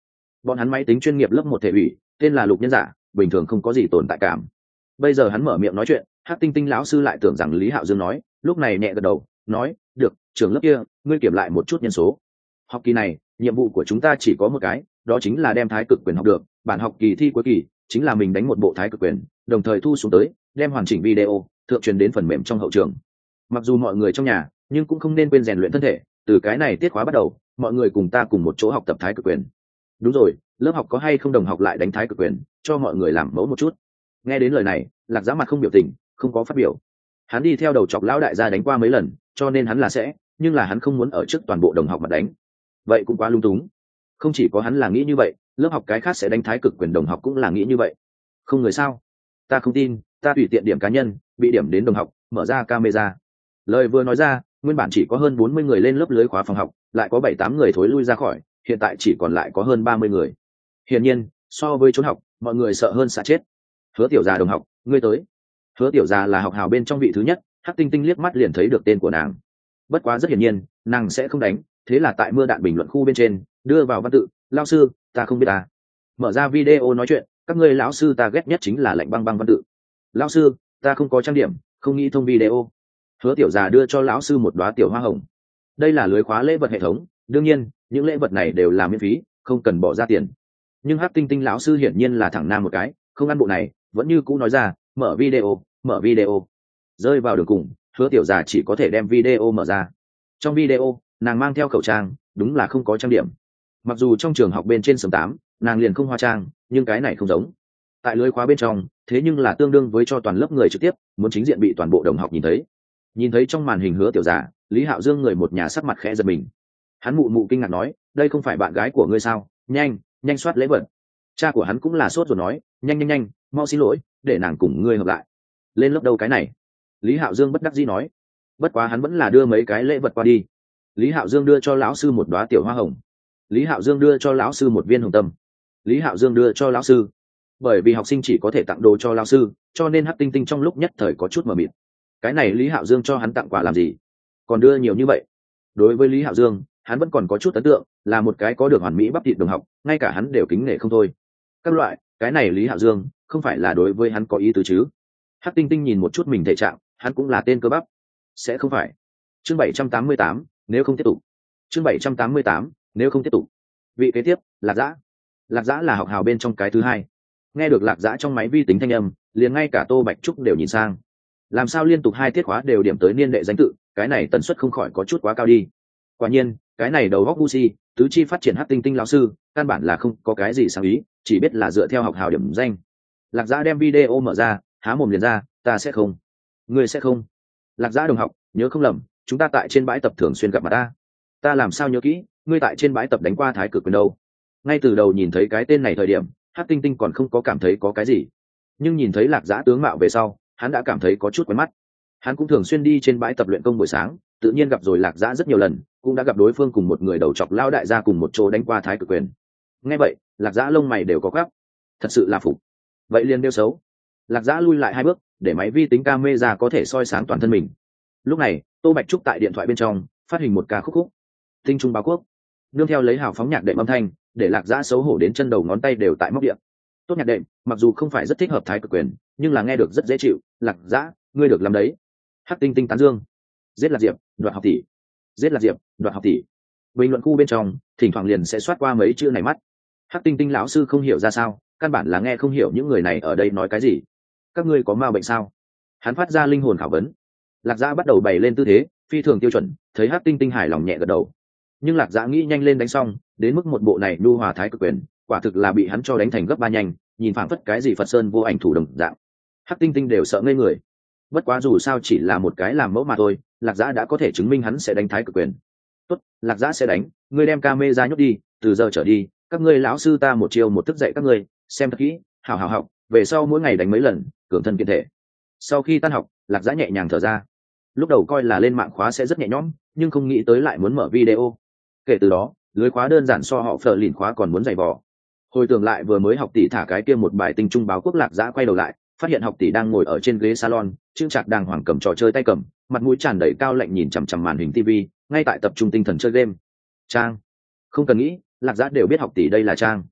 bọn hắn máy tính chuyên nghiệp lớp một thể ủy tên là Lục Nhân Giả, bình thường không có gì tồn tại cảm. Bây giờ hắn mở miệng nói chuyện, Hắc Tinh Tinh lão sư lại tưởng rằng Lý Hạo Dương nói, lúc này nhẹ gật đầu nói, được, trường lớp kia ngươi kiểm lại một chút nhân số. Học kỳ này nhiệm vụ của chúng ta chỉ có một cái, đó chính là đem thái cực quyền học được. Bản học kỳ thi cuối kỳ chính là mình đánh một bộ thái cực quyền, đồng thời thu xuống tới đem hoàn chỉnh video thượng truyền đến phần mềm trong hậu trường. Mặc dù mọi người trong nhà nhưng cũng không nên quên rèn luyện thân thể. Từ cái này tiết khóa bắt đầu, mọi người cùng ta cùng một chỗ học tập thái cực quyền. Đúng rồi, lớp học có hay không đồng học lại đánh thái cực quyền, cho mọi người làm mẫu một chút. Nghe đến lời này, Lạc Giã mặt không biểu tình, không có phát biểu. Hắn đi theo đầu chọc lão đại gia đánh qua mấy lần, cho nên hắn là sẽ, nhưng là hắn không muốn ở trước toàn bộ đồng học mà đánh. Vậy cũng quá lung túng. Không chỉ có hắn là nghĩ như vậy, lớp học cái khác sẽ đánh thái cực quyền đồng học cũng là nghĩ như vậy. Không người sao? Ta không tin, ta tùy tiện điểm cá nhân, bị điểm đến đồng học, mở ra camera. Lời vừa nói ra, nguyên bản chỉ có hơn bốn mươi người lên lớp lưới khóa phòng học, lại có bảy tám người thối lui ra khỏi, hiện tại chỉ còn lại có hơn ba mươi người. Hiển nhiên, so với trốn học, mọi người sợ hơn xả chết. Hứa Tiểu Già đồng học, ngươi tới. Hứa Tiểu Già là học hào bên trong vị thứ nhất, Hắc Tinh Tinh liếc mắt liền thấy được tên của nàng. Bất quá rất hiển nhiên, nàng sẽ không đánh, thế là tại mưa đạn bình luận khu bên trên đưa vào văn tự, lão sư, ta không biết ta. Mở ra video nói chuyện, các ngươi lão sư ta ghét nhất chính là lạnh băng băng văn tự. Lão sư, ta không có trang điểm, không nghĩ thông video. Hứa Tiểu Già đưa cho lão sư một đóa tiểu hoa hồng. Đây là lưới khóa lễ vật hệ thống, đương nhiên, những lễ vật này đều là miễn phí, không cần bỏ ra tiền. Nhưng Hắc Tinh Tinh lão sư hiển nhiên là thẳng nam một cái, không ăn bộ này, vẫn như cũ nói ra, mở video, mở video. Rơi vào đường cùng, Hứa Tiểu Già chỉ có thể đem video mở ra. Trong video, nàng mang theo khẩu trang, đúng là không có trang điểm. Mặc dù trong trường học bên trên sớm tám, nàng liền không hóa trang, nhưng cái này không giống. Tại lưới khóa bên trong, thế nhưng là tương đương với cho toàn lớp người trực tiếp, muốn chính diện bị toàn bộ đồng học nhìn thấy. Nhìn thấy trong màn hình Hứa Tiểu Già, Lý Hạo Dương người một nhà sắc mặt khẽ giật mình. Hắn mụ mụ kinh ngạc nói, đây không phải bạn gái của ngươi sao? Nhanh, nhanh soát lễ vật. Cha của hắn cũng là sốt rồi nói, nhanh nhanh nhanh, mau xin lỗi, để nàng cùng ngươi hợp lại. Lên lớp đâu cái này? Lý Hạo Dương bất đắc dĩ nói. Bất quá hắn vẫn là đưa mấy cái lễ vật qua đi. Lý Hạo Dương đưa cho lão sư một đóa tiểu hoa hồng. Lý Hạo Dương đưa cho lão sư một viên hồng tâm. Lý Hạo Dương đưa cho lão sư. Bởi vì học sinh chỉ có thể tặng đồ cho lão sư, cho nên Hắc Tinh Tinh trong lúc nhất thời có chút mờ mịt. Cái này Lý Hạo Dương cho hắn tặng quà làm gì? Còn đưa nhiều như vậy? Đối với Lý Hạo Dương, hắn vẫn còn có chút ấn tượng, là một cái có được hoàn mỹ bắp thịt đồng học, ngay cả hắn đều kính nể không thôi. Các loại, cái này Lý Hạo Dương, không phải là đối với hắn có ý tứ chứ? Hắc Tinh Tinh nhìn một chút mình thể trạng, hắn cũng là tên cơ bắp. Sẽ không phải. Chương bảy trăm tám mươi tám, nếu không tiếp tục. Chương bảy trăm tám mươi tám, nếu không tiếp tục. Vị kế tiếp, Lạc Giã. Lạc Giã là học hào bên trong cái thứ hai. Nghe được Lạc Giã trong máy vi tính thanh âm, liền ngay cả Tô Bạch Trúc đều nhìn sang. Làm sao liên tục hai tiết khóa đều điểm tới niên đệ danh tự, cái này tần suất không khỏi có chút quá cao đi. Quả nhiên, cái này đầu góc Gucci, tứ chi phát triển Hắc Tinh Tinh lão sư, căn bản là không có cái gì sáng ý, chỉ biết là dựa theo học hào điểm danh. Lạc Giã đem video mở ra, há mồm liền ra, ta sẽ không. Ngươi sẽ không. Lạc Giã đồng học, nhớ không lầm, chúng ta tại trên bãi tập thường xuyên gặp mặt ta. Ta làm sao nhớ kỹ, ngươi tại trên bãi tập đánh qua thái cực quyền đâu? Ngay từ đầu nhìn thấy cái tên này thời điểm, Hắc Tinh Tinh còn không có cảm thấy có cái gì, nhưng nhìn thấy Lạc Giã tướng mạo về sau, hắn đã cảm thấy có chút quen mắt. Hắn cũng thường xuyên đi trên bãi tập luyện công buổi sáng, tự nhiên gặp rồi Lạc Giã rất nhiều lần, cũng đã gặp đối phương cùng một người đầu chọc lao đại gia cùng một chỗ đánh qua thái cực quyền. Nghe vậy, Lạc Giã lông mày đều có gắp, thật sự là phục. Vậy liền đeo xấu. Lạc Giã lui lại hai bước, để máy vi tính camera có thể soi sáng toàn thân mình. Lúc này, Tô Bạch Trúc tại điện thoại bên trong phát hình một ca khúc khúc Tinh Trung Báo Quốc, nương theo lấy hào phóng nhạc đệm âm thanh, để Lạc Giã xấu hổ đến chân đầu ngón tay đều tại móc điện. Tốt nhạc đệm, mặc dù không phải rất thích hợp thái cực quyền, nhưng là nghe được rất dễ chịu. Lạc Giã, ngươi được làm đấy. Hắc Tinh Tinh tán dương. Giết Lạc Diệp, đoạt học tỷ. Giết Lạc Diệp, đoạt học tỷ. Bình luận khu bên trong, thỉnh thoảng liền sẽ soát qua mấy chữ này mắt. Hắc Tinh Tinh lão sư không hiểu ra sao, căn bản là nghe không hiểu những người này ở đây nói cái gì. Các ngươi có ma bệnh sao? Hắn phát ra linh hồn khảo vấn. Lạc Giã bắt đầu bày lên tư thế phi thường tiêu chuẩn, thấy Hắc Tinh Tinh hài lòng nhẹ gật đầu. Nhưng Lạc Giã nghĩ nhanh lên đánh xong, đến mức một bộ này nhu hòa thái cực quyền, quả thực là bị hắn cho đánh thành gấp ba nhanh, nhìn phảng phất cái gì Phật Sơn vô ảnh thủ đồng dạng. Hắc Tinh Tinh đều sợ ngây người. Bất quá dù sao chỉ là một cái làm mẫu mà thôi, Lạc Giã đã có thể chứng minh hắn sẽ đánh thái cực quyền. Tốt, Lạc Giã sẽ đánh, ngươi đem camera nhốt đi, từ giờ trở đi, các ngươi lão sư ta một chiều một thức dạy các ngươi, xem thật kỹ, hảo hảo học, về sau mỗi ngày đánh mấy lần, cường thân kiện thể. Sau khi tan học, Lạc Giã nhẹ nhàng thở ra. Lúc đầu coi là lên mạng khóa sẽ rất nhẹ nhõm, nhưng không nghĩ tới lại muốn mở video. Kể từ đó, lưới khóa đơn giản so họ phờ lìn khóa còn muốn dày vò. Hồi tưởng lại vừa mới học tỷ thả cái kia một bài Tinh Trung Báo Quốc, Lạc Giã quay đầu lại, phát hiện học tỷ đang ngồi ở trên ghế salon, chững chạc đàng hoàng cầm trò chơi tay cầm, mặt mũi tràn đầy cao lạnh nhìn chằm chằm màn hình tivi, ngay tại tập trung tinh thần chơi game. Trang, không cần nghĩ, Lạc Giã đều biết học tỷ đây là Trang.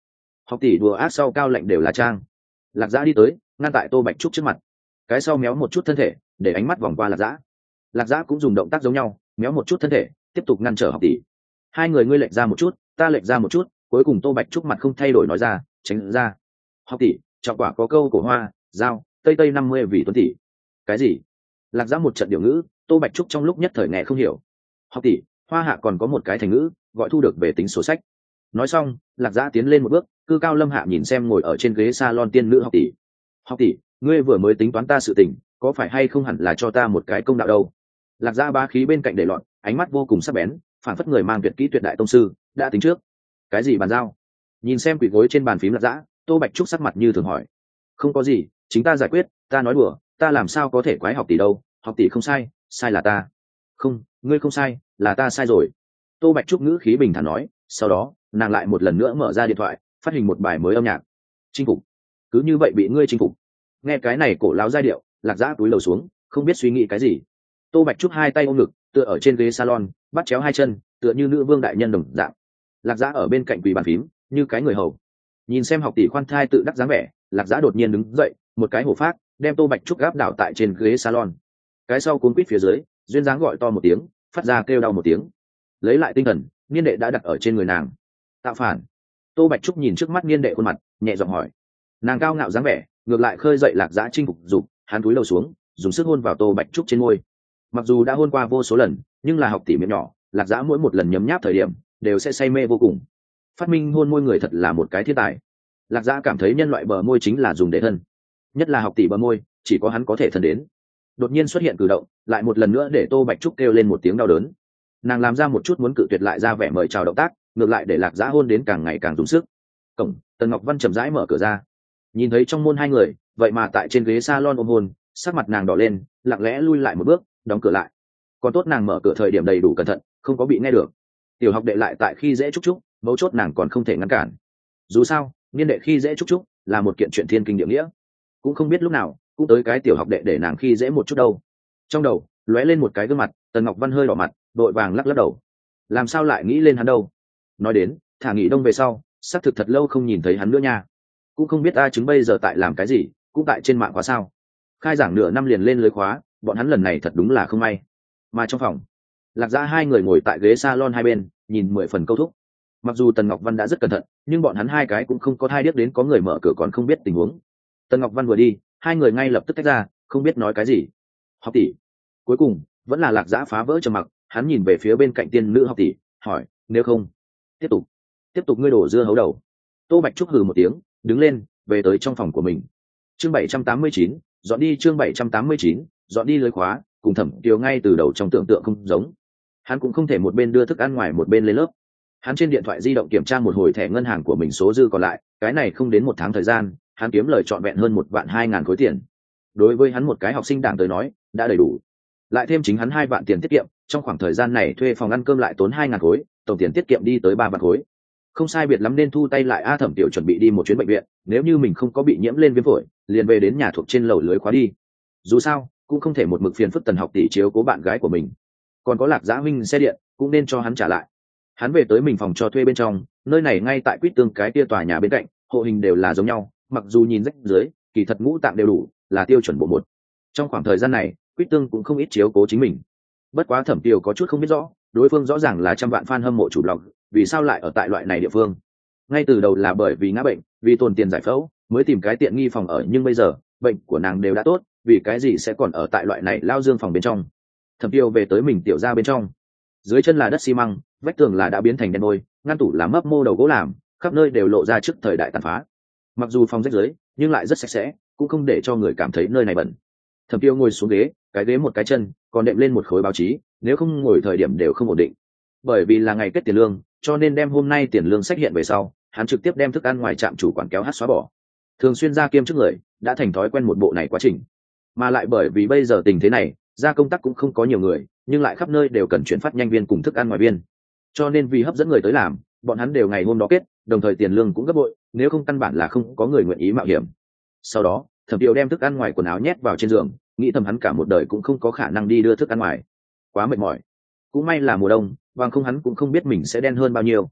Học tỷ đùa ác sau cao lạnh đều là trang. Lạc Dã đi tới ngăn tại Tô Bạch Trúc trước mặt, cái sau méo một chút thân thể để ánh mắt vòng qua Lạc Dã. Lạc Dã cũng dùng động tác giống nhau, méo một chút thân thể tiếp tục ngăn trở học tỷ. Hai người ngươi lệch ra một chút ta lệch ra một chút, cuối cùng Tô Bạch Trúc mặt không thay đổi nói ra, tránh ra. Học tỷ, trọng quả có câu cổ hoa giao tây tây năm mươi vì tuấn tỷ. Cái gì? Lạc Dã một trận điều ngữ, Tô Bạch Trúc trong lúc nhất thời nghe không hiểu. Học tỷ, hoa hạ còn có một cái thành ngữ gọi thu được về tính sổ sách. Nói xong Lạc Dã tiến lên một bước, cư cao lâm hạ nhìn xem ngồi ở trên ghế salon tiên nữ học tỷ. Học tỷ, ngươi vừa mới tính toán ta sự tình, có phải hay không hẳn là cho ta một cái công đạo đâu? Lạc Dã bá khí bên cạnh để loạn, ánh mắt vô cùng sắc bén, phản phất người mang tuyệt kỹ tuyệt đại tông sư đã tính trước. Cái gì bàn giao? Nhìn xem quỷ gối trên bàn phím Lạc Dã, Tô Bạch Trúc sắc mặt như thường hỏi. Không có gì, chính ta giải quyết, ta nói đùa, ta làm sao có thể quái học tỷ đâu, học tỷ không sai, sai là ta. Không, ngươi không sai, là ta sai rồi. Tô Bạch Trúc ngữ khí bình thản nói, sau đó nàng lại một lần nữa mở ra điện thoại, phát hình một bài mới âm nhạc. Chinh phục, cứ như vậy bị ngươi chinh phục. Nghe cái này cổ láo giai điệu, Lạc Dã túi lầu xuống, không biết suy nghĩ cái gì. Tô Bạch Trúc hai tay ôm ngực, tựa ở trên ghế salon, bắt chéo hai chân, tựa như nữ vương đại nhân đồng dạng. Lạc Dã ở bên cạnh quỳ bàn phím, như cái người hầu. Nhìn xem học tỷ khoan thai tự đắc dáng vẻ, Lạc Dã đột nhiên đứng dậy, một cái hổ phát, đem Tô Bạch Trúc gáp đảo tại trên ghế salon. Cái sau cuốn quýt phía dưới, duyên dáng gọi to một tiếng, phát ra kêu đau một tiếng. Lấy lại tinh thần, niên đệ đã đặt ở trên người nàng. Tạo phản. Tô Bạch Trúc nhìn trước mắt niên đệ khuôn mặt, nhẹ giọng hỏi. Nàng cao ngạo dáng vẻ, ngược lại khơi dậy Lạc Dã chinh phục dục, hắn cúi đầu xuống, dùng sức hôn vào Tô Bạch Trúc trên môi. Mặc dù đã hôn qua vô số lần, nhưng là học tỷ miệng nhỏ, Lạc Dã mỗi một lần nhấm nháp thời điểm, đều sẽ say mê vô cùng. Phát minh hôn môi người thật là một cái thiên tài. Lạc Dã cảm thấy nhân loại bờ môi chính là dùng để thân, nhất là học tỷ bờ môi, chỉ có hắn có thể thân đến. Đột nhiên xuất hiện cử động, lại một lần nữa để Tô Bạch Trúc kêu lên một tiếng đau đớn. Nàng làm ra một chút muốn cự tuyệt lại ra vẻ mời chào động tác, ngược lại để Lạc Dã hôn đến càng ngày càng dùng sức. Cổng, Tần Ngọc Văn chậm rãi mở cửa ra, nhìn thấy trong môn hai người, vậy mà tại trên ghế salon ôm hôn, sắc mặt nàng đỏ lên, lặng lẽ lui lại một bước, đóng cửa lại. Còn tốt nàng mở cửa thời điểm đầy đủ cẩn thận, không có bị nghe được. Tiểu học đệ lại tại khi dễ Trúc Trúc, mấu chốt nàng còn không thể ngăn cản. Dù sao, niên đệ khi dễ Trúc Trúc là một kiện chuyện thiên kinh địa nghĩa, cũng không biết lúc nào cũng tới cái tiểu học đệ để nàng khi dễ một chút đâu. Trong đầu lóe lên một cái gương mặt, Tần Ngọc Văn hơi đỏ mặt, đội vàng lắc lắc đầu. Làm sao lại nghĩ lên hắn đâu? Nói đến, thả nghỉ đông về sau, xác thực thật lâu không nhìn thấy hắn nữa nha. Cũng không biết A Chứng bây giờ tại làm cái gì, cũng tại trên mạng khóa sao. Khai giảng nửa năm liền lên lưới khóa, bọn hắn lần này thật đúng là không may. Mà trong phòng, Lạc Dã hai người ngồi tại ghế salon hai bên, nhìn mười phần câu thúc. Mặc dù Tần Ngọc Văn đã rất cẩn thận, nhưng bọn hắn hai cái cũng không có thai điếc đến có người mở cửa còn không biết tình huống. Tần Ngọc Văn vừa đi, hai người ngay lập tức tách ra, không biết nói cái gì. Học tỷ. Cuối cùng vẫn là Lạc Dã phá vỡ trầm mặc, hắn nhìn về phía bên cạnh tiên nữ học tỷ, hỏi, nếu không tiếp tục tiếp tục ngươi đổ dưa hấu đầu. Tô Bạch Trúc hừ một tiếng, đứng lên, về tới trong phòng của mình. Chương bảy trăm tám mươi chín, dọn đi. Chương bảy trăm tám mươi chín, dọn đi lưới khóa, cùng Thẩm Kiều ngay từ đầu trong tưởng tượng không giống. Hắn cũng không thể một bên đưa thức ăn ngoài một bên lên lớp. Hắn trên điện thoại di động kiểm tra một hồi thẻ ngân hàng của mình số dư còn lại, cái này không đến một tháng thời gian, hắn kiếm lời trọn vẹn hơn một vạn hai ngàn khối tiền. Đối với hắn một cái học sinh đảng tới nói, đã đầy đủ. Lại thêm chính hắn hai vạn tiền tiết kiệm, trong khoảng thời gian này thuê phòng ăn cơm lại tốn hai ngàn khối, tổng tiền tiết kiệm đi tới ba vạn khối. Không sai biệt lắm nên thu tay lại. A Thẩm Tiểu chuẩn bị đi một chuyến bệnh viện, nếu như mình không có bị nhiễm lên viêm phổi, liền về đến nhà thuộc trên lầu lưới khóa đi. Dù sao, cũng không thể một mực phiền phức Tần học tỷ chiếu cố bạn gái của mình. Còn có Lạc Dã huynh xe điện, cũng nên cho hắn trả lại. Hắn về tới mình phòng cho thuê bên trong, nơi này ngay tại Quýt Tương cái kia tòa nhà bên cạnh, hộ hình đều là giống nhau, mặc dù nhìn rách dưới, kỳ thật ngũ tạng đều đủ, là tiêu chuẩn bộ một. Trong khoảng thời gian này, Quýt Tương cũng không ít chiếu cố chính mình. Bất quá Thẩm Tiêu có chút không biết rõ, đối phương rõ ràng là trăm vạn fan hâm mộ chủ blog, vì sao lại ở tại loại này địa phương? Ngay từ đầu là bởi vì ngã bệnh, vì tồn tiền giải phẫu, mới tìm cái tiện nghi phòng ở, nhưng bây giờ, bệnh của nàng đều đã tốt, vì cái gì sẽ còn ở tại loại này lao dương phòng bên trong? Thẩm Tiêu về tới mình tiểu ra bên trong. Dưới chân là đất xi măng, vách tường là đã biến thành đen vôi, ngăn tủ là mấp mô đầu gỗ làm, khắp nơi đều lộ ra trước thời đại tàn phá. Mặc dù phòng rách rưới, nhưng lại rất sạch sẽ, cũng không để cho người cảm thấy nơi này bẩn. Thẩm Tiêu ngồi xuống ghế, cái ghế một cái chân, còn đệm lên một khối báo chí, nếu không ngồi thời điểm đều không ổn định. Bởi vì là ngày kết tiền lương, cho nên đem hôm nay tiền lương sách hiện về sau, hắn trực tiếp đem thức ăn ngoài trạm chủ quản kéo hát xóa bỏ. Thường xuyên ra kiêm trước người, đã thành thói quen một bộ này quá trình. Mà lại bởi vì bây giờ tình thế này, ra công tác cũng không có nhiều người, nhưng lại khắp nơi đều cần chuyển phát nhanh viên cùng thức ăn ngoài viên. Cho nên vì hấp dẫn người tới làm, bọn hắn đều ngày hôm đó kết, đồng thời tiền lương cũng gấp bội, nếu không căn bản là không có người nguyện ý mạo hiểm. Sau đó, Thẩm Tiêu đem thức ăn ngoài quần áo nhét vào trên giường, nghĩ thầm hắn cả một đời cũng không có khả năng đi đưa thức ăn ngoài, quá mệt mỏi. Cũng may là mùa đông, bằng không hắn cũng không biết mình sẽ đen hơn bao nhiêu.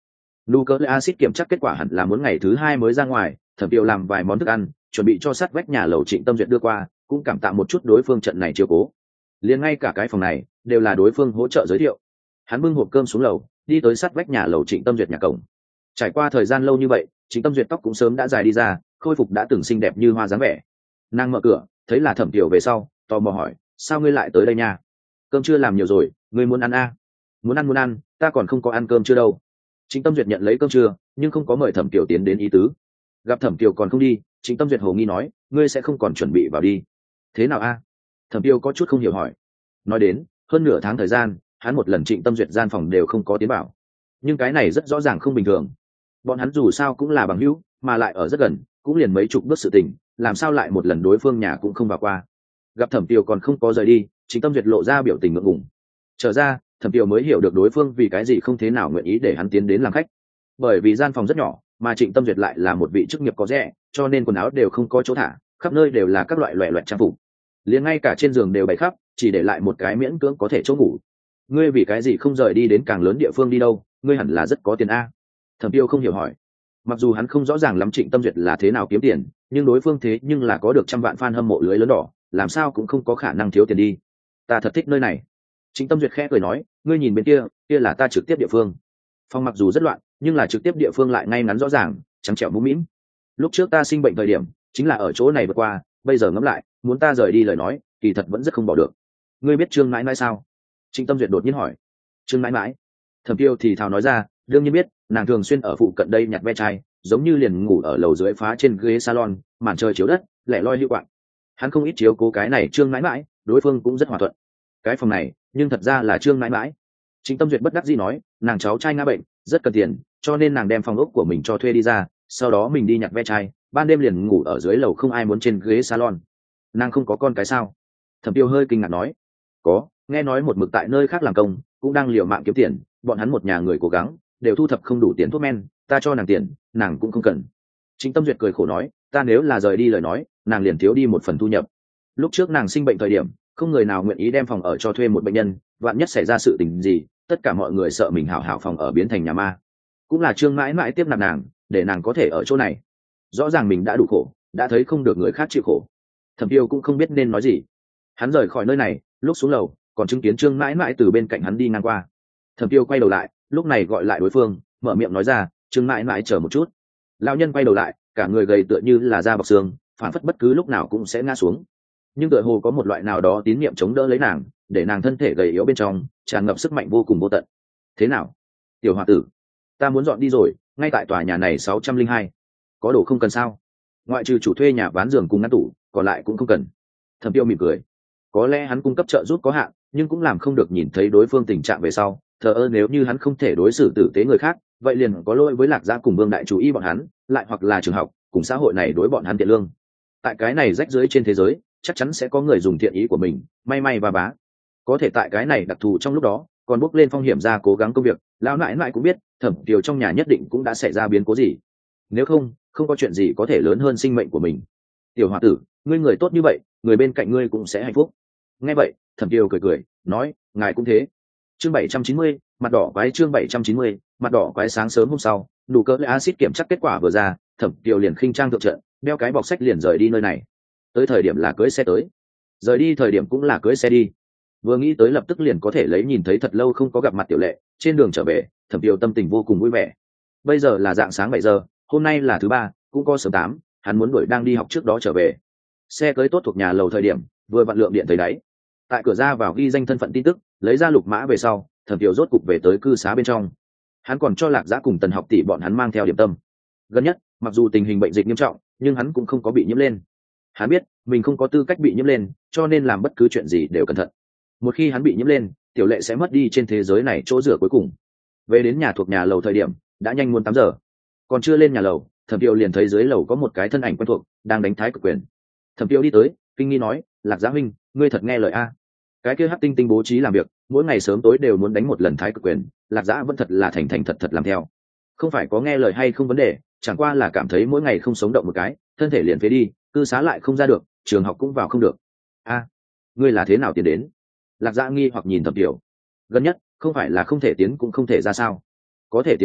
nucleic acid kiểm tra kết quả hẳn là muốn ngày thứ hai mới ra ngoài. Thẩm Tiêu làm vài món thức ăn chuẩn bị cho sát vách nhà lầu Trịnh Tâm Duyệt đưa qua, cũng cảm tạ một chút đối phương trận này chiều cố. Liền ngay cả cái phòng này đều là đối phương hỗ trợ giới thiệu. Hắn bưng hộp cơm xuống lầu, đi tới sát vách nhà lầu Trịnh Tâm Duyệt nhà cổng. Trải qua thời gian lâu như vậy, Trịnh Tâm Duyệt tóc cũng sớm đã dài đi ra, khôi phục đã từng xinh đẹp như hoa dáng vẻ. Nàng mở cửa, thấy là Thẩm Tiêu về sau, tò mò hỏi, sao ngươi lại tới đây nha? Cơm chưa làm nhiều rồi, ngươi muốn ăn a? À? Muốn ăn muốn ăn, ta còn không có ăn cơm chưa đâu. Trịnh Tâm Duyệt nhận lấy cơm trưa, nhưng không có mời Thẩm Tiêu tiến đến ý tứ. Gặp Thẩm Tiêu còn không đi, Trịnh Tâm Duyệt hồ nghi nói, ngươi sẽ không còn chuẩn bị vào đi. Thế nào a? Thẩm Tiêu có chút không hiểu hỏi. Nói đến, hơn nửa tháng thời gian, hắn một lần Trịnh Tâm Duyệt gian phòng đều không có tiến vào. Nhưng cái này rất rõ ràng không bình thường. Bọn hắn dù sao cũng là bằng hữu, mà lại ở rất gần, cũng liền mấy chục bước sự tình, làm sao lại một lần đối phương nhà cũng không vào qua. Gặp Thẩm Tiêu còn không có rời đi, Trịnh Tâm Duyệt lộ ra biểu tình ngượng ngùng. Trở ra, Thẩm Tiêu mới hiểu được đối phương vì cái gì không thế nào nguyện ý để hắn tiến đến làm khách. Bởi vì gian phòng rất nhỏ, mà Trịnh Tâm Duyệt lại là một vị chức nghiệp có rẻ, cho nên quần áo đều không có chỗ thả, khắp nơi đều là các loại loẻ loẹt trang phục. Liền ngay cả trên giường đều bày khắp, chỉ để lại một cái miễn cưỡng có thể chỗ ngủ. Ngươi vì cái gì không rời đi đến càng lớn địa phương đi đâu? Ngươi hẳn là rất có tiền a. Thẩm Tiêu không hiểu hỏi. Mặc dù hắn không rõ ràng lắm Trịnh Tâm Duyệt là thế nào kiếm tiền, nhưng đối phương thế nhưng là có được trăm vạn fan hâm mộ lưới lớn đỏ, làm sao cũng không có khả năng thiếu tiền đi. Ta thật thích nơi này. Trịnh Tâm Duyệt khẽ cười nói, ngươi nhìn bên kia, kia là ta trực tiếp địa phương. Phòng mặc dù rất loạn, nhưng là trực tiếp địa phương lại ngay ngắn rõ ràng, trắng trẻo mũm mĩm. Lúc trước ta sinh bệnh thời điểm, chính là ở chỗ này vượt qua, bây giờ ngẫm lại, muốn ta rời đi lời nói, kỳ thật vẫn rất không bỏ được. Ngươi biết Trương Mãi Mãi sao? Trịnh Tâm Duyệt đột nhiên hỏi. Trương Mãi Mãi? Thẩm Tiêu thì thào nói ra, đương nhiên biết, nàng thường xuyên ở phụ cận đây nhặt ve chai, giống như liền ngủ ở lầu dưới phá trên ghế salon, màn trời chiếu đất, lẻ loi hữu quạng. Hắn không ít chiếu cố cái này Trương Mãi Mãi, đối phương cũng rất hòa thuận. Cái phòng này, nhưng thật ra là Trương Mãi Mãi. Trịnh Tâm Duyệt bất đắc dĩ nói, nàng cháu trai ngã bệnh, rất cần tiền, cho nên nàng đem phòng ốc của mình cho thuê đi ra, sau đó mình đi nhặt ve chai, ban đêm liền ngủ ở dưới lầu không ai muốn trên ghế salon. Nàng không có con cái sao? Thẩm Tiêu hơi kinh ngạc nói. Có, nghe nói một mực tại nơi khác làm công, cũng đang liều mạng kiếm tiền, bọn hắn một nhà người cố gắng, đều thu thập không đủ tiền thuốc men, ta cho nàng tiền, nàng cũng không cần. Trịnh Tâm Duyệt cười khổ nói, ta nếu là rời đi lời nói, nàng liền thiếu đi một phần thu nhập. Lúc trước nàng sinh bệnh thời điểm, không người nào nguyện ý đem phòng ở cho thuê một bệnh nhân, vạn nhất xảy ra sự tình gì, tất cả mọi người sợ mình hảo hảo phòng ở biến thành nhà ma. Cũng là Trương Mãi Mãi tiếp nạp nàng, để nàng có thể ở chỗ này. Rõ ràng mình đã đủ khổ, đã thấy không được người khác chịu khổ. Thẩm Tiêu cũng không biết nên nói gì. Hắn rời khỏi nơi này, lúc xuống lầu, còn chứng kiến Trương Mãi Mãi từ bên cạnh hắn đi ngang qua. Thẩm Tiêu quay đầu lại, lúc này gọi lại đối phương, mở miệng nói ra, Trương Mãi Mãi chờ một chút. Lão nhân quay đầu lại, cả người gầy tựa như là da bọc xương, phản phất bất cứ lúc nào cũng sẽ ngã xuống. Nhưng tựa hồ có một loại nào đó tín niệm chống đỡ lấy nàng, để nàng thân thể gầy yếu bên trong tràn ngập sức mạnh vô cùng vô tận. Thế nào, tiểu hòa tử, ta muốn dọn đi rồi, ngay tại tòa nhà này sáu trăm linh hai. Có đồ không cần sao? Ngoại trừ chủ thuê nhà ván giường cùng ngăn tủ, còn lại cũng không cần. Thẩm Tiêu mỉm cười. Có lẽ hắn cung cấp trợ giúp có hạn, nhưng cũng làm không được nhìn thấy đối phương tình trạng về sau. Thờ ơ, nếu như hắn không thể đối xử tử tế người khác, vậy liền có lỗi với Lạc Gia cùng Vương đại chủ y bọn hắn, lại hoặc là trường học cùng xã hội này đối bọn hắn thiện lương. Tại cái này rách rưới trên thế giới, chắc chắn sẽ có người dùng thiện ý của mình may may và bá. Có thể tại cái này đặc thù trong lúc đó còn bước lên phong hiểm ra cố gắng công việc, lão nãi nãi cũng biết Thẩm Tiêu trong nhà nhất định cũng đã xảy ra biến cố gì. Nếu không, không có chuyện gì có thể lớn hơn sinh mệnh của mình. Tiểu hòa tử, ngươi người tốt như vậy, người bên cạnh ngươi cũng sẽ hạnh phúc. Nghe vậy, Thẩm Tiêu cười cười nói, ngài cũng thế. Chương bảy trăm chín mươi, mặt đỏ quái. Chương bảy trăm chín mươi, mặt đỏ quái. Sáng sớm hôm sau, đủ cỡ acid kiểm tra kết quả vừa ra, Thẩm Tiêu liền khinh trang thượng trận, đeo cái bọc sách liền rời đi nơi này. Tới thời điểm là cưới xe tới, rời đi thời điểm cũng là cưới xe đi. Vừa nghĩ tới lập tức liền có thể lấy nhìn thấy thật lâu không có gặp mặt Tiểu Lệ, trên đường trở về, Thẩm Tiêu tâm tình vô cùng vui vẻ. Bây giờ là dạng sáng bảy giờ, hôm nay là thứ ba, cũng có sớm tám, hắn muốn đuổi đang đi học trước đó trở về. Xe cưới tốt thuộc nhà lầu thời điểm, vừa vặn lượng điện tới đáy. Tại cửa ra vào ghi danh thân phận tin tức, lấy ra lục mã về sau, Thẩm Tiêu rốt cục về tới cư xá bên trong. Hắn còn cho Lạc Giã cùng Tần Học tỷ bọn hắn mang theo điểm tâm. Gần nhất, mặc dù tình hình bệnh dịch nghiêm trọng, nhưng hắn cũng không có bị nhiễm lên. Hắn biết mình không có tư cách bị nhiễm lên, cho nên làm bất cứ chuyện gì đều cẩn thận. Một khi hắn bị nhiễm lên, Tiểu Lệ sẽ mất đi trên thế giới này chỗ dựa cuối cùng. Về đến nhà thuộc nhà lầu thời điểm đã nhanh muốn tám giờ, còn chưa lên nhà lầu, Thẩm Tiêu liền thấy dưới lầu có một cái thân ảnh quen thuộc đang đánh thái cực quyền. Thẩm Tiêu đi tới, kinh nghi nói, Lạc Giã huynh, ngươi thật nghe lời a. Cái kia Hắc Tinh Tinh bố trí làm việc, mỗi ngày sớm tối đều muốn đánh một lần thái cực quyền, Lạc Giã vẫn thật là thành thành thật thật làm theo. Không phải có nghe lời hay không vấn đề, chẳng qua là cảm thấy mỗi ngày không sống động một cái, thân thể liền phế đi, cư xá lại không ra được, trường học cũng vào không được. A, ngươi là thế nào tiến đến? Lạc Giã nghi hoặc nhìn Thẩm Tiêu. Gần nhất, không phải là không thể tiến cũng không thể ra sao? Có thể tiến a,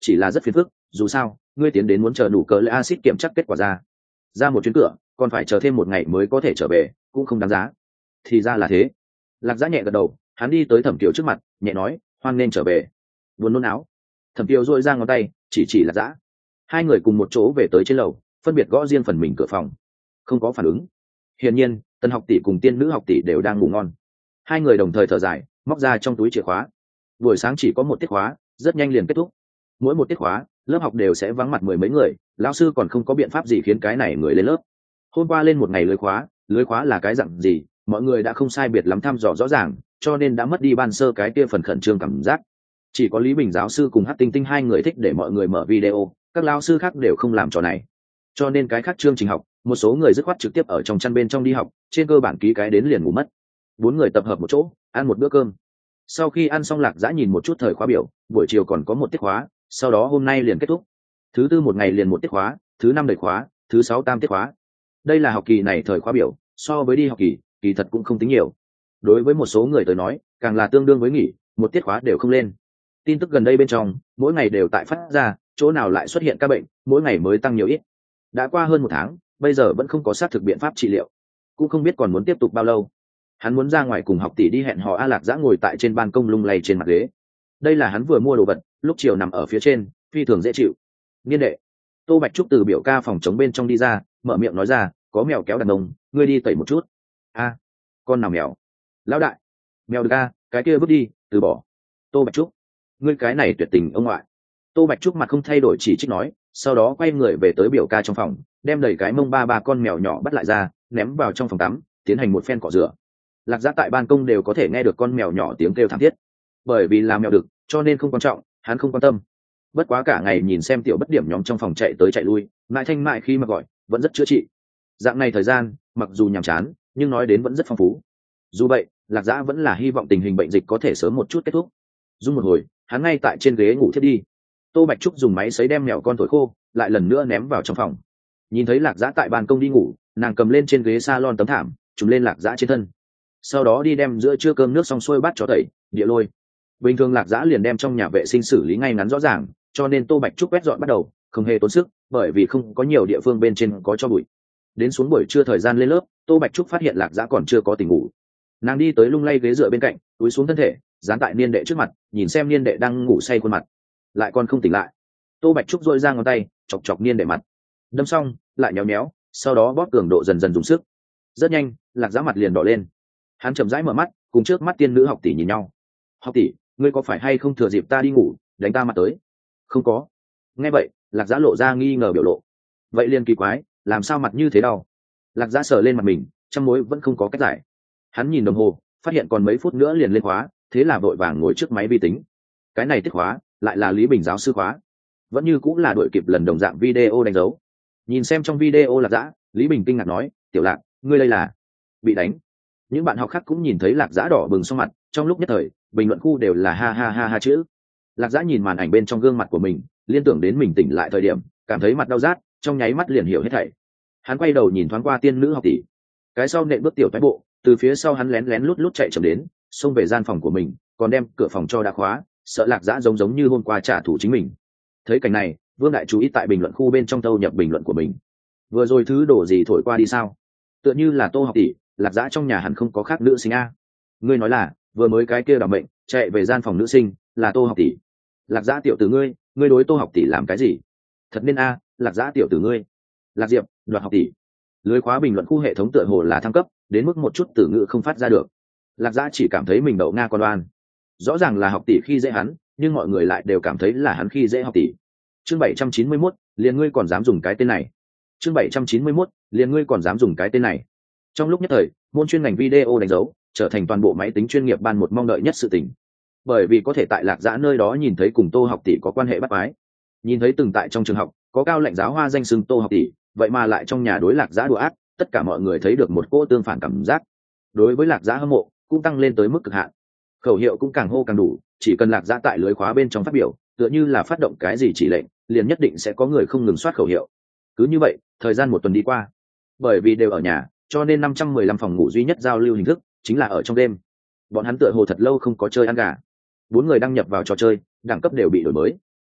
chỉ là rất phiền phức, dù sao ngươi tiến đến muốn chờ đủ cỡ lệ acid kiểm tra kết quả ra ra một chuyến cửa còn phải chờ thêm một ngày mới có thể trở về, cũng không đáng giá. Thì ra là thế. Lạc Dã nhẹ gật đầu, hắn đi tới Thẩm Kiều trước mặt nhẹ nói, hoan nên trở về. Buồn nôn áo. Thẩm Kiều dội ra ngón tay chỉ chỉ Lạc Dã. Hai người cùng một chỗ về tới trên lầu, phân biệt gõ riêng phần mình cửa phòng. Không có phản ứng. Hiển nhiên Tân học tỷ cùng tiên nữ học tỷ đều đang ngủ ngon. Hai người đồng thời thở dài, móc ra trong túi chìa khóa. Buổi sáng chỉ có một tiết khóa, rất nhanh liền kết thúc. Mỗi một tiết khóa lớp học đều sẽ vắng mặt mười mấy người, lão sư còn không có biện pháp gì khiến cái này người lên lớp. Hôm qua lên một ngày lưới khóa, lưới khóa là cái dặn gì mọi người đã không sai biệt lắm thăm dò rõ ràng, cho nên đã mất đi ban sơ cái kia phần khẩn trương cảm giác. Chỉ có Lý Bình giáo sư cùng Hát Tinh Tinh hai người thích để mọi người mở video, các lão sư khác đều không làm trò này. Cho nên cái khác chương trình học, một số người dứt khoát trực tiếp ở trong chăn bên trong đi học, trên cơ bản ký cái đến liền ngủ mất. Bốn người tập hợp một chỗ ăn một bữa cơm. Sau khi ăn xong, Lạc Dã nhìn một chút thời khóa biểu, buổi chiều còn có một tiết khóa, sau đó hôm nay liền kết thúc. Thứ tư một ngày liền một tiết khóa, thứ năm đầy khóa, thứ sáu tam tiết khóa. Đây là học kỳ này thời khóa biểu, so với đi học kỳ kỳ thật cũng không tính nhiều. Đối với một số người tới nói càng là tương đương với nghỉ, một tiết khóa đều không lên. Tin tức gần đây bên trong mỗi ngày đều tại phát ra, chỗ nào lại xuất hiện ca bệnh, mỗi ngày mới tăng nhiều ít. Đã qua hơn một tháng, bây giờ vẫn không có xác thực biện pháp trị liệu, cũng không biết còn muốn tiếp tục bao lâu. Hắn muốn ra ngoài cùng học tỷ đi hẹn hò. A Lạc Dã ngồi tại trên ban công lung lay trên mặt ghế. Đây là hắn vừa mua đồ vật, lúc chiều nằm ở phía trên, phi thường dễ chịu. Niên đệ. Tô Bạch Trúc từ biểu ca phòng chống bên trong đi ra, mở miệng nói ra, có mèo kéo đàn ông, ngươi đi tẩy một chút. A, con nào mèo? Lão đại. Mèo được a, cái kia vứt đi, từ bỏ. Tô Bạch Trúc, ngươi cái này tuyệt tình ông ngoại. Tô Bạch Trúc mặt không thay đổi chỉ trích nói, sau đó quay người về tới biểu ca trong phòng, đem đầy cái mông ba ba con mèo nhỏ bắt lại ra, ném vào trong phòng tắm, tiến hành một phen cọ rửa. Lạc Dã tại ban công đều có thể nghe được con mèo nhỏ tiếng kêu thảm thiết. Bởi vì là mèo đực, cho nên không quan trọng, hắn không quan tâm. Bất quá cả ngày nhìn xem tiểu bất điểm nhóm trong phòng chạy tới chạy lui, mãi thanh mại khi mà gọi vẫn rất chữa trị. Dạng này thời gian mặc dù nhàm chán nhưng nói đến vẫn rất phong phú. Dù vậy Lạc Dã vẫn là hy vọng tình hình bệnh dịch có thể sớm một chút kết thúc. Dung một hồi hắn ngay tại trên ghế ngủ thiết đi. Tô Bạch Trúc dùng máy sấy đem mèo con thổi khô, lại lần nữa ném vào trong phòng. Nhìn thấy Lạc Dã tại ban công đi ngủ, nàng cầm lên trên ghế salon tấm thảm trùm lên Lạc Dã trên thân, sau đó đi đem giữa trưa cơm nước xong xuôi bát cho tẩy địa lôi. Bình thường Lạc Dã liền đem trong nhà vệ sinh xử lý ngay ngắn rõ ràng, cho nên Tô Bạch Trúc quét dọn bắt đầu không hề tốn sức, bởi vì không có nhiều địa phương bên trên có cho bụi. Đến xuống buổi trưa thời gian lên lớp, Tô Bạch Trúc phát hiện Lạc Dã còn chưa có tỉnh ngủ. Nàng đi tới lung lay ghế dựa bên cạnh, túi xuống thân thể, dán tại niên đệ trước mặt, nhìn xem niên đệ đang ngủ say khuôn mặt, lại còn không tỉnh lại. Tô Bạch Trúc dội ra ngón tay chọc chọc niên đệ mặt, đâm xong lại nhéo nhéo, sau đó bóp cường độ dần dần dùng sức. Rất nhanh Lạc Dã mặt liền đỏ lên. Hắn chậm rãi mở mắt, cùng trước mắt tiên nữ học tỷ nhìn nhau. Học tỷ, ngươi có phải hay không thừa dịp ta đi ngủ đánh ta mặt tới? Không có. Nghe vậy Lạc Dã lộ ra nghi ngờ biểu lộ. Vậy liền kỳ quái, làm sao mặt như thế đau? Lạc Dã sờ lên mặt mình, trăm mối vẫn không có cách giải. Hắn nhìn đồng hồ, phát hiện còn mấy phút nữa liền lên khóa, thế là vội vàng ngồi trước máy vi tính. Cái này tiết khóa lại là Lý Bình giáo sư khóa, vẫn như cũng là đội kịp lần đồng dạng video đánh dấu. Nhìn xem trong video Lạc Dã, Lý Bình kinh ngạc nói, tiểu Lạc, ngươi đây là bị đánh. Những bạn học khác cũng nhìn thấy Lạc Dã đỏ bừng sau mặt, trong lúc nhất thời bình luận khu đều là ha ha ha ha chữ. Lạc Dã nhìn màn ảnh bên trong gương mặt của mình, liên tưởng đến mình tỉnh lại thời điểm cảm thấy mặt đau rát, trong nháy mắt liền hiểu hết thảy. Hắn quay đầu nhìn thoáng qua tiên nữ học tỷ, cái sau nện bước tiểu thoái bộ, từ phía sau hắn lén lén lút lút chạy chậm đến, xông về gian phòng của mình, còn đem cửa phòng cho đã khóa, sợ Lạc Dã giống giống như hôm qua trả thù chính mình. Thấy cảnh này, Vương Đại chú ý tại bình luận khu bên trong thâu nhập bình luận của mình. Vừa rồi thứ đổ gì thổi qua đi sao? Tựa như là Tô học tỷ, Lạc Dã trong nhà hẳn không có khác nữ sinh a. Ngươi nói là vừa mới cái kia đảm bệnh chạy về gian phòng nữ sinh là Tô học tỷ? Lạc Dã tiểu tử ngươi, ngươi đối Tô học tỷ làm cái gì? Thật nên a, Lạc Dã tiểu tử ngươi. Lạc Diệp, Đoạt học tỷ. Lưới khóa bình luận khu hệ thống tựa hồ là thăng cấp đến mức một chút từ ngữ không phát ra được. Lạc Dã chỉ cảm thấy mình đậu nga con đoan. Rõ ràng là học tỷ khi dễ hắn, nhưng mọi người lại đều cảm thấy là hắn khi dễ học tỷ. Chương bảy trăm chín mươi mốt, liền ngươi còn dám dùng cái tên này. Chương bảy trăm chín mươi mốt, liền ngươi còn dám dùng cái tên này. Trong lúc nhất thời, môn chuyên ngành video đánh dấu trở thành toàn bộ máy tính chuyên nghiệp ban một mong đợi nhất sự tình. Bởi vì có thể tại Lạc Dã nơi đó nhìn thấy cùng Tô học tỷ có quan hệ bắt quái. Nhìn thấy từng tại trong trường học có cao lãnh giáo hoa danh xưng Tô học tỷ, vậy mà lại trong nhà đối Lạc Dã đùa ác, tất cả mọi người thấy được một cỗ tương phản cảm giác. Đối với Lạc Dã hâm mộ cũng tăng lên tới mức cực hạn. Khẩu hiệu cũng càng hô càng đủ, chỉ cần Lạc Dã tại lưới khóa bên trong phát biểu, tựa như là phát động cái gì chỉ lệnh, liền nhất định sẽ có người không ngừng soát khẩu hiệu. Cứ như vậy, thời gian một tuần đi qua. Bởi vì đều ở nhà, cho nên năm trăm mười lăm phòng ngủ duy nhất giao lưu hình thức chính là ở trong đêm. Bọn hắn tựa hồ thật lâu không có chơi ăn gà. Bốn người đăng nhập vào trò chơi, đẳng cấp đều bị đổi mới.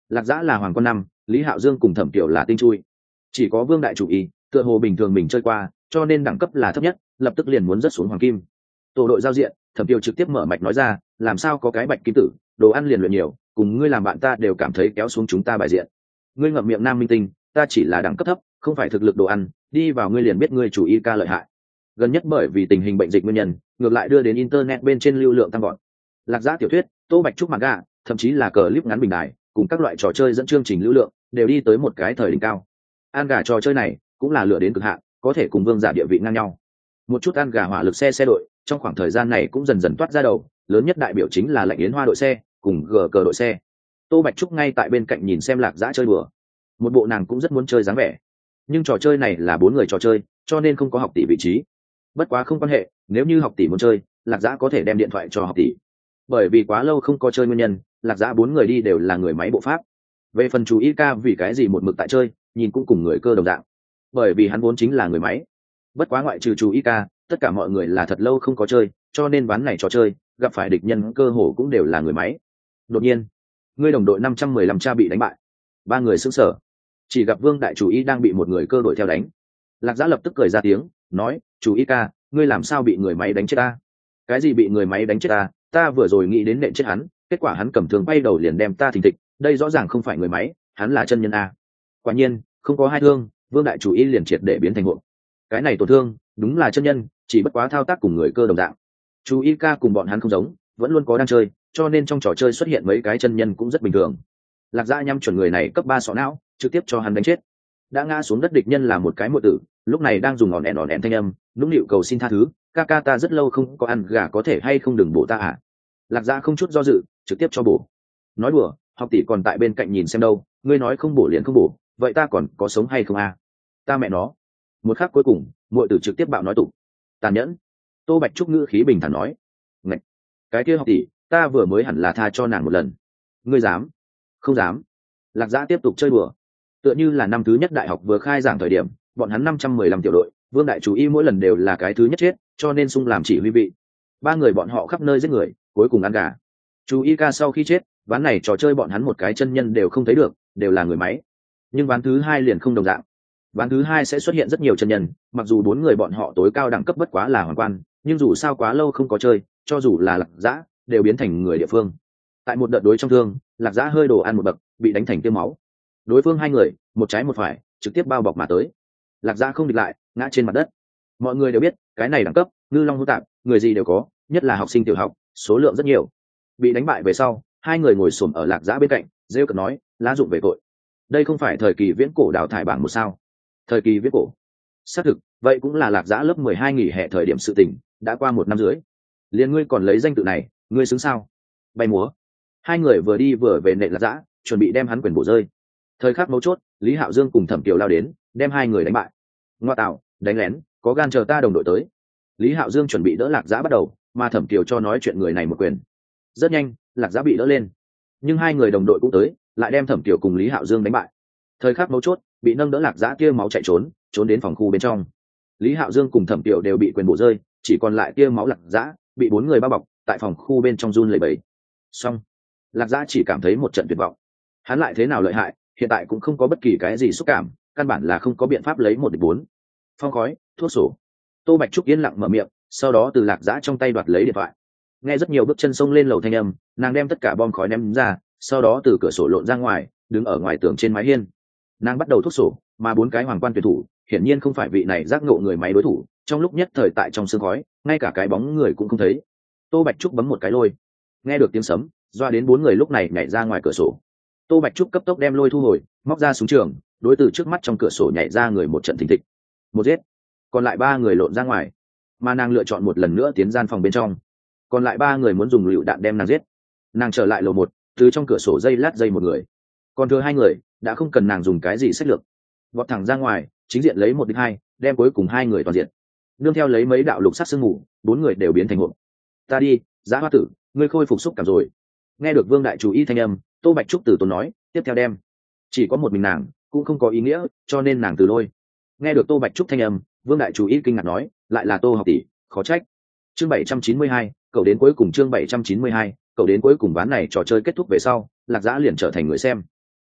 Lạc Giã là hoàng quan năm, Lý Hạo Dương cùng Thẩm Kiều là tinh chui. Chỉ có Vương đại chủ ý tựa hồ bình thường mình chơi qua, cho nên đẳng cấp là thấp nhất, lập tức liền muốn rớt xuống hoàng kim. Tổ đội giao diện, Thẩm Kiều trực tiếp mở mạch nói ra, làm sao có cái bạch kim tử, đồ ăn liền luyện nhiều, cùng ngươi làm bạn ta đều cảm thấy kéo xuống chúng ta bài diện. Ngươi ngậm miệng nam minh tinh, ta chỉ là đẳng cấp thấp, không phải thực lực đồ ăn, đi vào ngươi liền biết ngươi chủ y ca lợi hại. Gần nhất bởi vì tình hình bệnh dịch nguyên nhân, ngược lại đưa đến internet bên trên lưu lượng tăng vọt. Lạc Giã tiểu thuyết, Tô Bạch Trúc manga, thậm chí là clip ngắn bình đài, cùng các loại trò chơi dẫn chương trình lưu lượng đều đi tới một cái thời đỉnh cao. Ăn gà trò chơi này cũng là lựa đến cực hạn, có thể cùng vương giả địa vị ngang nhau. Một chút ăn gà hỏa lực xe xe đội, trong khoảng thời gian này cũng dần dần toát ra đầu, lớn nhất đại biểu chính là Lệnh Yến Hoa đội xe, cùng gờ cờ đội xe. Tô Bạch Trúc ngay tại bên cạnh nhìn xem Lạc Giã chơi đùa, một bộ nàng cũng rất muốn chơi dáng vẻ, nhưng trò chơi này là bốn người trò chơi, cho nên không có học tỷ vị trí. Bất quá không quan hệ, nếu như học tỷ muốn chơi, Lạc Giã có thể đem điện thoại cho học tỷ. Bởi vì quá lâu không có chơi nguyên nhân, Lạc Giã bốn người đi đều là người máy bộ pháp. Về phần chú ý ca vì cái gì một mực tại chơi, nhìn cũng cùng người cơ đồng dạng, bởi vì hắn vốn chính là người máy. Bất quá ngoại trừ chú ý ca, tất cả mọi người là thật lâu không có chơi, cho nên ván này trò chơi gặp phải địch nhân cơ hồ cũng đều là người máy. Đột nhiên, ngươi đồng đội năm trăm mười lăm cha bị đánh bại, ba người sững sờ, chỉ gặp Vương đại chủ ý đang bị một người cơ đội theo đánh. Lạc Giã lập tức cười ra tiếng, nói, chú ý ca, ngươi làm sao bị người máy đánh chết ta? Cái gì bị người máy đánh chết ta? Ta vừa rồi nghĩ đến nện chết hắn, kết quả hắn cầm thương bay đầu liền đem ta thình thịch, đây rõ ràng không phải người máy, hắn là chân nhân a. Quả nhiên, không có hai thương, Vương đại chủ ý liền triệt để biến thành hộp. Cái này tổn thương, đúng là chân nhân, chỉ bất quá thao tác cùng người cơ đồng dạng. Chú ý ca cùng bọn hắn không giống, vẫn luôn có đang chơi, cho nên trong trò chơi xuất hiện mấy cái chân nhân cũng rất bình thường. Lạc Giã nhắm chuẩn người này cấp ba sọ não, trực tiếp cho hắn đánh chết. Đã ngã xuống đất địch nhân là một cái muội tử, lúc này đang dùng ngọn đèn ngọn đèn thanh âm, nũng nịu cầu xin tha thứ, ca ca ta rất lâu không có ăn gà, có thể hay không đừng bổ ta à? Lạc Giã không chút do dự, trực tiếp cho bổ. Nói đùa, học tỷ còn tại bên cạnh nhìn xem đâu, ngươi nói không bổ liền không bổ, vậy ta còn có sống hay không à? Ta mẹ nó. Một khắc cuối cùng, muội tử trực tiếp bạo nói tụng. Tàn nhẫn. Tô Bạch Trúc ngữ khí bình thản nói, ngạch, cái kia học tỷ, ta vừa mới hẳn là tha cho nàng một lần. Ngươi dám? Không dám. Lạc Giã tiếp tục chơi đùa. Tựa như là năm thứ nhất đại học vừa khai giảng thời điểm, bọn hắn năm trăm mười lăm tiểu đội, Vương đại chủ y mỗi lần đều là cái thứ nhất chết, cho nên sung làm chỉ huy vị. Ba người bọn họ khắp nơi giết người, cuối cùng ăn gà. Chú y ca sau khi chết, ván này trò chơi bọn hắn một cái chân nhân đều không thấy được, đều là người máy. Nhưng ván thứ hai liền không đồng dạng. Ván thứ hai sẽ xuất hiện rất nhiều chân nhân, mặc dù bốn người bọn họ tối cao đẳng cấp bất quá là hoàng quan, nhưng dù sao quá lâu không có chơi, cho dù là Lạc Giã, đều biến thành người địa phương. Tại một đợt đối trong thương, Lạc Giã hơi đồ ăn một bậc, bị đánh thành tiêu máu. Đối phương hai người, một trái một phải, trực tiếp bao bọc mà tới. Lạc Giã không địch lại, ngã trên mặt đất. Mọi người đều biết, cái này đẳng cấp, ngư long hữu tạp, người gì đều có, nhất là học sinh tiểu học, số lượng rất nhiều. Bị đánh bại về sau, hai người ngồi xổm ở Lạc Giã bên cạnh, rêu cợt nói, lá dụng về tội. Đây không phải thời kỳ viễn cổ đào thải bảng một sao? Thời kỳ viễn cổ. Xác thực, vậy cũng là Lạc Giã lớp mười hai nghỉ hè thời điểm sự tình, đã qua một năm rưỡi. Liên ngươi còn lấy danh tự này, ngươi xứng sao? Bay múa. Hai người vừa đi vừa về nệ Lạc Giã, chuẩn bị đem hắn quyền bổ rơi. Thời khắc mấu chốt, Lý Hạo Dương cùng Thẩm Kiều lao đến, đem hai người đánh bại. Ngoa tạo, đánh lén, có gan chờ ta đồng đội tới. Lý Hạo Dương chuẩn bị đỡ Lạc Giã bắt đầu, mà Thẩm Kiều cho nói chuyện người này một quyền. Rất nhanh, Lạc Giã bị đỡ lên, nhưng hai người đồng đội cũng tới, lại đem Thẩm Kiều cùng Lý Hạo Dương đánh bại. Thời khắc mấu chốt, bị nâng đỡ Lạc Giã kia máu chạy trốn, trốn đến phòng khu bên trong. Lý Hạo Dương cùng Thẩm Kiều đều bị quyền bổ rơi, chỉ còn lại kia máu Lạc Giã, bị bốn người bao bọc, tại phòng khu bên trong run lẩy bẩy. Xong, Lạc Giã chỉ cảm thấy một trận tuyệt vọng. Hắn lại thế nào lợi hại, hiện tại cũng không có bất kỳ cái gì xúc cảm, căn bản là không có biện pháp lấy một địch bốn. Phong khói, thuốc sổ. Tô Bạch Trúc yên lặng mở miệng, sau đó từ Lạc Giã trong tay đoạt lấy điện thoại. Nghe rất nhiều bước chân xông lên lầu thanh âm, nàng đem tất cả bom khói ném ra, sau đó từ cửa sổ lộn ra ngoài, đứng ở ngoài tường trên mái hiên. Nàng bắt đầu thuốc sổ, mà bốn cái hoàng quan tuyển thủ, hiển nhiên không phải vị này giác ngộ người máy đối thủ, trong lúc nhất thời tại trong sương khói, ngay cả cái bóng người cũng không thấy. Tô Bạch Trúc bấm một cái lôi, nghe được tiếng sấm, doa đến bốn người lúc này nhảy ra ngoài cửa sổ. Tô Bạch Trúc cấp tốc đem lôi thu hồi, móc ra súng trường, đối từ trước mắt trong cửa sổ nhảy ra người một trận thình thịch. Một giết, còn lại ba người lộn ra ngoài, mà nàng lựa chọn một lần nữa tiến gian phòng bên trong. Còn lại ba người muốn dùng lựu đạn đem nàng giết. Nàng trở lại lầu một, từ trong cửa sổ dây lát dây một người. Còn thừa hai người, đã không cần nàng dùng cái gì sách lược. Vọt thẳng ra ngoài, chính diện lấy một địch hai, đem cuối cùng hai người toàn diện. Nương theo lấy mấy đạo lục sắc sương mù, bốn người đều biến thành hộp. Ta đi, Giá Hoa Tử, ngươi khôi phục xúc cảm rồi. Nghe được Vương đại chủ y thanh âm, Tô Bạch Trúc từ tốn nói, tiếp theo đem. Chỉ có một mình nàng, cũng không có ý nghĩa, cho nên nàng từ lôi. Nghe được Tô Bạch Trúc thanh âm, Vương đại chủ y kinh ngạc nói, lại là Tô học tỷ, khó trách. Chương bảy trăm chín mươi hai, cậu đến cuối cùng chương bảy trăm chín mươi hai, cậu đến cuối cùng ván này trò chơi kết thúc về sau, Lạc Giã liền trở thành người xem.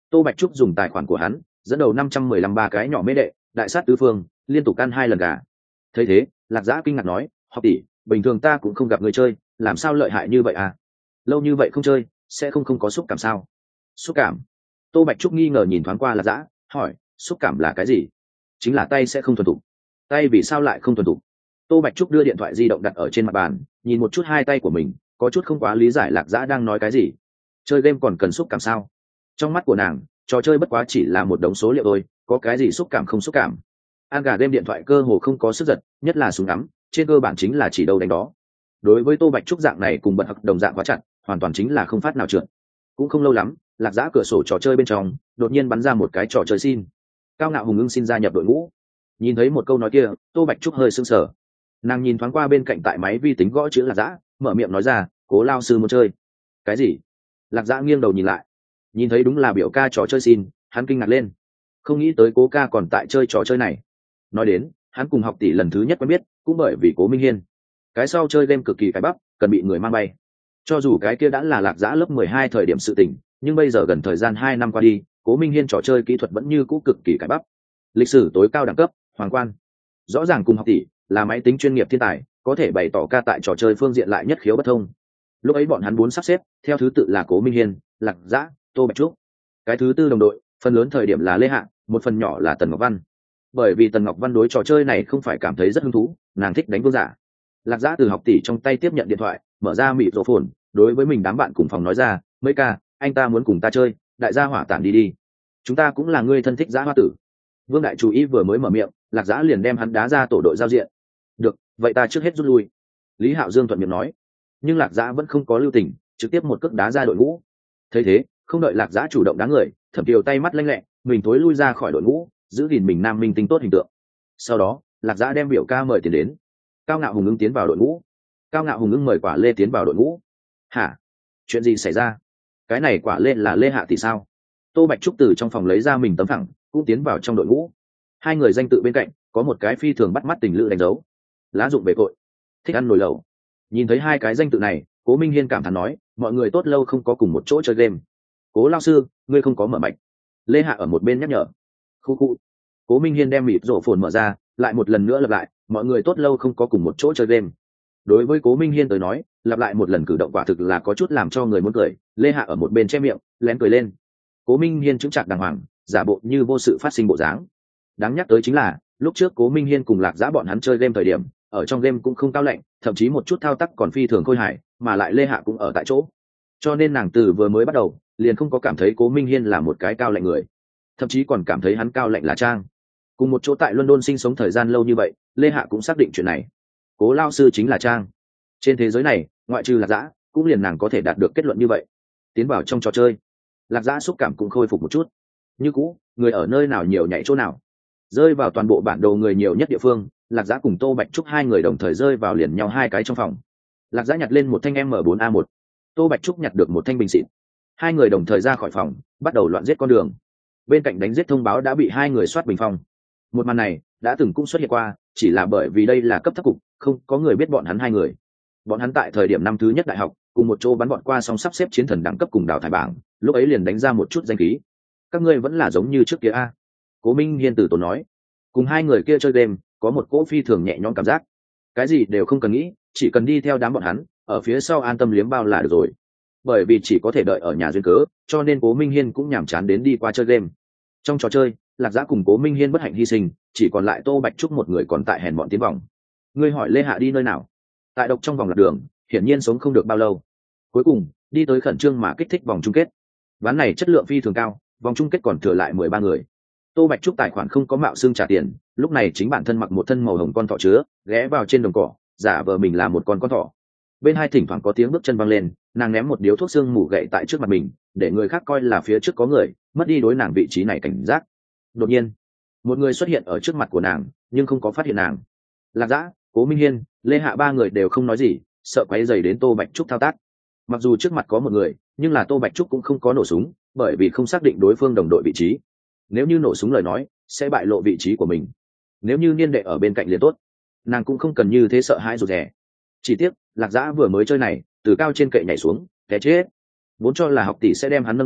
Tô Bạch Trúc dùng tài khoản của hắn dẫn đầu năm trăm mười lăm ba cái nhỏ mê đệ, đại sát tứ phương, liên tục ăn hai lần gà. Thấy thế, Lạc Dã kinh ngạc nói, học tỷ, bình thường ta cũng không gặp người chơi, làm sao lợi hại như vậy à? Lâu như vậy không chơi, sẽ không không có xúc cảm sao? Xúc cảm? Tô Bạch Trúc nghi ngờ nhìn thoáng qua Lạc Dã, hỏi, xúc cảm là cái gì? Chính là tay sẽ không thuần thục. Tay vì sao lại không thuần thục? Tô Bạch Trúc đưa điện thoại di động đặt ở trên mặt bàn, nhìn một chút hai tay của mình, có chút không quá lý giải Lạc Dã đang nói cái gì. Chơi game còn cần xúc cảm sao? Trong mắt của nàng, trò chơi bất quá chỉ là một đống số liệu thôi, có cái gì xúc cảm không xúc cảm? An gà game điện thoại cơ hồ không có sức giật, nhất là súng ngắm, trên cơ bản chính là chỉ đâu đánh đó. Đối với Tô Bạch Trúc dạng này cùng bật học đồng dạng quá chặt, hoàn toàn chính là không phát nào trượt. Cũng không lâu lắm, Lạc Dã cửa sổ trò chơi bên trong đột nhiên bắn ra một cái trò chơi xin. Cao Ngạo Hùng ưng xin gia nhập đội ngũ. Nhìn thấy một câu nói kia, Tô Bạch Trúc hơi sững sờ. Nàng nhìn thoáng qua bên cạnh tại máy vi tính gõ chữ Lạc Dã, mở miệng nói ra, Cố lao sư muốn chơi. Cái gì? Lạc Dã nghiêng đầu nhìn lại, nhìn thấy đúng là biểu ca trò chơi xin, hắn kinh ngạc lên, không nghĩ tới Cố ca còn tại chơi trò chơi này. Nói đến, hắn cùng học tỷ lần thứ nhất quen biết cũng bởi vì Cố Minh Hiên. Cái sau chơi game cực kỳ cái bắp, cần bị người mang bay. Cho dù cái kia đã là Lạc Dã lớp mười hai thời điểm sự tình, nhưng bây giờ gần thời gian hai năm qua đi, Cố Minh Hiên trò chơi kỹ thuật vẫn như cũ cực kỳ cái bắp. Lịch sử tối cao đẳng cấp, hoàng quan. Rõ ràng cùng học tỷ là máy tính chuyên nghiệp thiên tài, có thể bày tỏ ca tại trò chơi phương diện lại nhất khiếu bất thông. Lúc ấy bọn hắn muốn sắp xếp theo thứ tự là Cố Minh Hiên, Lạc Dã, Tô Bạch Trúc. Cái thứ tư đồng đội phần lớn thời điểm là Lê Hạ, một phần nhỏ là Tần Ngọc Văn. Bởi vì Tần Ngọc Văn đối trò chơi này không phải cảm thấy rất hứng thú, nàng thích đánh vương giả. Lạc Dã từ học tỷ trong tay tiếp nhận điện thoại, mở ra mịt rổ phồn, đối với mình đám bạn cùng phòng nói ra, mấy ca, anh ta muốn cùng ta chơi, đại gia hỏa tản đi đi, chúng ta cũng là người thân thích Dã hoa tử. Vương đại chủ ý vừa mới mở miệng, Lạc Dã liền đem hắn đá ra tổ đội giao diện. Được, vậy ta trước hết rút lui. Lý Hạo Dương thuận miệng nói. Nhưng Lạc Dã vẫn không có lưu tình, trực tiếp một cước đá ra đội ngũ. Thấy thế, không đợi Lạc Dã chủ động đá người, Thẩm Kiều tay mắt lanh lẹ, mình tối lui ra khỏi đội ngũ, giữ gìn mình nam minh tinh tốt hình tượng. Sau đó, Lạc Dã đem biểu ca mời tiền đến. Cao Ngạo Hùng ưng tiến vào đội ngũ. Cao Ngạo Hùng ưng mời Quả Lê tiến vào đội ngũ. Hả? Chuyện gì xảy ra? Cái này Quả Lê là Lê Hạ thì sao? Tô Bạch Trúc từ trong phòng lấy ra mình tấm phẳng, cũng tiến vào trong đội ngũ. Hai người danh tự bên cạnh có một cái phi thường bắt mắt tình lữ đánh dấu. Lá dụng về cội, thích ăn nồi lẩu. Nhìn thấy hai cái danh tự này, Cố Minh Hiên cảm thán nói, mọi người tốt lâu không có cùng một chỗ chơi game. Cố lao sư, ngươi không có mở mạch. Lê Hạ ở một bên nhắc nhở. Khu khu. Cố Minh Hiên đem mịt rổ phồn mở ra, lại một lần nữa lặp lại, mọi người tốt lâu không có cùng một chỗ chơi game. Đối với Cố Minh Hiên tới nói, lặp lại một lần cử động quả thực là có chút làm cho người muốn cười. Lê Hạ ở một bên che miệng, lén cười lên. Cố Minh Hiên chứng chặt đàng hoàng, giả bộ như vô sự phát sinh bộ dáng. Đáng nhắc tới chính là, lúc trước Cố Minh Hiên cùng Lạc Dã bọn hắn chơi game thời điểm, ở trong game cũng không cao lạnh, thậm chí một chút thao tác còn phi thường khôi hài, mà lại Lê Hạ cũng ở tại chỗ. Cho nên nàng từ vừa mới bắt đầu, liền không có cảm thấy Cố Minh Hiên là một cái cao lạnh người, thậm chí còn cảm thấy hắn cao lạnh là Trang. Cùng một chỗ tại London sinh sống thời gian lâu như vậy, Lê Hạ cũng xác định chuyện này. Cố lao sư chính là Trang. Trên thế giới này, ngoại trừ Lạc Dã, cũng liền nàng có thể đạt được kết luận như vậy. Tiến vào trong trò chơi, Lạc Dã xúc cảm cũng khôi phục một chút. Như cũ, người ở nơi nào nhiều nhảy chỗ nào. Rơi vào toàn bộ bản đồ người nhiều nhất địa phương, Lạc Dã cùng Tô Bạch Trúc hai người đồng thời rơi vào liền nhau hai cái trong phòng. Lạc Dã nhặt lên một thanh M bốn A một, Tô Bạch Trúc nhặt được một thanh bình xịt. Hai người đồng thời ra khỏi phòng, bắt đầu loạn giết con đường. Bên cạnh đánh giết thông báo đã bị hai người soát bình phong. Một màn này đã từng cũng xuất hiện qua, chỉ là bởi vì đây là cấp thấp cục, không có người biết bọn hắn hai người. Bọn hắn tại thời điểm năm thứ nhất đại học, cùng một chỗ bắn bọn qua song sắp xếp chiến thần đẳng cấp cùng đào thải bảng, lúc ấy liền đánh ra một chút danh khí. Các ngươi vẫn là giống như trước kia a. Cố Minh Hiên từ tốn nói. Cùng hai người kia chơi game, có một cỗ phi thường nhẹ nhõm cảm giác. Cái gì đều không cần nghĩ, chỉ cần đi theo đám bọn hắn, ở phía sau an tâm liếm bao là được rồi. Bởi vì chỉ có thể đợi ở nhà duyên cớ, cho nên Cố Minh Hiên cũng nhàm chán đến đi qua chơi game. Trong trò chơi, Lạc Dã cùng Cố Minh Hiên bất hạnh hy sinh, chỉ còn lại Tô Bạch Trúc một người còn tại hèn bọn tiến vòng. Ngươi hỏi Lê Hạ đi nơi nào? Tại độc trong vòng lạc đường, hiển nhiên sống không được bao lâu. Cuối cùng, đi tới khẩn trương mà kích thích vòng chung kết. Ván này chất lượng phi thường cao, vòng chung kết còn thừa lại mười ba người. Tô Bạch Trúc tài khoản không có mạo xương trả tiền, lúc này chính bản thân mặc một thân màu hồng con thỏ chứa, ghé vào trên đồng cỏ, giả vờ mình là một con con thỏ. Bên hai thỉnh thoảng có tiếng bước chân vang lên, nàng ném một điếu thuốc sương mù gậy tại trước mặt mình, để người khác coi là phía trước có người, mất đi đối nàng vị trí này cảnh giác. Đột nhiên, một người xuất hiện ở trước mặt của nàng, nhưng không có phát hiện nàng. Lạc Dã, Cố Minh Hiên, Lê Hạ ba người đều không nói gì, sợ quấy rầy đến Tô Bạch Trúc thao tác. Mặc dù trước mặt có một người, nhưng là Tô Bạch Trúc cũng không có nổ súng, bởi vì không xác định đối phương đồng đội vị trí. Nếu như nổ súng lời nói, sẽ bại lộ vị trí của mình. Nếu như niên đệ ở bên cạnh liền tốt, nàng cũng không cần như thế sợ hãi rụt rè. Chỉ tiếc, Lạc Dã vừa mới chơi này, từ cao trên kệ nhảy xuống, té chết. Vốn cho là học tỷ sẽ đem hắn nâng đỡ,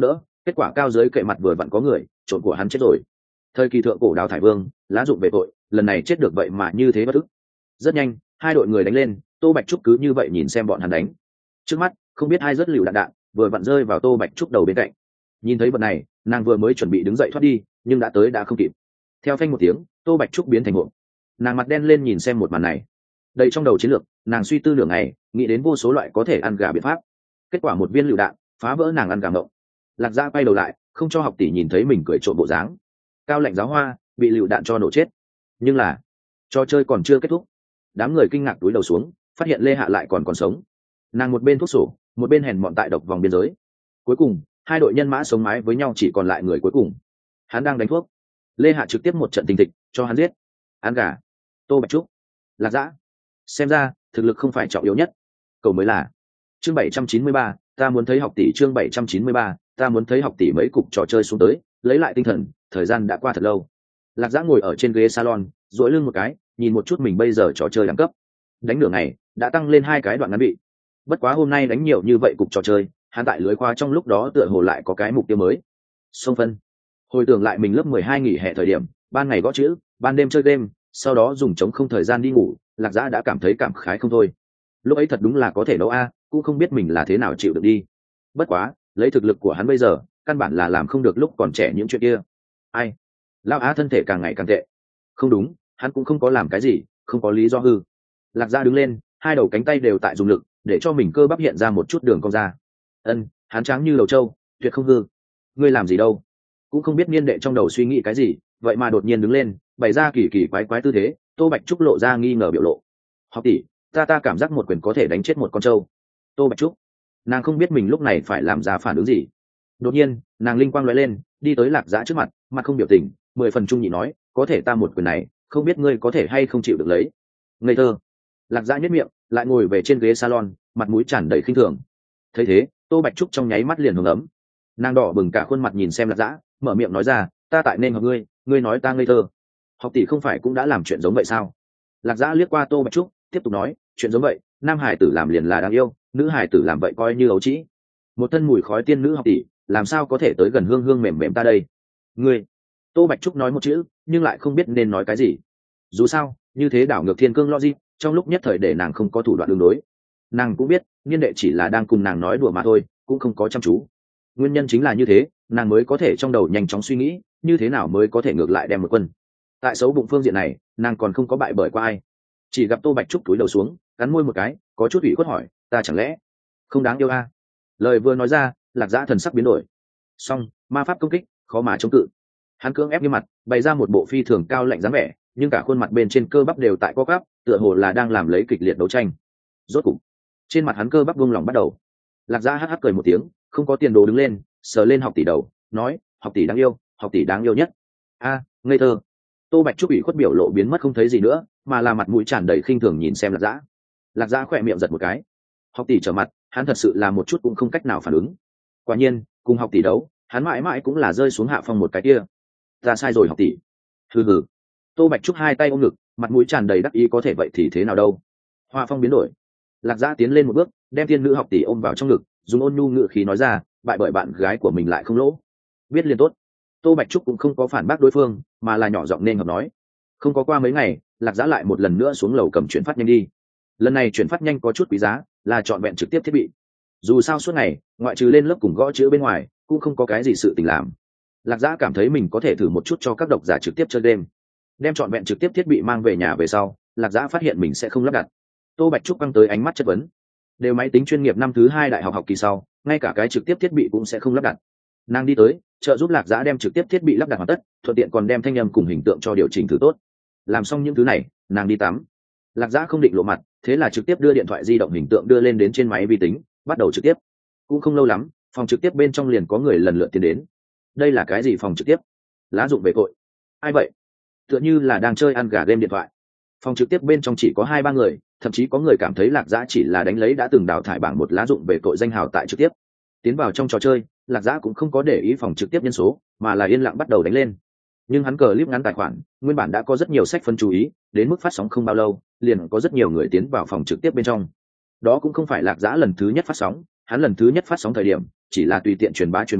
kết quả cao dưới kệ mặt vừa vặn có người, trộn của hắn chết rồi. Thời kỳ thượng cổ đào thải vương, lá dụng về tội, lần này chết được vậy mà như thế bất ức. Rất nhanh, hai đội người đánh lên, Tô Bạch Trúc cứ như vậy nhìn xem bọn hắn đánh. Trước mắt, không biết ai rất lựu đạn đạn, vừa vặn rơi vào Tô Bạch Trúc đầu bên cạnh. Nhìn thấy vật này, nàng vừa mới chuẩn bị đứng dậy thoát đi, nhưng đã tới đã không kịp. Theo phanh một tiếng, Tô Bạch Trúc biến thành hộp. Nàng mặt đen lên nhìn xem một màn này. Đây trong đầu chiến lược, nàng suy tư nửa ngày, nghĩ đến vô số loại có thể ăn gà biện pháp. Kết quả một viên lựu đạn phá vỡ nàng ăn gà ngộng. Lạc Dã quay đầu lại, không cho học tỷ nhìn thấy mình cười trộm bộ dáng. Cao lạnh giáo hoa bị lựu đạn cho nổ chết. Nhưng là trò chơi còn chưa kết thúc. Đám người kinh ngạc túi đầu xuống, phát hiện Lê Hạ lại còn còn sống. Nàng một bên thuốc sổ, một bên hèn mọn tại độc vòng biên giới. Cuối cùng, hai đội nhân mã sống mái với nhau, chỉ còn lại người cuối cùng. Hắn đang đánh thuốc. Lê Hạ trực tiếp một trận tình thịch cho hắn giết. Ăn gà. Tô Bạch Trúc. Lạc Dã. Xem ra thực lực không phải trọng yếu nhất, cầu mới là. Chương bảy trăm chín mươi ba, ta muốn thấy học tỷ. Chương bảy trăm chín mươi ba, ta muốn thấy học tỷ. Mấy cục trò chơi xuống tới, lấy lại tinh thần, thời gian đã qua thật lâu. Lạc Dã ngồi ở trên ghế salon, duỗi lưng một cái, nhìn một chút mình bây giờ trò chơi đẳng cấp. Đánh nửa ngày, đã tăng lên hai cái đoạn ngắn bị. Bất quá hôm nay đánh nhiều như vậy cục trò chơi, hắn tại lưới khoa trong lúc đó tựa hồ lại có cái mục tiêu mới. Xông phân. Hồi tưởng lại mình lớp mười hai nghỉ hè thời điểm, ban ngày gõ chữ, ban đêm chơi game, sau đó dùng trống không thời gian đi ngủ, Lạc Dã đã cảm thấy cảm khái không thôi. Lúc ấy thật đúng là có thể đấu a, cũng không biết mình là thế nào chịu được đi. Bất quá, lấy thực lực của hắn bây giờ, căn bản là làm không được lúc còn trẻ những chuyện kia. Ai? Lão Á thân thể càng ngày càng tệ. Không đúng, hắn cũng không có làm cái gì, không có lý do hư. Lạc Dã đứng lên, hai đầu cánh tay đều tại dùng lực, để cho mình cơ bắp hiện ra một chút đường cong ra. Ân, hắn trắng như đầu trâu, tuyệt không hư. Ngươi làm gì đâu? Cũng không biết niên đệ trong đầu suy nghĩ cái gì, vậy mà đột nhiên đứng lên, bày ra kỳ kỳ quái quái tư thế. Tô Bạch Trúc lộ ra nghi ngờ biểu lộ. Học tỷ, ta ta cảm giác một quyền có thể đánh chết một con trâu. Tô Bạch Trúc, nàng không biết mình lúc này phải làm ra phản ứng gì. Đột nhiên, nàng linh quang lóe lên, đi tới Lạc Dã trước mặt, mặt không biểu tình, mười phần trung nhị nói, có thể ta một quyền này, không biết ngươi có thể hay không chịu được lấy. Ngây thơ. Lạc Dã nhếch miệng, lại ngồi về trên ghế salon, mặt mũi tràn đầy khinh thường. Thấy thế, Tô Bạch Trúc trong nháy mắt liền hưởng ấm. Nàng đỏ bừng cả khuôn mặt nhìn xem Lạc Dã, mở miệng nói ra, ta tại nên học ngươi, ngươi nói ta ngây thơ. Học tỷ không phải cũng đã làm chuyện giống vậy sao? Lạc Dã liếc qua Tô Bạch Trúc, tiếp tục nói, chuyện giống vậy, nam hải tử làm liền là đáng yêu, nữ hải tử làm vậy coi như ấu trĩ. Một thân mùi khói tiên nữ học tỷ, làm sao có thể tới gần hương hương mềm mềm ta đây? Ngươi. Tô Bạch Trúc nói một chữ, nhưng lại không biết nên nói cái gì. Dù sao, như thế đảo ngược thiên cương logic, trong lúc nhất thời để nàng không có thủ đoạn đường đối. Nàng cũng biết, niên đệ chỉ là đang cùng nàng nói đùa mà thôi, cũng không có chăm chú. Nguyên nhân chính là như thế, nàng mới có thể trong đầu nhanh chóng suy nghĩ, như thế nào mới có thể ngược lại đem một quân. Tại xấu bụng phương diện này, nàng còn không có bại bởi qua ai. Chỉ gặp Tô Bạch Trúc túi đầu xuống, cắn môi một cái, có chút ủy khuất hỏi, ta chẳng lẽ không đáng yêu a? Lời vừa nói ra, Lạc Dã thần sắc biến đổi. Song, ma pháp công kích, khó mà chống cự. Hắn cưỡng ép nghiêm mặt, bày ra một bộ phi thường cao lạnh dáng vẻ, nhưng cả khuôn mặt bên trên cơ bắp đều tại co quắp, tựa hồ là đang làm lấy kịch liệt đấu tranh. Rốt cục, trên mặt hắn cơ bắp buông lỏng bắt đầu. Lạc Dã hắc hắc cười một tiếng, không có tiền đồ đứng lên, sờ lên học tỷ đầu, nói, học tỷ đáng yêu, học tỷ đáng yêu nhất. A, ngây thơ. Tô Bạch Trúc ủy khuất biểu lộ biến mất không thấy gì nữa, mà là mặt mũi tràn đầy khinh thường nhìn xem Lạc Dã. Lạc Dã khỏe miệng giật một cái. Học tỷ trở mặt, hắn thật sự là một chút cũng không cách nào phản ứng. Quả nhiên, cùng học tỷ đấu, hắn mãi mãi cũng là rơi xuống hạ phong một cái kia. Ta sai rồi học tỷ. Hừ hừ. Tô Bạch Trúc hai tay ôm ngực, mặt mũi tràn đầy đắc ý, có thể vậy thì thế nào đâu. Hoa phong biến đổi. Lạc Dã tiến lên một bước, đem tiên nữ học tỷ ôm vào trong ngực, dùng ôn nhu ngữ khí nói ra, bại bởi bạn gái của mình lại không lỗ. Biết liền tốt. Tô Bạch Trúc cũng không có phản bác đối phương, mà là nhỏ giọng nên hợp nói. Không có qua mấy ngày, Lạc Dã lại một lần nữa xuống lầu cầm chuyển phát nhanh đi. Lần này chuyển phát nhanh có chút quý giá, là chọn vẹn trực tiếp thiết bị. Dù sao suốt ngày, ngoại trừ lên lớp cùng gõ chữ bên ngoài, cũng không có cái gì sự tình làm. Lạc Dã cảm thấy mình có thể thử một chút cho các độc giả trực tiếp chơi đêm. Đem chọn vẹn trực tiếp thiết bị mang về nhà về sau, Lạc Dã phát hiện mình sẽ không lắp đặt. Tô Bạch Trúc căng tới ánh mắt chất vấn. Đều máy tính chuyên nghiệp năm thứ hai đại học học kỳ sau, ngay cả cái trực tiếp thiết bị cũng sẽ không lắp đặt. Nàng đi tới, trợ giúp Lạc Dã đem trực tiếp thiết bị lắp đặt hoàn tất, thuận tiện còn đem thanh âm cùng hình tượng cho điều chỉnh thử tốt. Làm xong những thứ này, nàng đi tắm. Lạc Dã không định lộ mặt, thế là trực tiếp đưa điện thoại di động hình tượng đưa lên đến trên máy vi tính, bắt đầu trực tiếp. Cũng không lâu lắm, phòng trực tiếp bên trong liền có người lần lượt tiến đến. Đây là cái gì phòng trực tiếp? Lá dụng về cội. Ai vậy? Tựa như là đang chơi ăn gà game điện thoại. Phòng trực tiếp bên trong chỉ có hai ba người, thậm chí có người cảm thấy Lạc Dã chỉ là đánh lấy đã từng đào thải bảng một lá dụng về cội danh hào tại trực tiếp. Tiến vào trong trò chơi, Lạc Dã cũng không có để ý phòng trực tiếp nhân số, mà là yên lặng bắt đầu đánh lên. Nhưng hắn cờ clip ngắn tài khoản, nguyên bản đã có rất nhiều sách phân chú ý, đến mức phát sóng không bao lâu, liền có rất nhiều người tiến vào phòng trực tiếp bên trong. Đó cũng không phải Lạc Dã lần thứ nhất phát sóng, hắn lần thứ nhất phát sóng thời điểm, chỉ là tùy tiện truyền bá truyền bá,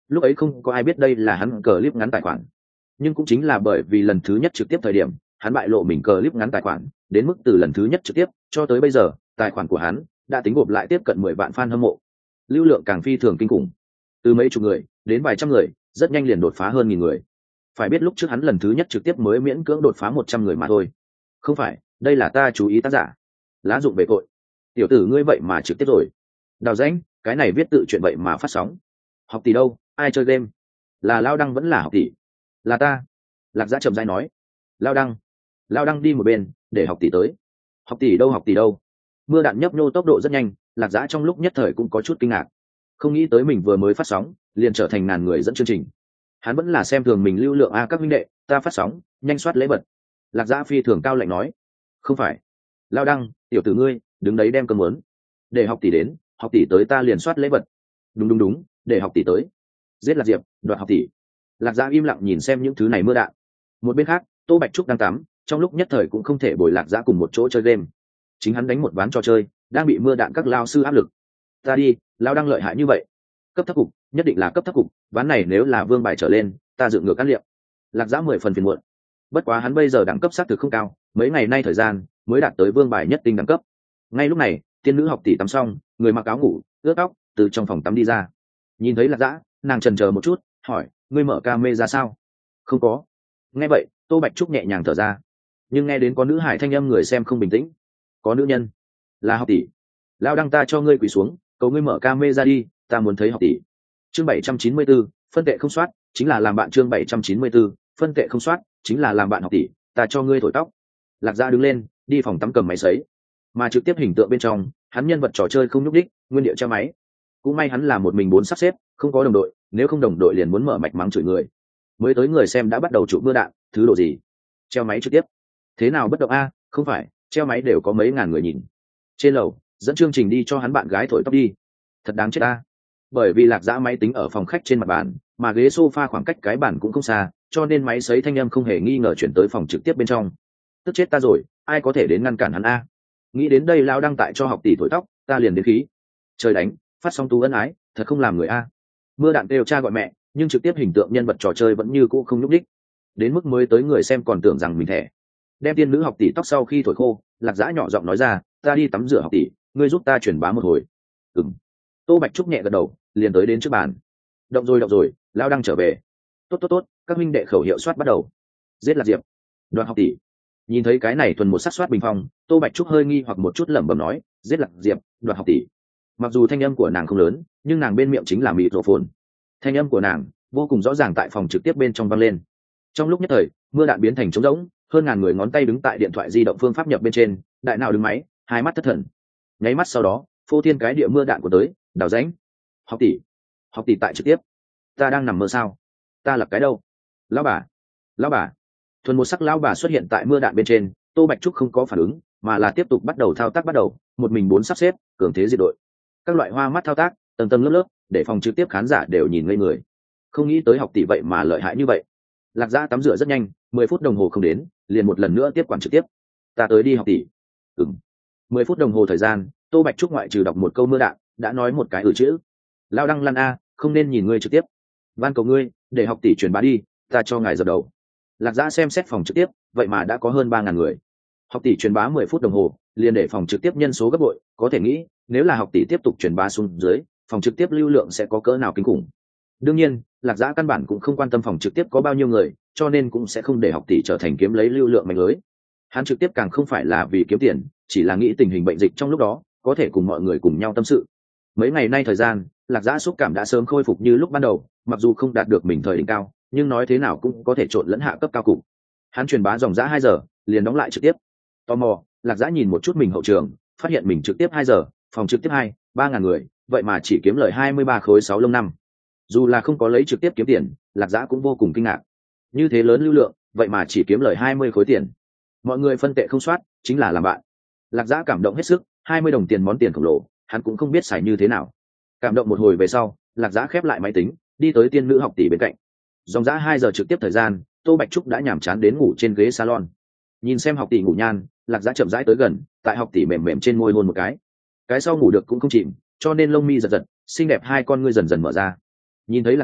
lúc ấy không có ai biết đây là hắn clip ngắn tài khoản, nhưng cũng chính là bởi vì lần thứ nhất trực tiếp thời điểm hắn bại lộ mình clip ngắn tài khoản, đến mức từ lần thứ nhất trực tiếp cho tới bây giờ tài khoản của hắn đã tính gộp lại tiếp cận mười vạn fan hâm mộ, lưu lượng càng phi thường kinh khủng, từ mấy chục người đến vài trăm người, rất nhanh liền đột phá hơn nghìn người. Phải biết lúc trước hắn lần thứ nhất trực tiếp mới miễn cưỡng đột phá một trăm người mà thôi. Không phải, đây là ta chú ý tác giả. Lá dụng về cội. Tiểu tử ngươi vậy mà trực tiếp rồi. Đào rãnh, cái này viết tự chuyện vậy mà phát sóng. Học tỷ đâu, ai chơi game? Là Lao Đăng vẫn là học tỷ? Là ta. Lạc Giã chậm rãi nói. Lao Đăng. Lao Đăng đi một bên, để học tỷ tới. Học tỷ đâu, học tỷ đâu? Mưa đạn nhấp nhô tốc độ rất nhanh, Lạc Giã trong lúc nhất thời cũng có chút kinh ngạc. Không nghĩ tới mình vừa mới phát sóng, liền trở thành ngàn người dẫn chương trình. Hắn vẫn là xem thường mình lưu lượng a, các huynh đệ, ta phát sóng, nhanh soát lễ vật. Lạc Giã phi thường cao lạnh nói. Không phải. Lao Đăng, tiểu tử ngươi, đứng đấy đem cơm muốn. Để học tỷ đến, học tỷ tới ta liền soát lễ vật. Đúng đúng đúng, để học tỷ tới. Giết Lạc Diệp, đoạt học tỷ. Lạc Giã im lặng nhìn xem những thứ này mưa đạn. Một bên khác, Tô Bạch Trúc đang tắm, trong lúc nhất thời cũng không thể bồi Lạc Giã cùng một chỗ chơi game. Chính hắn đánh một ván trò chơi, đang bị mưa đạn các lao sư áp lực. Ta đi, Lao Đăng lợi hại như vậy. Cấp thấp cục, nhất định là cấp thấp cục, ván này nếu là vương bài trở lên, ta dựng ngược cát liệm. Lạc Giã mười phần phiền muộn. Bất quá hắn bây giờ đẳng cấp xác thực không cao, mấy ngày nay thời gian mới đạt tới vương bài nhất tinh đẳng cấp. Ngay lúc này, tiên nữ học tỷ tắm xong, người mặc áo ngủ, ướt tóc, từ trong phòng tắm đi ra. Nhìn thấy Lạc Giã, nàng chần chờ một chút, hỏi, ngươi mở ca mê ra sao? Không có. Nghe vậy, Tô Bạch Trúc nhẹ nhàng thở ra. Nhưng nghe đến có nữ hải thanh âm người xem không bình tĩnh. Có nữ nhân. Là học tỷ. Lao Đăng ta cho ngươi quỳ xuống, cầu ngươi mở ca mê ra đi, ta muốn thấy học tỷ. Chương bảy trăm chín mươi tư, phân tệ không soát, chính là làm bạn. Chương bảy trăm chín mươi tư, phân tệ không soát, chính là làm bạn học tỷ, ta cho ngươi thổi tóc. Lạc Giã đứng lên, đi phòng tắm cầm máy sấy. Mà trực tiếp hình tượng bên trong, hắn nhân vật trò chơi không nhúc đích, nguyên địa treo máy. Cũng may hắn là một mình bốn sắp xếp, không có đồng đội, nếu không đồng đội liền muốn mở mạch mắng chửi người. Mới tới người xem đã bắt đầu chụp mưa đạn, thứ độ gì? Treo máy trực tiếp. Thế nào bất động a? Không phải, treo máy đều có mấy ngàn người nhìn. Trên lầu, dẫn chương trình đi cho hắn bạn gái thổi tóc đi. Thật đáng chết a. Bởi vì Lạc Giã máy tính ở phòng khách trên mặt bàn, mà ghế sofa khoảng cách cái bàn cũng không xa, cho nên máy sấy thanh âm không hề nghi ngờ chuyển tới phòng trực tiếp bên trong. Tức chết ta rồi, ai có thể đến ngăn cản hắn a? Nghĩ đến đây Lao Đăng tại cho học tỷ thổi tóc, ta liền đến khí. Trời đánh, phát sóng tú ân ái, thật không làm người a. Mưa đạn kêu cha gọi mẹ, nhưng trực tiếp hình tượng nhân vật trò chơi vẫn như cũ không nhúc đích. Đến mức mới tới người xem còn tưởng rằng mình thẻ. Đem tiên nữ học tỷ tóc sau khi thổi khô, Lạc Giã nhỏ giọng nói ra, ta đi tắm rửa học tỷ, ngươi giúp ta truyền bá một hồi. Ừm. Tô Bạch Trúc nhẹ gật đầu, liền tới đến trước bàn. Động rồi động rồi, Lao Đăng trở về. Tốt tốt tốt, các minh đệ khẩu hiệu soát bắt đầu. Giết Lạc Diệp, đoạt học tỷ. Nhìn thấy cái này thuần một sắc soát bình phong, Tô Bạch Trúc hơi nghi hoặc một chút lẩm bẩm nói, giết Lạc Diệp, đoạt học tỷ. Mặc dù thanh âm của nàng không lớn, nhưng nàng bên miệng chính là microphone. Thanh âm của nàng vô cùng rõ ràng tại phòng trực tiếp bên trong vang lên. Trong lúc nhất thời, mưa đạn biến thành trống rỗng, hơn ngàn người ngón tay đứng tại điện thoại di động phương pháp nhập bên trên, đại nào đứng máy, hai mắt thất thần. Nháy mắt sau đó, phô thiên cái địa mưa đạn của tới, đào rãnh. Học tỷ, học tỷ tại trực tiếp. Ta đang nằm mơ sao? Ta là cái đâu? Lão bà, lão bà. Thuần một sắc lão bà xuất hiện tại mưa đạn bên trên, Tô Bạch Trúc không có phản ứng, mà là tiếp tục bắt đầu thao tác bắt đầu, một mình bốn sắp xếp, cường thế diệt đội. Các loại hoa mắt thao tác, tầng tầng lớp lớp, để phòng trực tiếp khán giả đều nhìn ngây người. Không nghĩ tới học tỷ vậy mà lợi hại như vậy. Lạc Giã tắm rửa rất nhanh, mười phút đồng hồ không đến, liền một lần nữa tiếp quản trực tiếp. Ta tới đi học tỷ. Ừm. mười phút đồng hồ thời gian, Tô Bạch Trúc ngoại trừ đọc một câu mưa đạn, đã nói một cái ừ chữ. Lao Đăng lăn a, không nên nhìn ngươi trực tiếp. Van cầu ngươi, để học tỷ truyền bá đi, ta cho ngài dập đầu. Lạc Giã xem xét phòng trực tiếp, vậy mà đã có hơn ba ngàn người. Học tỷ truyền bá mười phút đồng hồ, liền để phòng trực tiếp nhân số gấp bội, có thể nghĩ, nếu là học tỷ tiếp tục truyền bá xuống dưới, phòng trực tiếp lưu lượng sẽ có cỡ nào kinh khủng. Đương nhiên, Lạc Giã căn bản cũng không quan tâm phòng trực tiếp có bao nhiêu người, cho nên cũng sẽ không để học tỷ trở thành kiếm lấy lưu lượng mạnh lưới. Hắn trực tiếp càng không phải là vì kiếm tiền, chỉ là nghĩ tình hình bệnh dịch trong lúc đó, có thể cùng mọi người cùng nhau tâm sự. Mấy ngày nay thời gian, Lạc Giã xúc cảm đã sớm khôi phục như lúc ban đầu, mặc dù không đạt được mình thời đỉnh cao, nhưng nói thế nào cũng có thể trộn lẫn hạ cấp cao cục. Hắn truyền bá dòng dã hai giờ, liền đóng lại trực tiếp. Tò mò, Lạc Giã nhìn một chút mình hậu trường, phát hiện mình trực tiếp hai giờ, phòng trực tiếp hai, ba ngàn người, vậy mà chỉ kiếm lời hai mươi ba khối sáu lông năm. Dù là không có lấy trực tiếp kiếm tiền, Lạc Giã cũng vô cùng kinh ngạc. Như thế lớn lưu lượng, vậy mà chỉ kiếm lời hai mươi khối tiền. Mọi người phân tệ không soát, chính là làm bạn. Lạc Giã cảm động hết sức, hai mươi đồng tiền món tiền khổng lồ, hắn cũng không biết xài như thế nào. Cảm động một hồi về sau, Lạc Giã khép lại máy tính, đi tới tiên nữ học tỷ bên cạnh. Dòng dã hai giờ trực tiếp thời gian, Tô Bạch Trúc đã nhàm chán đến ngủ trên ghế salon. Nhìn xem học tỷ ngủ nhan, Lạc Giã chậm rãi tới gần, tại học tỷ mềm mềm trên môi hôn một cái. Cái sau ngủ được cũng không chìm, cho nên lông mi giật giật, xinh đẹp hai con ngươi dần dần mở ra. Nhìn thấy Lạc Giã,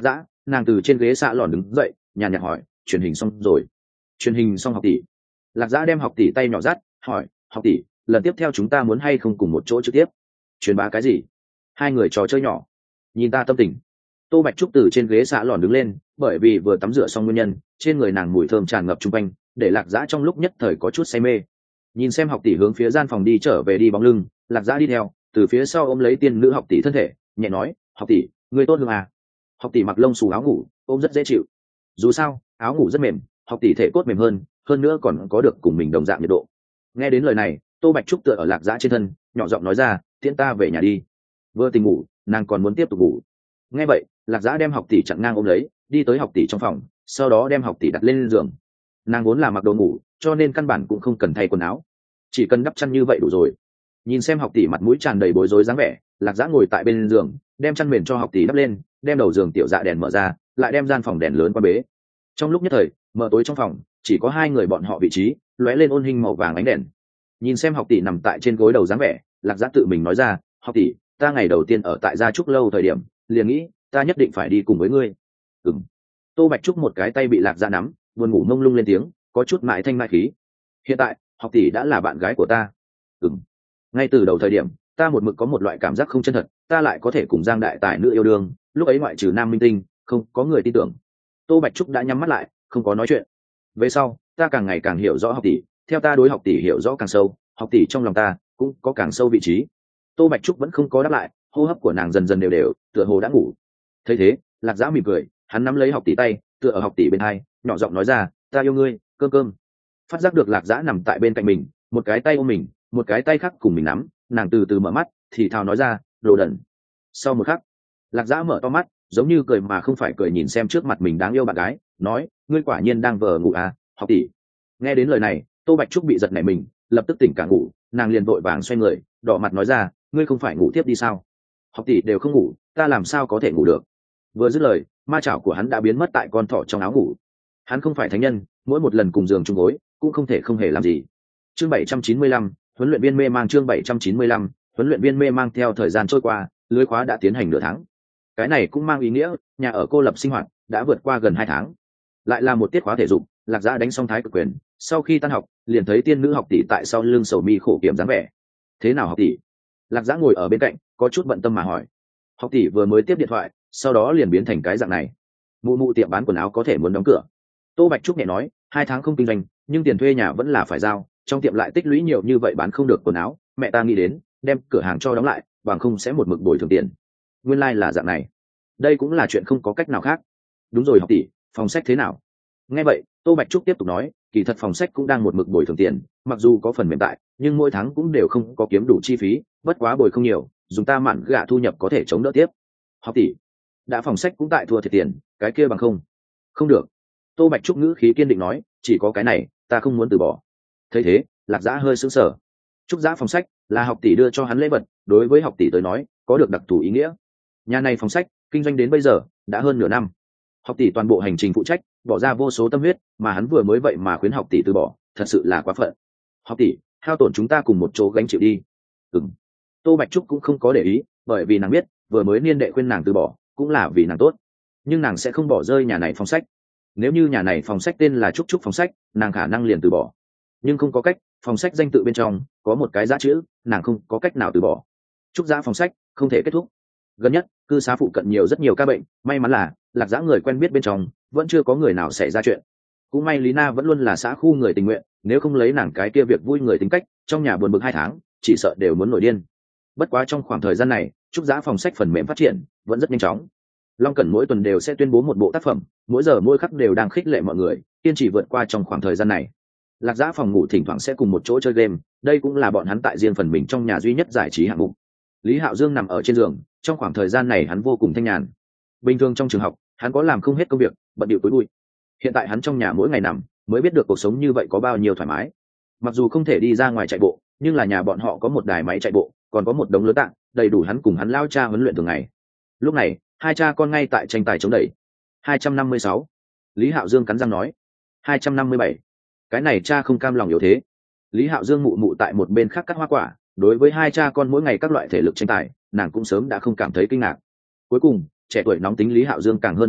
nàng từ trên ghế xạ lòn đứng dậy nhàn nhạt hỏi truyền hình xong rồi. Truyền hình xong học tỷ. Lạc Dã đem học tỷ tay nhỏ dắt hỏi học tỷ lần tiếp theo chúng ta muốn hay không cùng một chỗ trực tiếp truyền bá cái gì? Hai người trò chơi nhỏ. Nhìn ta tâm tình. Tô Bạch Trúc từ trên ghế xạ lòn đứng lên, bởi vì vừa tắm rửa xong nguyên nhân, trên người nàng mùi thơm tràn ngập chung quanh, để Lạc Dã trong lúc nhất thời có chút say mê. Nhìn xem học tỷ hướng phía gian phòng đi trở về đi bóng lưng, Lạc Dã đi theo, từ phía sau ôm lấy tiên nữ học tỷ thân thể, nhẹ nói, "Học tỷ, người tốt hương à?" Học tỷ mặc lông xù áo ngủ, ôm rất dễ chịu. Dù sao, áo ngủ rất mềm, học tỷ thể cốt mềm hơn, hơn nữa còn có được cùng mình đồng dạng nhiệt độ. Nghe đến lời này, Tô Bạch Trúc tựa ở Lạc Dã trên thân, nhỏ giọng nói ra, "Tiễn ta về nhà đi." Vừa tỉnh ngủ, nàng còn muốn tiếp tục ngủ. Nghe vậy, Lạc Dã đem học tỷ chặn ngang ôm lấy, đi tới học tỷ trong phòng, sau đó đem học tỷ đặt lên giường. Nàng vốn là mặc đồ ngủ, cho nên căn bản cũng không cần thay quần áo, chỉ cần đắp chăn như vậy đủ rồi. Nhìn xem học tỷ mặt mũi tràn đầy bối rối dáng vẻ, Lạc Dã ngồi tại bên giường, đem chăn mền cho học tỷ đắp lên, đem đầu giường tiểu dạ đèn mở ra, lại đem gian phòng đèn lớn qua bế. Trong lúc nhất thời, mờ tối trong phòng, chỉ có hai người bọn họ vị trí, lóe lên ôn hình màu vàng ánh đèn. Nhìn xem học tỷ nằm tại trên gối đầu dáng vẻ, Lạc Dã tự mình nói ra, "Học tỷ, ta ngày đầu tiên ở tại gia trúc lâu thời điểm, liền nghĩ ta nhất định phải đi cùng với ngươi." Ừm. Tô Bạch Trúc một cái tay bị Lạc Dã nắm, buồn ngủ mông lung lên tiếng, có chút mại thanh mại khí. "Hiện tại, học tỷ đã là bạn gái của ta." Ừm. Ngay từ đầu thời điểm, ta một mực có một loại cảm giác không chân thật, ta lại có thể cùng Giang đại tài nữ yêu đương, lúc ấy ngoại trừ Nam Minh Tinh, không có người tin tưởng. Tô Bạch Trúc đã nhắm mắt lại, không có nói chuyện. Về sau, ta càng ngày càng hiểu rõ học tỷ, theo ta đối học tỷ hiểu rõ càng sâu, học tỷ trong lòng ta cũng có càng sâu vị trí. Tô Bạch Trúc vẫn không có đáp lại, hô hấp của nàng dần dần đều đều, tựa hồ đã ngủ. Thấy thế, Lạc Dã mỉm cười, hắn nắm lấy học tỷ tay, tựa ở học tỷ bên hai, nhỏ giọng nói ra, "Ta yêu ngươi, cơm cơm." Phát giác được Lạc Dã nằm tại bên cạnh mình, một cái tay ôm mình, một cái tay khác cùng mình nắm, nàng từ từ mở mắt, thì thào nói ra, "Đồ đần." Sau một khắc, Lạc Dã mở to mắt, giống như cười mà không phải cười nhìn xem trước mặt mình đáng yêu bạn gái, nói, "Ngươi quả nhiên đang vờ ngủ à, học tỷ." Nghe đến lời này, Tô Bạch Trúc bị giật nảy mình, lập tức tỉnh cả ngủ, nàng liền vội vàng xoay người, đỏ mặt nói ra, "Ngươi không phải ngủ tiếp đi sao? Học tỷ đều không ngủ, ta làm sao có thể ngủ được?" Vừa dứt lời, ma chảo của hắn đã biến mất tại con thỏ trong áo ngủ. Hắn không phải thánh nhân, mỗi một lần cùng giường chung gối, cũng không thể không hề làm gì. Chương bảy trăm chín mươi lăm, huấn luyện viên mê mang chương bảy trăm chín mươi lăm, huấn luyện viên mê mang theo thời gian trôi qua, lưới khóa đã tiến hành nửa tháng. Cái này cũng mang ý nghĩa, nhà ở cô lập sinh hoạt đã vượt qua gần hai tháng. Lại là một tiết khóa thể dục, Lạc Dã đánh xong thái cực quyền, sau khi tan học, liền thấy tiên nữ học tỷ tại sau lưng sầu mi khổ kiểm dáng vẻ. "Thế nào học tỷ?" Lạc Dã ngồi ở bên cạnh, có chút bận tâm mà hỏi. Học tỷ vừa mới tiếp điện thoại, sau đó liền biến thành cái dạng này. "Mụ mụ tiệm bán quần áo có thể muốn đóng cửa." Tô Bạch Trúc nhẹ nói, hai tháng không kinh doanh, nhưng tiền thuê nhà vẫn là phải giao, trong tiệm lại tích lũy nhiều như vậy bán không được quần áo, mẹ ta nghĩ đến đem cửa hàng cho đóng lại, bằng không sẽ một mực bồi thường tiền. Nguyên lai là dạng này, đây cũng là chuyện không có cách nào khác. Đúng rồi học tỷ, phòng sách thế nào? Nghe vậy, Tô Bạch Trúc tiếp tục nói, kỳ thật phòng sách cũng đang một mực bồi thường tiền, mặc dù có phần mềm tại, nhưng mỗi tháng cũng đều không có kiếm đủ chi phí, bất quá bồi không nhiều, dùng ta mạn gạ thu nhập có thể chống đỡ tiếp. Học tỷ, đã phòng sách cũng tại thua thiệt tiền, cái kia bằng không? Không được. Tô Bạch Trúc ngữ khí kiên định nói, chỉ có cái này, ta không muốn từ bỏ. Thấy thế, Lạc Dã hơi sững sờ. Trúc Dã phòng sách là học tỷ đưa cho hắn lễ vật, đối với học tỷ tới nói, có được đặc thù ý nghĩa. Nhà này phòng sách kinh doanh đến bây giờ đã hơn nửa năm. Học tỷ toàn bộ hành trình phụ trách, bỏ ra vô số tâm huyết, mà hắn vừa mới vậy mà khuyến học tỷ từ bỏ, thật sự là quá phận. Học tỷ, hao tổn chúng ta cùng một chỗ gánh chịu đi. Ừm. Tô Bạch Trúc cũng không có để ý, bởi vì nàng biết, vừa mới niên đệ khuyên nàng từ bỏ, cũng là vì nàng tốt. Nhưng nàng sẽ không bỏ rơi nhà này phòng sách. Nếu như nhà này phòng sách tên là Trúc Trúc phòng sách, nàng khả năng liền từ bỏ. Nhưng không có cách, phòng sách danh tự bên trong có một cái giá chữ, nàng không có cách nào từ bỏ. Trúc Dã phòng sách không thể kết thúc. Gần nhất, cư xá phụ cận nhiều rất nhiều ca bệnh, may mắn là Lạc Dã người quen biết bên trong vẫn chưa có người nào xảy ra chuyện. Cũng may Lý Na vẫn luôn là xã khu người tình nguyện, nếu không lấy nàng cái kia việc vui người tính cách, trong nhà buồn bực hai tháng, chỉ sợ đều muốn nổi điên. Bất quá trong khoảng thời gian này, Trúc Dã phòng sách phần mềm phát triển vẫn rất nhanh chóng. Long Cẩn mỗi tuần đều sẽ tuyên bố một bộ tác phẩm, mỗi giờ mỗi khắc đều đang khích lệ mọi người, kiên trì vượt qua trong khoảng thời gian này. Lạc Dã phòng ngủ thỉnh thoảng sẽ cùng một chỗ chơi game, đây cũng là bọn hắn tại riêng phần mình trong nhà duy nhất giải trí hạng mục. Lý Hạo Dương nằm ở trên giường, trong khoảng thời gian này hắn vô cùng thanh nhàn. Bình thường trong trường học, hắn có làm không hết công việc, bận điệu tối bụi. Hiện tại hắn trong nhà mỗi ngày nằm, mới biết được cuộc sống như vậy có bao nhiêu thoải mái. Mặc dù không thể đi ra ngoài chạy bộ, nhưng là nhà bọn họ có một đài máy chạy bộ, còn có một đống lớn tạng, đầy đủ hắn cùng hắn lao cha huấn luyện thường ngày. Lúc này, hai cha con ngay tại tranh tài chống đẩy. hai trăm năm mươi sáu. Lý Hạo Dương cắn răng nói. hai trăm năm mươi bảy. Cái này cha không cam lòng yếu thế. Lý Hạo Dương mụ mụ tại một bên khác cắt hoa quả, đối với hai cha con mỗi ngày các loại thể lực tranh tài, nàng cũng sớm đã không cảm thấy kinh ngạc. Cuối cùng, trẻ tuổi nóng tính Lý Hạo Dương càng hơn một bậc,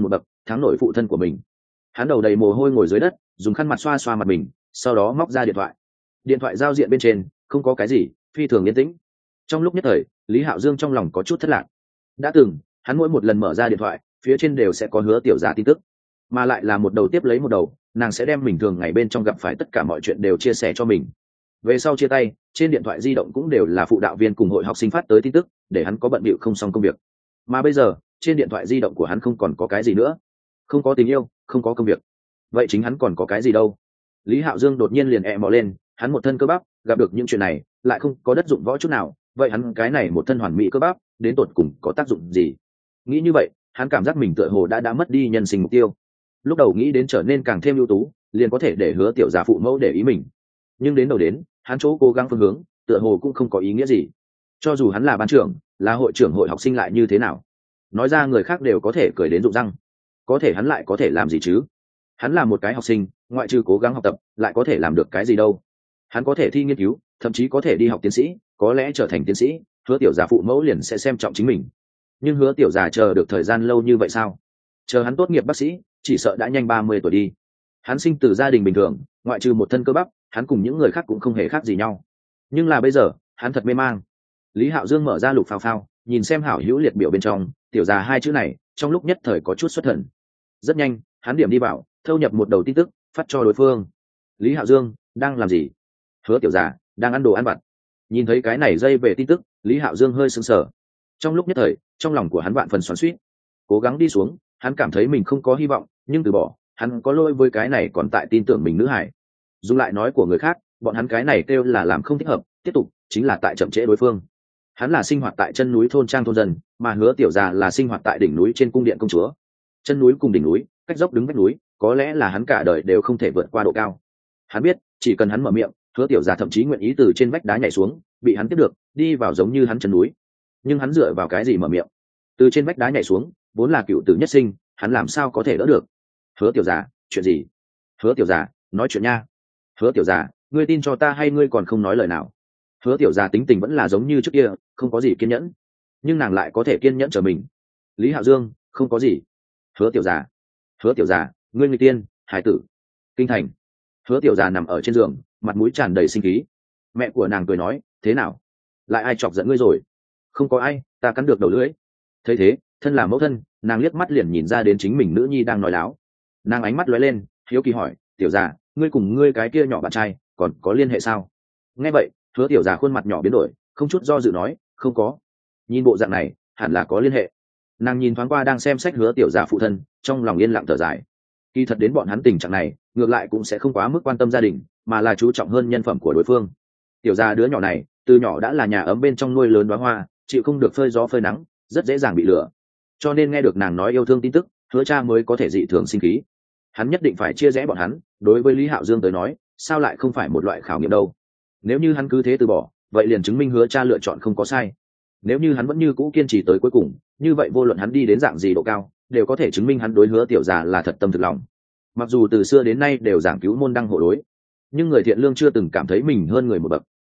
thắng nổi phụ thân của mình. Hắn đầu đầy mồ hôi ngồi dưới đất, dùng khăn mặt xoa xoa mặt mình, sau đó móc ra điện thoại. Điện thoại giao diện bên trên không có cái gì, phi thường yên tĩnh. Trong lúc nhất thời, Lý Hạo Dương trong lòng có chút thất lạc. Đã từng hắn mỗi một lần mở ra điện thoại, phía trên đều sẽ có Hứa Tiểu Gia tin tức, mà lại là một đầu tiếp lấy một đầu, nàng sẽ đem mình thường ngày bên trong gặp phải tất cả mọi chuyện đều chia sẻ cho mình. Về sau chia tay, trên điện thoại di động cũng đều là phụ đạo viên cùng hội học sinh phát tới tin tức, để hắn có bận bịu không xong công việc. Mà bây giờ, trên điện thoại di động của hắn không còn có cái gì nữa, không có tình yêu, không có công việc, vậy chính hắn còn có cái gì đâu? Lý Hạo Dương đột nhiên liền e mò lên, hắn một thân cơ bắp, gặp được những chuyện này, lại không có đất dụng võ chút nào, vậy hắn cái này một thân hoàn mỹ cơ bắp, đến tột cùng có tác dụng gì? Nghĩ như vậy, hắn cảm giác mình tựa hồ đã đã mất đi nhân sinh mục tiêu. Lúc đầu nghĩ đến trở nên càng thêm ưu tú, liền có thể để Hứa Tiểu Gia phụ mẫu để ý mình, nhưng đến đầu đến, hắn chỗ cố gắng phương hướng, tựa hồ cũng không có ý nghĩa gì. Cho dù hắn là ban trưởng, là hội trưởng hội học sinh lại như thế nào, nói ra người khác đều có thể cười đến rụng răng, có thể hắn lại có thể làm gì chứ? Hắn là một cái học sinh, ngoại trừ cố gắng học tập, lại có thể làm được cái gì đâu? Hắn có thể thi nghiên cứu, thậm chí có thể đi học tiến sĩ, có lẽ trở thành tiến sĩ, Hứa Tiểu Gia phụ mẫu liền sẽ xem trọng chính mình. Nhưng Hứa Tiểu Gia chờ được thời gian lâu như vậy sao? Chờ hắn tốt nghiệp bác sĩ, chỉ sợ đã nhanh ba mươi tuổi đi. Hắn sinh từ gia đình bình thường, ngoại trừ một thân cơ bắp, hắn cùng những người khác cũng không hề khác gì nhau. Nhưng là bây giờ, hắn thật mê mang. Lý Hạo Dương mở ra lục phao phao, nhìn xem hảo hữu liệt biểu bên trong, Tiểu Gia hai chữ này, trong lúc nhất thời có chút xuất thần. Rất nhanh, hắn điểm đi vào, thâu nhập một đầu tin tức, phát cho đối phương. Lý Hạo Dương đang làm gì? Hứa Tiểu Gia đang ăn đồ ăn vặt. Nhìn thấy cái này dây về tin tức, Lý Hạo Dương hơi sững sờ. Trong lúc nhất thời, trong lòng của hắn vạn phần xoắn xuýt. Cố gắng đi xuống, hắn cảm thấy mình không có hy vọng, nhưng từ bỏ, hắn có lỗi với cái này còn tại tin tưởng mình nữ hải. Dùng lại nói của người khác, bọn hắn cái này kêu là làm không thích hợp, tiếp tục chính là tại chậm trễ đối phương. Hắn là sinh hoạt tại chân núi thôn trang thôn dân, mà Hứa Tiểu Gia là sinh hoạt tại đỉnh núi trên cung điện công chúa. Chân núi cùng đỉnh núi, cách dốc đứng vách núi, có lẽ là hắn cả đời đều không thể vượt qua độ cao. Hắn biết, chỉ cần hắn mở miệng, Hứa Tiểu Gia thậm chí nguyện ý từ trên vách đá nhảy xuống, bị hắn tiếp được, đi vào giống như hắn chân núi. Nhưng hắn dựa vào cái gì mở miệng? Từ trên vách đá nhảy xuống, vốn là cựu tử nhất sinh, hắn làm sao có thể đỡ được? Hứa Tiểu Gia, chuyện gì? Hứa Tiểu Gia, nói chuyện nha. Hứa Tiểu Gia, ngươi tin cho ta hay ngươi còn không nói lời nào? Hứa Tiểu Gia tính tình vẫn là giống như trước kia, không có gì kiên nhẫn, nhưng nàng lại có thể kiên nhẫn chờ mình. Lý Hạo Dương, không có gì. Hứa Tiểu Gia, Hứa Tiểu Gia, ngươi người tiên, hải tử. Kinh thành. Hứa Tiểu Gia nằm ở trên giường, mặt mũi tràn đầy sinh khí. Mẹ của nàng cười nói, thế nào? Lại ai chọc giận ngươi rồi? Không có ai, ta cắn được đầu lưỡi. Thấy thế, thân là mẫu thân, nàng liếc mắt liền nhìn ra đến chính mình nữ nhi đang nói láo. Nàng ánh mắt lóe lên, hiếu kỳ hỏi, Tiểu Gia, ngươi cùng ngươi cái kia nhỏ bạn trai còn có liên hệ sao? Nghe vậy, Hứa Tiểu Gia khuôn mặt nhỏ biến đổi, không chút do dự nói, không có. Nhìn bộ dạng này, hẳn là có liên hệ. Nàng nhìn thoáng qua đang xem sách Hứa Tiểu Gia phụ thân, trong lòng yên lặng thở dài. Kỳ thật đến bọn hắn tình trạng này, ngược lại cũng sẽ không quá mức quan tâm gia đình, mà là chú trọng hơn nhân phẩm của đối phương. Tiểu Gia đứa nhỏ này, từ nhỏ đã là nhà ấm bên trong nuôi lớn đóa hoa, chịu không được phơi gió phơi nắng, rất dễ dàng bị lừa. Cho nên nghe được nàng nói yêu thương tin tức, Hứa cha mới có thể dị thường sinh khí. Hắn nhất định phải chia rẽ bọn hắn, đối với Lý Hạo Dương tới nói, sao lại không phải một loại khảo nghiệm đâu? Nếu như hắn cứ thế từ bỏ, vậy liền chứng minh Hứa cha lựa chọn không có sai. Nếu như hắn vẫn như cũ kiên trì tới cuối cùng, như vậy vô luận hắn đi đến dạng gì độ cao, đều có thể chứng minh hắn đối Hứa Tiểu Gia là thật tâm thực lòng. Mặc dù từ xưa đến nay đều giảng cứu môn đăng hộ đối, nhưng người thiện lương chưa từng cảm thấy mình hơn người một bậc.